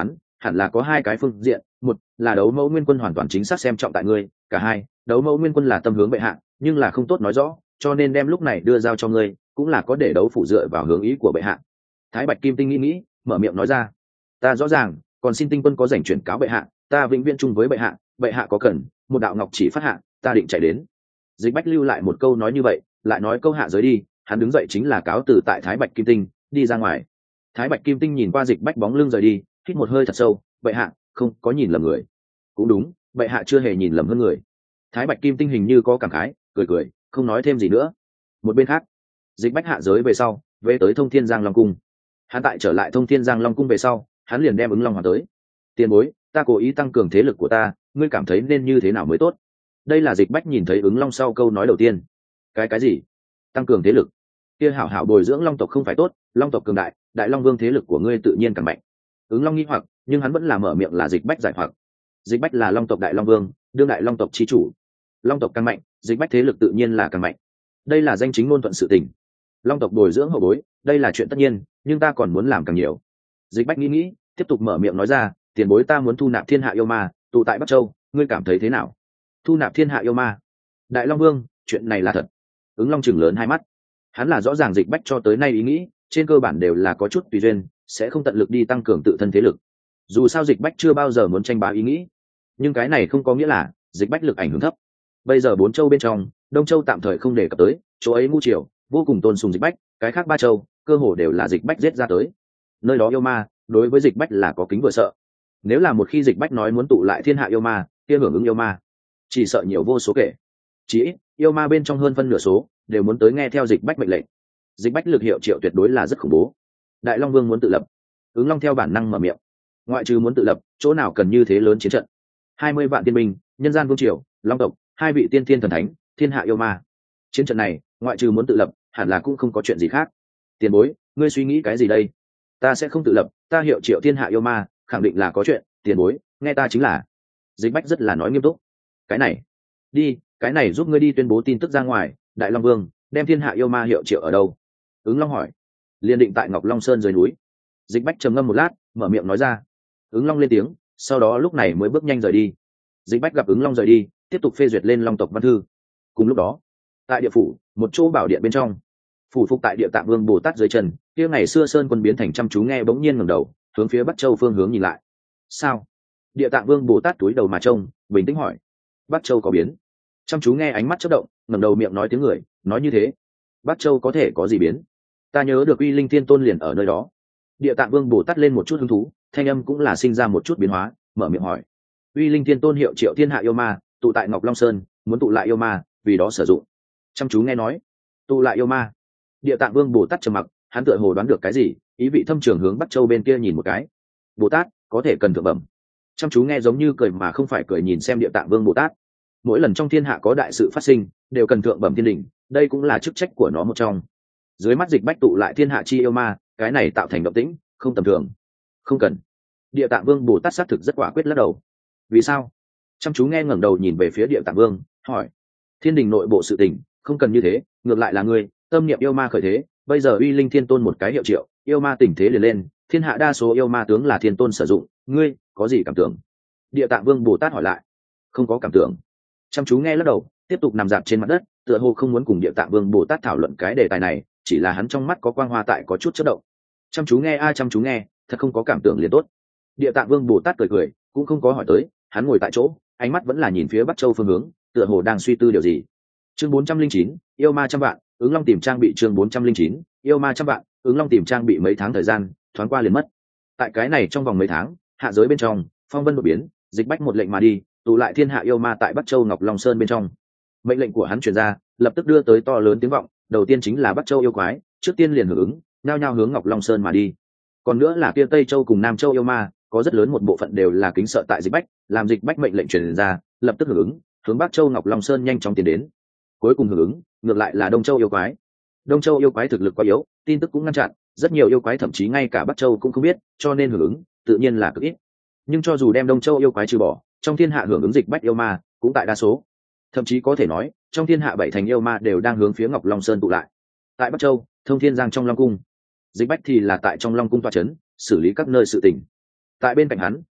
hẳn là có hai cái phương diện, một là đấu mẫu nguyên quân hoàn toàn chính xác xem trọng tại ngươi, cả hai đấu mẫu nguyên quân là tâm hướng bệ hạ nhưng là không tốt nói rõ, cho nên đem lúc này đưa giao cho ngươi cũng là có để đấu phủ dựa vào hướng ý của bệ hạ. Thái Bạch Kim Tinh nghĩ nghĩ mở miệng nói ra, ta rõ ràng, còn xin tinh quân có dành chuyển cáo bệ hạ, ta vĩnh viễn chung với bệ hạ, bệ hạ có cần một đạo ngọc chỉ phát hạ, ta định chạy đến. Dịch Bách lưu lại một câu nói như vậy, lại nói câu hạ giới đi, hắn đứng dậy chính là cáo từ tại Thái Bạch Kim Tinh đi ra ngoài. Thái Bạch Kim Tinh nhìn qua Dịch Bách bóng lưng rời đi, hít một hơi thật sâu, bệ hạ không có nhìn lầm người. Cũng đúng, bệ hạ chưa hề nhìn lầm hơn người. Thái Bạch Kim Tinh hình như có cảm khái, cười cười không nói thêm gì nữa. Một bên khác, Dịch Bách hạ giới về sau về tới Thông Thiên Giang Long cung. Hắn tại trở lại Thông Thiên Giang Long cung về sau, hắn liền đem ứng long hoàn tới. Tiền bối, ta cố ý tăng cường thế lực của ta, ngươi cảm thấy nên như thế nào mới tốt? Đây là Dịch Bách nhìn thấy ứng long sau câu nói đầu tiên. Cái cái gì? Tăng cường thế lực? Kia hảo hảo bồi dưỡng long tộc không phải tốt, long tộc cường đại, đại long vương thế lực của ngươi tự nhiên càng mạnh. Ứng long nghi hoặc, nhưng hắn vẫn là mở miệng là Dịch Bách giải hoặc. Dịch Bách là long tộc đại long vương, đương đại long tộc chi chủ. Long tộc càng mạnh, Dịch Bách thế lực tự nhiên là càng mạnh. Đây là danh chính ngôn thuận sự tình. Long tộc bồi dưỡng hậu bối, đây là chuyện tất nhiên, nhưng ta còn muốn làm càng nhiều. Dịch Bách nghĩ nghĩ, tiếp tục mở miệng nói ra, tiền bối ta muốn thu nạp thiên hạ yêu ma, tụ tại Bắc Châu, ngươi cảm thấy thế nào? Thu nạp thiên hạ yêu ma? Đại Long Vương, chuyện này là thật. Ứng Long chừng lớn hai mắt. Hắn là rõ ràng Dịch Bách cho tới nay ý nghĩ, trên cơ bản đều là có chút tùy duyên, sẽ không tận lực đi tăng cường tự thân thế lực. Dù sao Dịch Bách chưa bao giờ muốn tranh bá ý nghĩ, nhưng cái này không có nghĩa là Dịch Bách lực ảnh hưởng thấp. Bây giờ bốn châu bên trong, Đông Châu tạm thời không đề cập tới, chỗ ấy ngu triều vô cùng tôn sùng Dịch Bách, cái khác ba châu cơ hồ đều là Dịch Bách giết ra tới. Nơi đó yêu ma, đối với Dịch Bách là có kính vừa sợ. Nếu là một khi Dịch Bách nói muốn tụ lại thiên hạ yêu ma, kia hưởng ứng yêu ma, chỉ sợ nhiều vô số kể. Chỉ ít, yêu ma bên trong hơn phân nửa số đều muốn tới nghe theo Dịch Bách mệnh lệnh. Dịch Bách lực hiệu triệu tuyệt đối là rất khủng bố. Đại Long Vương muốn tự lập, ứng Long theo bản năng mở miệng. Ngoại trừ muốn tự lập, chỗ nào cần như thế lớn chiến trận? Hai mươi vạn tiên binh, nhân gian vương triều, long tộc, hai vị tiên thiên thần thánh, thiên hạ yêu ma. Chiến trận này, ngoại trừ muốn tự lập, hẳn là cũng không có chuyện gì khác. Tiền bối, ngươi suy nghĩ cái gì đây? Ta sẽ không tự lập, ta hiệu triệu thiên hạ yêu ma, khẳng định là có chuyện. Tiền bối, nghe ta chính là. Dịch Bách rất là nói nghiêm túc. Cái này, đi, cái này giúp ngươi đi tuyên bố tin tức ra ngoài. Đại Long Vương đem thiên hạ yêu ma hiệu triệu ở đâu? Ứng Long hỏi. Liên định tại Ngọc Long Sơn dưới núi. Dịch Bách trầm ngâm một lát, mở miệng nói ra. Ứng Long lên tiếng, sau đó lúc này mới bước nhanh rời đi. Dịch Bách gặp ứng Long rời đi, tiếp tục phê duyệt lên long tộc văn thư. Cùng lúc đó, tại địa phủ, một chỗ bảo điện bên trong, phủ phục tại địa tạng vương Bồ Tát dưới chân, kia ngày xưa sơn quân biến thành chăm chú nghe bỗng nhiên ngẩng đầu, hướng phía Bắc Châu phương hướng nhìn lại. Sao? Địa tạng vương Bồ Tát túi đầu mà trông, bình tĩnh hỏi. Bắc Châu có biến? Chăm chú nghe ánh mắt chớp động, ngẩng đầu miệng nói tiếng người, nói như thế. Bắc Châu có thể có gì biến? Ta nhớ được Uy Linh Thiên Tôn liền ở nơi đó. Địa tạng vương Bồ Tát lên một chút hứng thú, thanh âm cũng là sinh ra một chút biến hóa, mở miệng hỏi. Uy Linh Thiên Tôn hiệu triệu thiên hạ yêu ma, tụ tại Ngọc Long Sơn, muốn tụ lại yêu ma, vì đó sử dụng. Chăm chú nghe nói, tụ lại yêu ma. Địa tạng vương Bồ Tát trầm mặc, hắn tựa hồ đoán được cái gì, ý vị thâm trường hướng Bắc Châu bên kia nhìn một cái. Bồ Tát, có thể cần thượng bẩm. Chăm chú nghe giống như cười mà không phải cười nhìn xem địa tạng vương Bồ Tát. Mỗi lần trong thiên hạ có đại sự phát sinh, đều cần thượng bẩm thiên đình, đây cũng là chức trách của nó một trong. Dưới mắt Dịch Bách tụ lại thiên hạ chi yêu ma, cái này tạo thành động tĩnh không tầm thường. Không cần. Địa tạng vương Bồ Tát xác thực rất quả quyết lắc đầu. Vì sao? Chăm chú nghe ngẩng đầu nhìn về phía địa tạng vương, hỏi. Thiên đình nội bộ sự tình không cần như thế, ngược lại là ngươi tâm niệm yêu ma khởi thế, bây giờ Uy Linh Thiên Tôn một cái hiệu triệu, yêu ma tình thế liền lên, thiên hạ đa số yêu ma tướng là thiên tôn sử dụng, ngươi có gì cảm tưởng? Địa tạng vương Bồ Tát hỏi lại. Không có cảm tưởng. Chăm chú nghe lắc đầu, tiếp tục nằm dạp trên mặt đất, tựa hồ không muốn cùng địa tạng vương Bồ Tát thảo luận cái đề tài này, chỉ là hắn trong mắt có quang hoa tại có chút chớp động. Chăm chú nghe a chăm chú nghe, thật không có cảm tưởng liền tốt. Địa tạng vương Bồ Tát cười cười, cũng không có hỏi tới, hắn ngồi tại chỗ, ánh mắt vẫn là nhìn phía Bắc Châu phương hướng, tựa hồ đang suy tư điều gì. Chương bốn trăm linh chín, yêu ma trăm vạn, ứng long tìm trang bị. Chương bốn trăm linh chín, yêu ma trăm vạn, ứng long tìm trang bị. Mấy tháng thời gian thoáng qua liền mất. Tại cái này trong vòng mấy tháng, hạ giới bên trong phong vân đột biến, Dịch Bách một lệnh mà đi, tụ lại thiên hạ yêu ma tại Bắc Châu Ngọc Long Sơn bên trong. Mệnh lệnh của hắn truyền ra, lập tức đưa tới to lớn tiếng vọng, đầu tiên chính là Bắc Châu yêu quái, trước tiên liền hưởng ứng, nhao nhao hướng Ngọc Long Sơn mà đi. Còn nữa là kia Tây Châu cùng Nam Châu yêu ma, có rất lớn một bộ phận đều là kính sợ tại Dịch Bách, làm Dịch Bách mệnh lệnh truyền ra, lập tức hưởng ứng, hướng Bắc Châu Ngọc Long Sơn nhanh chóng tiến đến. Cuối cùng hưởng ứng, ngược lại là Đông Châu yêu quái. Đông Châu yêu quái thực lực quá yếu, tin tức cũng ngăn chặn, rất nhiều yêu quái thậm chí ngay cả Bắc Châu cũng không biết, cho nên hưởng ứng tự nhiên là cực ít. Nhưng cho dù đem Đông Châu yêu quái trừ bỏ, trong thiên hạ hưởng ứng Dịch Bách yêu ma cũng tại đa số. Thậm chí có thể nói, trong thiên hạ bảy thành yêu ma đều đang hướng phía Ngọc Long Sơn tụ lại. Tại Bắc Châu, Thông Thiên Giang trong Long cung, Dịch Bách thì là tại trong Long cung tọa trấn, xử lý các nơi sự tình. Tại bên cạnh hắn,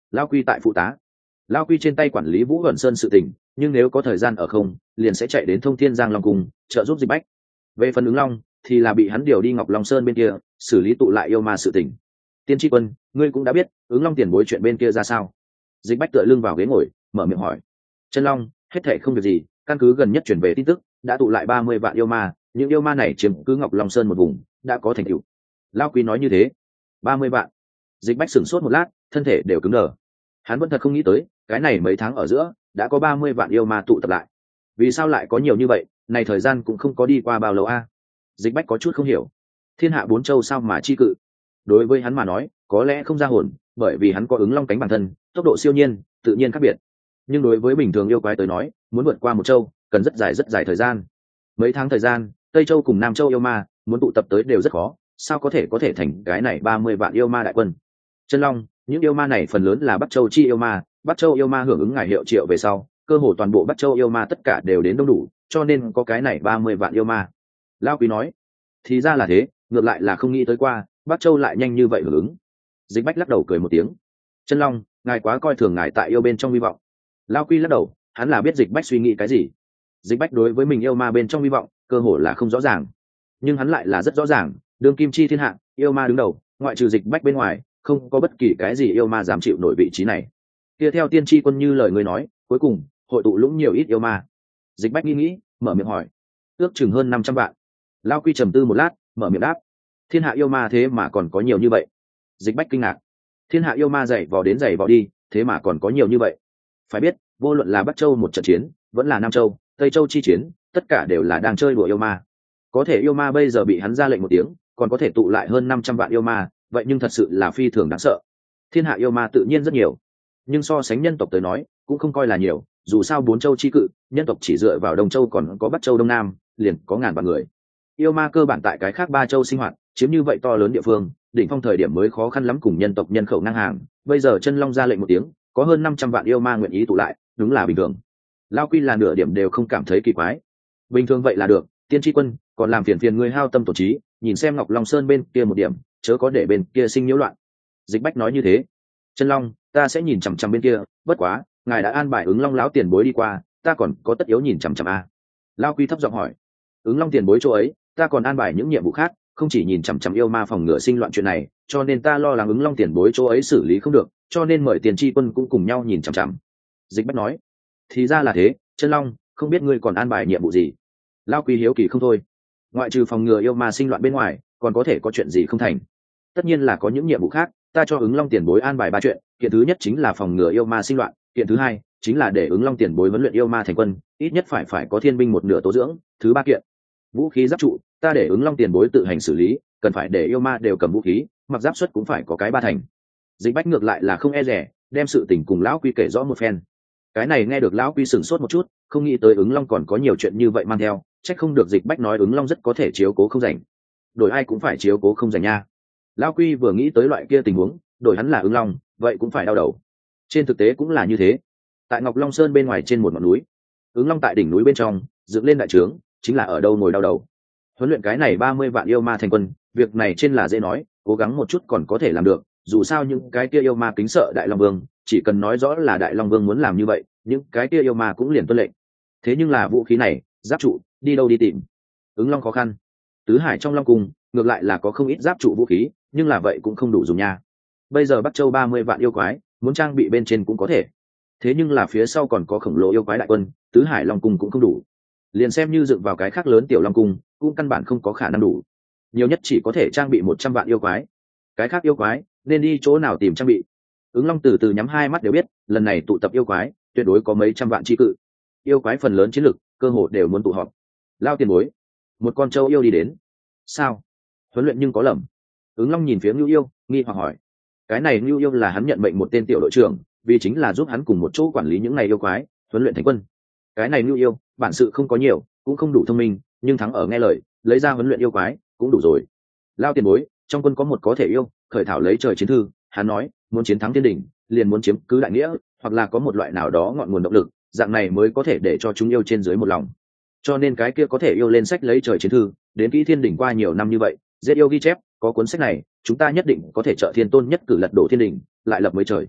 Lao Quy tại phụ tá. Lao Quy trên tay quản lý Vũ Huẩn Sơn sự tình, nhưng nếu có thời gian ở không, liền sẽ chạy đến Thông Thiên Giang Long Cung trợ giúp Dịch Bách. Về phần ứng long thì là bị hắn điều đi Ngọc Long Sơn bên kia xử lý tụ lại yêu ma sự tình. Tiên tri quân, ngươi cũng đã biết ứng long tiền bối chuyện bên kia ra sao? Dịch Bách tựa lưng vào ghế ngồi, mở miệng hỏi. Chân Long, hết thảy không việc gì, căn cứ gần nhất chuyển về tin tức, đã tụ lại ba mươi vạn yêu ma, những yêu ma này chiếm cứ Ngọc Long Sơn một vùng, đã có thành tựu. Lao Quý nói như thế. Ba mươi vạn. Dịch Bách sửng sốt một lát, thân thể đều cứng đờ. Hắn vẫn thật không nghĩ tới, cái này mấy tháng ở giữa đã có ba mươi vạn yêu ma tụ tập lại. Vì sao lại có nhiều như vậy? Này thời gian cũng không có đi qua bao lâu a. Dịch Bách có chút không hiểu. Thiên hạ bốn châu sao mà chi cự? Đối với hắn mà nói, có lẽ không ra hồn, bởi vì hắn có ứng long cánh bản thân, tốc độ siêu nhiên, tự nhiên khác biệt. Nhưng đối với bình thường yêu quái tới nói, muốn vượt qua một châu, cần rất dài rất dài thời gian. Mấy tháng thời gian, Tây Châu cùng Nam Châu yêu ma muốn tụ tập tới đều rất khó, sao có thể có thể thành cái này ba mươi vạn yêu ma đại quân? Chân Long, những yêu ma này phần lớn là Bắc Châu chi yêu ma, Bắc Châu yêu ma hưởng ứng ngài hiệu triệu về sau, cơ hồ toàn bộ Bắc Châu yêu ma tất cả đều đến đông đủ, cho nên có cái này ba mươi vạn yêu ma. Lao Quý nói, thì ra là thế, ngược lại là không nghĩ tới qua, Bắc Châu lại nhanh như vậy hưởng ứng. Dịch Bách lắc đầu cười một tiếng. Chân Long, ngài quá coi thường ngài tại yêu bên trong hy vọng. Lao Quy lắc đầu, hắn là biết Dịch Bách suy nghĩ cái gì. Dịch Bách đối với mình yêu ma bên trong hy vọng, cơ hồ là không rõ ràng, nhưng hắn lại là rất rõ ràng, đương kim chi thiên hạ, yêu ma đứng đầu, ngoại trừ Dịch Bách bên ngoài, không có bất kỳ cái gì yêu ma dám chịu nổi vị trí này. Kia theo tiên tri quân như lời người nói, cuối cùng hội tụ lũng nhiều ít yêu ma. Dịch Bách nghĩ nghĩ, mở miệng hỏi, ước chừng hơn năm trăm vạn. Lao Quy trầm tư một lát, mở miệng đáp, thiên hạ yêu ma thế mà còn có nhiều như vậy. Dịch Bách kinh ngạc, thiên hạ yêu ma dày vò đến dày vò đi, thế mà còn có nhiều như vậy. Phải biết, vô luận là Bắc Châu một trận chiến, vẫn là Nam Châu, Tây Châu chi chiến, tất cả đều là đang chơi đùa yêu ma. Có thể yêu ma bây giờ bị hắn ra lệnh một tiếng, còn có thể tụ lại hơn năm trăm vạn yêu ma, vậy nhưng thật sự là phi thường đáng sợ. Thiên hạ yêu ma tự nhiên rất nhiều, nhưng so sánh nhân tộc tới nói, cũng không coi là nhiều, dù sao bốn châu chi cự, nhân tộc chỉ dựa vào Đông Châu còn có Bắc Châu Đông Nam, liền có ngàn vạn người. Yêu ma cơ bản tại cái khác ba châu sinh hoạt, chiếm như vậy to lớn địa phương, đỉnh phong thời điểm mới khó khăn lắm cùng nhân tộc nhân khẩu ngang hàng, bây giờ Chân Long ra lệnh một tiếng, có hơn năm trăm vạn yêu ma nguyện ý tụ lại, đúng là bình thường. Lao Quy là nửa điểm đều không cảm thấy kỳ quái. Bình thường vậy là được, tiên tri quân, còn làm phiền phiền ngươi hao tâm tổ trí, nhìn xem Ngọc Long Sơn bên kia một điểm, chớ có để bên kia sinh nhiễu loạn. Dịch Bách nói như thế. Chân Long, ta sẽ nhìn chằm chằm bên kia, bất quá, ngài đã an bài ứng long lão tiền bối đi qua, ta còn có tất yếu nhìn chằm chằm a. Lao Quy thấp giọng hỏi. Ứng long tiền bối chỗ ấy, ta còn an bài những nhiệm vụ khác, không chỉ nhìn chằm chằm yêu ma phòng ngừa sinh loạn chuyện này, cho nên ta lo lắng ứng long tiền bối chỗ ấy xử lý không được, cho nên mời tiền tri quân cũng cùng nhau nhìn chằm chằm. Dịch Bách nói. Thì ra là thế, Chân Long, không biết ngươi còn an bài nhiệm vụ gì? Lao Quy hiếu kỳ không thôi. Ngoại trừ phòng ngừa yêu ma sinh loạn bên ngoài, còn có thể có chuyện gì không thành? Tất nhiên là có những nhiệm vụ khác, ta cho ứng long tiền bối an bài ba chuyện, kiện thứ nhất chính là phòng ngừa yêu ma sinh loạn, kiện thứ hai chính là để ứng long tiền bối huấn luyện yêu ma thành quân, ít nhất phải phải có thiên binh một nửa tố dưỡng, thứ ba kiện, vũ khí giáp trụ, ta để ứng long tiền bối tự hành xử lý, cần phải để yêu ma đều cầm vũ khí, mặc giáp xuất cũng phải có cái ba thành. Dịch Bách ngược lại là không e rẻ, đem sự tình cùng lão Quy kể rõ một phen. Cái này nghe được lão Quy sửng sốt một chút, không nghĩ tới ứng long còn có nhiều chuyện như vậy mang theo, trách không được Dịch Bách nói ứng long rất có thể chiếu cố không rảnh. Đổi ai cũng phải chiếu cố không rảnh nha. Lão Quy vừa nghĩ tới loại kia tình huống, đổi hắn là ứng long, vậy cũng phải đau đầu. Trên thực tế cũng là như thế. Tại Ngọc Long Sơn bên ngoài trên một ngọn núi, ứng long tại đỉnh núi bên trong dựng lên đại trướng, chính là ở đâu ngồi đau đầu. Huấn luyện cái này ba mươi vạn yêu ma thành quân, việc này trên là dễ nói, cố gắng một chút còn có thể làm được, dù sao những cái kia yêu ma kính sợ Đại Long Vương, chỉ cần nói rõ là Đại Long Vương muốn làm như vậy, những cái kia yêu ma cũng liền tuân lệnh. Thế nhưng là vũ khí này, giáp trụ, đi đâu đi tìm? Ứng long khó khăn. Tứ Hải trong Long Cung, ngược lại là có không ít giáp trụ vũ khí, nhưng là vậy cũng không đủ dùng nha. Bây giờ Bắc Châu ba mươi vạn yêu quái, muốn trang bị bên trên cũng có thể. Thế nhưng là phía sau còn có khổng lồ yêu quái đại quân, Tứ Hải Long Cung cũng không đủ. Liền xem như dựng vào cái khác lớn tiểu Long Cung, cũng căn bản không có khả năng đủ. Nhiều nhất chỉ có thể trang bị một trăm vạn yêu quái. Cái khác yêu quái, nên đi chỗ nào tìm trang bị? Ứng long từ từ nhắm hai mắt đều biết, lần này tụ tập yêu quái, tuyệt đối có mấy trăm vạn chi cự. Yêu quái phần lớn chiến lực, cơ hội đều muốn tụ họp. Lao tiền bối, một con trâu yêu đi đến. Sao? Huấn luyện nhưng có lầm. Ứng long nhìn phía Ngưu Yêu, nghi hoặc hỏi. Cái này Ngưu Yêu là hắn nhận mệnh một tên tiểu đội trưởng, vì chính là giúp hắn cùng một chỗ quản lý những này yêu quái, huấn luyện thành quân. Cái này Ngưu Yêu, bản sự không có nhiều, cũng không đủ thông minh, nhưng thắng ở nghe lời, lấy ra huấn luyện yêu quái, cũng đủ rồi. Lao tiền bối, trong quân có một có thể yêu, khởi thảo lấy trời chiến thư, hắn nói, muốn chiến thắng thiên đỉnh, liền muốn chiếm cứ đại nghĩa, hoặc là có một loại nào đó ngọn nguồn động lực, dạng này mới có thể để cho chúng yêu trên dưới một lòng. Cho nên cái kia có thể yêu lên sách lấy trời chiến thư, đến kỹ thiên đỉnh qua nhiều năm như vậy, giết yêu ghi chép, có cuốn sách này, chúng ta nhất định có thể trợ thiên tôn nhất cử lật đổ thiên đỉnh, lại lập mới trời.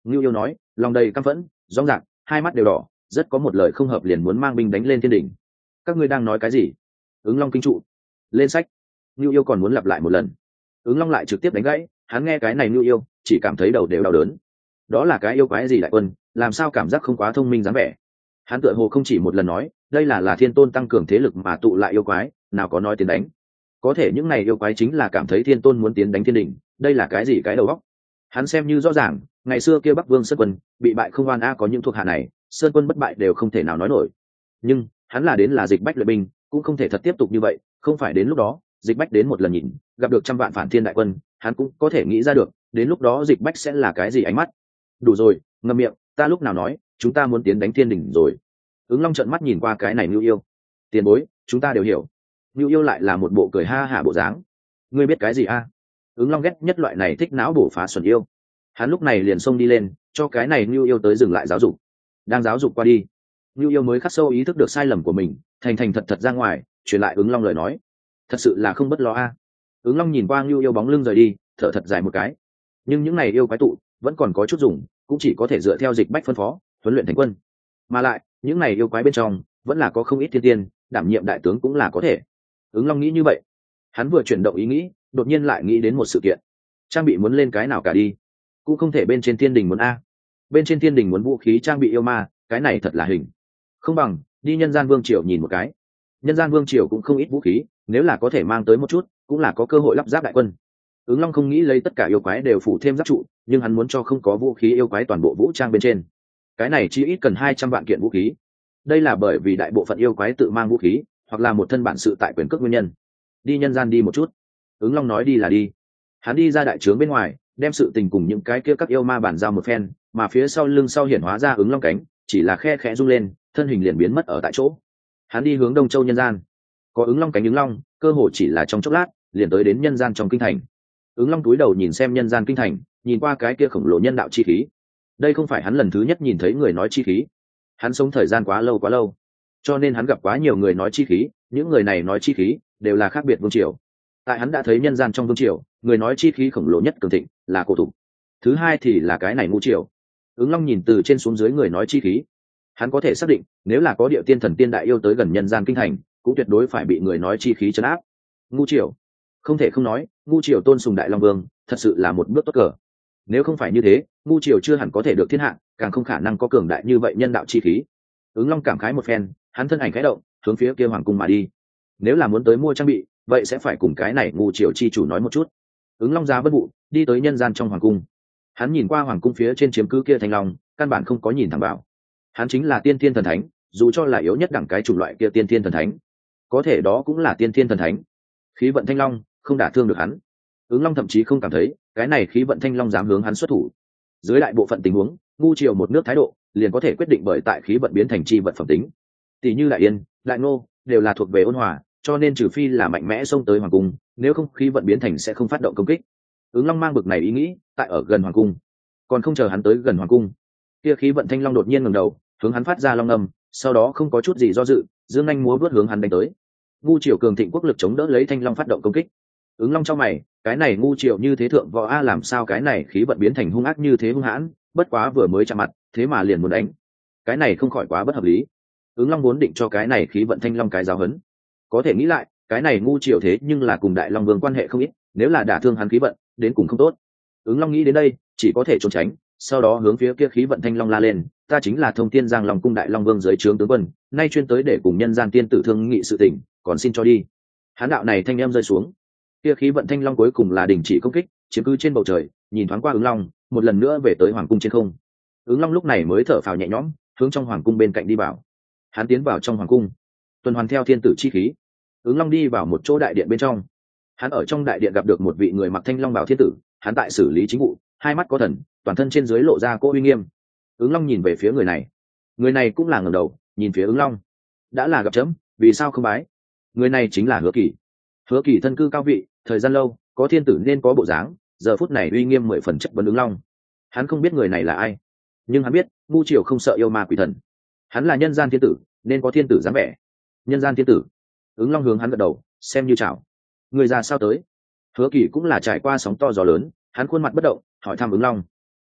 Ngưu yêu nói, lòng đầy căm phẫn, rong rạc, hai mắt đều đỏ, rất có một lời không hợp liền muốn mang binh đánh lên thiên đỉnh. Các ngươi đang nói cái gì? Ứng Long kinh trụ. Lên sách. Ngưu yêu còn muốn lặp lại một lần. Ứng Long lại trực tiếp đánh gãy, hắn nghe cái này Ngưu yêu, chỉ cảm thấy đầu đều đau đớn. Đó là cái yêu quái gì đại quân, làm sao cảm giác không quá thông minh dáng vẻ. Hắn tựa hồ không chỉ một lần nói, đây là là thiên tôn tăng cường thế lực mà tụ lại yêu quái, nào có nói tiến đánh. Có thể những này yêu quái chính là cảm thấy thiên tôn muốn tiến đánh thiên đỉnh, đây là cái gì cái đầu óc. Hắn xem như rõ ràng, ngày xưa kia Bắc Vương Sơn Quân bị bại không oan a, có những thuộc hạ này, Sơn Quân bất bại đều không thể nào nói nổi. Nhưng hắn là đến là Dịch Bách luyện binh, cũng không thể thật tiếp tục như vậy, không phải đến lúc đó Dịch Bách đến một lần nhìn, gặp được trăm vạn phản thiên đại quân, hắn cũng có thể nghĩ ra được, đến lúc đó Dịch Bách sẽ là cái gì ánh mắt. Đủ rồi, ngậm miệng, ta lúc nào nói chúng ta muốn tiến đánh thiên đỉnh rồi. Ứng Long trợn mắt nhìn qua cái này Nưu yêu. Tiền bối, chúng ta đều hiểu. Nưu yêu lại là một bộ cười ha hả bộ dáng. Ngươi biết cái gì a? Ứng Long ghét nhất loại này thích não bổ phá xuẩn yêu. Hắn lúc này liền xông đi lên, cho cái này Nưu yêu tới dừng lại giáo dục. Đang giáo dục qua đi, Nưu yêu mới khắc sâu ý thức được sai lầm của mình, thành thành thật thật ra ngoài truyền lại Ứng Long lời nói. Thật sự là không bất lo a. Ứng Long nhìn qua Nưu yêu bóng lưng rời đi, thở thật dài một cái. Nhưng những này yêu quái tụ vẫn còn có chút dùng, cũng chỉ có thể dựa theo Dịch Bách phân phó huấn luyện thành quân. Mà lại những này yêu quái bên trong vẫn là có không ít thiên tiên, đảm nhiệm đại tướng cũng là có thể. Ứng Long nghĩ như vậy, hắn vừa chuyển động ý nghĩ, đột nhiên lại nghĩ đến một sự kiện. Trang bị muốn lên cái nào cả đi, cũng không thể bên trên thiên đình muốn a. Bên trên thiên đình muốn vũ khí trang bị yêu ma, cái này thật là hình. Không bằng đi nhân gian vương triều nhìn một cái. Nhân gian vương triều cũng không ít vũ khí, nếu là có thể mang tới một chút, cũng là có cơ hội lắp ráp đại quân. Ứng Long không nghĩ lấy tất cả yêu quái đều phủ thêm giáp trụ, nhưng hắn muốn cho không có vũ khí yêu quái toàn bộ vũ trang bên trên. Cái này chỉ ít cần hai trăm vạn kiện vũ khí. Đây là bởi vì đại bộ phận yêu quái tự mang vũ khí, hoặc là một thân bản sự tại quyền cước nguyên nhân. Đi nhân gian đi một chút. Ứng Long nói đi là đi. Hắn đi ra đại trướng bên ngoài, đem sự tình cùng những cái kia các yêu ma bàn giao một phen, mà phía sau lưng sau hiển hóa ra Ứng Long cánh, chỉ là khe khẽ rung lên, thân hình liền biến mất ở tại chỗ. Hắn đi hướng Đông Châu nhân gian. Có Ứng Long cánh Ứng Long, cơ hội chỉ là trong chốc lát, liền tới đến nhân gian trong kinh thành. Ứng Long cúi đầu nhìn xem nhân gian kinh thành, nhìn qua cái kia khổng lồ nhân đạo chi khí. Đây không phải hắn lần thứ nhất nhìn thấy người nói chi khí. Hắn sống thời gian quá lâu quá lâu, cho nên hắn gặp quá nhiều người nói chi khí, những người này nói chi khí đều là khác biệt vương triều. Tại hắn đã thấy nhân gian trong vương triều, người nói chi khí khổng lồ nhất cường thịnh là cổ thục. Thứ hai thì là cái này ngũ triều. Ứng Long nhìn từ trên xuống dưới người nói chi khí, hắn có thể xác định, nếu là có địa tiên thần tiên đại yêu tới gần nhân gian kinh thành, cũng tuyệt đối phải bị người nói chi khí trấn áp. Ngũ triều, không thể không nói, ngũ triều tôn sùng đại long vương, thật sự là một bước tốt cờ. Nếu không phải như thế, ngũ triều chưa hẳn có thể được thiên hạ, càng không khả năng có cường đại như vậy nhân đạo chi khí. Ứng Long cảm khái một phen, hắn thân ảnh khẽ động, hướng phía kia hoàng cung mà đi. Nếu là muốn tới mua trang bị, vậy sẽ phải cùng cái này ngũ triều chi chủ nói một chút. Ứng Long ra vân vụ, đi tới nhân gian trong hoàng cung. Hắn nhìn qua hoàng cung phía trên chiếm cứ kia thanh long, căn bản không có nhìn thẳng vào. Hắn chính là tiên thiên thần thánh, dù cho là yếu nhất đẳng cái chủng loại kia tiên thiên thần thánh, có thể đó cũng là tiên thiên thần thánh. Khí vận thanh long không đả thương được hắn. Ứng Long thậm chí không cảm thấy cái này khí vận thanh long dám hướng hắn xuất thủ. Dưới đại bộ phận tình huống, ngu triều một nước thái độ liền có thể quyết định bởi tại khí vận biến thành chi vận phẩm tính. Tỷ như đại yên, đại ngô đều là thuộc về ôn hòa, cho nên trừ phi là mạnh mẽ xông tới hoàng cung, nếu không khí vận biến thành sẽ không phát động công kích. Ứng Long mang bực này ý nghĩ, tại ở gần hoàng cung, còn không chờ hắn tới gần hoàng cung, kia khí vận thanh long đột nhiên ngẩng đầu, hướng hắn phát ra long ngâm, sau đó không có chút gì do dự, dương anh múa vớt hướng hắn đánh tới. Ngu triều cường thịnh quốc lực chống đỡ lấy thanh long phát động công kích. Ứng Long trong mày, cái này ngu triều như thế thượng võ a, làm sao cái này khí vận biến thành hung ác như thế hung hãn, bất quá vừa mới chạm mặt, thế mà liền muốn đánh. Cái này không khỏi quá bất hợp lý. Ứng Long vốn định cho cái này khí vận thanh long cái giáo hấn. Có thể nghĩ lại, cái này ngu triều thế nhưng là cùng đại long vương quan hệ không ít, nếu là đả thương hắn khí vận, đến cùng không tốt. Ứng Long nghĩ đến đây, chỉ có thể trốn tránh, sau đó hướng phía kia khí vận thanh long la lên, ta chính là Thông Thiên Giang Long cung đại long vương dưới trướng tướng quân, nay chuyên tới để cùng nhân gian tiên tử thương nghị sự tình, còn xin cho đi. Hán đạo này thanh em rơi xuống, kia khí vận thanh long cuối cùng là đình chỉ công kích, chiếm cứ trên bầu trời, nhìn thoáng qua Ứng Long, một lần nữa về tới hoàng cung trên không. Ứng Long lúc này mới thở phào nhẹ nhõm, hướng trong hoàng cung bên cạnh đi vào. Hắn tiến vào trong hoàng cung, tuần hoàn theo thiên tử chi khí. Ứng Long đi vào một chỗ đại điện bên trong. Hắn ở trong đại điện gặp được một vị người mặc thanh long bào thiên tử, hắn tại xử lý chính vụ, hai mắt có thần, toàn thân trên dưới lộ ra cỗ uy nghiêm. Ứng Long nhìn về phía người này, người này cũng là ngẩng đầu nhìn phía Ứng Long. Đã là gặp chấm, vì sao không bái? Người này chính là Hứa Kỳ. Hứa Kỳ thân cư cao vị, thời gian lâu, có thiên tử nên có bộ dáng, giờ phút này uy nghiêm mười phần chất vấn Ứng Long. Hắn không biết người này là ai, nhưng hắn biết ngu triều không sợ yêu ma quỷ thần, hắn là nhân gian thiên tử, nên có thiên tử dáng vẻ. Nhân gian thiên tử. Ứng Long hướng hắn gật đầu, xem như chào. Người già sao tới? Hứa Kỳ cũng là trải qua sóng to gió lớn, hắn khuôn mặt bất động, hỏi thăm Ứng Long.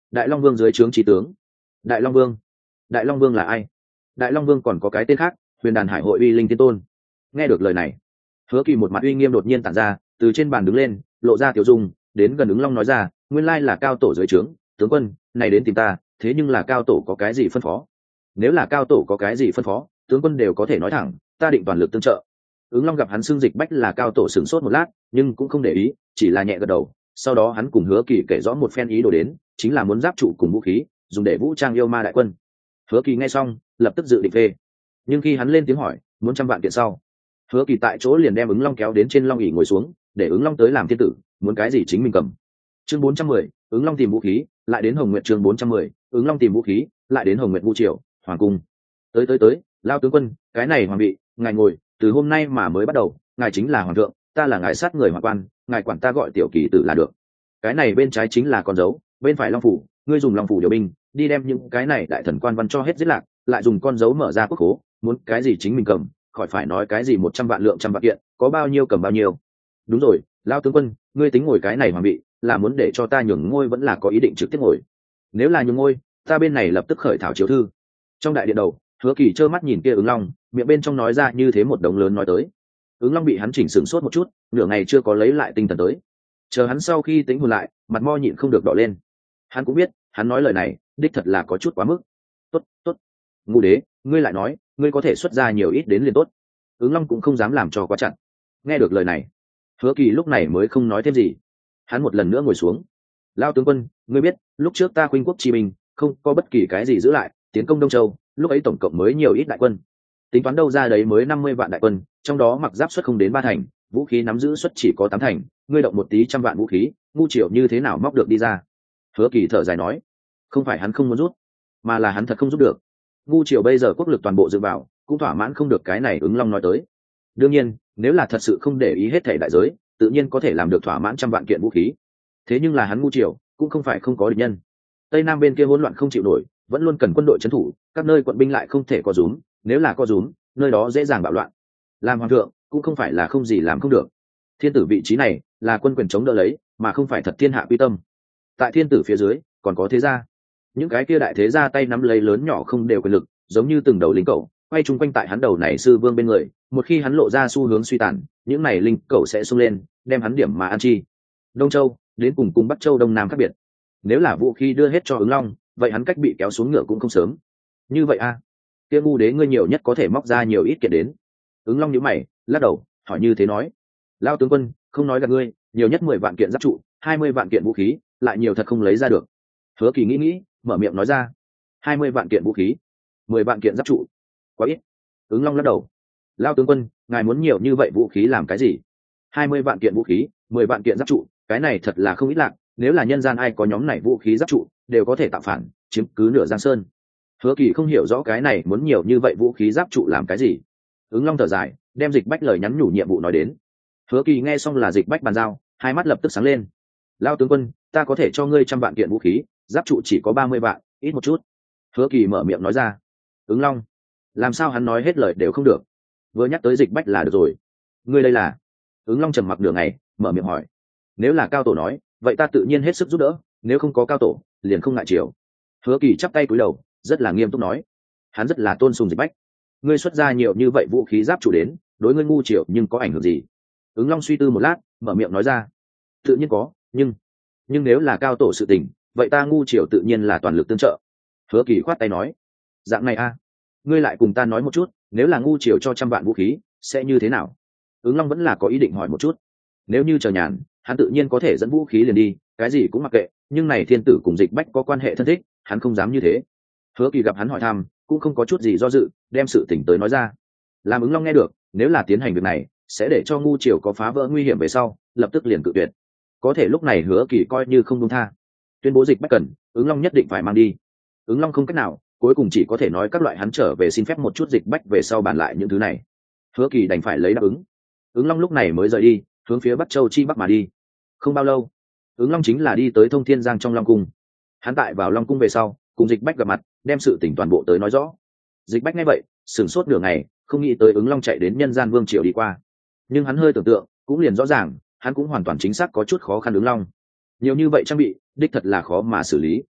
Đại Long Vương dưới trướng trí tướng. Đại Long Vương? Đại Long Vương là ai? Đại Long Vương còn có cái tên khác, Huyền Đàn Hải Hội uy linh tiên tôn. Nghe được lời này, Hứa Kỳ một mặt uy nghiêm đột nhiên tản ra, từ trên bàn đứng lên, lộ ra tiểu dung, đến gần ứng Long nói ra, nguyên lai là cao tổ dưới trướng, tướng quân, này đến tìm ta, thế nhưng là cao tổ có cái gì phân phó? Nếu là cao tổ có cái gì phân phó, tướng quân đều có thể nói thẳng, ta định toàn lực tương trợ. Ứng Long gặp hắn xưng Dịch Bách là cao tổ sửng sốt một lát, nhưng cũng không để ý, chỉ là nhẹ gật đầu. Sau đó hắn cùng Hứa Kỳ kể rõ một phen ý đồ đến, chính là muốn giáp trụ cùng vũ khí, dùng để vũ trang yêu ma đại quân. Hứa Kỳ nghe xong, lập tức dự định phê. Nhưng khi hắn lên tiếng hỏi, muốn trăm vạn kiện sau, Hứa Kỳ tại chỗ liền đem ứng Long kéo đến trên long ỷ ngồi xuống, để ứng Long tới làm thiên tử, muốn cái gì chính mình cầm. Chương bốn trăm mười, ứng Long tìm vũ khí, lại đến Hồng Nguyệt. Chương bốn trăm mười, ứng Long tìm vũ khí, lại đến Hồng Nguyệt Vu Triều, hoàng cung. Tới tới tới, lao tướng quân, cái này hoàng vị, ngài ngồi, từ hôm nay mà mới bắt đầu, ngài chính là hoàng thượng, ta là ngài sát người hoàng quan, ngài quản ta gọi tiểu kỳ tử là được. Cái này bên trái chính là con dấu, bên phải long phủ, ngươi dùng long phủ điều binh, đi đem những cái này đại thần quan văn cho hết giết lạc, lại dùng con dấu mở ra quốc khố, muốn cái gì chính mình cầm, khỏi phải nói cái gì một trăm vạn lượng trăm vạn kiện, có bao nhiêu cầm bao nhiêu. Đúng rồi, lao tướng quân, ngươi tính ngồi cái này hoàng vị, là muốn để cho ta nhường ngôi vẫn là có ý định trực tiếp ngồi? Nếu là nhường ngôi, ta bên này lập tức khởi thảo chiếu thư. Trong đại điện đầu, Hứa Kỳ trơ mắt nhìn kia ứng Long, miệng bên trong nói ra như thế một đống lớn nói tới. Ứng Long bị hắn chỉnh sửng sốt một chút, nửa ngày chưa có lấy lại tinh thần tới. Chờ hắn sau khi tính hồn lại, mặt mo nhịn không được đỏ lên. Hắn cũng biết, hắn nói lời này, đích thật là có chút quá mức. Tốt, tốt. Ngũ đế, ngươi lại nói, ngươi có thể xuất ra nhiều ít đến liền tốt. Ứng Long cũng không dám làm cho quá chặt. Nghe được lời này, Hứa Kỳ lúc này mới không nói thêm gì. Hắn một lần nữa ngồi xuống. Lao tướng quân, ngươi biết, lúc trước ta khuynh quốc chi binh, không có bất kỳ cái gì giữ lại, tiến công Đông Châu, lúc ấy tổng cộng mới nhiều ít đại quân. Tính toán đâu ra đấy mới năm mươi vạn đại quân, trong đó mặc giáp xuất không đến ba thành, vũ khí nắm giữ xuất chỉ có tám thành, ngươi động một tí trăm vạn vũ khí, ngu triều như thế nào móc được đi ra? Hứa Kỳ thở dài nói, không phải hắn không muốn rút, mà là hắn thật không rút được. Ngu triều bây giờ quốc lực toàn bộ dựa vào, cũng thỏa mãn không được cái này ứng Long nói tới. Đương nhiên, nếu là thật sự không để ý hết thảy đại giới, tự nhiên có thể làm được thỏa mãn trăm vạn kiện vũ khí. Thế nhưng là hắn ngu triều, cũng không phải không có địch nhân. Tây Nam bên kia hỗn loạn không chịu nổi, vẫn luôn cần quân đội trấn thủ, các nơi quận binh lại không thể có rúm, nếu là có rúm, nơi đó dễ dàng bạo loạn. Làm hoàng thượng, cũng không phải là không gì làm không được. Thiên tử vị trí này là quân quyền chống đỡ lấy, mà không phải thật thiên hạ quy tâm. Tại thiên tử phía dưới, còn có thế gia. Những cái kia đại thế gia tay nắm lấy lớn nhỏ không đều quyền lực, giống như từng đầu lính cẩu, quay chung quanh tại hắn đầu này sư vương bên người. Một khi hắn lộ ra xu hướng suy tàn, những này linh cẩu sẽ xông lên, đem hắn điểm mà ăn chi. Đông Châu, đến cùng cùng Bắc Châu Đông Nam khác biệt. Nếu là vũ khí đưa hết cho ứng Long, vậy hắn cách bị kéo xuống ngựa cũng không sớm. Như vậy a, à, kia ngu đế ngươi nhiều nhất có thể móc ra nhiều ít kiện đến. Ứng Long nhíu mày, lắc đầu, hỏi như thế nói, lao tướng quân, không nói gạt ngươi, nhiều nhất mười vạn kiện giáp trụ, hai mươi vạn kiện vũ khí, lại nhiều thật không lấy ra được. Hứa Kỳ nghĩ nghĩ, mở miệng nói ra, hai mươi vạn kiện vũ khí, mười vạn kiện giáp trụ, quá ít. Ứng Long lắc đầu, lao tướng quân, ngài muốn nhiều như vậy vũ khí làm cái gì? Hai mươi vạn kiện vũ khí, mười vạn kiện giáp trụ, cái này thật là không ít lạc. Nếu là nhân gian ai có nhóm này vũ khí giáp trụ, đều có thể tạo phản, chiếm cứ nửa Giang Sơn. Hứa Kỳ không hiểu rõ cái này muốn nhiều như vậy vũ khí giáp trụ làm cái gì. Ứng Long thở dài, đem Dịch Bách lời nhắn nhủ nhiệm vụ nói đến. Hứa Kỳ nghe xong là Dịch Bách bàn giao, hai mắt lập tức sáng lên. Lao tướng quân, ta có thể cho ngươi trăm vạn kiện vũ khí, giáp trụ chỉ có ba mươi vạn, ít một chút. Hứa Kỳ mở miệng nói ra. Ứng Long, làm sao hắn nói hết lời đều không được? Vừa nhắc tới Dịch Bách là được rồi. Ngươi đây là? Ứng Long trầm mặc nửa ngày, mở miệng hỏi. Nếu là cao tổ nói, vậy ta tự nhiên hết sức giúp đỡ, nếu không có cao tổ, liền không ngại chiều. Hứa Kỳ chắp tay cúi đầu, rất là nghiêm túc nói. Hắn rất là tôn sùng Dịch Bách. Ngươi xuất ra nhiều như vậy vũ khí giáp trụ đến, đối ngươi ngu triều nhưng có ảnh hưởng gì? Ứng Long suy tư một lát, mở miệng nói ra. Tự nhiên có, nhưng nhưng nếu là cao tổ sự tình, vậy ta ngu triều tự nhiên là toàn lực tương trợ. Hứa Kỳ khoát tay nói. Dạng này a, à? Ngươi lại cùng ta nói một chút, nếu là ngu triều cho trăm vạn vũ khí, sẽ như thế nào? Ứng Long vẫn là có ý định hỏi một chút. Nếu như chờ nhàn, hắn tự nhiên có thể dẫn vũ khí liền đi, cái gì cũng mặc kệ, nhưng này thiên tử cùng Dịch Bách có quan hệ thân thích, hắn không dám như thế. Hứa Kỳ gặp hắn hỏi thăm, cũng không có chút gì do dự, đem sự tình tới nói ra. Làm Ứng Long nghe được, nếu là tiến hành việc này, sẽ để cho ngu triều có phá vỡ nguy hiểm về sau, lập tức liền cự tuyệt. Có thể lúc này Hứa Kỳ coi như không buông tha, tuyên bố Dịch Bách cần, Ứng Long nhất định phải mang đi. Ứng Long không cách nào, cuối cùng chỉ có thể nói các loại hắn trở về xin phép một chút Dịch Bách về sau bàn lại những thứ này. Hứa Kỳ đành phải lấy đáp ứng. Ứng Long lúc này mới rời đi, hướng phía Bắc Châu chi bắc mà đi. Không bao lâu, Ứng Long chính là đi tới Thông Thiên Giang trong Long Cung. Hắn tại vào Long Cung về sau, cùng Dịch Bách gặp mặt, đem sự tình toàn bộ tới nói rõ. Dịch Bách nghe vậy, sửng sốt nửa ngày, không nghĩ tới Ứng Long chạy đến nhân gian vương triều đi qua. Nhưng hắn hơi tưởng tượng, cũng liền rõ ràng, hắn cũng hoàn toàn chính xác có chút khó khăn. Ứng Long nhiều như vậy trang bị, đích thật là khó mà xử lý.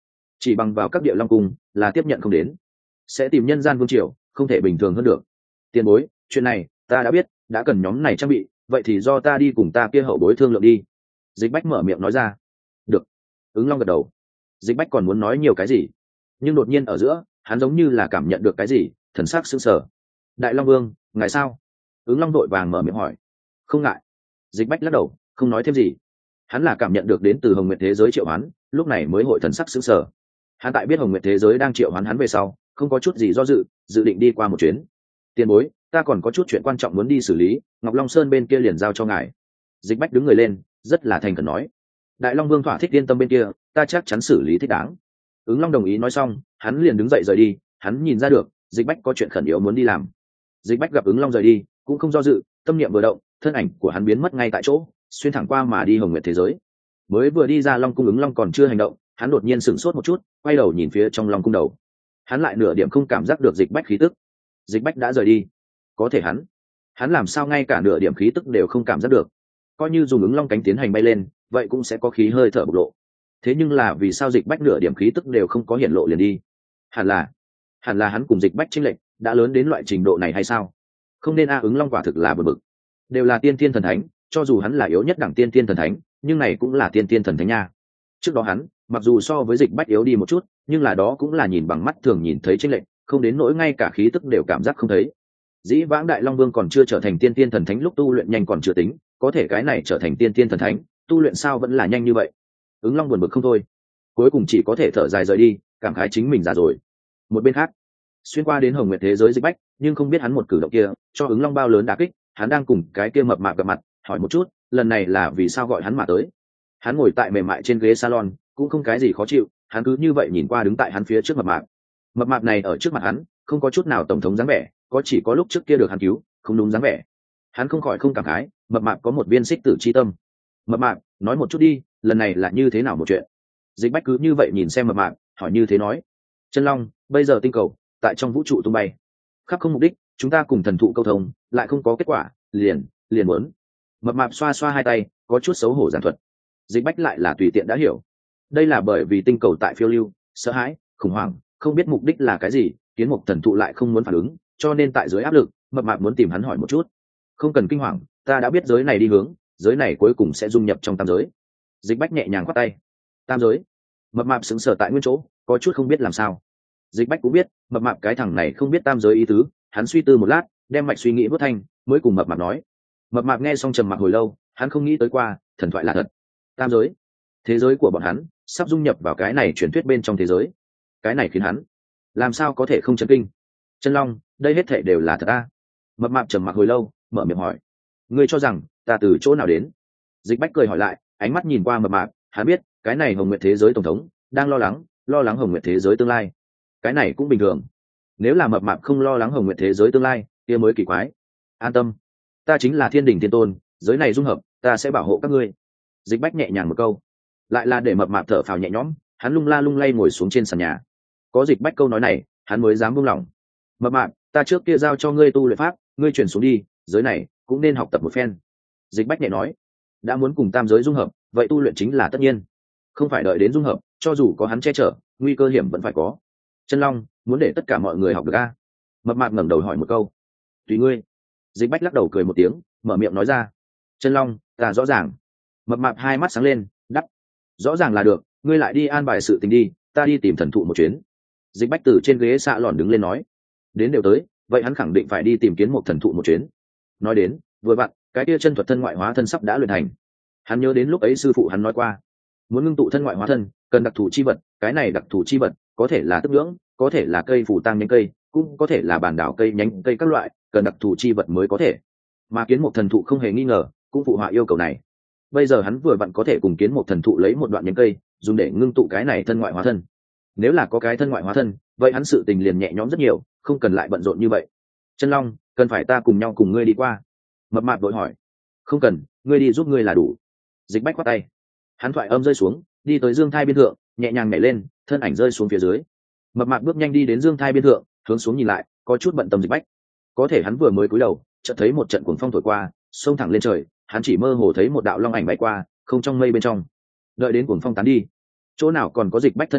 chỉ bằng vào các địa long cung là tiếp nhận không đến, sẽ tìm nhân gian vương triều không thể bình thường hơn được. Tiền bối, chuyện này ta đã biết, đã cần nhóm này trang bị, vậy thì do ta đi cùng ta kia hậu bối thương lượng đi. Dịch Bách mở miệng nói ra. Được. Ứng Long gật đầu. Dịch Bách còn muốn nói nhiều cái gì, nhưng đột nhiên ở giữa hắn giống như là cảm nhận được cái gì, thần sắc sững sờ. Đại Long Vương, ngài sao? Ứng Long đội vàng mở miệng hỏi. Không ngại. Dịch Bách lắc đầu, không nói thêm gì. Hắn là cảm nhận được đến từ Hồng Nguyệt thế giới triệu hoán, lúc này mới hội thần sắc sững sờ. Hắn tại biết Hồng Nguyệt thế giới đang triệu hoán hắn về sau, không có chút gì do dự, dự định đi qua một chuyến. Tiền bối, ta còn có chút chuyện quan trọng muốn đi xử lý, Ngọc Long Sơn bên kia liền giao cho ngài. Dịch Bách đứng người lên, rất là thành khẩn nói. Đại Long Vương thỏa thích, yên tâm, bên kia ta chắc chắn xử lý thích đáng. Ứng Long đồng ý nói xong, hắn liền đứng dậy rời đi. Hắn nhìn ra được Dịch Bách có chuyện khẩn yếu muốn đi làm. Dịch Bách gặp Ứng Long rời đi, cũng không do dự, tâm niệm vừa động, thân ảnh của hắn biến mất ngay tại chỗ, xuyên thẳng qua mà đi Hồng Nguyệt thế giới. Mới vừa đi ra Long cung, Ứng Long còn chưa hành động, hắn đột nhiên sửng sốt một chút, quay đầu nhìn phía trong Long cung đầu. Hắn lại nửa điểm không cảm giác được Dịch Bách khí tức. Dịch Bách đã rời đi, có thể hắn hắn làm sao ngay cả nửa điểm khí tức đều không cảm giác được? Coi như dùng Ứng Long cánh tiến hành bay lên, vậy cũng sẽ có khí hơi thở bộc lộ. Thế nhưng là vì sao Dịch Bách nửa điểm khí tức đều không có hiện lộ liền đi? Hẳn là hẳn là hắn cùng Dịch Bách chênh lệch đã lớn đến loại trình độ này hay sao? Không nên a. Ứng Long quả thực là bực bực. Đều là tiên thiên thần thánh, cho dù hắn là yếu nhất đẳng tiên thiên thần thánh, nhưng này cũng là tiên thiên thần thánh nha. Trước đó hắn mặc dù so với Dịch Bách yếu đi một chút, nhưng là đó cũng là nhìn bằng mắt thường nhìn thấy chênh lệch, không đến nỗi ngay cả khí tức đều cảm giác không thấy. Dĩ vãng Đại Long Vương còn chưa trở thành tiên tiên thần thánh lúc tu luyện nhanh còn chưa tính, có thể cái này trở thành tiên tiên thần thánh, tu luyện sao vẫn là nhanh như vậy? Ứng Long buồn bực không thôi, cuối cùng chỉ có thể thở dài rời đi, cảm khái chính mình già rồi. Một bên khác, xuyên qua đến Hồng Nguyệt thế giới Dịch Bách, nhưng không biết hắn một cử động kia cho Ứng Long bao lớn đả kích. Hắn đang cùng cái kia mập mạp gặp mặt, hỏi một chút, lần này là vì sao gọi hắn mà tới. Hắn ngồi tại mềm mại trên ghế salon, cũng không cái gì khó chịu, hắn cứ như vậy nhìn qua đứng tại hắn phía trước mập mạp. Mập mạp này ở trước mặt hắn, không có chút nào tổng thống dáng vẻ, có chỉ có lúc trước kia được hắn cứu, không đúng dáng vẻ. Hắn không khỏi không cảm khái, mập mạp có một viên xích tử chi tâm. Mập mạp, nói một chút đi, lần này là như thế nào một chuyện? Dịch Bách cứ như vậy nhìn xem mập mạp, hỏi như thế nói. Chân Long, bây giờ tinh cầu tại trong vũ trụ tung bay, khắp không mục đích, chúng ta cùng thần thụ câu thông, lại không có kết quả, liền liền muốn. Mập mạp xoa xoa hai tay, có chút xấu hổ giản thuật. Dịch Bách lại là tùy tiện đã hiểu. Đây là bởi vì tinh cầu tại phiêu lưu, sợ hãi, khủng hoảng, không biết mục đích là cái gì, kiến mục thần thụ lại không muốn phản ứng, cho nên tại dưới áp lực, mập mạp muốn tìm hắn hỏi một chút. Không cần kinh hoàng, ta đã biết giới này đi hướng, giới này cuối cùng sẽ dung nhập trong tam giới. Dịch Bách nhẹ nhàng khoát tay. Tam giới? Mập mạp sững sờ tại nguyên chỗ, có chút không biết làm sao. Dịch Bách cũng biết, mập mạp cái thằng này không biết tam giới ý tứ, hắn suy tư một lát, đem mạch suy nghĩ vớt thanh, mới cùng mập mạp nói. Mập mạp nghe xong trầm mặc hồi lâu, hắn không nghĩ tới qua, thần thoại là thật. Tam giới, thế giới của bọn hắn sắp dung nhập vào cái này truyền thuyết bên trong thế giới. Cái này khiến hắn làm sao có thể không chấn kinh. Chân Long, đây hết thảy đều là thật a? Mập mạp trầm mặc hồi lâu, mở miệng hỏi. Ngươi cho rằng ta từ chỗ nào đến? Dịch Bách cười hỏi lại, ánh mắt nhìn qua mập mạp, hắn biết cái này Hồng Nguyệt thế giới tổng thống đang lo lắng lo lắng Hồng Nguyệt thế giới tương lai. Cái này cũng bình thường, nếu là mập mạp không lo lắng Hồng Nguyệt thế giới tương lai kia mới kỳ quái. An tâm, ta chính là Thiên Đình Thiên Tôn, giới này dung hợp, ta sẽ bảo hộ các ngươi. Dịch Bách nhẹ nhàng một câu, lại là để mập mạp thở phào nhẹ nhõm. Hắn lung la lung lay ngồi xuống trên sàn nhà. Có Dịch Bách câu nói này, hắn mới dám buông lỏng. Mập mạp, ta trước kia giao cho ngươi tu luyện pháp, ngươi chuyển xuống đi, giới này cũng nên học tập một phen. Dịch Bách nhẹ nói, đã muốn cùng tam giới dung hợp, vậy tu luyện chính là tất nhiên, không phải đợi đến dung hợp, cho dù có hắn che chở, nguy cơ hiểm vẫn phải có. Chân Long, muốn để tất cả mọi người học được a? Mập mạp ngẩng đầu hỏi một câu. Tùy ngươi. Dịch Bách lắc đầu cười một tiếng, mở miệng nói ra. Chân Long, ta rõ ràng. Mập mạp hai mắt sáng lên, đắp. Rõ ràng là được, ngươi lại đi an bài sự tình đi, ta đi tìm thần thụ một chuyến. Dịch Bách từ trên ghế xạ lòn đứng lên nói. Đến đều tới, vậy hắn khẳng định phải đi tìm kiến một thần thụ một chuyến. Nói đến, vừa vặn, cái kia chân thuật thân ngoại hóa thân sắp đã luyện thành. Hắn nhớ đến lúc ấy sư phụ hắn nói qua, muốn ngưng tụ thân ngoại hóa thân, cần đặc thù chi vật, cái này đặc thù chi vật có thể là tức nhưỡng, có thể là cây phủ tăng nhánh cây, cũng có thể là bản đảo cây nhánh cây các loại, cần đặc thù chi vật mới có thể. Mà kiến một thần thụ không hề nghi ngờ, cũng phụ họa yêu cầu này. Bây giờ hắn vừa vặn có thể cùng kiến một thần thụ lấy một đoạn nhánh cây, dùng để ngưng tụ cái này thân ngoại hóa thân. Nếu là có cái thân ngoại hóa thân, vậy hắn sự tình liền nhẹ nhõm rất nhiều, không cần lại bận rộn như vậy. Chân Long, cần phải ta cùng nhau cùng ngươi đi qua? Mập mạp vội hỏi. Không cần, ngươi đi giúp ngươi là đủ. Dịch Bách quát tay. Hắn thoại âm rơi xuống, đi tới dương thai biên thượng, nhẹ nhàng nhảy lên, thân ảnh rơi xuống phía dưới. Mập mạp bước nhanh đi đến dương thai biên thượng, hướng xuống nhìn lại, có chút bận tâm Dịch Bách. Có thể hắn vừa mới cúi đầu, chợt thấy một trận cuồng phong thổi qua, xông thẳng lên trời, hắn chỉ mơ hồ thấy một đạo long ảnh bay qua, không trong mây bên trong. Đợi đến cuồng phong tán đi, chỗ nào còn có Dịch Bách thân ảnh,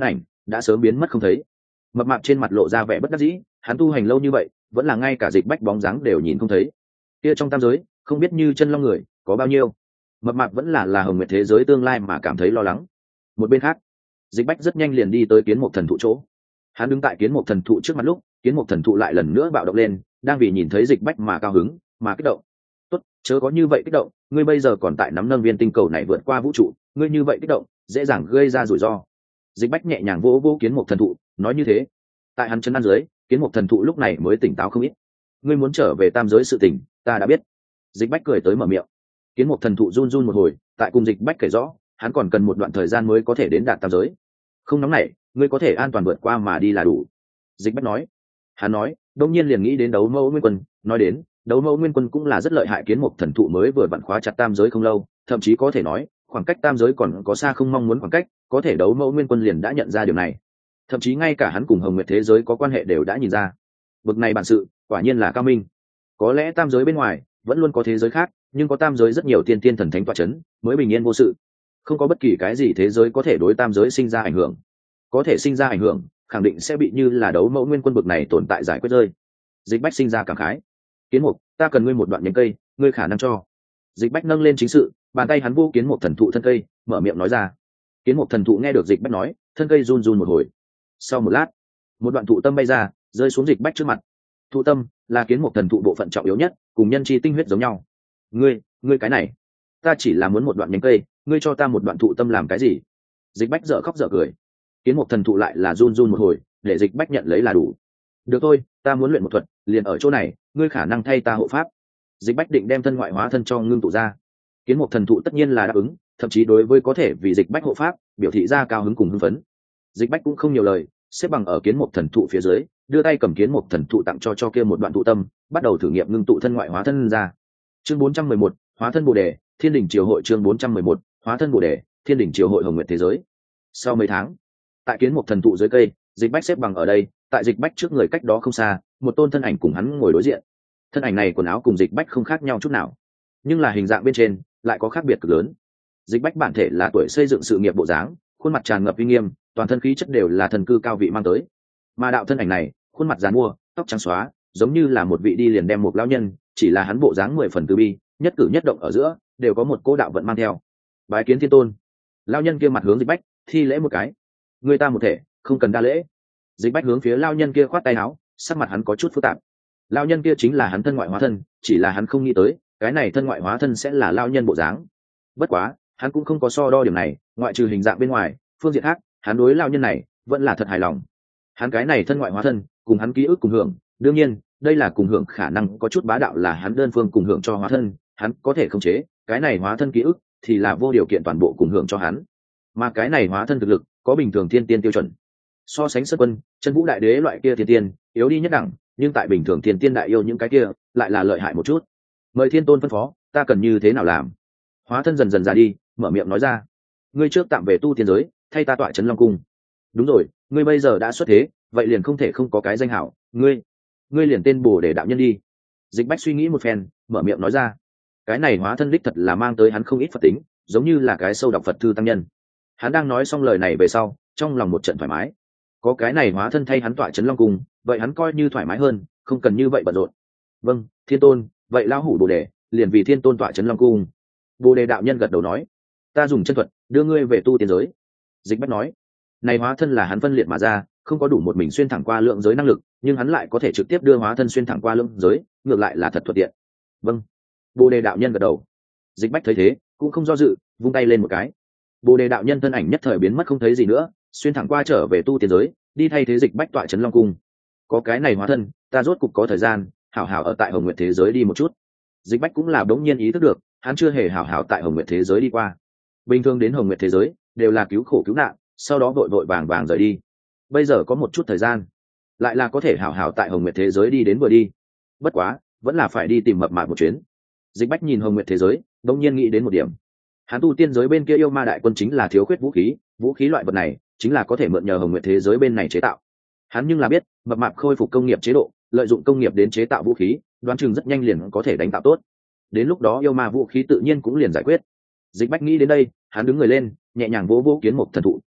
đã sớm biến mất không thấy. Mập mạp trên mặt lộ ra vẻ bất đắc dĩ, hắn tu hành lâu như vậy vẫn là ngay cả dịch bách bóng dáng đều nhìn không thấy. Kia trong tam giới không biết như chân long người có bao nhiêu. Mập mạp vẫn là là hồng nguyệt thế giới tương lai mà cảm thấy lo lắng. Một bên khác, dịch bách rất nhanh liền đi tới kiến mục thần thụ chỗ. Hắn đứng tại kiến mục thần thụ trước mặt lúc, kiến mục thần thụ lại lần nữa bạo động lên, đang vì nhìn thấy dịch bách mà cao hứng mà kích động. Tốt, chớ có như vậy kích động, ngươi bây giờ còn tại nắm nâng viên tinh cầu này vượt qua vũ trụ, ngươi như vậy kích động dễ dàng gây ra rủi ro. Dịch bách nhẹ nhàng vỗ vỗ kiến mục thần thụ, nói như thế. Tại hắn chân ăn dưới, kiến mục thần thụ lúc này mới tỉnh táo không ít. Ngươi muốn trở về tam giới sự tình, ta đã biết. Dịch bách cười tới mở miệng. Kiến mục thần thụ run run một hồi, tại cùng dịch bách kể rõ, hắn còn cần một đoạn thời gian mới có thể đến đạt tam giới. Không nóng nảy, ngươi có thể an toàn vượt qua mà đi là đủ. Dịch bách nói. Hắn nói, đông nhiên liền nghĩ đến đấu mẫu nguyên quân, nói đến đấu mẫu nguyên quân cũng là rất lợi hại kiến mục thần thụ mới vừa vặn khóa chặt tam giới không lâu, thậm chí có thể nói khoảng cách tam giới còn có xa không mong muốn khoảng cách, có thể đấu mẫu nguyên quân liền đã nhận ra điều này, thậm chí ngay cả hắn cùng hồng nguyệt thế giới có quan hệ đều đã nhìn ra. Bực này bản sự quả nhiên là cao minh. Có lẽ tam giới bên ngoài vẫn luôn có thế giới khác, nhưng có tam giới rất nhiều tiên tiên thần thánh tọa chấn mới bình yên vô sự, không có bất kỳ cái gì thế giới có thể đối tam giới sinh ra ảnh hưởng. Có thể sinh ra ảnh hưởng khẳng định sẽ bị như là đấu mẫu nguyên quân bực này tồn tại giải quyết rơi. Dịch bách sinh ra cảm khái. Kiến mục, ta cần ngươi một đoạn nhánh cây, ngươi khả năng cho. Dịch bách nâng lên chính sự, bàn tay hắn vô kiến mục thần thụ thân cây, mở miệng nói ra. Kiến mục thần thụ nghe được dịch bách nói, thân cây run run một hồi. Sau một lát, một đoạn thụ tâm bay ra, rơi xuống dịch bách trước mặt. Thụ tâm là kiến mục thần thụ bộ phận trọng yếu nhất, cùng nhân chi tinh huyết giống nhau. Ngươi, ngươi cái này, ta chỉ là muốn một đoạn nhánh cây, ngươi cho ta một đoạn thụ tâm làm cái gì? Dịch bách dở khóc dở cười. Kiến mục thần thụ lại là run run một hồi, để dịch bách nhận lấy là đủ. Được thôi, ta muốn luyện một thuật, liền ở chỗ này, ngươi khả năng thay ta hộ pháp. Dịch bách định đem thân ngoại hóa thân cho ngưng tụ ra. Kiến mục thần thụ tất nhiên là đáp ứng, thậm chí đối với có thể vì dịch bách hộ pháp biểu thị ra cao hứng cùng hưng phấn. Dịch bách cũng không nhiều lời, xếp bằng ở kiến mục thần thụ phía dưới, đưa tay cầm kiến mục thần thụ tặng cho cho kia một đoạn thụ tâm, bắt đầu thử nghiệm ngưng tụ thân ngoại hóa thân ra. Chương bốn trăm mười một, hóa thân bồ đề, thiên đỉnh triều hội. Chương bốn trăm mười một, hóa thân bồ đề, thiên đỉnh triều hội hồng nguyệt thế giới. Sau mấy tháng, tại kiến mục thần thụ dưới cây, dịch bách xếp bằng ở đây, tại dịch bách trước người cách đó không xa, một tôn thân ảnh cùng hắn ngồi đối diện. Thân ảnh này quần áo cùng dịch bách không khác nhau chút nào, nhưng là hình dạng bên trên lại có khác biệt cực lớn. Dịch bách bản thể là tuổi xây dựng sự nghiệp bộ dáng, khuôn mặt tràn ngập uy nghiêm, toàn thân khí chất đều là thần cư cao vị mang tới. Mà đạo thân ảnh này, khuôn mặt giàn mua, tóc trắng xóa, giống như là một vị đi liền đem một lão nhân, chỉ là hắn bộ dáng mười phần từ bi, nhất cử nhất động ở giữa đều có một cô đạo vận mang theo. Bái kiến thiên tôn. Lão nhân kia mặt hướng dịch bách thi lễ một cái. Người ta một thể, không cần đa lễ. Dịch bách hướng phía lão nhân kia khoát tay áo, sắc mặt hắn có chút phức tạp. Lão nhân kia chính là hắn thân ngoại hóa thân, chỉ là hắn không nghĩ tới cái này thân ngoại hóa thân sẽ là lão nhân bộ dáng. Bất quá hắn cũng không có so đo điểm này, ngoại trừ hình dạng bên ngoài, phương diện khác hắn đối lão nhân này vẫn là thật hài lòng. Hắn cái này thân ngoại hóa thân cùng hắn ký ức cùng hưởng, đương nhiên đây là cùng hưởng khả năng có chút bá đạo, là hắn đơn phương cùng hưởng cho hóa thân, hắn có thể khống chế cái này hóa thân ký ức thì là vô điều kiện toàn bộ cùng hưởng cho hắn. Mà cái này hóa thân thực lực có bình thường thiên tiên tiêu chuẩn, so sánh Sơn Quân, Chân Vũ đại đế loại kia thiên tiên yếu đi nhất đẳng, nhưng tại bình thường thiên tiên đại yêu những cái kia lại là lợi hại một chút. Mời thiên tôn phân phó, ta cần như thế nào làm? Hóa thân dần dần ra đi, mở miệng nói ra. Ngươi trước tạm về tu tiên giới, thay ta tọa trấn Long cung. Đúng rồi, ngươi bây giờ đã xuất thế, vậy liền không thể không có cái danh hảo, ngươi ngươi liền tên Bồ Đề đạo nhân đi. Dịch bách suy nghĩ một phen, mở miệng nói ra. Cái này hóa thân đích thật là mang tới hắn không ít Phật tính, giống như là cái sâu đọc Phật thư tăng nhân. Hắn đang nói xong lời này về sau, trong lòng một trận thoải mái. Có cái này hóa thân thay hắn tọa trấn Long cung, vậy hắn coi như thoải mái hơn, không cần như vậy bận rộn. Vâng, thiên tôn, vậy lão hủ Bồ Đề liền vì thiên tôn tọa trấn Long cung. Bồ Đề đạo nhân gật đầu nói. Ta dùng chân thuật đưa ngươi về tu tiên giới. Dịch bách nói. Này hóa thân là hắn phân liệt mà ra, không có đủ một mình xuyên thẳng qua lượng giới năng lực, nhưng hắn lại có thể trực tiếp đưa hóa thân xuyên thẳng qua lượng giới, ngược lại là thật thuận tiện. Vâng. Bồ Đề đạo nhân gật đầu. Dịch bách thấy thế cũng không do dự, vung tay lên một cái. Bồ Đề đạo nhân thân ảnh nhất thời biến mất không thấy gì nữa, xuyên thẳng qua trở về tu tiên giới, đi thay thế dịch bách tọa trấn Long cung. Có cái này hóa thân, ta rốt cục có thời gian hảo hảo ở tại hồng nguyệt thế giới đi một chút. Dịch bách cũng là đống nhiên ý thức được, hắn chưa hề hảo hảo tại hồng nguyệt thế giới đi qua. Bình thường đến hồng nguyệt thế giới đều là cứu khổ cứu nạn, sau đó vội vội vàng vàng rời đi. Bây giờ có một chút thời gian, lại là có thể hảo hảo tại hồng nguyệt thế giới đi đến vừa đi. Bất quá vẫn là phải đi tìm mập mạp một chuyến. Dịch bách nhìn hồng nguyệt thế giới, đống nhiên nghĩ đến một điểm. Hắn tu tiên giới bên kia yêu ma đại quân chính là thiếu khuyết vũ khí, vũ khí loại vật này chính là có thể mượn nhờ hồng nguyệt thế giới bên này chế tạo. Hắn nhưng là biết mập mạp khôi phục công nghiệp chế độ, lợi dụng công nghiệp đến chế tạo vũ khí, đoán chừng rất nhanh liền có thể đánh tạo tốt. Đến lúc đó yêu ma vũ khí tự nhiên cũng liền giải quyết. Dịch bách nghĩ đến đây, hắn đứng người lên, nhẹ nhàng vỗ vỗ kiến mục thần thụ.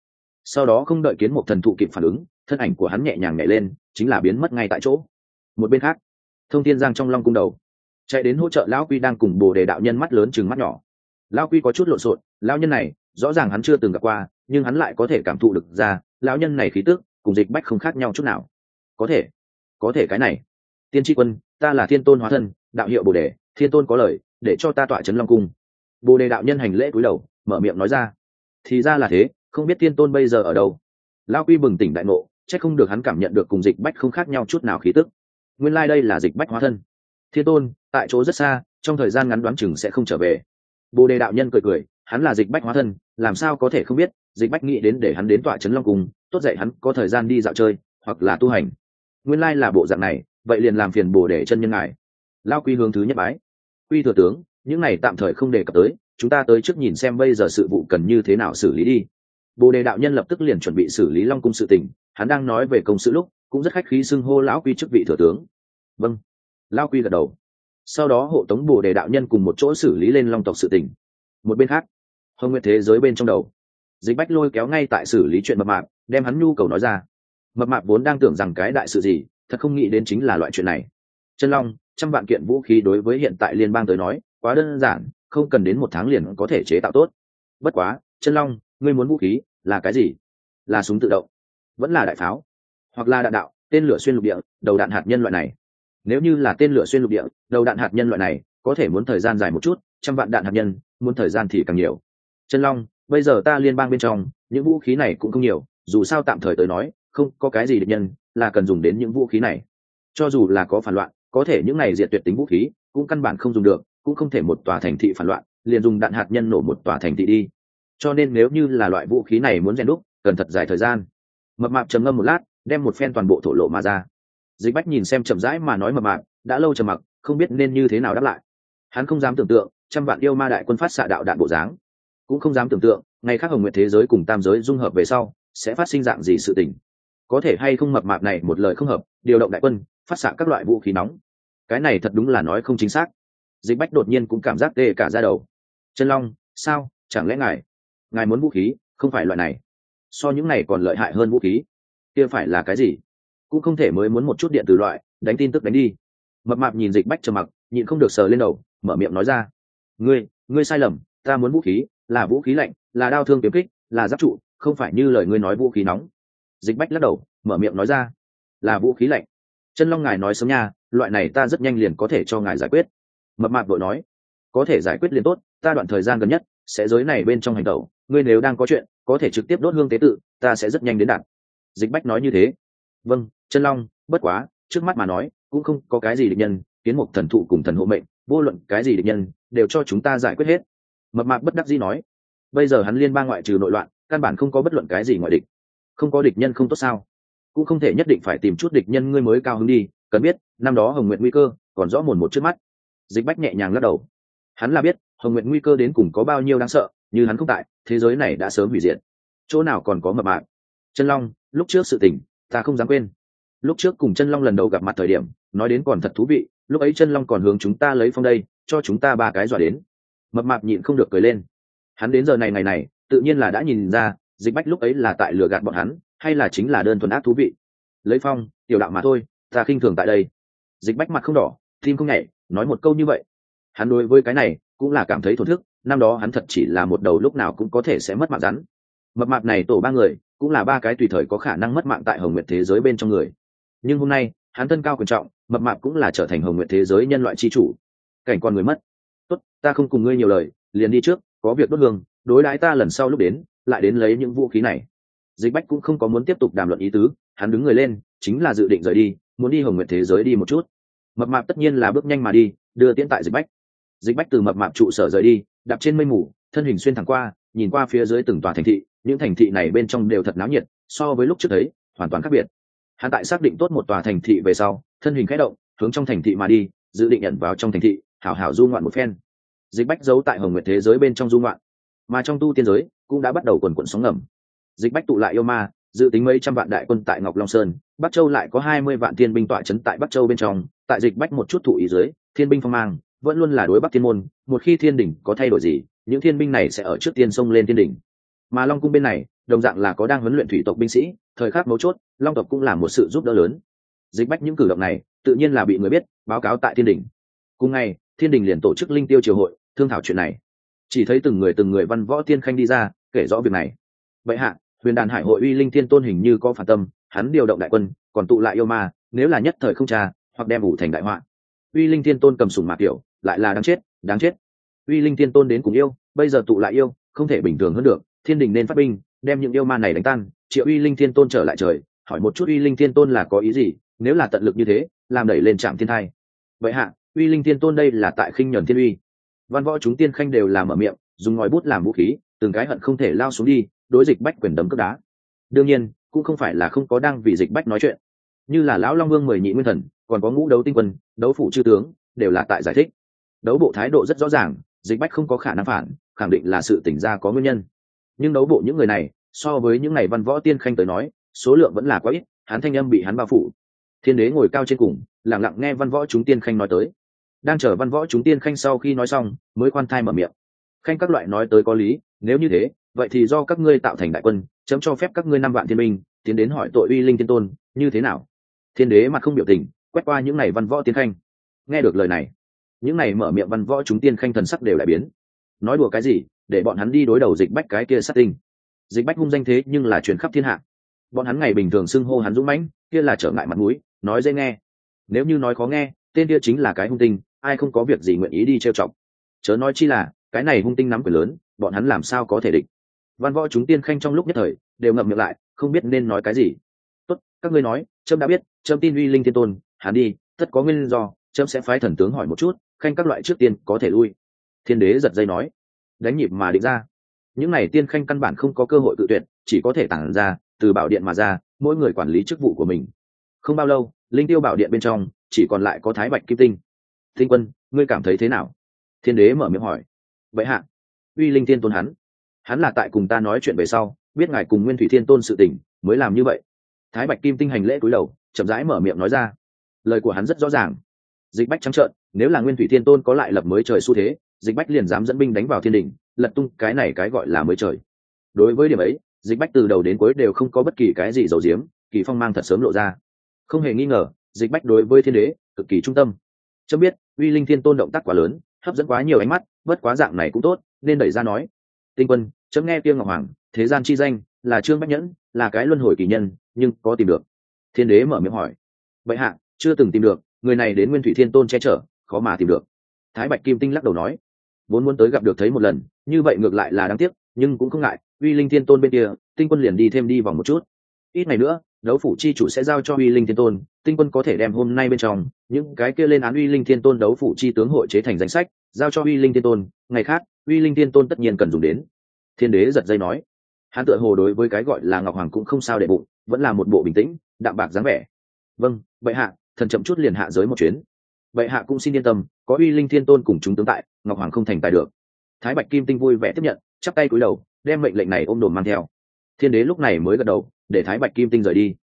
Sau đó không đợi kiến một thần thụ kịp phản ứng, thân ảnh của hắn nhẹ nhàng nhảy lên, chính là biến mất ngay tại chỗ. Một bên khác, Thông Thiên Giang trong Long cung đầu chạy đến hỗ trợ lão Quy đang cùng Bồ Đề đạo nhân mắt lớn chừng mắt nhỏ. Lão Quy có chút lộn xộn, lão nhân này rõ ràng hắn chưa từng gặp qua, nhưng hắn lại có thể cảm thụ được ra lão nhân này khí tức cùng Dịch Bách không khác nhau chút nào. Có thể, có thể cái này. Tiên tri quân, ta là Thiên Tôn hóa thân, đạo hiệu Bồ Đề, Thiên Tôn có lời, để cho ta tọa trấn Long cung. Bồ Đề đạo nhân hành lễ cúi đầu, mở miệng nói ra. Thì ra là thế, không biết Thiên Tôn bây giờ ở đâu. Lão Quy bừng tỉnh đại ngộ, chắc không được hắn cảm nhận được cùng Dịch Bách không khác nhau chút nào khí tức. Nguyên lai like đây là Dịch Bách hóa thân. Thiên Tôn tại chỗ rất xa, trong thời gian ngắn đoán chừng sẽ không trở về. Bồ Đề đạo nhân cười cười, hắn là Dịch Bách hóa thân, làm sao có thể không biết. Dịch Bách nghĩ đến để hắn đến tọa trấn Long cung, tốt dạy hắn có thời gian đi dạo chơi hoặc là tu hành. Nguyên lai là bộ dạng này, vậy liền làm phiền Bồ Đề chân nhân ngài. Lao Quy hướng thứ nhất bái. Quy thừa tướng, những này tạm thời không đề cập tới, chúng ta tới trước nhìn xem bây giờ sự vụ cần như thế nào xử lý đi. Bồ Đề đạo nhân lập tức liền chuẩn bị xử lý Long cung sự tình, hắn đang nói về công sự lúc cũng rất khách khí xưng hô lão Quy chức vị thừa tướng. Vâng. Lao Quy gật đầu. Sau đó hộ tống Bồ Đề đạo nhân cùng một chỗ xử lý lên Long tộc sự tình. Một bên khác, Hồng Nguyệt thế giới bên trong đầu, Dịch Bách lôi kéo ngay tại xử lý chuyện mập mạp, đem hắn nhu cầu nói ra. Mập mạp vốn đang tưởng rằng cái đại sự gì, thật không nghĩ đến chính là loại chuyện này. Chân Long, trăm vạn kiện vũ khí đối với hiện tại liên bang tới nói quá đơn giản, không cần đến một tháng liền có thể chế tạo tốt. Bất quá, Chân Long, ngươi muốn vũ khí là cái gì? Là súng tự động, vẫn là đại pháo, hoặc là đạn đạo, tên lửa xuyên lục địa, đầu đạn hạt nhân loại này? Nếu như là tên lửa xuyên lục địa, đầu đạn hạt nhân loại này, có thể muốn thời gian dài một chút, trăm vạn đạn hạt nhân, muốn thời gian thì càng nhiều. Chân Long, bây giờ ta liên bang bên trong, những vũ khí này cũng không nhiều, dù sao tạm thời tới nói, không có cái gì địch nhân là cần dùng đến những vũ khí này. Cho dù là có phản loạn, có thể những này diệt tuyệt tính vũ khí, cũng căn bản không dùng được, cũng không thể một tòa thành thị phản loạn, liền dùng đạn hạt nhân nổ một tòa thành thị đi. Cho nên nếu như là loại vũ khí này muốn rèn đúc, cần thật dài thời gian. Mập mạp trầm ngâm một lát, đem một phen toàn bộ thổ lộ mà ra. Dịch Bách nhìn xem chậm rãi mà nói mập mạp, đã lâu trầm mặc, không biết nên như thế nào đáp lại. Hắn không dám tưởng tượng, trăm vạn yêu ma đại quân phát xạ đạo đạn bộ dáng, cũng không dám tưởng tượng, ngày khác Hồng Nguyệt thế giới cùng tam giới dung hợp về sau, sẽ phát sinh dạng gì sự tình. Có thể hay không mập mạp này một lời không hợp, điều động đại quân, phát xạ các loại vũ khí nóng. Cái này thật đúng là nói không chính xác. Dịch Bách đột nhiên cũng cảm giác tê cả da đầu. Chân Long, sao, chẳng lẽ ngài, ngài muốn vũ khí, không phải loại này? So những này còn lợi hại hơn vũ khí. Kia phải là cái gì? Cũng không thể mới muốn một chút điện từ loại, đánh tin tức đánh đi. Mập mạp nhìn Dịch Bách trầm mặc, nhịn không được sờ lên đầu, mở miệng nói ra. Ngươi, ngươi sai lầm, ta muốn vũ khí, là vũ khí lạnh, là đao thương kiếm kích, là giáp trụ, không phải như lời ngươi nói vũ khí nóng. Dịch Bách lắc đầu, mở miệng nói ra. Là vũ khí lạnh. Chân Long ngài nói sớm nha, loại này ta rất nhanh liền có thể cho ngài giải quyết. Mập mạp vội nói. Có thể giải quyết liền tốt, ta đoạn thời gian gần nhất sẽ giới này bên trong hành tẩu, ngươi nếu đang có chuyện, có thể trực tiếp đốt hương tế tự, ta sẽ rất nhanh đến đạt. Dịch Bách nói như thế. Vâng, Chân Long, bất quá, trước mắt mà nói, cũng không có cái gì địch nhân, kiến mục thần thụ cùng thần hộ mệnh, vô luận cái gì địch nhân, đều cho chúng ta giải quyết hết. Mập mạp bất đắc dĩ nói. Bây giờ hắn liên bang ngoại trừ nội loạn, căn bản không có bất luận cái gì ngoại địch. Không có địch nhân không tốt sao? Cũng không thể nhất định phải tìm chút địch nhân ngươi mới cao hứng đi, cần biết, năm đó Hồng Nguyệt nguy cơ còn rõ mồn một trước mắt. Dịch Bách nhẹ nhàng lắc đầu. Hắn là biết, Hồng Nguyệt nguy cơ đến cùng có bao nhiêu đáng sợ, như hắn không tại, thế giới này đã sớm hủy diệt. Chỗ nào còn có mập mạp. Chân Long, lúc trước sự tình, ta không dám quên. Lúc trước cùng Chân Long lần đầu gặp mặt thời điểm, nói đến còn thật thú vị, lúc ấy Chân Long còn hướng chúng ta lấy phong đây, cho chúng ta ba cái dọa đến. Mập mạp nhịn không được cười lên. Hắn đến giờ này ngày này, tự nhiên là đã nhìn ra, Dịch Bách lúc ấy là tại lừa gạt bọn hắn, hay là chính là đơn thuần ác thú vị. Lấy phong, tiểu đạo mà thôi, ta khinh thường tại đây. Dịch Bách mặt không đỏ, tim không nhảy, nói một câu như vậy. Hắn đối với cái này cũng là cảm thấy thổn thức, năm đó hắn thật chỉ là một đầu lúc nào cũng có thể sẽ mất mạng rắn. Mập mạp này tổ ba người, cũng là ba cái tùy thời có khả năng mất mạng tại Hồng Nguyệt thế giới bên trong người. Nhưng hôm nay, hắn thân cao quyền trọng, mập mạp cũng là trở thành Hồng Nguyệt thế giới nhân loại chi chủ. Cảnh con người mất. Tốt, ta không cùng ngươi nhiều lời, liền đi trước, có việc đốt hương, đối đãi ta lần sau lúc đến, lại đến lấy những vũ khí này. Dịch Bách cũng không có muốn tiếp tục đàm luận ý tứ, hắn đứng người lên, chính là dự định rời đi, muốn đi Hồng Nguyệt thế giới đi một chút. Mập mạp tất nhiên là bước nhanh mà đi, đưa tiễn tại Dịch Bách. Dịch Bách từ mập mạp trụ sở rời đi, đạp trên mây mù, thân hình xuyên thẳng qua, nhìn qua phía dưới từng tòa thành thị, những thành thị này bên trong đều thật náo nhiệt, so với lúc trước thấy, hoàn toàn khác biệt. Hắn tại xác định tốt một tòa thành thị về sau, thân hình khẽ động, hướng trong thành thị mà đi, dự định nhận vào trong thành thị, hảo hảo du ngoạn một phen. Dịch Bách giấu tại Hồng Nguyệt thế giới bên trong du ngoạn, mà trong tu tiên giới cũng đã bắt đầu quần quần sóng ngầm. Dịch Bách tụ lại yêu ma, dự tính mấy trăm vạn đại quân tại Ngọc Long Sơn, Bắc Châu lại có hai mươi vạn thiên binh tọa trấn tại Bắc Châu bên trong, tại Dịch Bách một chút thủ ý dưới, thiên binh phong mang vẫn luôn là đối Bắc Thiên môn, một khi thiên đỉnh có thay đổi gì, những thiên binh này sẽ ở trước tiên xông lên thiên đỉnh. Mà Long cung bên này, đồng dạng là có đang huấn luyện thủy tộc binh sĩ, thời khắc mấu chốt long tộc cũng là một sự giúp đỡ lớn. Dịch bách những cử động này tự nhiên là bị người biết, báo cáo tại thiên đình. Cùng ngày thiên đình liền tổ chức linh tiêu triều hội thương thảo chuyện này. Chỉ thấy từng người từng người văn võ tiên khanh đi ra kể rõ việc này. Vậy hạ, huyền đàn hải hội uy linh thiên tôn hình như có phản tâm, hắn điều động đại quân còn tụ lại yêu ma, nếu là nhất thời không tra hoặc đem ủ thành đại họa. Uy linh thiên tôn cầm sủng mạc kiểu lại là đáng chết đáng chết. Uy linh thiên tôn đến cùng yêu, bây giờ tụ lại yêu không thể bình thường hơn được, thiên đình nên phát binh đem những yêu ma này đánh tan, triệu uy linh thiên tôn trở lại trời, hỏi một chút uy linh thiên tôn là có ý gì, nếu là tận lực như thế làm đẩy lên trạm thiên thai. Vậy hạ, uy linh thiên tôn đây là tại khinh nhẫn thiên uy. Văn võ chúng tiên khanh đều là mở miệng dùng ngòi bút làm vũ khí, từng cái hận không thể lao xuống đi đối dịch bách quyền đấm cước đá. Đương nhiên cũng không phải là không có đang vì dịch bách nói chuyện, như là lão long vương mười nhị nguyên thần, còn có ngũ đấu tinh quân, đấu phủ chư tướng đều là tại giải thích. Đấu bộ thái độ rất rõ ràng, dịch bách không có khả năng phản, khẳng định là sự tỉnh ra có nguyên nhân. Nhưng đấu bộ những người này so với những ngày văn võ tiên khanh tới nói số lượng vẫn là quá ít, hắn thanh âm bị hắn bao phủ. Thiên đế ngồi cao trên cùng lặng lặng nghe văn võ chúng tiên khanh nói tới, đang chờ văn võ chúng tiên khanh sau khi nói xong mới khoan thai mở miệng. Khanh các loại nói tới có lý, nếu như thế vậy thì do các ngươi tạo thành đại quân, chấm cho phép các ngươi năm vạn thiên binh tiến đến hỏi tội uy linh thiên tôn như thế nào. Thiên đế mặt không biểu tình quét qua những ngày văn võ tiên khanh. Nghe được lời này, những ngày mở miệng văn võ chúng tiên khanh thần sắc đều đại biến. Nói đùa cái gì, để bọn hắn đi đối đầu dịch bách cái kia sát tinh. Dịch bách hung danh thế nhưng là truyền khắp thiên hạ, bọn hắn ngày bình thường xưng hô hắn dũng mãnh, kia là trở ngại mặt mũi, nói dễ nghe. Nếu như nói khó nghe, tên kia chính là cái hung tinh, ai không có việc gì nguyện ý đi trêu chọc. Chớ nói chi là cái này hung tinh nắm quyền lớn, bọn hắn làm sao có thể địch. Văn võ chúng tiên khanh trong lúc nhất thời đều ngậm miệng lại, không biết nên nói cái gì. Tốt, các ngươi nói, trâm đã biết, trâm tin uy linh thiên tôn, hắn đi, tất có nguyên do, trâm sẽ phái thần tướng hỏi một chút, khanh các loại trước tiên có thể lui. Thiên đế giật dây nói, đánh nhịp mà định ra. Những này tiên khanh căn bản không có cơ hội tự tuyệt, chỉ có thể tản ra từ bảo điện mà ra, mỗi người quản lý chức vụ của mình. Không bao lâu, linh tiêu bảo điện bên trong chỉ còn lại có Thái Bạch Kim Tinh. Tinh quân, ngươi cảm thấy thế nào? Thiên đế mở miệng hỏi. Vậy hạ, uy linh thiên tôn hắn hắn là tại cùng ta nói chuyện về sau biết ngài cùng Nguyên Thủy Thiên tôn sự tình mới làm như vậy. Thái Bạch Kim Tinh hành lễ cúi đầu chậm rãi mở miệng nói ra. Lời của hắn rất rõ ràng. Dịch bách trắng trợn, nếu là Nguyên Thủy Thiên tôn có lại lập mới trời xu thế, dịch bách liền dám dẫn binh đánh vào thiên đình, lật tung cái này cái gọi là mới trời. Đối với điểm ấy, dịch bách từ đầu đến cuối đều không có bất kỳ cái gì giấu giếm, kỳ phong mang thật sớm lộ ra. Không hề nghi ngờ, dịch bách đối với thiên đế cực kỳ trung tâm. Chấm biết uy linh thiên tôn động tác quá lớn, hấp dẫn quá nhiều ánh mắt, bất quá dạng này cũng tốt, nên đẩy ra nói. Tinh quân, chấm nghe Tiêu Ngọc Hoàng thế gian chi danh là Trương Bách Nhẫn, là cái luân hồi kỳ nhân, nhưng có tìm được? Thiên đế mở miệng hỏi. Bệ hạ, chưa từng tìm được, người này đến Nguyên Thủy Thiên tôn che chở, khó mà tìm được. Thái Bạch Kim Tinh lắc đầu nói. Vốn muốn tới gặp được thấy một lần, như vậy ngược lại là đáng tiếc, nhưng cũng không ngại, uy linh thiên tôn bên kia, tinh quân liền đi thêm đi vòng một chút. Ít ngày nữa, đấu phủ chi chủ sẽ giao cho uy linh thiên tôn, tinh quân có thể đem hôm nay bên trong những cái kia lên án uy linh thiên tôn đấu phủ chi tướng hội chế thành danh sách, giao cho uy linh thiên tôn, ngày khác uy linh thiên tôn tất nhiên cần dùng đến. Thiên đế giật dây nói. Hắn tựa hồ đối với cái gọi là Ngọc Hoàng cũng không sao để bụng, vẫn là một bộ bình tĩnh đạm bạc dáng vẻ. Vâng, bệ hạ, thần chậm chút liền hạ giới một chuyến. Bệ hạ cũng xin yên tâm, có uy linh thiên tôn cùng chúng tướng tại, Ngọc Hoàng không thành tài được. Thái Bạch Kim Tinh vui vẻ tiếp nhận, chắp tay cúi đầu đem mệnh lệnh này ôm đồm mang theo. Thiên đế lúc này mới gật đầu để Thái Bạch Kim Tinh rời đi.